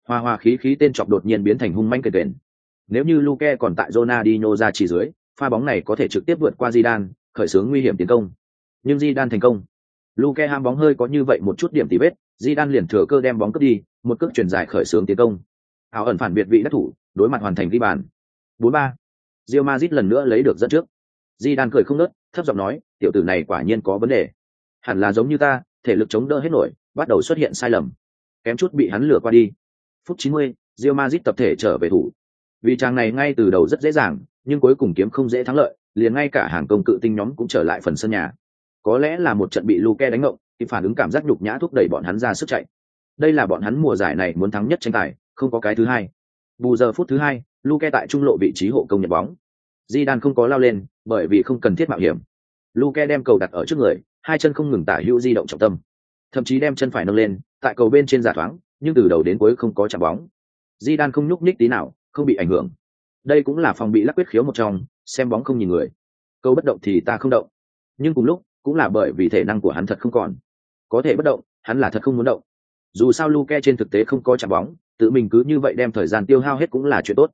Hoa hoa khí khí tên chọc đột nhiên biến thành hung manh kền kền. Nếu như Luke còn tại Ronaldinho ra chỉ dưới, pha bóng này có thể trực tiếp vượt qua Zidane, khởi xướng nguy hiểm tiến công. Nhưng Zidane thành công. Luke ham bóng hơi có như vậy một chút điểm tỉ vết, Zidane liền thừa cơ đem bóng cướp đi, một cước chuyển dài khởi xướng tiến công. Áo ẩn phản biệt vị đắc thủ, đối mặt hoàn thành ghi bàn. 4-3. Real Madrid lần nữa lấy được dẫn trước. Zidane cười không ngớt, thấp giọng nói, tiểu tử này quả nhiên có vấn đề. Hẳn là giống như ta, thể lực chống đỡ hết nổi, bắt đầu xuất hiện sai lầm. Kém chút bị hắn lừa qua đi. Phút 90, Real Madrid tập thể trở về thủ. Vì chàng này ngay từ đầu rất dễ dàng, nhưng cuối cùng kiếm không dễ thắng lợi, liền ngay cả hàng công cự tinh nhóm cũng trở lại phần sân nhà. Có lẽ là một trận bị Luke đánh ngộng, thì phản ứng cảm giác nhục nhã thúc đẩy bọn hắn ra sức chạy. Đây là bọn hắn mùa giải này muốn thắng nhất tranh tài, không có cái thứ hai. Bù giờ phút thứ hai, Luke tại trung lộ vị trí hộ công nhận bóng. Zidane không có lao lên, bởi vì không cần thiết mạo hiểm. Luke đem cầu đặt ở trước người, hai chân không ngừng tả hữu di động trọng tâm, thậm chí đem chân phải nâng lên, tại cầu bên trên giả thoáng, nhưng từ đầu đến cuối không có chạm bóng. Zidane không nhúc nhích tí nào, không bị ảnh hưởng. Đây cũng là phòng bị lắc quyết khiếu một trong, xem bóng không nhìn người. Câu bất động thì ta không động. Nhưng cùng lúc, cũng là bởi vì thể năng của hắn thật không còn. Có thể bất động, hắn là thật không muốn động. Dù sao Luke trên thực tế không có chạm bóng, tự mình cứ như vậy đem thời gian tiêu hao hết cũng là chuyện tốt.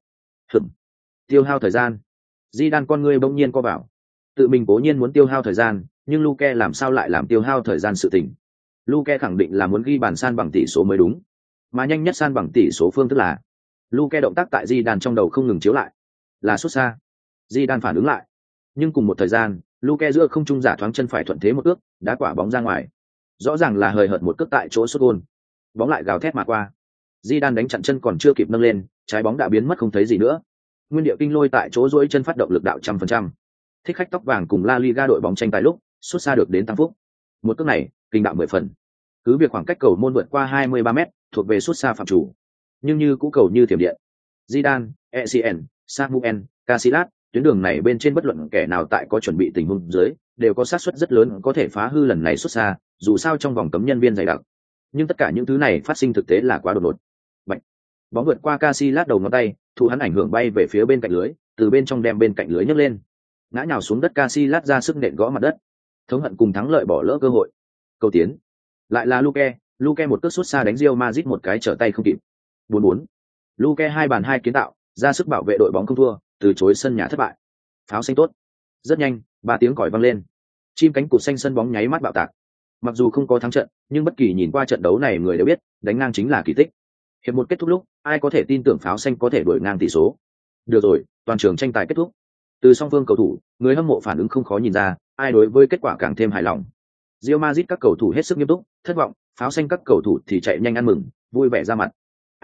Tiêu hao thời gian. Zidane con ngươi bỗng nhiên co vào. Tự mình cố nhiên muốn tiêu hao thời gian, nhưng Luke làm sao lại làm tiêu hao thời gian sự tình. Luke khẳng định là muốn ghi bàn san bằng tỷ số mới đúng. Mà nhanh nhất san bằng tỷ số phương thức là Luke động tác tại Zidane trong đầu không ngừng chiếu lại. Là xuất xa. Zidane phản ứng lại. Nhưng cùng một thời gian, Luke giữa không trung giả thoáng chân phải thuận thế một ước, đá quả bóng ra ngoài. Rõ ràng là hời hợt một cước tại chỗ sút gôn. Bóng lại gào thét mà qua. Zidane đánh chặn chân còn chưa kịp nâng lên, trái bóng đã biến mất không thấy gì nữa. Nguyên điệu kinh lôi tại chỗ duỗi chân phát động lực đạo 100%. Thích khách tóc vàng cùng La Liga đội bóng tranh tài lúc, xuất xa được đến tăng phúc. Một cước này, kinh đạo 10 phần. Cứ việc khoảng cách cầu môn vượt qua 23 m, thuộc về xuất xa phạm chủ. Nhưng như cũ cầu như thiểm điện. Zidane, ECN, Samuel, Casillas, tuyến đường này bên trên bất luận kẻ nào tại có chuẩn bị tình huống dưới, đều có xác suất rất lớn có thể phá hư lần này xuất xa, dù sao trong vòng cấm nhân viên dày đặc. Nhưng tất cả những thứ này phát sinh thực tế là quá đột ngột. Bạch. Bóng vượt qua Casillas đầu ngón tay, thụ hắn ảnh hưởng bay về phía bên cạnh lưới, từ bên trong đem bên cạnh lưới nhấc lên. Ngã nhào xuống đất, Casillas ra sức nện gõ mặt đất. Thống hận cùng thắng lợi bỏ lỡ cơ hội. Cầu tiến. Lại là Luke một cước sút xa đánh Real Madrid một cái trở tay không kịp. 4-4. Luke 2 bàn 2 kiến tạo, ra sức bảo vệ đội bóng không thua, từ chối sân nhà thất bại. Pháo xanh tốt. Rất nhanh, 3 tiếng còi vang lên. Chim cánh cụt xanh sân bóng nháy mắt bạo tạc. Mặc dù không có thắng trận, nhưng bất kỳ nhìn qua trận đấu này người đều biết, đánh ngang chính là kỳ tích. Hiệp một kết thúc lúc, ai có thể tin tưởng pháo xanh có thể đuổi ngang tỷ số. Được rồi, toàn trường tranh tài kết thúc. Từ song phương cầu thủ, người hâm mộ phản ứng không khó nhìn ra, ai đối với kết quả càng thêm hài lòng. Real Madrid các cầu thủ hết sức nghiêm túc, thất vọng, pháo xanh các cầu thủ thì chạy nhanh ăn mừng, vui vẻ ra mặt.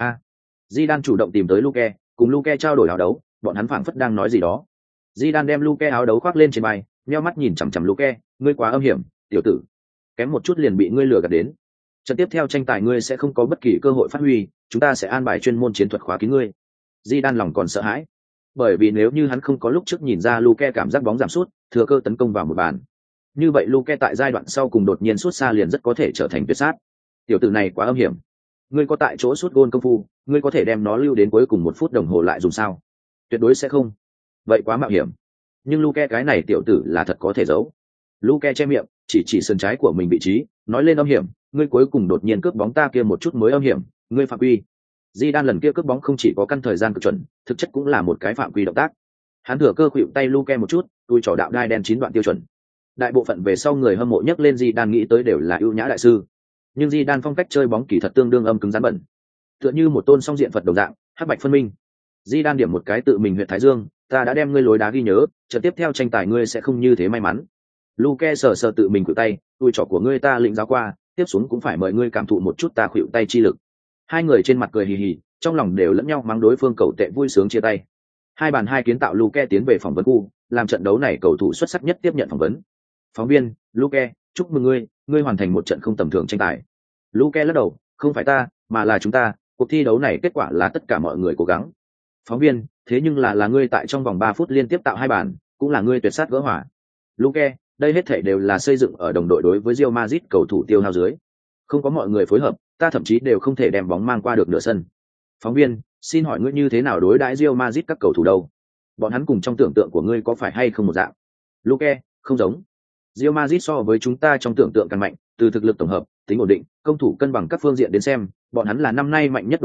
Zidane chủ động tìm tới Luke, cùng Luke trao đổi áo đấu, bọn hắn phảng phất đang nói gì đó. Zidane đem Luke áo đấu khoác lên trên vai, nheo mắt nhìn chằm chằm Luke, ngươi quá âm hiểm, tiểu tử. Kém một chút liền bị ngươi lừa gạt đến. Trận tiếp theo tranh tài ngươi sẽ không có bất kỳ cơ hội phát huy, chúng ta sẽ an bài chuyên môn chiến thuật khóa kín ngươi. Zidane lòng còn sợ hãi, bởi vì nếu như hắn không có lúc trước nhìn ra Luke cảm giác bóng giảm sút, thừa cơ tấn công vào một bàn. Như vậy Luke tại giai đoạn sau cùng đột nhiên sút xa liền rất có thể trở thành tuyệt sát. Tiểu tử này quá âm hiểm. Ngươi có tại chỗ sút gôn công phu, ngươi có thể đem nó lưu đến cuối cùng 1 phút đồng hồ lại dùng sao? Tuyệt đối sẽ không. Vậy quá mạo hiểm. Nhưng Luke cái này tiểu tử là thật có thể giấu. Luke che miệng, chỉ sườn trái của mình vị trí, nói lên âm hiểm, ngươi cuối cùng đột nhiên cướp bóng ta kia một chút mới âm hiểm, ngươi phạm quy. Zidane lần kia cướp bóng không chỉ có căn thời gian cực chuẩn, thực chất cũng là một cái phạm quy động tác. Hắn thừa cơ khuỵu tay Luke một chút, tôi trỏ đạo đai đen 9 đoạn tiêu chuẩn. Đại bộ phận về sau người hâm mộ nhắc lên Zidane nghĩ tới đều là ưu nhã đại sư. Nhưng Zidane phong cách chơi bóng kỳ thật tương đương âm cứng rắn bẩn. Tựa như một tôn song diện Phật đồng dạng, hắc bạch phân minh. Zidane điểm một cái tự mình huyệt thái dương, ta đã đem ngươi lối đá ghi nhớ, trận tiếp theo tranh tài ngươi sẽ không như thế may mắn. Luke sờ tự mình khuỵu tay, tôi trỏ của ngươi ta lĩnh giáo qua, tiếp xuống cũng phải mời ngươi cảm thụ một chút ta khuỵu tay chi lực. Hai người trên mặt cười hì hì, trong lòng đều lẫn nhau mắng đối phương cầu tệ vui sướng chia tay. 2 bàn 2 kiến tạo Luke tiến về phỏng vấn khu, làm trận đấu này cầu thủ xuất sắc nhất tiếp nhận phỏng vấn. Phóng viên, Luke, chúc mừng ngươi hoàn thành một trận không tầm thường tranh tài. Luke lắc đầu, không phải ta, mà là chúng ta, cuộc thi đấu này kết quả là tất cả mọi người cố gắng. Phóng viên, thế nhưng là ngươi tại trong vòng 3 phút liên tiếp tạo 2 bàn, cũng là ngươi tuyệt sát gỡ hỏa. Luke, đây hết thảy đều là xây dựng ở đồng đội đối với Real Madrid cầu thủ tiêu hao dưới. Không có mọi người phối hợp, ta thậm chí đều không thể đem bóng mang qua được nửa sân. Phóng viên, xin hỏi ngươi như thế nào đối đãi Real Madrid các cầu thủ đâu? Bọn hắn cùng trong tưởng tượng của ngươi có phải hay không một dạng? Luke, không giống. Real Madrid so với chúng ta trong tưởng tượng càng mạnh, từ thực lực tổng hợp, tính ổn định, công thủ cân bằng các phương diện đến xem, bọn hắn là năm nay mạnh nhất đội bóng,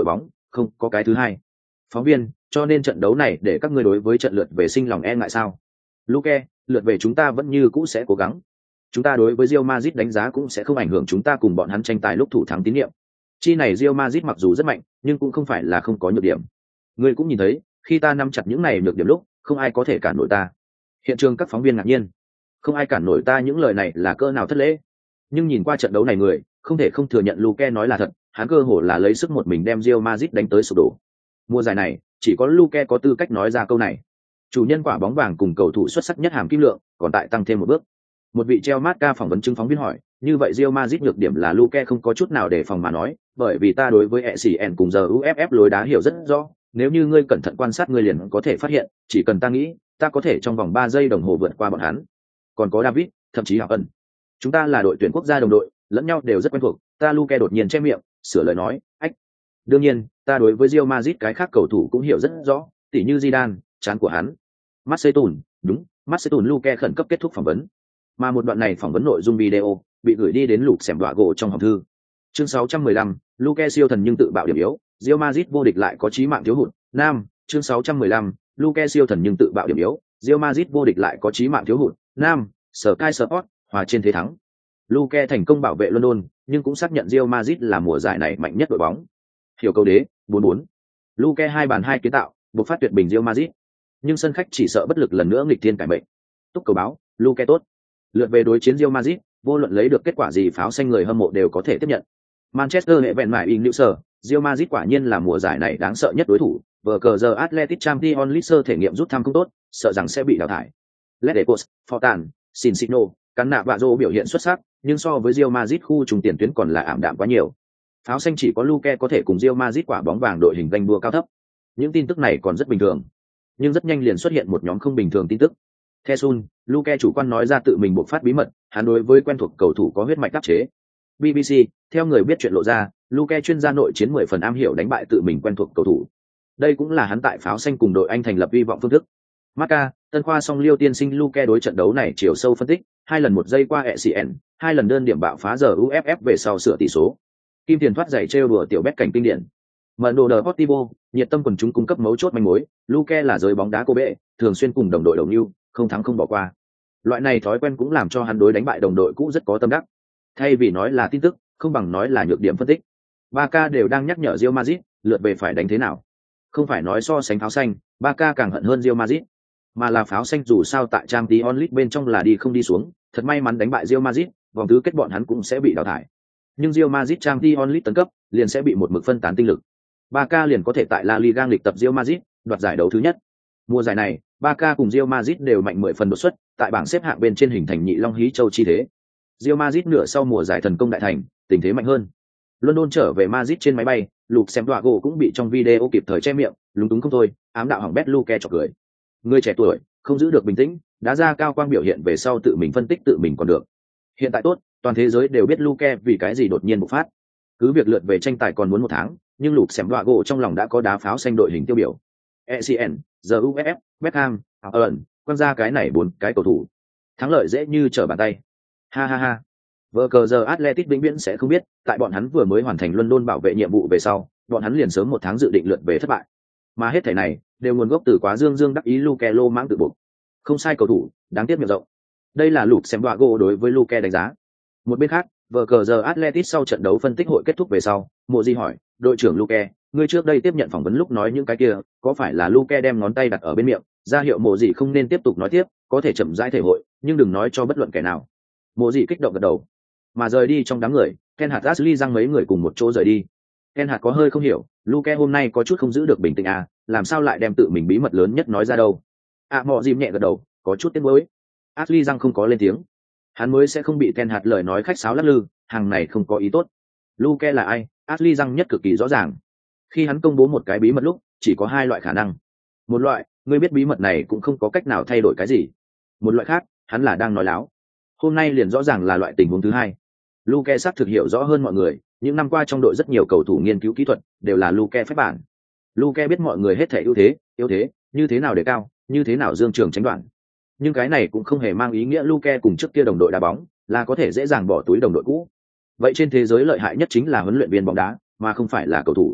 không có cái thứ hai. Phóng viên, cho nên trận đấu này để các ngươi đối với trận lượt về sinh lòng e ngại sao? Luke, lượt về chúng ta vẫn như cũ sẽ cố gắng. Chúng ta đối với Real Madrid đánh giá cũng sẽ không ảnh hưởng chúng ta cùng bọn hắn tranh tài lúc thủ thắng tín nhiệm. Chi này Real Madrid mặc dù rất mạnh, nhưng cũng không phải là không có nhược điểm. Ngươi cũng nhìn thấy, khi ta nắm chặt những này nhược điểm lúc, không ai có thể cản nổi ta. Hiện trường các phóng viên ngạc nhiên, không ai cản nổi ta, những lời này là cỡ nào thất lễ. Nhưng nhìn qua trận đấu này người, không thể không thừa nhận Luke nói là thật, hắn cơ hồ là lấy sức một mình đem Real Madrid đánh tới sụp đổ. Mùa giải này, chỉ có Luke có tư cách nói ra câu này. Chủ nhân quả bóng vàng cùng cầu thủ xuất sắc nhất hàm kim lượng, còn tại tăng thêm một bước. Một vị treo mát ca phỏng vấn chứng phóng viên hỏi, như vậy Real Madrid nhược điểm là Luke không có chút nào để phòng mà nói, bởi vì ta đối với ECN cùng giờ UFF lối đá hiểu rất rõ, nếu như ngươi cẩn thận quan sát ngươi liền có thể phát hiện, chỉ cần ta nghĩ, ta có thể trong vòng 3 giây đồng hồ vượt qua bọn hắn. Còn có David, thậm chí Hảo Ân. Chúng ta là đội tuyển quốc gia đồng đội, lẫn nhau đều rất quen thuộc, ta Luke đột nhiên che miệng, sửa lời nói, ách. Đương nhiên, ta đối với Real Madrid cái khác cầu thủ cũng hiểu rất rõ, tỉ như Zidane, chán của hắn. Marseille, đúng, Marseille Luke khẩn cấp kết thúc phỏng vấn. Mà một đoạn này phỏng vấn nội dung video bị gửi đi đến lục xẻm đọa gỗ trong hòm thư. Chương 615, Luke siêu thần nhưng tự bạo điểm yếu, Real Madrid vô địch lại có chí mạng thiếu hụt. Nam, chương 615, Luke siêu thần nhưng tự bạo điểm yếu, Real Madrid vô địch lại có chí mạng thiếu hụt. Nam, Sky Sport, hòa trên thế thắng. Luke thành công bảo vệ London, nhưng cũng xác nhận Real Madrid là mùa giải này mạnh nhất đội bóng. Hiểu câu đế, 4-4. Luke 2 bàn 2 kiến tạo, buộc phát tuyệt bình Real Madrid. Nhưng sân khách chỉ sợ bất lực lần nữa nghịch thiên cải mệnh. Túc cầu báo, Luke tốt. Lượt về đối chiến Real Madrid, vô luận lấy được kết quả gì pháo xanh người hâm mộ đều có thể tiếp nhận. Manchester hệ vẹn mải in nữ sở, Real Madrid quả nhiên là mùa giải này đáng sợ nhất đối thủ, vừa cờ giờ Athletic Champions League thể nghiệm rút thăm không tốt, sợ rằng sẽ bị đào thải. Ledecos, Fortan, Sinsino, Cannavaro biểu hiện xuất sắc, nhưng so với Real Madrid khu trùng tiền tuyến còn là ảm đạm quá nhiều. Pháo xanh chỉ có Luke có thể cùng Real Madrid quả bóng vàng đội hình ganh đua cao thấp. Những tin tức này còn rất bình thường, nhưng rất nhanh liền xuất hiện một nhóm không bình thường tin tức. Theo Sun, Luke chủ quan nói ra tự mình bộc phát bí mật, hắn đối với quen thuộc cầu thủ có huyết mạch đáp chế. BBC, theo người biết chuyện lộ ra, Luke chuyên gia nội chiến 10 phần am hiểu đánh bại tự mình quen thuộc cầu thủ. Đây cũng là hắn tại pháo xanh cùng đội Anh thành lập hy vọng phương thức. Marca, tân khoa song liêu tiên sinh Luke đối trận đấu này chiều sâu phân tích, 2 lần 1 giây qua ECN, 2 lần đơn điểm bạo phá giờ UFF về sau sửa tỷ số. Kim tiền thoát giày trêu đùa tiểu bét cảnh kinh điển. Mở đồ Deportivo, nhiệt tâm quần chúng cung cấp mấu chốt manh mối, Luke là giới bóng đá cô bệ, thường xuyên cùng đồng đội đồng lưu, không thắng không bỏ qua. Loại này thói quen cũng làm cho hắn đối đánh bại đồng đội cũ rất có tâm đắc. Thay vì nói là tin tức, không bằng nói là nhược điểm phân tích. Barca đều đang nhắc nhở Real Madrid, lượt về phải đánh thế nào. Không phải nói so sánh pháo xanh, Barca càng hận hơn Real Madrid, mà là pháo xanh dù sao tại Champions League bên trong là đi không đi xuống, thật may mắn đánh bại Real Madrid, vòng tứ kết bọn hắn cũng sẽ bị đào thải. Nhưng Real Madrid Champions League tấn cấp, liền sẽ bị một mực phân tán tinh lực. Barca liền có thể tại La Liga lịch tập Real Madrid, đoạt giải đấu thứ nhất. Mùa giải này, Barca cùng Real Madrid đều mạnh 10 phần đột xuất, tại bảng xếp hạng bên trên hình thành nhị long hí châu chi thế. Real Madrid nửa sau mùa giải thần công đại thành, tình thế mạnh hơn. London trở về Madrid trên máy bay, Luxembourg cũng bị trong video kịp thời che miệng, lúng túng không thôi, ám đạo hỏng bét Luke chọc cười. Người trẻ tuổi, không giữ được bình tĩnh, đá ra cao quang biểu hiện về sau tự mình phân tích tự mình còn được. Hiện tại tốt, toàn thế giới đều biết Luke vì cái gì đột nhiên bộc phát. Cứ việc lượt về tranh tài còn muốn 1 tháng, nhưng Luxembourg trong lòng đã có đá pháo xanh đội hình tiêu biểu. ECN, giờ UFF, Beckham, Aaron, quăng ra cái này 4 cái cầu thủ. Thắng lợi dễ như trở bàn tay. Ha ha ha. Vở cờ giờ Athletic vĩnh viễn sẽ không biết, tại bọn hắn vừa mới hoàn thành London bảo vệ nhiệm vụ về sau, bọn hắn liền sớm 1 tháng dự định lượt về thất bại. Mà hết thảy này đều nguồn gốc từ quá dương đắc ý Luke lô mãng tự buộc. Không sai cầu thủ, đáng tiếc miệng rộng. Đây là Luxembourg đối với Luke đánh giá. Một bên khác, vở cờ giờ Athletic sau trận đấu phân tích hội kết thúc về sau, Mộ Di hỏi, đội trưởng Luke, ngươi trước đây tiếp nhận phỏng vấn lúc nói những cái kia, có phải là Luke đem ngón tay đặt ở bên miệng, ra hiệu Mộ Di không nên tiếp tục nói tiếp, có thể chậm rãi thể hội, nhưng đừng nói cho bất luận kẻ nào. Mộ Di kích động gật đầu. Mà rời đi trong đám người, Ken Hart Ashley răng mấy người cùng một chỗ rời đi. Ken Hart có hơi không hiểu, Luke hôm nay có chút không giữ được bình tĩnh à, làm sao lại đem tự mình bí mật lớn nhất nói ra đâu. Mọ dìm nhẹ gật đầu, có chút tiếc nuối. Ashley răng không có lên tiếng. Hắn mới sẽ không bị Ken Hart lời nói khách sáo lắc lư, hàng này không có ý tốt. Luke là ai, Ashley răng nhất cực kỳ rõ ràng. Khi hắn công bố một cái bí mật lúc, chỉ có 2 loại khả năng. Một loại, ngươi biết bí mật này cũng không có cách nào thay đổi cái gì. Một loại khác, hắn là đang nói láo. Hôm nay liền rõ ràng là loại tình huống thứ hai. Luke xác thực hiểu rõ hơn mọi người, những năm qua trong đội rất nhiều cầu thủ nghiên cứu kỹ thuật, đều là Luke phép bản. Luke biết mọi người hết thể ưu thế, yếu thế, như thế nào để cao, như thế nào dương trường tránh đoạn. Nhưng cái này cũng không hề mang ý nghĩa Luke cùng trước kia đồng đội đá bóng, là có thể dễ dàng bỏ túi đồng đội cũ. Vậy trên thế giới lợi hại nhất chính là huấn luyện viên bóng đá, mà không phải là cầu thủ.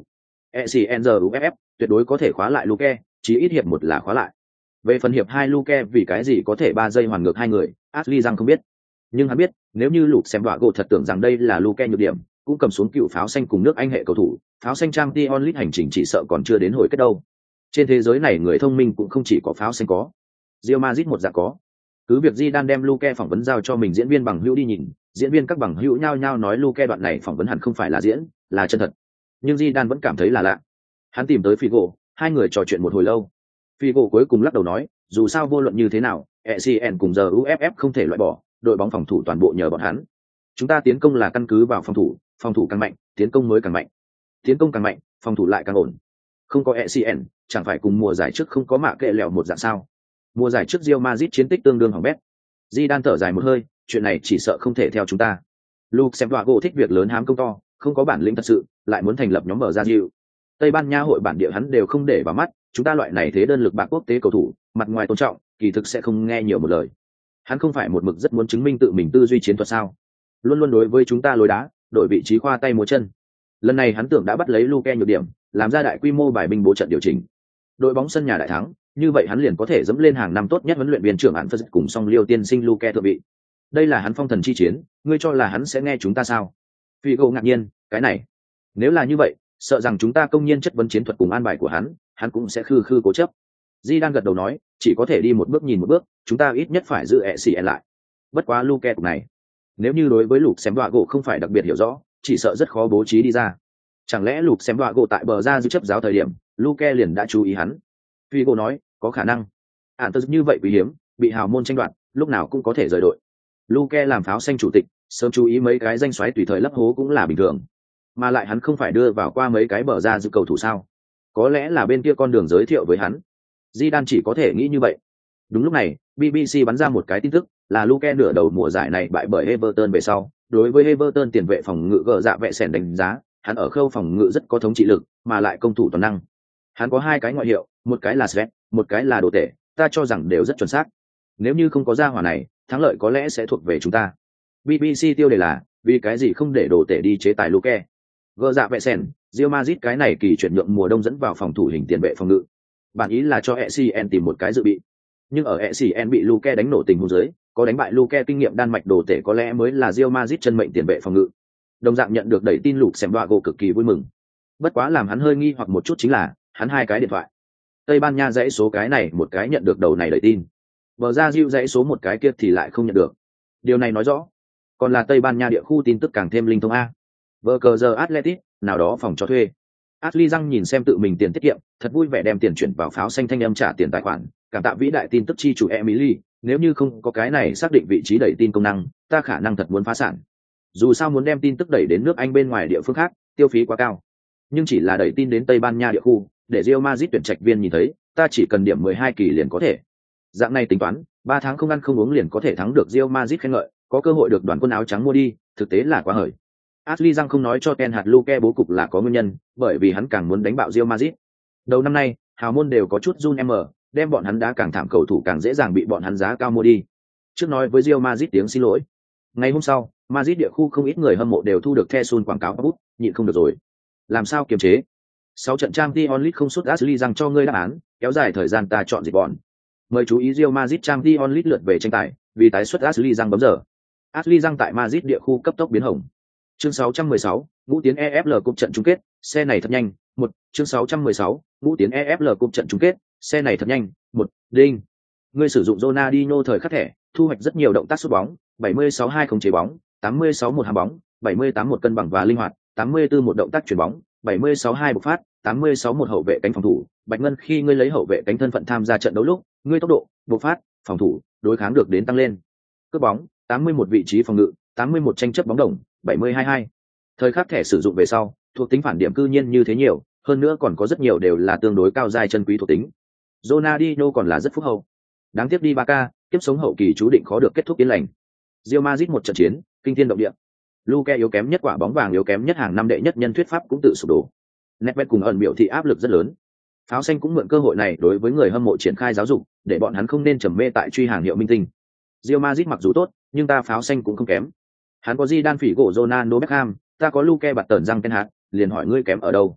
ECNZUFF tuyệt đối có thể khóa lại Luke, chỉ ít hiệp một là khóa lại. Về phần hiệp 2 Luke vì cái gì có thể 3 giây hoàn ngược hai người, Ashley Young không biết. Nhưng hắn biết, nếu như lục xem đọa gỗ thật tưởng rằng đây là Luke nhược điểm, cũng cầm xuống cựu pháo xanh cùng nước Anh hệ cầu thủ, pháo xanh Champions League hành trình chỉ sợ còn chưa đến hồi kết đâu. Trên thế giới này người thông minh cũng không chỉ có pháo xanh có. Real Madrid một dạng có. Cứ việc Zidane đem Luke phỏng vấn giao cho mình diễn viên bằng hữu đi nhìn, diễn viên các bằng hữu nhao nhao nói Luke đoạn này phỏng vấn hẳn không phải là diễn, là chân thật. Nhưng Zidane vẫn cảm thấy là lạ. Hắn tìm tới Figo, hai người trò chuyện một hồi lâu. Figo cuối cùng lắc đầu nói, dù sao vô luận như thế nào, ECN cùng giờ UFF không thể loại bỏ, đội bóng phòng thủ toàn bộ nhờ bọn hắn. Chúng ta tiến công là căn cứ vào phòng thủ càng mạnh, tiến công mới càng mạnh. Tiến công càng mạnh, phòng thủ lại càng ổn. Không có ECN, chẳng phải cùng mùa giải trước không có mạ kệ lẹo một dạng sao? Mùa giải trước Real Madrid chiến tích tương đương hỏng bét. Zidane thở dài một hơi, chuyện này chỉ sợ không thể theo chúng ta. Luke xem đọa gỗ thích việc lớn hám công to, không có bản lĩnh thật sự, lại muốn thành lập nhóm mở ra dịu. Tây Ban Nha hội bản địa hắn đều không để vào mắt, chúng ta loại này thế đơn lực bạc quốc tế cầu thủ, mặt ngoài tôn trọng, kỳ thực sẽ không nghe nhiều một lời. Hắn không phải một mực rất muốn chứng minh tự mình tư duy chiến thuật sao? Luôn luôn đối với chúng ta lối đá, đội vị trí khoa tay múa chân. Lần này hắn tưởng đã bắt lấy Luke nhược điểm, làm ra đại quy mô bài binh bố trận điều chỉnh. Đội bóng sân nhà đại thắng, như vậy hắn liền có thể dẫm lên hàng năm tốt nhất huấn luyện viên trưởng án Phật cùng song Liêu tiên sinh Luke thượng vị. Đây là hắn phong thần chi chiến, ngươi cho là hắn sẽ nghe chúng ta sao? Figo ngạc nhiên, cái này, nếu là như vậy, sợ rằng chúng ta công nhiên chất vấn chiến thuật cùng an bài của hắn cũng sẽ khư khư cố chấp. Di đang gật đầu nói, chỉ có thể đi một bước nhìn một bước, chúng ta ít nhất phải giữ ECN lại. Bất quá Luke cục này, nếu như đối với lục xem đọa gỗ không phải đặc biệt hiểu rõ, chỉ sợ rất khó bố trí đi ra. Chẳng lẽ lục xem đọa gỗ tại bờ ra giữ chấp giáo thời điểm, Luke liền đã chú ý hắn? Figo nói, có khả năng. Ản tớ như vậy quý hiếm, bị hào môn tranh đoạt, lúc nào cũng có thể rời đội. Luke làm pháo xanh chủ tịch, sớm chú ý mấy cái danh xoáy tùy thời lấp hố cũng là bình thường. Mà lại hắn không phải đưa vào qua mấy cái bờ ra giữ cầu thủ sao? Có lẽ là bên kia con đường giới thiệu với hắn. Zidane chỉ có thể nghĩ như vậy. Đúng lúc này, BBC bắn ra một cái tin tức, là Luke nửa đầu mùa giải này bại bởi Everton về sau. Đối với Everton tiền vệ phòng ngự gờ dạ vẹ sẻn đánh giá, hắn ở khâu phòng ngự rất có thống trị lực, mà lại công thủ toàn năng. Hắn có hai cái ngoại hiệu, một cái là Svet, một cái là đồ tể, ta cho rằng đều rất chuẩn xác. Nếu như không có gia hỏa này, thắng lợi có lẽ sẽ thuộc về chúng ta. BBC tiêu đề là, vì cái gì không để đồ tể đi chế tài Luke. Gờ dạ vẹ sẻn, Real Madrid cái này kỳ chuyển nhượng mùa đông dẫn vào phòng thủ hình tiền vệ phòng ngự. Bản ý là cho ECN tìm một cái dự bị. Nhưng ở ECN bị Luke đánh nổ tình huống dưới, có đánh bại Luke kinh nghiệm Đan Mạch đồ tể có lẽ mới là Real Madrid chân mệnh tiền vệ phòng ngự. Đồng dạng nhận được đẩy tin lục xem đọa gỗ cực kỳ vui mừng. Bất quá làm hắn hơi nghi hoặc một chút chính là, hắn hai cái điện thoại. Tây Ban Nha dãy số cái này một cái nhận được đầu này đẩy tin. Bờ ra Diu dãy số một cái kia thì lại không nhận được. Điều này nói rõ, còn là Tây Ban Nha địa khu tin tức càng thêm linh thông a. Vở cờ giờ Atletic, nào đó phòng cho thuê. Ashley Young nhìn xem tự mình tiền tiết kiệm, thật vui vẻ đem tiền chuyển vào pháo xanh thanh âm trả tiền tài khoản, cảm tạ vĩ đại tin tức chi chủ Emily, nếu như không có cái này xác định vị trí đẩy tin công năng, ta khả năng thật muốn phá sản. Dù sao muốn đem tin tức đẩy đến nước Anh bên ngoài địa phương khác, tiêu phí quá cao. Nhưng chỉ là đẩy tin đến Tây Ban Nha địa khu, để Real Madrid tuyển trạch viên nhìn thấy, ta chỉ cần điểm 12 kỳ liền có thể. Dạng này tính toán, 3 tháng không ăn không uống liền có thể thắng được Real Madrid khen ngợi, có cơ hội được đoàn quân áo trắng mua đi, thực tế là quá hời. Ashley Young không nói cho Ten Hag Luke bố cục là có nguyên nhân, bởi vì hắn càng muốn đánh bạo Real Madrid. Đầu năm nay, hào môn đều có chút run đem bọn hắn đá càng thảm cầu thủ càng dễ dàng bị bọn hắn giá cao mua đi. Trước nói với Real Madrid tiếng xin lỗi. Ngày hôm sau, Madrid địa khu không ít người hâm mộ đều thu được Thessun quảng cáo bút, nhịn không được rồi. Làm sao kiềm chế? 6 trận Champions League không sút Ashley Young cho ngươi đáp án, kéo dài thời gian ta chọn dịch bọn. Mời chú ý Real Madrid Champions League lượt về tranh tài, vì tái xuất Ashley Young bấm giờ. Ashley Young tại Madrid địa khu cấp tốc biến hồng. Chương 616, ngũ tiến EFL cúp trận chung kết, xe này thật nhanh. Chương 616, ngũ tiến EFL cúp trận chung kết, xe này thật nhanh. Đinh. Ngươi sử dụng Ronaldinho thời khắc thẻ, thu hoạch rất nhiều động tác sút bóng, 76-2 không chế bóng, 86-1 ham bóng, 78-1 cân bằng và linh hoạt, 84-1 động tác chuyển bóng, 76-2 bộc phát, 86-1 hậu vệ cánh phòng thủ. Bạch Ngân khi ngươi lấy hậu vệ cánh thân phận tham gia trận đấu lúc, ngươi tốc độ, bộc phát, phòng thủ, đối kháng được đến tăng lên. Cướp bóng, 81 vị trí phòng ngự, 81 tranh chấp bóng đồng, 70-22. Thời khắc thẻ sử dụng về sau, thuộc tính phản điểm cư nhiên như thế nhiều, hơn nữa còn có rất nhiều đều là tương đối cao giai chân quý thuộc tính. Ronaldinho còn là rất phúc hậu. Đáng tiếc đi Barca, tiếp sống hậu kỳ chú định khó được kết thúc yên lành. Real Madrid một trận chiến, kinh thiên động địa. Luke yếu kém nhất quả bóng vàng yếu kém nhất hàng năm đệ nhất nhân thuyết pháp cũng tự sụp đổ. Nedved cùng ẩn biểu thị áp lực rất lớn. Pháo xanh cũng mượn cơ hội này đối với người hâm mộ triển khai giáo dục, để bọn hắn không nên trầm mê tại truy hàng hiệu minh tinh. Real Madrid mặc dù tốt, nhưng ta pháo xanh cũng không kém. Hắn có Zidane phỉ gỗ Ronaldo Beckham, ta có Luke bạt tẩn răng Ten Hag, liền hỏi ngươi kém ở đâu?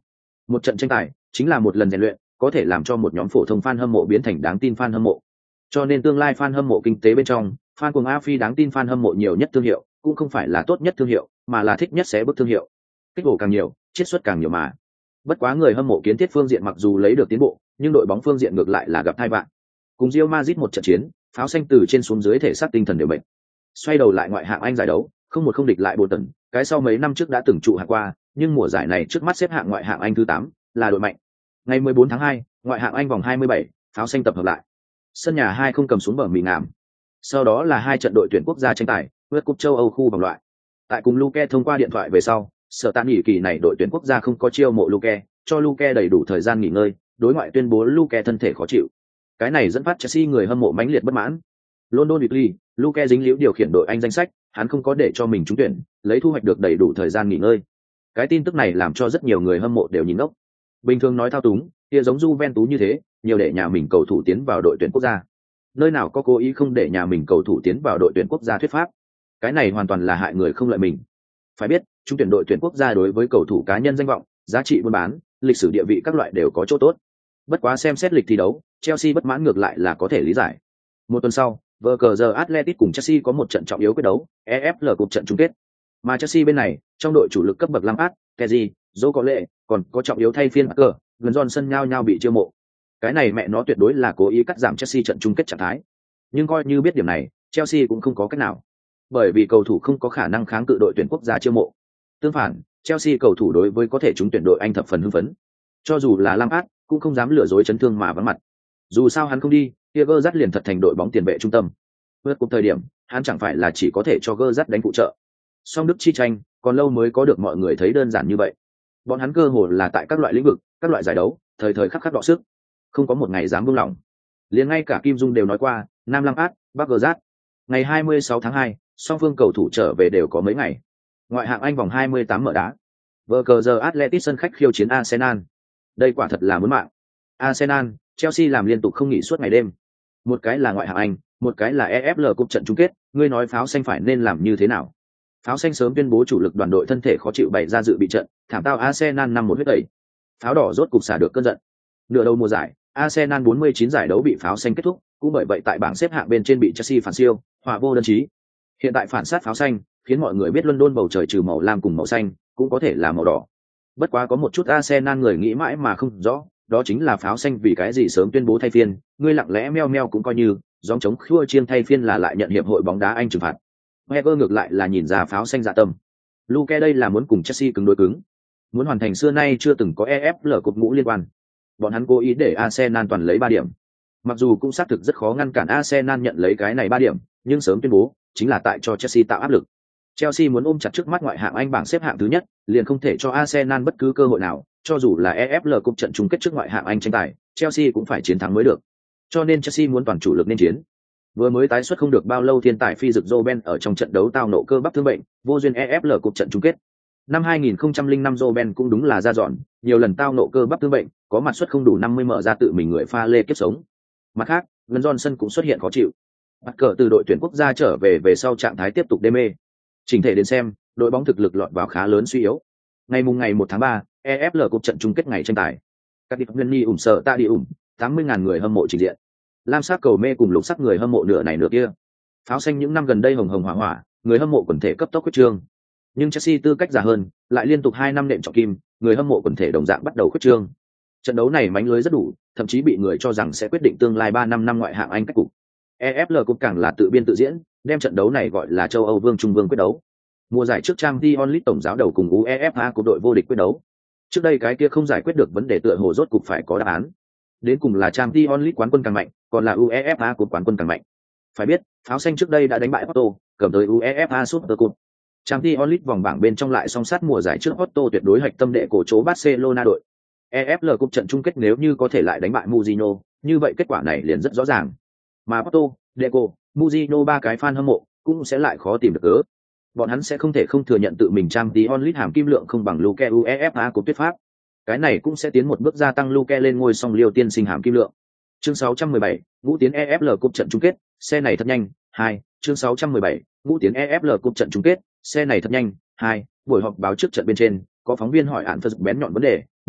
Một trận tranh tài chính là một lần rèn luyện, có thể làm cho một nhóm phổ thông fan hâm mộ biến thành đáng tin fan hâm mộ. Cho nên tương lai fan hâm mộ kinh tế bên trong, fan cuồng A Phi đáng tin fan hâm mộ nhiều nhất thương hiệu, cũng không phải là tốt nhất thương hiệu, mà là thích nhất xé bức thương hiệu. Kích ổ càng nhiều, chiết xuất càng nhiều mà. Bất quá người hâm mộ kiến thiết phương diện mặc dù lấy được tiến bộ, nhưng đội bóng phương diện ngược lại là gặp tai vạn. Cùng Real Madrid một trận chiến, pháo xanh từ trên xuống dưới thể xác tinh thần đều bệnh. Xoay đầu lại ngoại hạng Anh giải đấu, không một không địch lại Bolton, cái sau mấy năm trước đã từng trụ hạng qua, nhưng mùa giải này trước mắt xếp hạng ngoại hạng Anh thứ 8, là đội mạnh. Ngày 14 tháng 2, ngoại hạng Anh vòng 27, pháo xanh tập hợp lại. Sân nhà 2 không cầm xuống bờ mì ngảm. Sau đó là 2 trận đội tuyển quốc gia tranh tài, vượt cúp châu Âu khu vòng loại. Tại cùng Luke thông qua điện thoại về sau, sở tán nghỉ kỳ này đội tuyển quốc gia không có chiêu mộ Luke, cho Luke đầy đủ thời gian nghỉ ngơi, đối ngoại tuyên bố Luke thân thể khó chịu. Cái này dẫn phát Chelsea người hâm mộ mãnh liệt bất mãn. London Weekly, Luke dính líu điều khiển đội Anh danh sách, hắn không có để cho mình trúng tuyển, lấy thu hoạch được đầy đủ thời gian nghỉ ngơi. Cái tin tức này làm cho rất nhiều người hâm mộ đều nhìn ngốc. Bình thường nói thao túng, kia giống Juventus như thế, nhiều để nhà mình cầu thủ tiến vào đội tuyển quốc gia. Nơi nào có cố ý không để nhà mình cầu thủ tiến vào đội tuyển quốc gia thuyết pháp. Cái này hoàn toàn là hại người không lợi mình. Phải biết, trúng tuyển đội tuyển quốc gia đối với cầu thủ cá nhân danh vọng, giá trị buôn bán, lịch sử địa vị các loại đều có chỗ tốt. Bất quá xem xét lịch thi đấu, Chelsea bất mãn ngược lại là có thể lý giải. Một tuần sau, VCG Athletic cùng Chelsea có một trận trọng yếu quyết đấu, EFL Cup trận chung kết. Mà Chelsea bên này, trong đội chủ lực cấp bậc Lampard, Kessié, Joe có lệ, còn có trọng yếu thay phiên Parker, gần Johnson nhau bị chiêu mộ. Cái này mẹ nó tuyệt đối là cố ý cắt giảm Chelsea trận chung kết trạng thái. Nhưng coi như biết điểm này, Chelsea cũng không có cách nào. Bởi vì cầu thủ không có khả năng kháng cự đội tuyển quốc gia chiêu mộ. Tương phản, Chelsea cầu thủ đối với có thể trúng tuyển đội Anh thập phần hưng phấn. Cho dù là Lampard, cũng không dám lừa dối chấn thương mà vắng mặt. Dù sao hắn không đi, Gerrard dắt liền thật thành đội bóng tiền vệ trung tâm. Vượt cùng thời điểm, hắn chẳng phải là chỉ có thể cho Gerrard đánh phụ trợ. Song Đức chi tranh, còn lâu mới có được mọi người thấy đơn giản như vậy. Bọn hắn cơ hồ là tại các loại lĩnh vực, các loại giải đấu, thời thời khắc khắc đọ sức, không có một ngày dám buông lỏng. Liền ngay cả Kim Dung đều nói qua, Nam Lampard, Bắc Gerrard. Ngày 26 tháng 2, song phương cầu thủ trở về đều có mấy ngày. Ngoại hạng Anh vòng 28 mở đá. VCG Athletic sân khách khiêu chiến Arsenal. Đây quả thật là muốn mạng. Arsenal, Chelsea làm liên tục không nghỉ suốt ngày đêm. Một cái là ngoại hạng Anh, một cái là EFL Cup trận chung kết, ngươi nói pháo xanh phải nên làm như thế nào? Pháo xanh sớm tuyên bố chủ lực đoàn đội thân thể khó chịu bày ra dự bị trận, thảm tao Arsenal 5-1 huyết tẩy. Pháo đỏ rốt cục xả được cơn giận. Nửa đầu mùa giải, Arsenal 49 giải đấu bị pháo xanh kết thúc, cũng bởi vậy tại bảng xếp hạng bên trên bị Chelsea phản siêu, hòa vô đơn chí. Hiện tại phản sát pháo xanh, khiến mọi người biết London bầu trời trừ màu lam cùng màu xanh, cũng có thể là màu đỏ. Bất quá có một chút Arsenal người nghĩ mãi mà không rõ, đó chính là pháo xanh vì cái gì sớm tuyên bố thay phiên, ngươi lặng lẽ meo meo cũng coi như, gióng chống khua chiên thay phiên là lại nhận hiệp hội bóng đá Anh trừng phạt. Wenger ngược lại là nhìn ra pháo xanh dạ tâm. Luke đây là muốn cùng Chelsea cứng đối cứng, muốn hoàn thành xưa nay chưa từng có EFL cột ngũ liên quan. Bọn hắn cố ý để Arsenal toàn lấy 3 điểm. Mặc dù cũng xác thực rất khó ngăn cản Arsenal nhận lấy cái này 3 điểm, nhưng sớm tuyên bố chính là tại cho Chelsea tạo áp lực. Chelsea muốn ôm chặt trước mắt ngoại hạng Anh bảng xếp hạng thứ nhất, liền không thể cho Arsenal bất cứ cơ hội nào, cho dù là EFL Cup trận chung kết trước ngoại hạng Anh tranh tài, Chelsea cũng phải chiến thắng mới được. Cho nên Chelsea muốn toàn chủ lực nên chiến. Vừa mới tái xuất không được bao lâu thiên tài phi dực Robben ở trong trận đấu tao nộ cơ bắp thương bệnh, vô duyên EFL Cup trận chung kết. Năm 2005 Robben cũng đúng là ra dọn, nhiều lần tao nộ cơ bắp thương bệnh, có mặt suất không đủ 50 mở ra tự mình người pha lê kiếp sống. Mặt khác, Gần Johnson cũng xuất hiện khó chịu. Bắt cờ từ đội tuyển quốc gia trở về sau trạng thái tiếp tục đê mê. Chỉnh thể đến xem, đội bóng thực lực lọt vào khá lớn suy yếu. Ngày 1 tháng 3, EFL Cup trận chung kết ngày tranh tài. Các đi Venny sở ta đi 80.000 người hâm mộ trình diện. Lam sắc cầu mê cùng lục sắc người hâm mộ nửa này nửa kia. Pháo xanh những năm gần đây hồng hồng hỏa hỏa, người hâm mộ quần thể cấp tốc huyết trương. Nhưng Chelsea tư cách già hơn, lại liên tục 2 năm nện trọng kim, người hâm mộ quần thể đồng dạng bắt đầu huyết trương. Trận đấu này mánh lưới rất đủ, thậm chí bị người cho rằng sẽ quyết định tương lai 3 năm ngoại hạng Anh cách cục. EFL Cup càng là tự biên tự diễn, đem trận đấu này gọi là châu Âu Vương Trung Vương quyết đấu. Mùa giải trước Champions League tổng giáo đầu cùng UEFA của đội vô địch quyết đấu. Trước đây cái kia không giải quyết được vấn đề tựa hồ rốt cục phải có đáp án. Đến cùng là Champions League quán quân càng mạnh, còn là UEFA của quán quân càng mạnh. Phải biết, pháo xanh trước đây đã đánh bại Porto, cầm tới UEFA Super Cup. Champions League vòng bảng bên trong lại song sát mùa giải trước Porto tuyệt đối hạch tâm đệ cổ chỗ Barcelona đội. EFL Cup trận chung kết nếu như có thể lại đánh bại Mourinho, như vậy kết quả này liền rất rõ ràng. Mà Porto, Deco, Mourinho 3 cái fan hâm mộ cũng sẽ lại khó tìm được cớ. Bọn hắn sẽ không thể không thừa nhận tự mình Champions League hàm kim lượng không bằng Luke UEFA của tuyết pháp. Cái này cũng sẽ tiến một bước gia tăng Luke lên ngôi song liêu tiên sinh hàm kim lượng. Chương 617, ngũ tiến EFL Cup trận chung kết, xe này thật nhanh. 2, chương 617, ngũ tiến EFL Cup trận chung kết, xe này thật nhanh. 2, buổi họp báo trước trận bên trên, có phóng viên hỏi án phật bén nhọn vấn đề,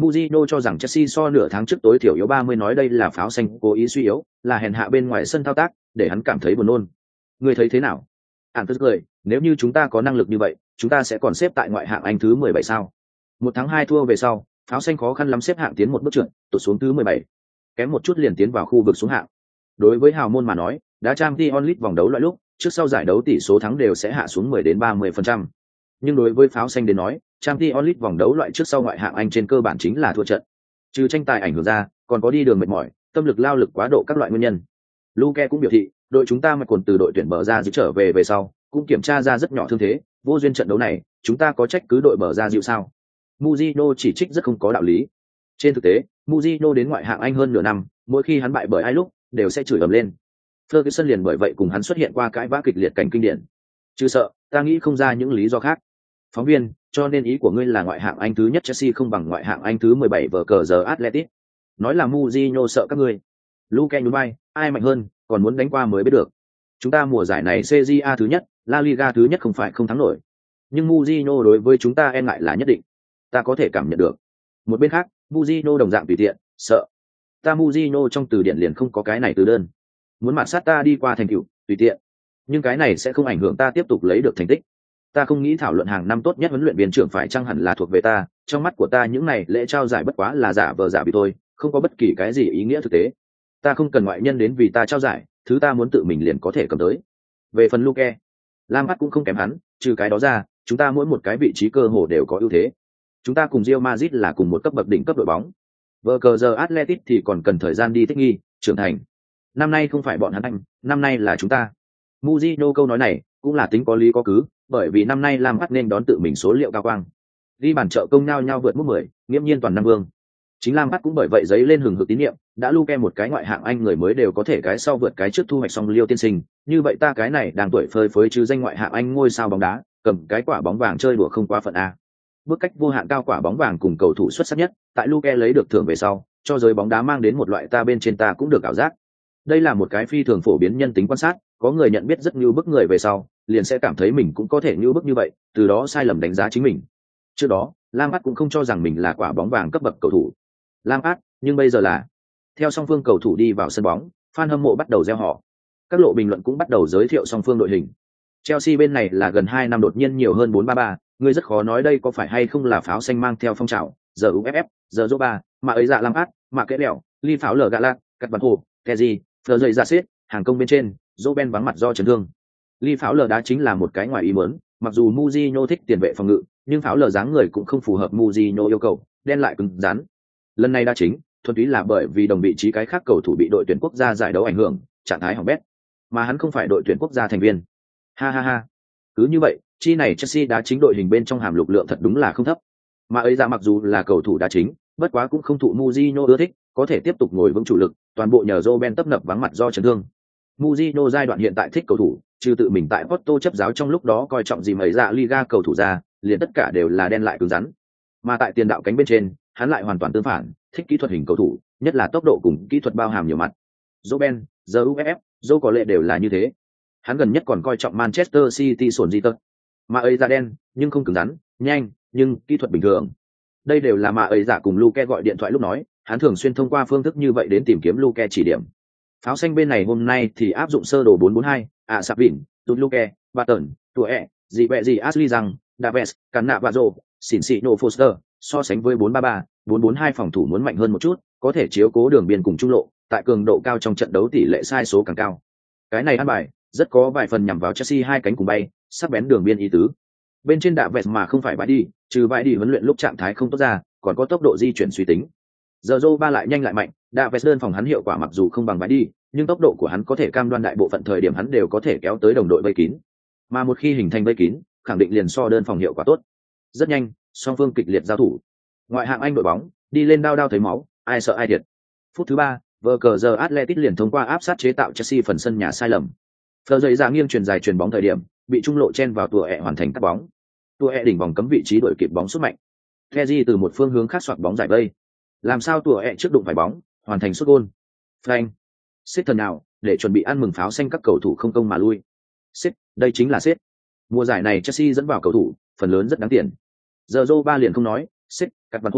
Mourinho cho rằng Chelsea so nửa tháng trước tối thiểu yếu 30 nói đây là pháo xanh cố ý suy yếu, là hèn hạ bên ngoài sân thao tác, để hắn cảm thấy buồn nôn. Người thấy thế nào? Ản tức cười, nếu như chúng ta có năng lực như vậy, chúng ta sẽ còn xếp tại ngoại hạng Anh thứ 17 sao? 1/2 thua về sau, pháo xanh khó khăn lắm xếp hạng tiến một bước trượt, tụt xuống thứ 17. Kém một chút liền tiến vào khu vực xuống hạng. Đối với hào môn mà nói, đá Champions League vòng đấu loại lúc, trước sau giải đấu tỷ số thắng đều sẽ hạ xuống 10 đến 30%. Nhưng đối với pháo xanh đến nói, Champions League vòng đấu loại trước sau ngoại hạng Anh trên cơ bản chính là thua trận. Trừ tranh tài ảnh hưởng ra, còn có đi đường mệt mỏi, tâm lực lao lực quá độ các loại nguyên nhân. Luke cũng biểu thị, đội chúng ta mà còn từ đội tuyển bờ ra dịu trở về sau, cũng kiểm tra ra rất nhỏ thương thế, vô duyên trận đấu này, chúng ta có trách cứ đội bờ ra dịu sao? Mourinho chỉ trích rất không có đạo lý. Trên thực tế, Mourinho đến ngoại hạng Anh hơn nửa năm, mỗi khi hắn bại bởi ai lúc, đều sẽ chửi ầm lên. Ferguson liền bởi vậy cùng hắn xuất hiện qua cãi vã kịch liệt cảnh kinh điển. Chứ sợ, ta nghĩ không ra những lý do khác. Phóng viên, cho nên ý của ngươi là ngoại hạng Anh thứ nhất Chelsea không bằng ngoại hạng Anh thứ 17 vở cờ giờ Atletico. Nói là Mourinho sợ các ngươi. Luke nhún vai, ai mạnh hơn, còn muốn đánh qua mới biết được. Chúng ta mùa giải này CJA thứ nhất, La Liga thứ nhất không phải không thắng nổi. Nhưng Mourinho đối với chúng ta e ngại là nhất định. Ta có thể cảm nhận được. Một bên khác, Mourinho đồng dạng tùy tiện, sợ. Ta Mourinho trong từ điển liền không có cái này từ đơn. Muốn mạt sát ta đi qua thành tựu, tùy tiện. Nhưng cái này sẽ không ảnh hưởng ta tiếp tục lấy được thành tích. Ta không nghĩ thảo luận hàng năm tốt nhất huấn luyện viên trưởng phải chăng hẳn là thuộc về ta, trong mắt của ta những này lễ trao giải bất quá là giả vờ giả bị thôi, không có bất kỳ cái gì ý nghĩa thực tế. Ta không cần ngoại nhân đến vì ta trao giải, thứ ta muốn tự mình liền có thể cầm tới. Về phần Luke, Lampard cũng không kém hắn, trừ cái đó ra, chúng ta mỗi một cái vị trí cơ hồ đều có ưu thế. Chúng ta cùng Real Madrid là cùng một cấp bậc đỉnh cấp đội bóng. Vở cờ giờ Atletico thì còn cần thời gian đi thích nghi, trưởng thành. Năm nay không phải bọn hắn anh, năm nay là chúng ta. Mourinho câu nói này cũng là tính có lý có cứ, bởi vì năm nay Lampard nên đón tự mình số liệu cao quang. Ghi bàn trợ công nhau vượt mức 10, nghiễm nhiên toàn năm vương. Chính Lampard cũng bởi vậy giấy lên hừng hực tín nhiệm, đã Luke một cái ngoại hạng Anh người mới đều có thể cái sau vượt cái trước thu hoạch xong Liêu tiên sinh, như vậy ta cái này đang tuổi phơi phới chứ danh ngoại hạng Anh ngôi sao bóng đá, cầm cái quả bóng vàng chơi đùa không quá phận a. Bước cách vô hạn cao quả bóng vàng cùng cầu thủ xuất sắc nhất, tại Luke lấy được thưởng về sau, cho giới bóng đá mang đến một loại ta bên trên ta cũng được ảo giác. Đây là một cái phi thường phổ biến nhân tính quan sát, có người nhận biết rất như bức người về sau, liền sẽ cảm thấy mình cũng có thể như bức như vậy, từ đó sai lầm đánh giá chính mình. Trước đó, Lampard cũng không cho rằng mình là quả bóng vàng cấp bậc cầu thủ. Lampard, nhưng bây giờ là. Theo song phương cầu thủ đi vào sân bóng, fan hâm mộ bắt đầu reo hò. Các lộ bình luận cũng bắt đầu giới thiệu song phương đội hình. Chelsea bên này là gần 2 năm đột nhiên nhiều hơn 4-3-3, người rất khó nói đây có phải hay không là pháo xanh mang theo phong trào, giờ UFF, giờ Zoba, mà ấy dạ Lampard, mà kẽ đèo, ly pháo lở gạ lạc, cắt bắn hồ, Kezi, phờ dậy ra xếp, hàng công bên trên, Roben vắng mặt do chấn thương. Ly pháo lở đá chính là một cái ngoài ý muốn, mặc dù Mourinho thích tiền vệ phòng ngự, nhưng pháo lở dáng người cũng không phù hợp Mourinho yêu cầu, đen lại cứng rắn. Lần này đá chính, thuần túy là bởi vì đồng vị trí cái khác cầu thủ bị đội tuyển quốc gia giải đấu ảnh hưởng, trạng thái hỏng bét, mà hắn không phải đội tuyển quốc gia thành viên. Ha ha ha. Cứ như vậy, chi này Chelsea đá chính đội hình bên trong hàm lục lượng thật đúng là không thấp. Mà ấy ra mặc dù là cầu thủ đá chính, bất quá cũng không thụ Mourinho ưa thích, có thể tiếp tục ngồi vững chủ lực, toàn bộ nhờ Roben tấp nập vắng mặt do chấn thương. Mourinho giai đoạn hiện tại thích cầu thủ, trừ tự mình tại Porto chấp giáo trong lúc đó coi trọng gì mấy dạ Liga cầu thủ ra, liền tất cả đều là đen lại cứng rắn. Mà tại tiền đạo cánh bên trên, hắn lại hoàn toàn tương phản, thích kỹ thuật hình cầu thủ, nhất là tốc độ cùng kỹ thuật bao hàm nhiều mặt. Roben, giờ UFF, Joe có lệ đều là như thế. Hắn gần nhất còn coi trọng Manchester City sồn di tật. Mà ấy ra đen, nhưng không cứng rắn, nhanh, nhưng kỹ thuật bình thường. Đây đều là mà ấy giả cùng Luke gọi điện thoại lúc nói, hắn thường xuyên thông qua phương thức như vậy đến tìm kiếm Luke chỉ điểm. Pháo xanh bên này hôm nay thì áp dụng sơ đồ 442, Sạp Vịn, Tụt Luke, Barton, Tụa ẹ, dị bẹ gì Ashley rằng, Daves, Cắn Nạ và Rô, xỉn xị nổ Foster, so sánh với 433, 442 phòng thủ muốn mạnh hơn một chút, có thể chiếu cố đường biên cùng trung lộ, tại cường độ cao trong trận đấu tỷ lệ sai số càng cao. Cái này ăn bài, rất có vài phần nhằm vào Chelsea hai cánh cùng bay, sắc bén đường biên ý tứ. Bên trên đạ vẹt mà không phải bãi đi, trừ bãi đi huấn luyện lúc trạng thái không tốt ra, còn có tốc độ di chuyển suy tính. Giờ ba lại nhanh lại mạnh, đạ vẹt đơn phòng hắn hiệu quả mặc dù không bằng bãi đi, nhưng tốc độ của hắn có thể cam đoan đại bộ phận thời điểm hắn đều có thể kéo tới đồng đội vây kín. Mà một khi hình thành vây kín, khẳng định liền so đơn phòng hiệu quả tốt. Rất nhanh, song phương kịch liệt giao thủ. Ngoại hạng Anh đội bóng, đi lên đao thấy máu, ai sợ ai thiệt. Phút thứ 3, vở cờ giờ Atletico liền thông qua áp sát chế tạo Chelsea phần sân nhà sai lầm. Phờ dậy ra nghiêng truyền dài truyền bóng thời điểm, bị trung lộ chen vào tùa ẹ hoàn thành cắt bóng. Tùa ẹ đỉnh vòng cấm vị trí đuổi kịp bóng sút mạnh. Kezi từ một phương hướng khác xoạc bóng giải vây. Làm sao tùa ẹ trước đụng phải bóng, hoàn thành sút gôn. Frank, xếp thần nào, để chuẩn bị ăn mừng pháo xanh các cầu thủ không công mà lui. Xếp, đây chính là xếp. Mùa giải này Chelsea dẫn vào cầu thủ, phần lớn rất đáng tiền. Giờ ba liền không nói, xếp, cắt bắn hồ,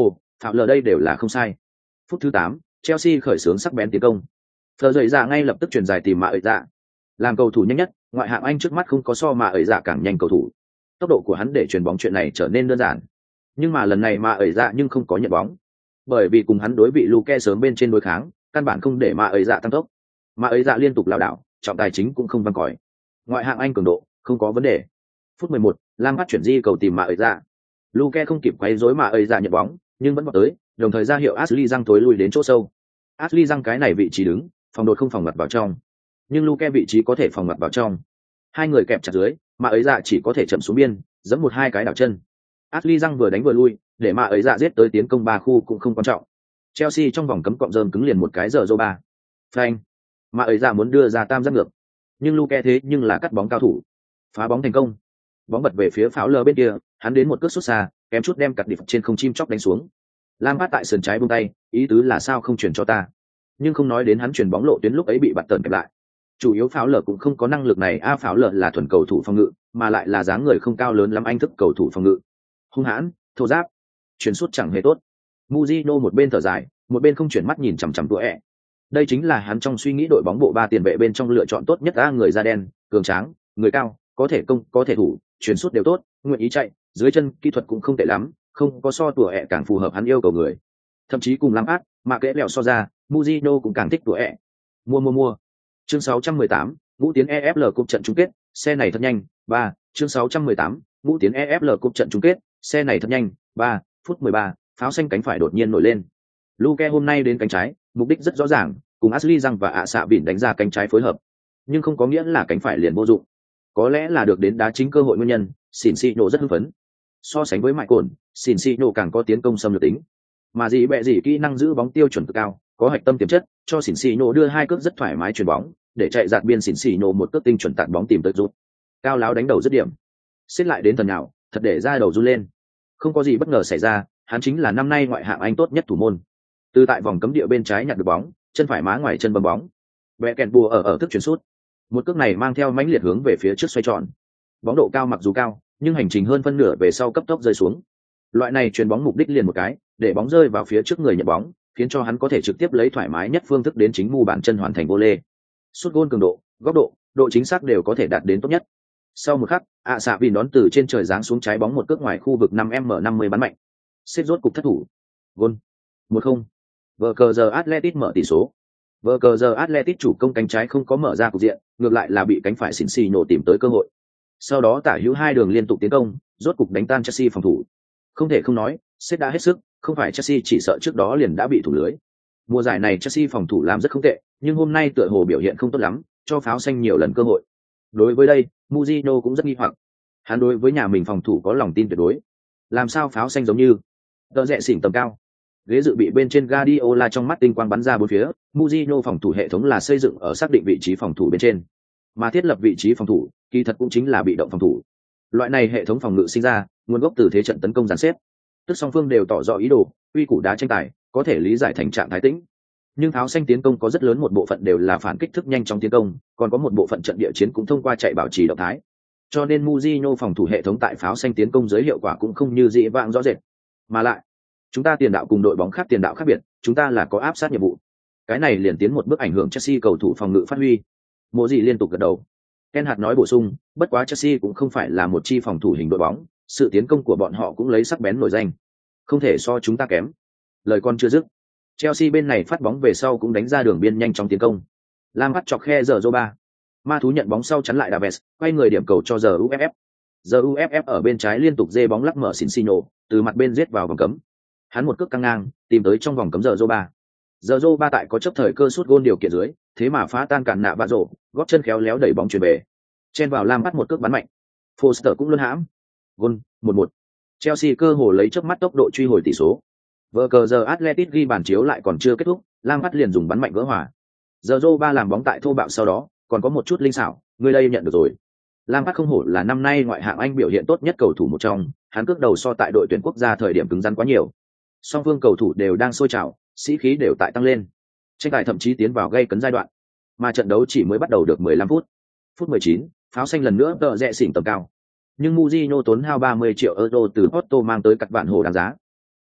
Pháo lờ đây đều là không sai. Phút thứ 8, Chelsea khởi xướng sắc bén tiến công. Phờ dậy dạ ngay lập tức truyền dài tìm mạ ấy dạ. Làm cầu thủ nhanh nhất, ngoại hạng Anh trước mắt không có so mạ ấy dạ càng nhanh cầu thủ. Tốc độ của hắn để chuyền bóng chuyện này trở nên đơn giản. Nhưng mà lần này mạ ấy dạ nhưng không có nhận bóng. Bởi vì cùng hắn đối vị Luke sớm bên trên đối kháng, căn bản không để mạ ấy dạ tăng tốc. Mạ ấy dạ liên tục lảo đảo, trọng tài chính cũng không văng còi. Ngoại hạng Anh cường độ, không có vấn đề. Phút 11, Lampard chuyển di cầu tìm mạ ấy dạ. Luke không kịp quấy rối mạ ấy dạ nhận bóng, nhưng vẫn vào tới, đồng thời ra hiệu Ashley Young thối lui đến chỗ sâu. Ashley Young cái này vị trí đứng, phòng đột không phòng ngặt vào trong, nhưng Luke vị trí có thể phòng ngặt vào trong. Hai người kẹp chặt dưới, mà ấy dạ chỉ có thể chậm xuống biên, giẫm một hai cái đảo chân. Ashley Young vừa đánh vừa lui, để mà ấy dạ giết tới tiến công 3 khu cũng không quan trọng. Chelsea trong vòng cấm cọm rơm cứng liền một cái giờ ba. Phanh. Mà ấy dạ muốn đưa ra tam giác ngược, nhưng Luke thế nhưng là cắt bóng cao thủ, phá bóng thành công. Bóng bật về phía pháo lờ bên kia, hắn đến một cước sút xa, kém chút đem cặt điệp trên không chim chóc đánh xuống. Lampard tại sườn trái buông tay, ý tứ là sao không chuyển cho ta. Nhưng không nói đến hắn chuyển bóng lộ tuyến lúc ấy bị bạt tần kẹp lại. Chủ yếu pháo lờ cũng không có năng lực này, pháo lờ là thuần cầu thủ phòng ngự, mà lại là dáng người không cao lớn lắm anh thức cầu thủ phòng ngự. Hung hãn, thô giáp, chuyển sút chẳng hề tốt. Mujino một bên thở dài, một bên không chuyển mắt nhìn chằm chằm Tue. Đây chính là hắn trong suy nghĩ đội bóng bộ 3 tiền vệ bên trong lựa chọn tốt nhất, người da đen, cường tráng, người cao, có thể công, có thể thủ, chuyển sút đều tốt, nguyện ý chạy, dưới chân kỹ thuật cũng không tệ lắm, không có so Tue càng phù hợp hắn yêu cầu người. Thậm chí cùng Lampard, mà kẽ lẹo so ra, Mujino cũng càng thích Tue. Mua. Chương 618, Ngũ tiến EFL Cup trận chung kết, xe này thật nhanh. 3, chương 618, Ngũ tiến EFL Cup trận chung kết, xe này thật nhanh. 3, phút 13, pháo xanh cánh phải đột nhiên nổi lên. Luke hôm nay đến cánh trái, mục đích rất rõ ràng, cùng Ashley Young và ạ xạ bỉn đánh ra cánh trái phối hợp, nhưng không có nghĩa là cánh phải liền vô dụng. Có lẽ là được đến đá chính cơ hội nguyên nhân, Sincino rất hưng phấn. So sánh với Michael, Sincino càng có tiến công xâm lược tính, mà gì bẹ gì kỹ năng giữ bóng tiêu chuẩn cực cao, có hạch tâm tiềm chất, cho Sincino đưa hai cước rất thoải mái chuyền bóng, để chạy dạt biên Sincino một cước tinh chuẩn tạt bóng tìm tới rút. Cao láo đánh đầu dứt điểm. Xếp lại đến thần nào, thật để ra đầu run lên. Không có gì bất ngờ xảy ra, hắn chính là năm nay ngoại hạng Anh tốt nhất thủ môn. Từ tại vòng cấm địa bên trái nhặt được bóng, chân phải má ngoài chân bấm bóng. Bẹ kèn bùa ở thức chuyển sút. Một cước này mang theo mãnh liệt hướng về phía trước xoay tròn. Bóng độ cao mặc dù cao, nhưng hành trình hơn phân nửa về sau cấp tốc rơi xuống. Loại này chuyền bóng mục đích liền một cái, để bóng rơi vào phía trước người nhận bóng, khiến cho hắn có thể trực tiếp lấy thoải mái nhất phương thức đến chính mu bàn chân hoàn thành vô lê. Sút gôn cường độ, góc độ, độ chính xác đều có thể đạt đến tốt nhất. Sau một khắc, xạ vì đón từ trên trời giáng xuống trái bóng một cước ngoài khu vực 5m50 bắn mạnh. Xếp rốt cục thất thủ. Gôn. 1-0. Vờ cờ giờ Atletico mở tỷ số. Vờ cờ giờ Atletico chủ công cánh trái không có mở ra cục diện, ngược lại là bị cánh phải Sincino tìm tới cơ hội. Sau đó tả hữu hai đường liên tục tiến công, rốt cục đánh tan Chelsea phòng thủ. Không thể không nói, Sếp đã hết sức, không phải Chelsea chỉ sợ trước đó liền đã bị thủ lưới. Mùa giải này Chelsea phòng thủ làm rất không tệ, nhưng hôm nay tựa hồ biểu hiện không tốt lắm, cho pháo xanh nhiều lần cơ hội. Đối với đây, Mujino cũng rất nghi hoặc. Hắn đối với nhà mình phòng thủ có lòng tin tuyệt đối. Làm sao pháo xanh giống như đỡ rẽ xỉn tầm cao. Ghế dự bị bên trên Guardiola trong mắt tinh quang bắn ra bốn phía, Mujino phòng thủ hệ thống là xây dựng ở xác định vị trí phòng thủ bên trên. Mà thiết lập vị trí phòng thủ, kỳ thật cũng chính là bị động phòng thủ. Loại này hệ thống phòng ngự sinh ra, nguồn gốc từ thế trận tấn công dàn xếp. Tức song phương đều tỏ rõ ý đồ, uy củ đá tranh tài, có thể lý giải thành trạng thái tĩnh. Nhưng pháo xanh tiến công có rất lớn một bộ phận đều là phản kích thức nhanh trong tiến công, còn có một bộ phận trận địa chiến cũng thông qua chạy bảo trì động thái. Cho nên Mujino phòng thủ hệ thống tại pháo xanh tiến công dưới hiệu quả cũng không như dị vãng rõ rệt. Mà lại, chúng ta tiền đạo cùng đội bóng khác tiền đạo khác biệt, chúng ta là có áp sát nhiệm vụ. Cái này liền tiến một bước ảnh hưởng Chelsea cầu thủ phòng ngự phát huy. Mộ gì liên tục gật đầu. Ken hạt nói bổ sung, bất quá Chelsea cũng không phải là một chi phòng thủ hình đội bóng, sự tiến công của bọn họ cũng lấy sắc bén nổi danh, không thể so chúng ta kém. Lời con chưa dứt, Chelsea bên này phát bóng về sau cũng đánh ra đường biên nhanh trong tiến công. Lampard chọc khe giờ Zoba, ma thú nhận bóng sau chắn lại Davies, quay người điểm cầu cho giờ UFF. Giờ UFF ở bên trái liên tục dê bóng lắc mở Sincino, từ mặt bên giết vào vòng cấm. Hắn một cước căng ngang, tìm tới trong vòng cấm giờ Zoba. Giờ Zoba tại có chấp thời cơ sút gôn điều kiện dưới, thế mà phá tan cản nạ vạ rổ, góp chân khéo léo đẩy bóng chuyển về. Chen vào Lampard một cước bắn mạnh. Foster cũng luôn hãm. Gôn 1-1. Chelsea cơ hồ lấy chớp mắt tốc độ truy hồi tỷ số. Vở cờ giờ Atletico ghi bàn chiếu lại còn chưa kết thúc, Lampard liền dùng bắn mạnh vỡ hòa. Giờ Zoba làm bóng tại thô bạo sau đó, còn có một chút linh xảo, người đây nhận được rồi. Lampard không hổ là năm nay ngoại hạng Anh biểu hiện tốt nhất cầu thủ một trong, hắn cước đầu so tại đội tuyển quốc gia thời điểm cứng rắn quá nhiều. Song phương cầu thủ đều đang sôi trào, sĩ khí đều tại tăng lên. Tranh tài thậm chí tiến vào gây cấn giai đoạn, mà trận đấu chỉ mới bắt đầu được 15 phút. Phút 19, pháo xanh lần nữa tợ rẽ xỉn tầm cao. Nhưng Mujino tốn hao 30 triệu euro từ Porto mang tới cặt vạn hồ đáng giá.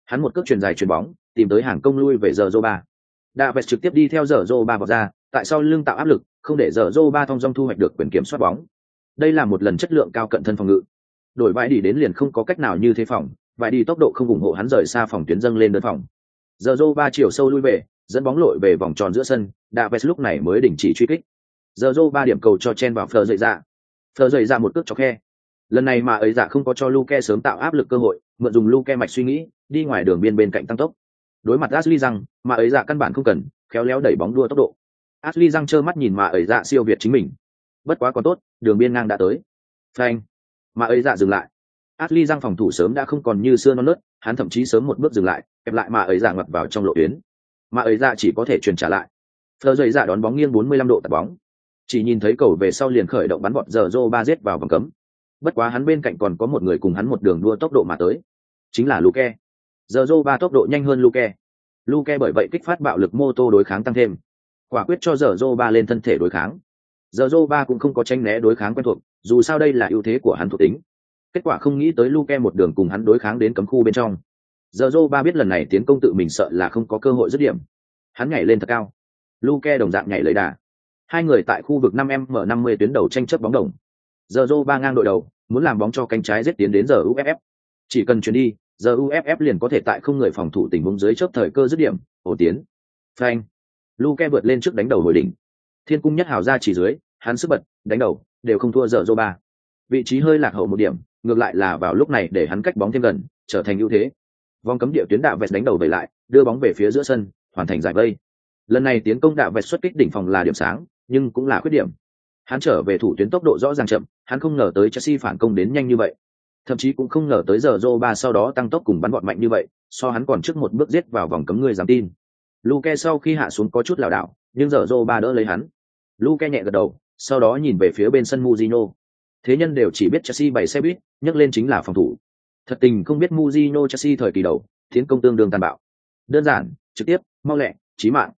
Hắn một cước chuyền dài chuyền bóng, tìm tới hàng công lui về giờ Zoba. Davis trực tiếp đi theo giờ Zoba vào ra, tại sau lưng tạo áp lực, không để giờ Zoba thong dong thu hoạch được quyền kiểm soát bóng. Đây là một lần chất lượng cao cận thân phòng ngự. Đổi vải đi đến liền không có cách nào như thế phòng, vải đi tốc độ không ủng hộ hắn rời xa phòng tuyến dâng lên đơn phòng. Giờ Zoba chiều sâu lui về, dẫn bóng lội về vòng tròn giữa sân, Davis lúc này mới đình chỉ truy kích. Giờ Zoba điểm cầu cho chen vào Fleur dậy ra. Fleur dậy ra một cước chọc khe. Lần này mà ấy dạ không có cho Luke sớm tạo áp lực cơ hội, mượn dùng Luke mạch suy nghĩ, đi ngoài đường biên bên cạnh tăng tốc. Đối mặt Ashley rằng, mà ấy dạ căn bản không cần, khéo léo đẩy bóng đua tốc độ. Ashley rằng trơ mắt nhìn mà ấy dạ siêu việt chính mình. Bất quá còn tốt, đường biên ngang đã tới. Phanh. Mà ấy dạ dừng lại. Ashley rằng phòng thủ sớm đã không còn như xưa non nớt, hắn thậm chí sớm một bước dừng lại, kẹp lại mà ấy dạ ngoặt vào trong lộ tuyến. Mà ấy dạ chỉ có thể truyền trả lại. Fleur dậy dạ đón bóng nghiêng 45 độ tạt bóng. Chỉ nhìn thấy cầu về sau liền khởi động bắn vọt giờ Zoba giết vào vòng cấm. Bất quá hắn bên cạnh còn có một người cùng hắn một đường đua tốc độ mà tới, chính là Luke. Giờ Zoba tốc độ nhanh hơn Luke. Luke bởi vậy kích phát bạo lực mô tô đối kháng tăng thêm, quả quyết cho giờ Zoba lên thân thể đối kháng. Giờ Zoba cũng không có tránh né đối kháng quen thuộc, dù sao đây là ưu thế của hắn thuộc tính. Kết quả không nghĩ tới Luke một đường cùng hắn đối kháng đến cấm khu bên trong. Giờ Zoba biết lần này tiến công tự mình sợ là không có cơ hội dứt điểm, hắn nhảy lên thật cao. Luke đồng dạng nhảy lấy đà. Hai người tại khu vực 5m50 tuyến đầu tranh chấp bóng đồng. Giờ Zoba ngang đội đầu, muốn làm bóng cho cánh trái giết tiến đến giờ UFF. Chỉ cần chuyển đi, giờ UFF liền có thể tại không người phòng thủ tình huống dưới chớp thời cơ dứt điểm, ổ tiến. Phanh. Luke vượt lên trước đánh đầu hồi đỉnh. Thiên cung nhất hào ra chỉ dưới, hắn sức bật, đánh đầu, đều không thua giờ Zoba. Vị trí hơi lạc hậu một điểm, ngược lại là vào lúc này để hắn cách bóng thêm gần, trở thành ưu thế. Vòng cấm địa tuyến đạo vẹt đánh đầu về lại, đưa bóng về phía giữa sân, hoàn thành giải vây. Lần này tiến công đạo vẹt xuất kích đỉnh phòng là điểm sáng, nhưng cũng là khuyết điểm. Hắn trở về thủ tuyến tốc độ rõ ràng chậm, hắn không ngờ tới Chelsea phản công đến nhanh như vậy. Thậm chí cũng không ngờ tới giờ Zoba sau đó tăng tốc cùng bắn gọn mạnh như vậy, so hắn còn trước một bước giết vào vòng cấm người dám tin. Luke sau khi hạ xuống có chút lảo đảo, nhưng giờ Zoba đỡ lấy hắn. Luke nhẹ gật đầu, sau đó nhìn về phía bên sân Mourinho. Thế nhân đều chỉ biết Chelsea bày xe buýt, nhắc lên chính là phòng thủ. Thật tình không biết Mourinho Chelsea thời kỳ đầu, tiến công tương đương tàn bạo. Đơn giản, trực tiếp, mau lẹ, chí mạng.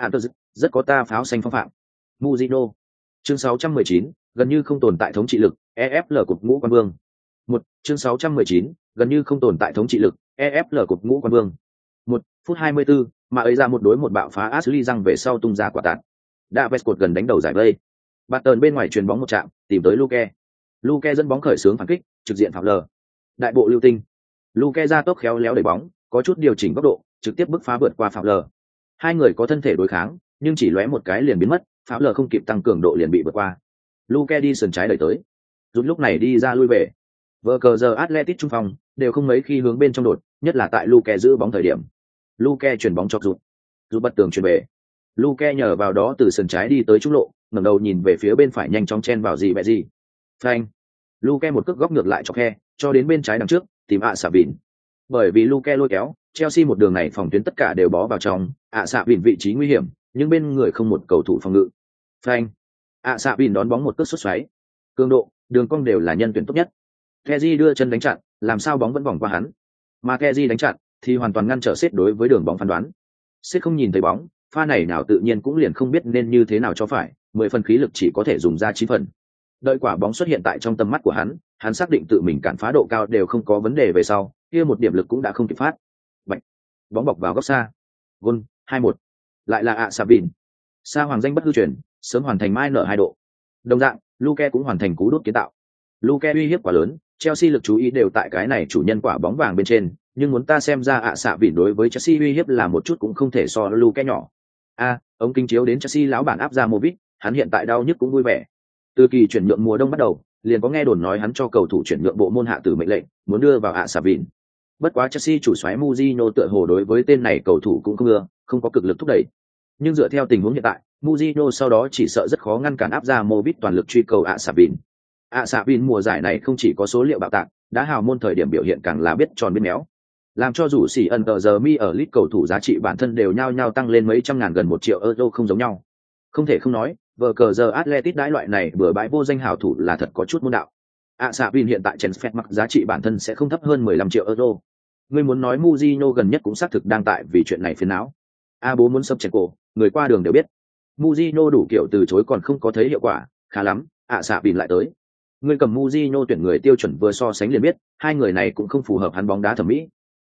Rất có ta pháo xanh phong phạm. Mourinho. Chương 619, gần như không tồn tại thống trị lực, EFL cục ngũ quan vương. Chương 619, gần như không tồn tại thống trị lực, EFL cục ngũ quan vương. 1 phút 24, mà ấy ra một đối một bạo phá Ashley răng về sau tung ra quả tạt. Davis cột gần đánh đầu giải vây. Barton bên ngoài chuyền bóng một chạm, tìm tới Luke. Luke dẫn bóng khởi xướng phản kích, trực diện phạm lờ. Đại bộ lưu tinh. Luke ra tốc khéo léo đẩy bóng, có chút điều chỉnh góc độ, trực tiếp bứt phá vượt qua phạm lờ. Hai người có thân thể đối kháng, nhưng chỉ lóe một cái liền biến mất, phạm lờ không kịp tăng cường độ liền bị vượt qua. Luke đi sườn trái đẩy tới. Rút lúc này đi ra lui về. Vờ cờ giờ Atletico trung phòng đều không mấy khi hướng bên trong đột, nhất là tại Luke giữ bóng thời điểm. Luke chuyển bóng cho rút bật tường chuyển về. Luke nhờ vào đó từ sườn trái đi tới trung lộ, ngẩng đầu nhìn về phía bên phải nhanh chóng chen vào gì bẹ gì. Phanh. Luke một cước góc ngược lại cho khe, cho đến bên trái đằng trước, tìm xạ vịn. Bởi vì Luke lôi kéo, Chelsea một đường này phòng tuyến tất cả đều bó vào trong, xạ vịn vị trí nguy hiểm, nhưng bên người không một cầu thủ phòng ngự. Phanh. xạ vịn đón bóng một cước sút xoáy. Cường độ, đường cong đều là nhân tuyển tốt nhất. Kessié đưa chân đánh chặn, làm sao bóng vẫn vòng qua hắn. Mà Kessié đánh chặn thì hoàn toàn ngăn trở Sét đối với đường bóng phán đoán. Sét không nhìn thấy bóng, pha này nào tự nhiên cũng liền không biết nên như thế nào cho phải, 10 phần khí lực chỉ có thể dùng ra 9 phần. Đợi quả bóng xuất hiện tại trong tầm mắt của hắn xác định tự mình cản phá độ cao đều không có vấn đề về sau, kia một điểm lực cũng đã không kịp phát. Bạch. Bóng bọc vào góc xa. Gol 2-1. Lại là Sabin. Sa hoàng danh bất hư truyền, sớm hoàn thành mai nở 2 độ. Đồng dạng, Luke cũng hoàn thành cú đút kiến tạo. Luke uy hiếp quá lớn, Chelsea lực chú ý đều tại cái này chủ nhân quả bóng vàng bên trên, nhưng muốn ta xem ra Sabin đối với Chelsea uy hiếp là một chút cũng không thể so Luke nhỏ. Ông kinh chiếu đến Chelsea lão bản áp ra Movit, hắn hiện tại đau nhức cũng vui vẻ. Từ kỳ chuyển nhượng mùa đông bắt đầu, liền có nghe đồn nói hắn cho cầu thủ chuyển nhượng bộ môn hạ tử mệnh lệnh, muốn đưa vào Sabin. Bất quá Chelsea chủ soái Mourinho tựa hồ đối với tên này cầu thủ cũng không ưa, không có cực lực thúc đẩy. Nhưng dựa theo tình huống hiện tại, Mourinho sau đó chỉ sợ rất khó ngăn cản áp ra Movit toàn lực truy cầu Sabin. Sabin mùa giải này không chỉ có số liệu bạo tạc, đã hào môn thời điểm biểu hiện càng là biết tròn biết méo. Làm cho dù xỉ ẩn tờ giờ mi ở list cầu thủ giá trị bản thân đều nhao nhao tăng lên mấy trăm ngàn gần 1 triệu euro không giống nhau. Không thể không nói, vở cờ giờ Atletico đãi loại này bừa bãi vô danh hảo thủ là thật có chút môn đạo. Sabin hiện tại transfer mặc giá trị bản thân sẽ không thấp hơn 15 triệu euro. Ngươi muốn nói Mourinho gần nhất cũng xác thực đang tại vì chuyện này phiền não. Bố muốn sập chèn cổ, người qua đường đều biết. Mourinho đủ kiểu từ chối còn không có thấy hiệu quả, khá lắm, Sabin lại tới. Ngươi cầm Mourinho tuyển người tiêu chuẩn vừa so sánh liền biết, hai người này cũng không phù hợp hắn bóng đá thẩm mỹ.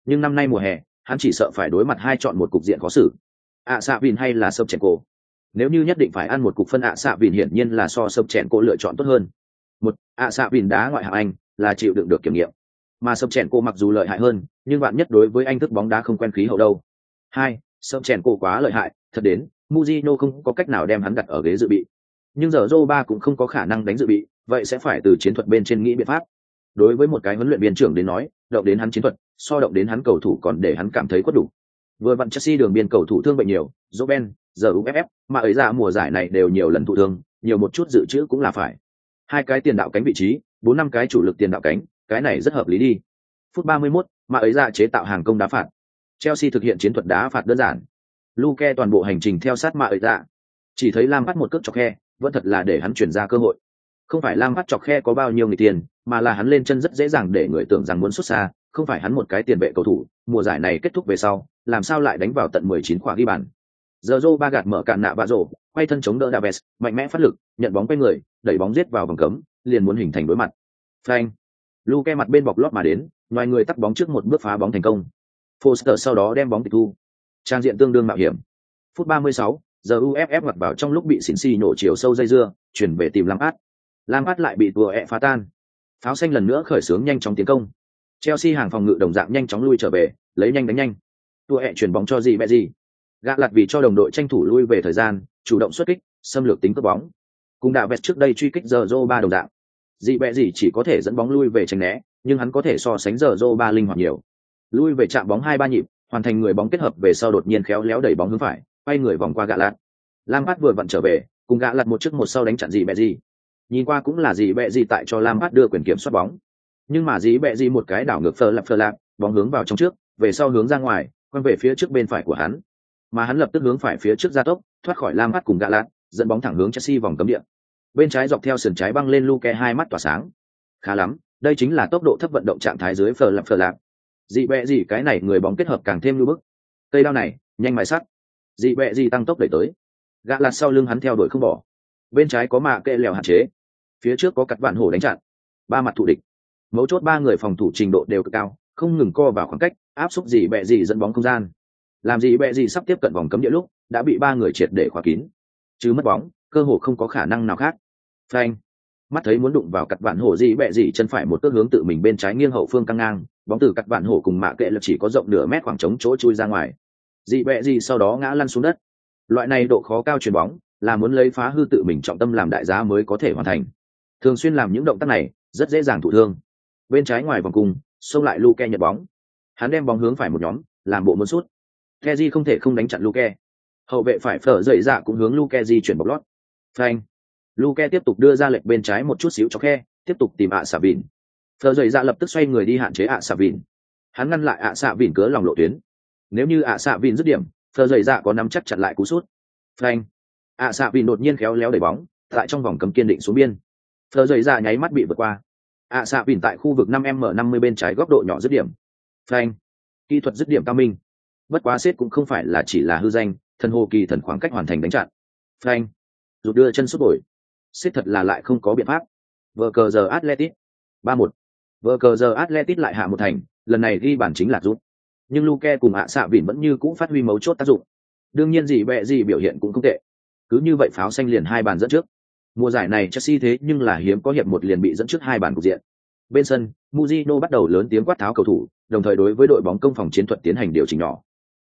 nhưng năm nay mùa hè hắn chỉ sợ phải đối mặt hai chọn một cục diện khó xử. Xạ Vin hay là Sập Chèn Cổ? Nếu như nhất định phải ăn một cục phân Xạ Vin hiển nhiên là so Sập Chèn Cổ lựa chọn tốt hơn. Một, Xạ Vin đá ngoại hạng Anh là chịu đựng được kiểm nghiệm, mà Sập Chèn Cổ mặc dù lợi hại hơn nhưng bạn nhất đối với anh thức bóng đá không quen khí hậu đâu. Hai, Sập Chèn Cổ quá lợi hại thật đến Mujino không có cách nào đem hắn đặt ở ghế dự bị, nhưng giờ Zoba cũng không có khả năng đánh dự bị, vậy sẽ phải từ chiến thuật bên trên nghĩ biện pháp. Đối với một cái huấn luyện viên trưởng đến nói, động đến hắn chiến thuật so động đến hắn cầu thủ còn để hắn cảm thấy quất đủ. Vừa vặn Chelsea đường biên cầu thủ thương bệnh nhiều, Robben, giờ UFF, mà ấy ra mùa giải này đều nhiều lần thụ thương, nhiều một chút dự trữ cũng là phải. Hai cái tiền đạo cánh vị trí, 4-5 cái chủ lực tiền đạo cánh, cái này rất hợp lý đi. Phút 31, mà ấy ra chế tạo hàng công đá phạt. Chelsea thực hiện chiến thuật đá phạt đơn giản. Luke toàn bộ hành trình theo sát mà ấy ra. Chỉ thấy Lam bắt một cước chọc khe, vẫn thật là để hắn chuyển ra cơ hội. Không phải Lam bắt chọc khe có bao nhiêu người tiền, mà là hắn lên chân rất dễ dàng để người tưởng rằng muốn xuất xa, không phải hắn một cái tiền vệ cầu thủ, mùa giải này kết thúc về sau, làm sao lại đánh vào tận 19 quả ghi bàn. Giờ Ba gạt mở cản nạ và rổ, quay thân chống đỡ Davies, mạnh mẽ phát lực, nhận bóng quay người, đẩy bóng giết vào vòng cấm, liền muốn hình thành đối mặt. Phanh. Luke mặt bên bọc lót mà đến, ngoài người tắt bóng trước một bước phá bóng thành công. Foster sau đó đem bóng tịch thu. Trang diện tương đương mạo hiểm. Phút 36, giờ UFF ngoặt vào trong lúc bị xỉn xì nổ chiều sâu dây dưa, chuyển về tìm Lampard lại bị tua phá tan. Pháo xanh lần nữa khởi xướng nhanh chóng tiến công. Chelsea hàng phòng ngự đồng dạng nhanh chóng lui trở về, lấy nhanh đánh nhanh. Tua chuyển bóng cho gì bẹ gì. Gạ lặt vì cho đồng đội tranh thủ lui về thời gian, chủ động xuất kích, xâm lược tính cướp bóng. Cùng đã vẹt trước đây truy kích giờ Ba đồng dạng. Dị bẹ gì chỉ có thể dẫn bóng lui về tránh né, nhưng hắn có thể so sánh giờ Ba linh hoạt nhiều. Lui về chạm bóng 2-3 nhịp, hoàn thành người bóng kết hợp về sau đột nhiên khéo léo đẩy bóng hướng phải, quay người vòng qua gạ lặt. Lampard vừa vặn trở về, cùng gạ lặt một trước một sau đánh chặn dị bẹ gì. Nhìn qua cũng là dị bẹ gì tại cho Lampard đưa quyền kiểm soát bóng, nhưng mà dị bẹ gì một cái đảo ngược phờ lạp, bóng hướng vào trong trước, về sau hướng ra ngoài, quăng về phía trước bên phải của hắn, mà hắn lập tức hướng phải phía trước gia tốc, thoát khỏi Lampard cùng gạ lặt, dẫn bóng thẳng hướng Chelsea vòng cấm địa. Bên trái dọc theo sườn trái băng lên Luke hai mắt tỏa sáng, khá lắm, đây chính là tốc độ thấp vận động trạng thái dưới phờ lạp. Dị bẹ gì cái này người bóng kết hợp càng thêm lưu bức. Cây đao này nhanh mài sắt, dị bẹ gì tăng tốc đẩy tới, gạ lặt sau lưng hắn theo đuổi không bỏ. Bên trái có mạ kệ lèo hạn chế, phía trước có cắt vạn hổ đánh chặn, ba mặt thủ địch, mấu chốt ba người phòng thủ trình độ đều cực cao, không ngừng co vào khoảng cách, áp xúc dị bẹ gì dẫn bóng không gian, làm dị bẹ gì sắp tiếp cận vòng cấm địa lúc đã bị ba người triệt để khóa kín, chứ mất bóng cơ hồ không có khả năng nào khác. Phanh, mắt thấy muốn đụng vào cắt vạn hổ dị bẹ gì chân phải một cước hướng tự mình bên trái nghiêng hậu phương căng ngang, bóng từ cắt vạn hổ cùng mạ kệ lực chỉ có rộng nửa mét khoảng trống chỗ chui ra ngoài, dị bẹ gì sau đó ngã lăn xuống đất. Loại này độ khó cao chuyền bóng là muốn lấy phá hư tự mình trọng tâm làm đại giá mới có thể hoàn thành, thường xuyên làm những động tác này rất dễ dàng thụ thương. Bên trái ngoài vòng cung xông lại Luke nhận bóng, hắn đem bóng hướng phải một nhóm, làm bộ muốn sút. Kezi không thể không đánh chặn Luke, hậu vệ phải phở dậy dạ cũng hướng Luke di chuyển bọc lót. Phanh, Luke tiếp tục đưa ra lệch bên trái một chút xíu cho khe, tiếp tục tìm xạ vịn. Phở dậy dạ lập tức xoay người đi hạn chế xạ vịn, hắn ngăn lại xạ vịn cứa lòng lộ tuyến. Nếu như xạ vịn dứt điểm, Phở dậy dạ có nắm chắc chặn lại cú sút. Phanh, xạ vịn đột nhiên khéo léo đẩy bóng tại trong vòng cấm kiên định xuống biên, Phở dậy dạ nháy mắt bị vượt qua. Xạ vịn tại khu vực 5m50 bên trái góc độ nhỏ dứt điểm. Phanh, kỹ thuật dứt điểm cao minh, bất quá sét cũng không phải là chỉ là hư danh, thần hồ kỳ thần khoảng cách hoàn thành đánh chặn. Phanh, rụt đưa chân sút bồi, sét thật là lại không có biện pháp. Vở cờ giờ Atletico 3-1, vở cờ giờ Atletico lại hạ một thành, lần này ghi bàn chính là rút, nhưng Luke cùng xạ vịn vẫn như cũ phát huy mấu chốt tác dụng. Đương nhiên gì bẹ gì biểu hiện cũng không tệ, cứ như vậy pháo xanh liền 2 bàn dẫn trước. Mùa giải này Chelsea thế nhưng là hiếm có hiệp một liền bị dẫn trước 2 bàn cục diện. Bên sân, Mourinho bắt đầu lớn tiếng quát tháo cầu thủ, đồng thời đối với đội bóng công phòng chiến thuật tiến hành điều chỉnh nhỏ.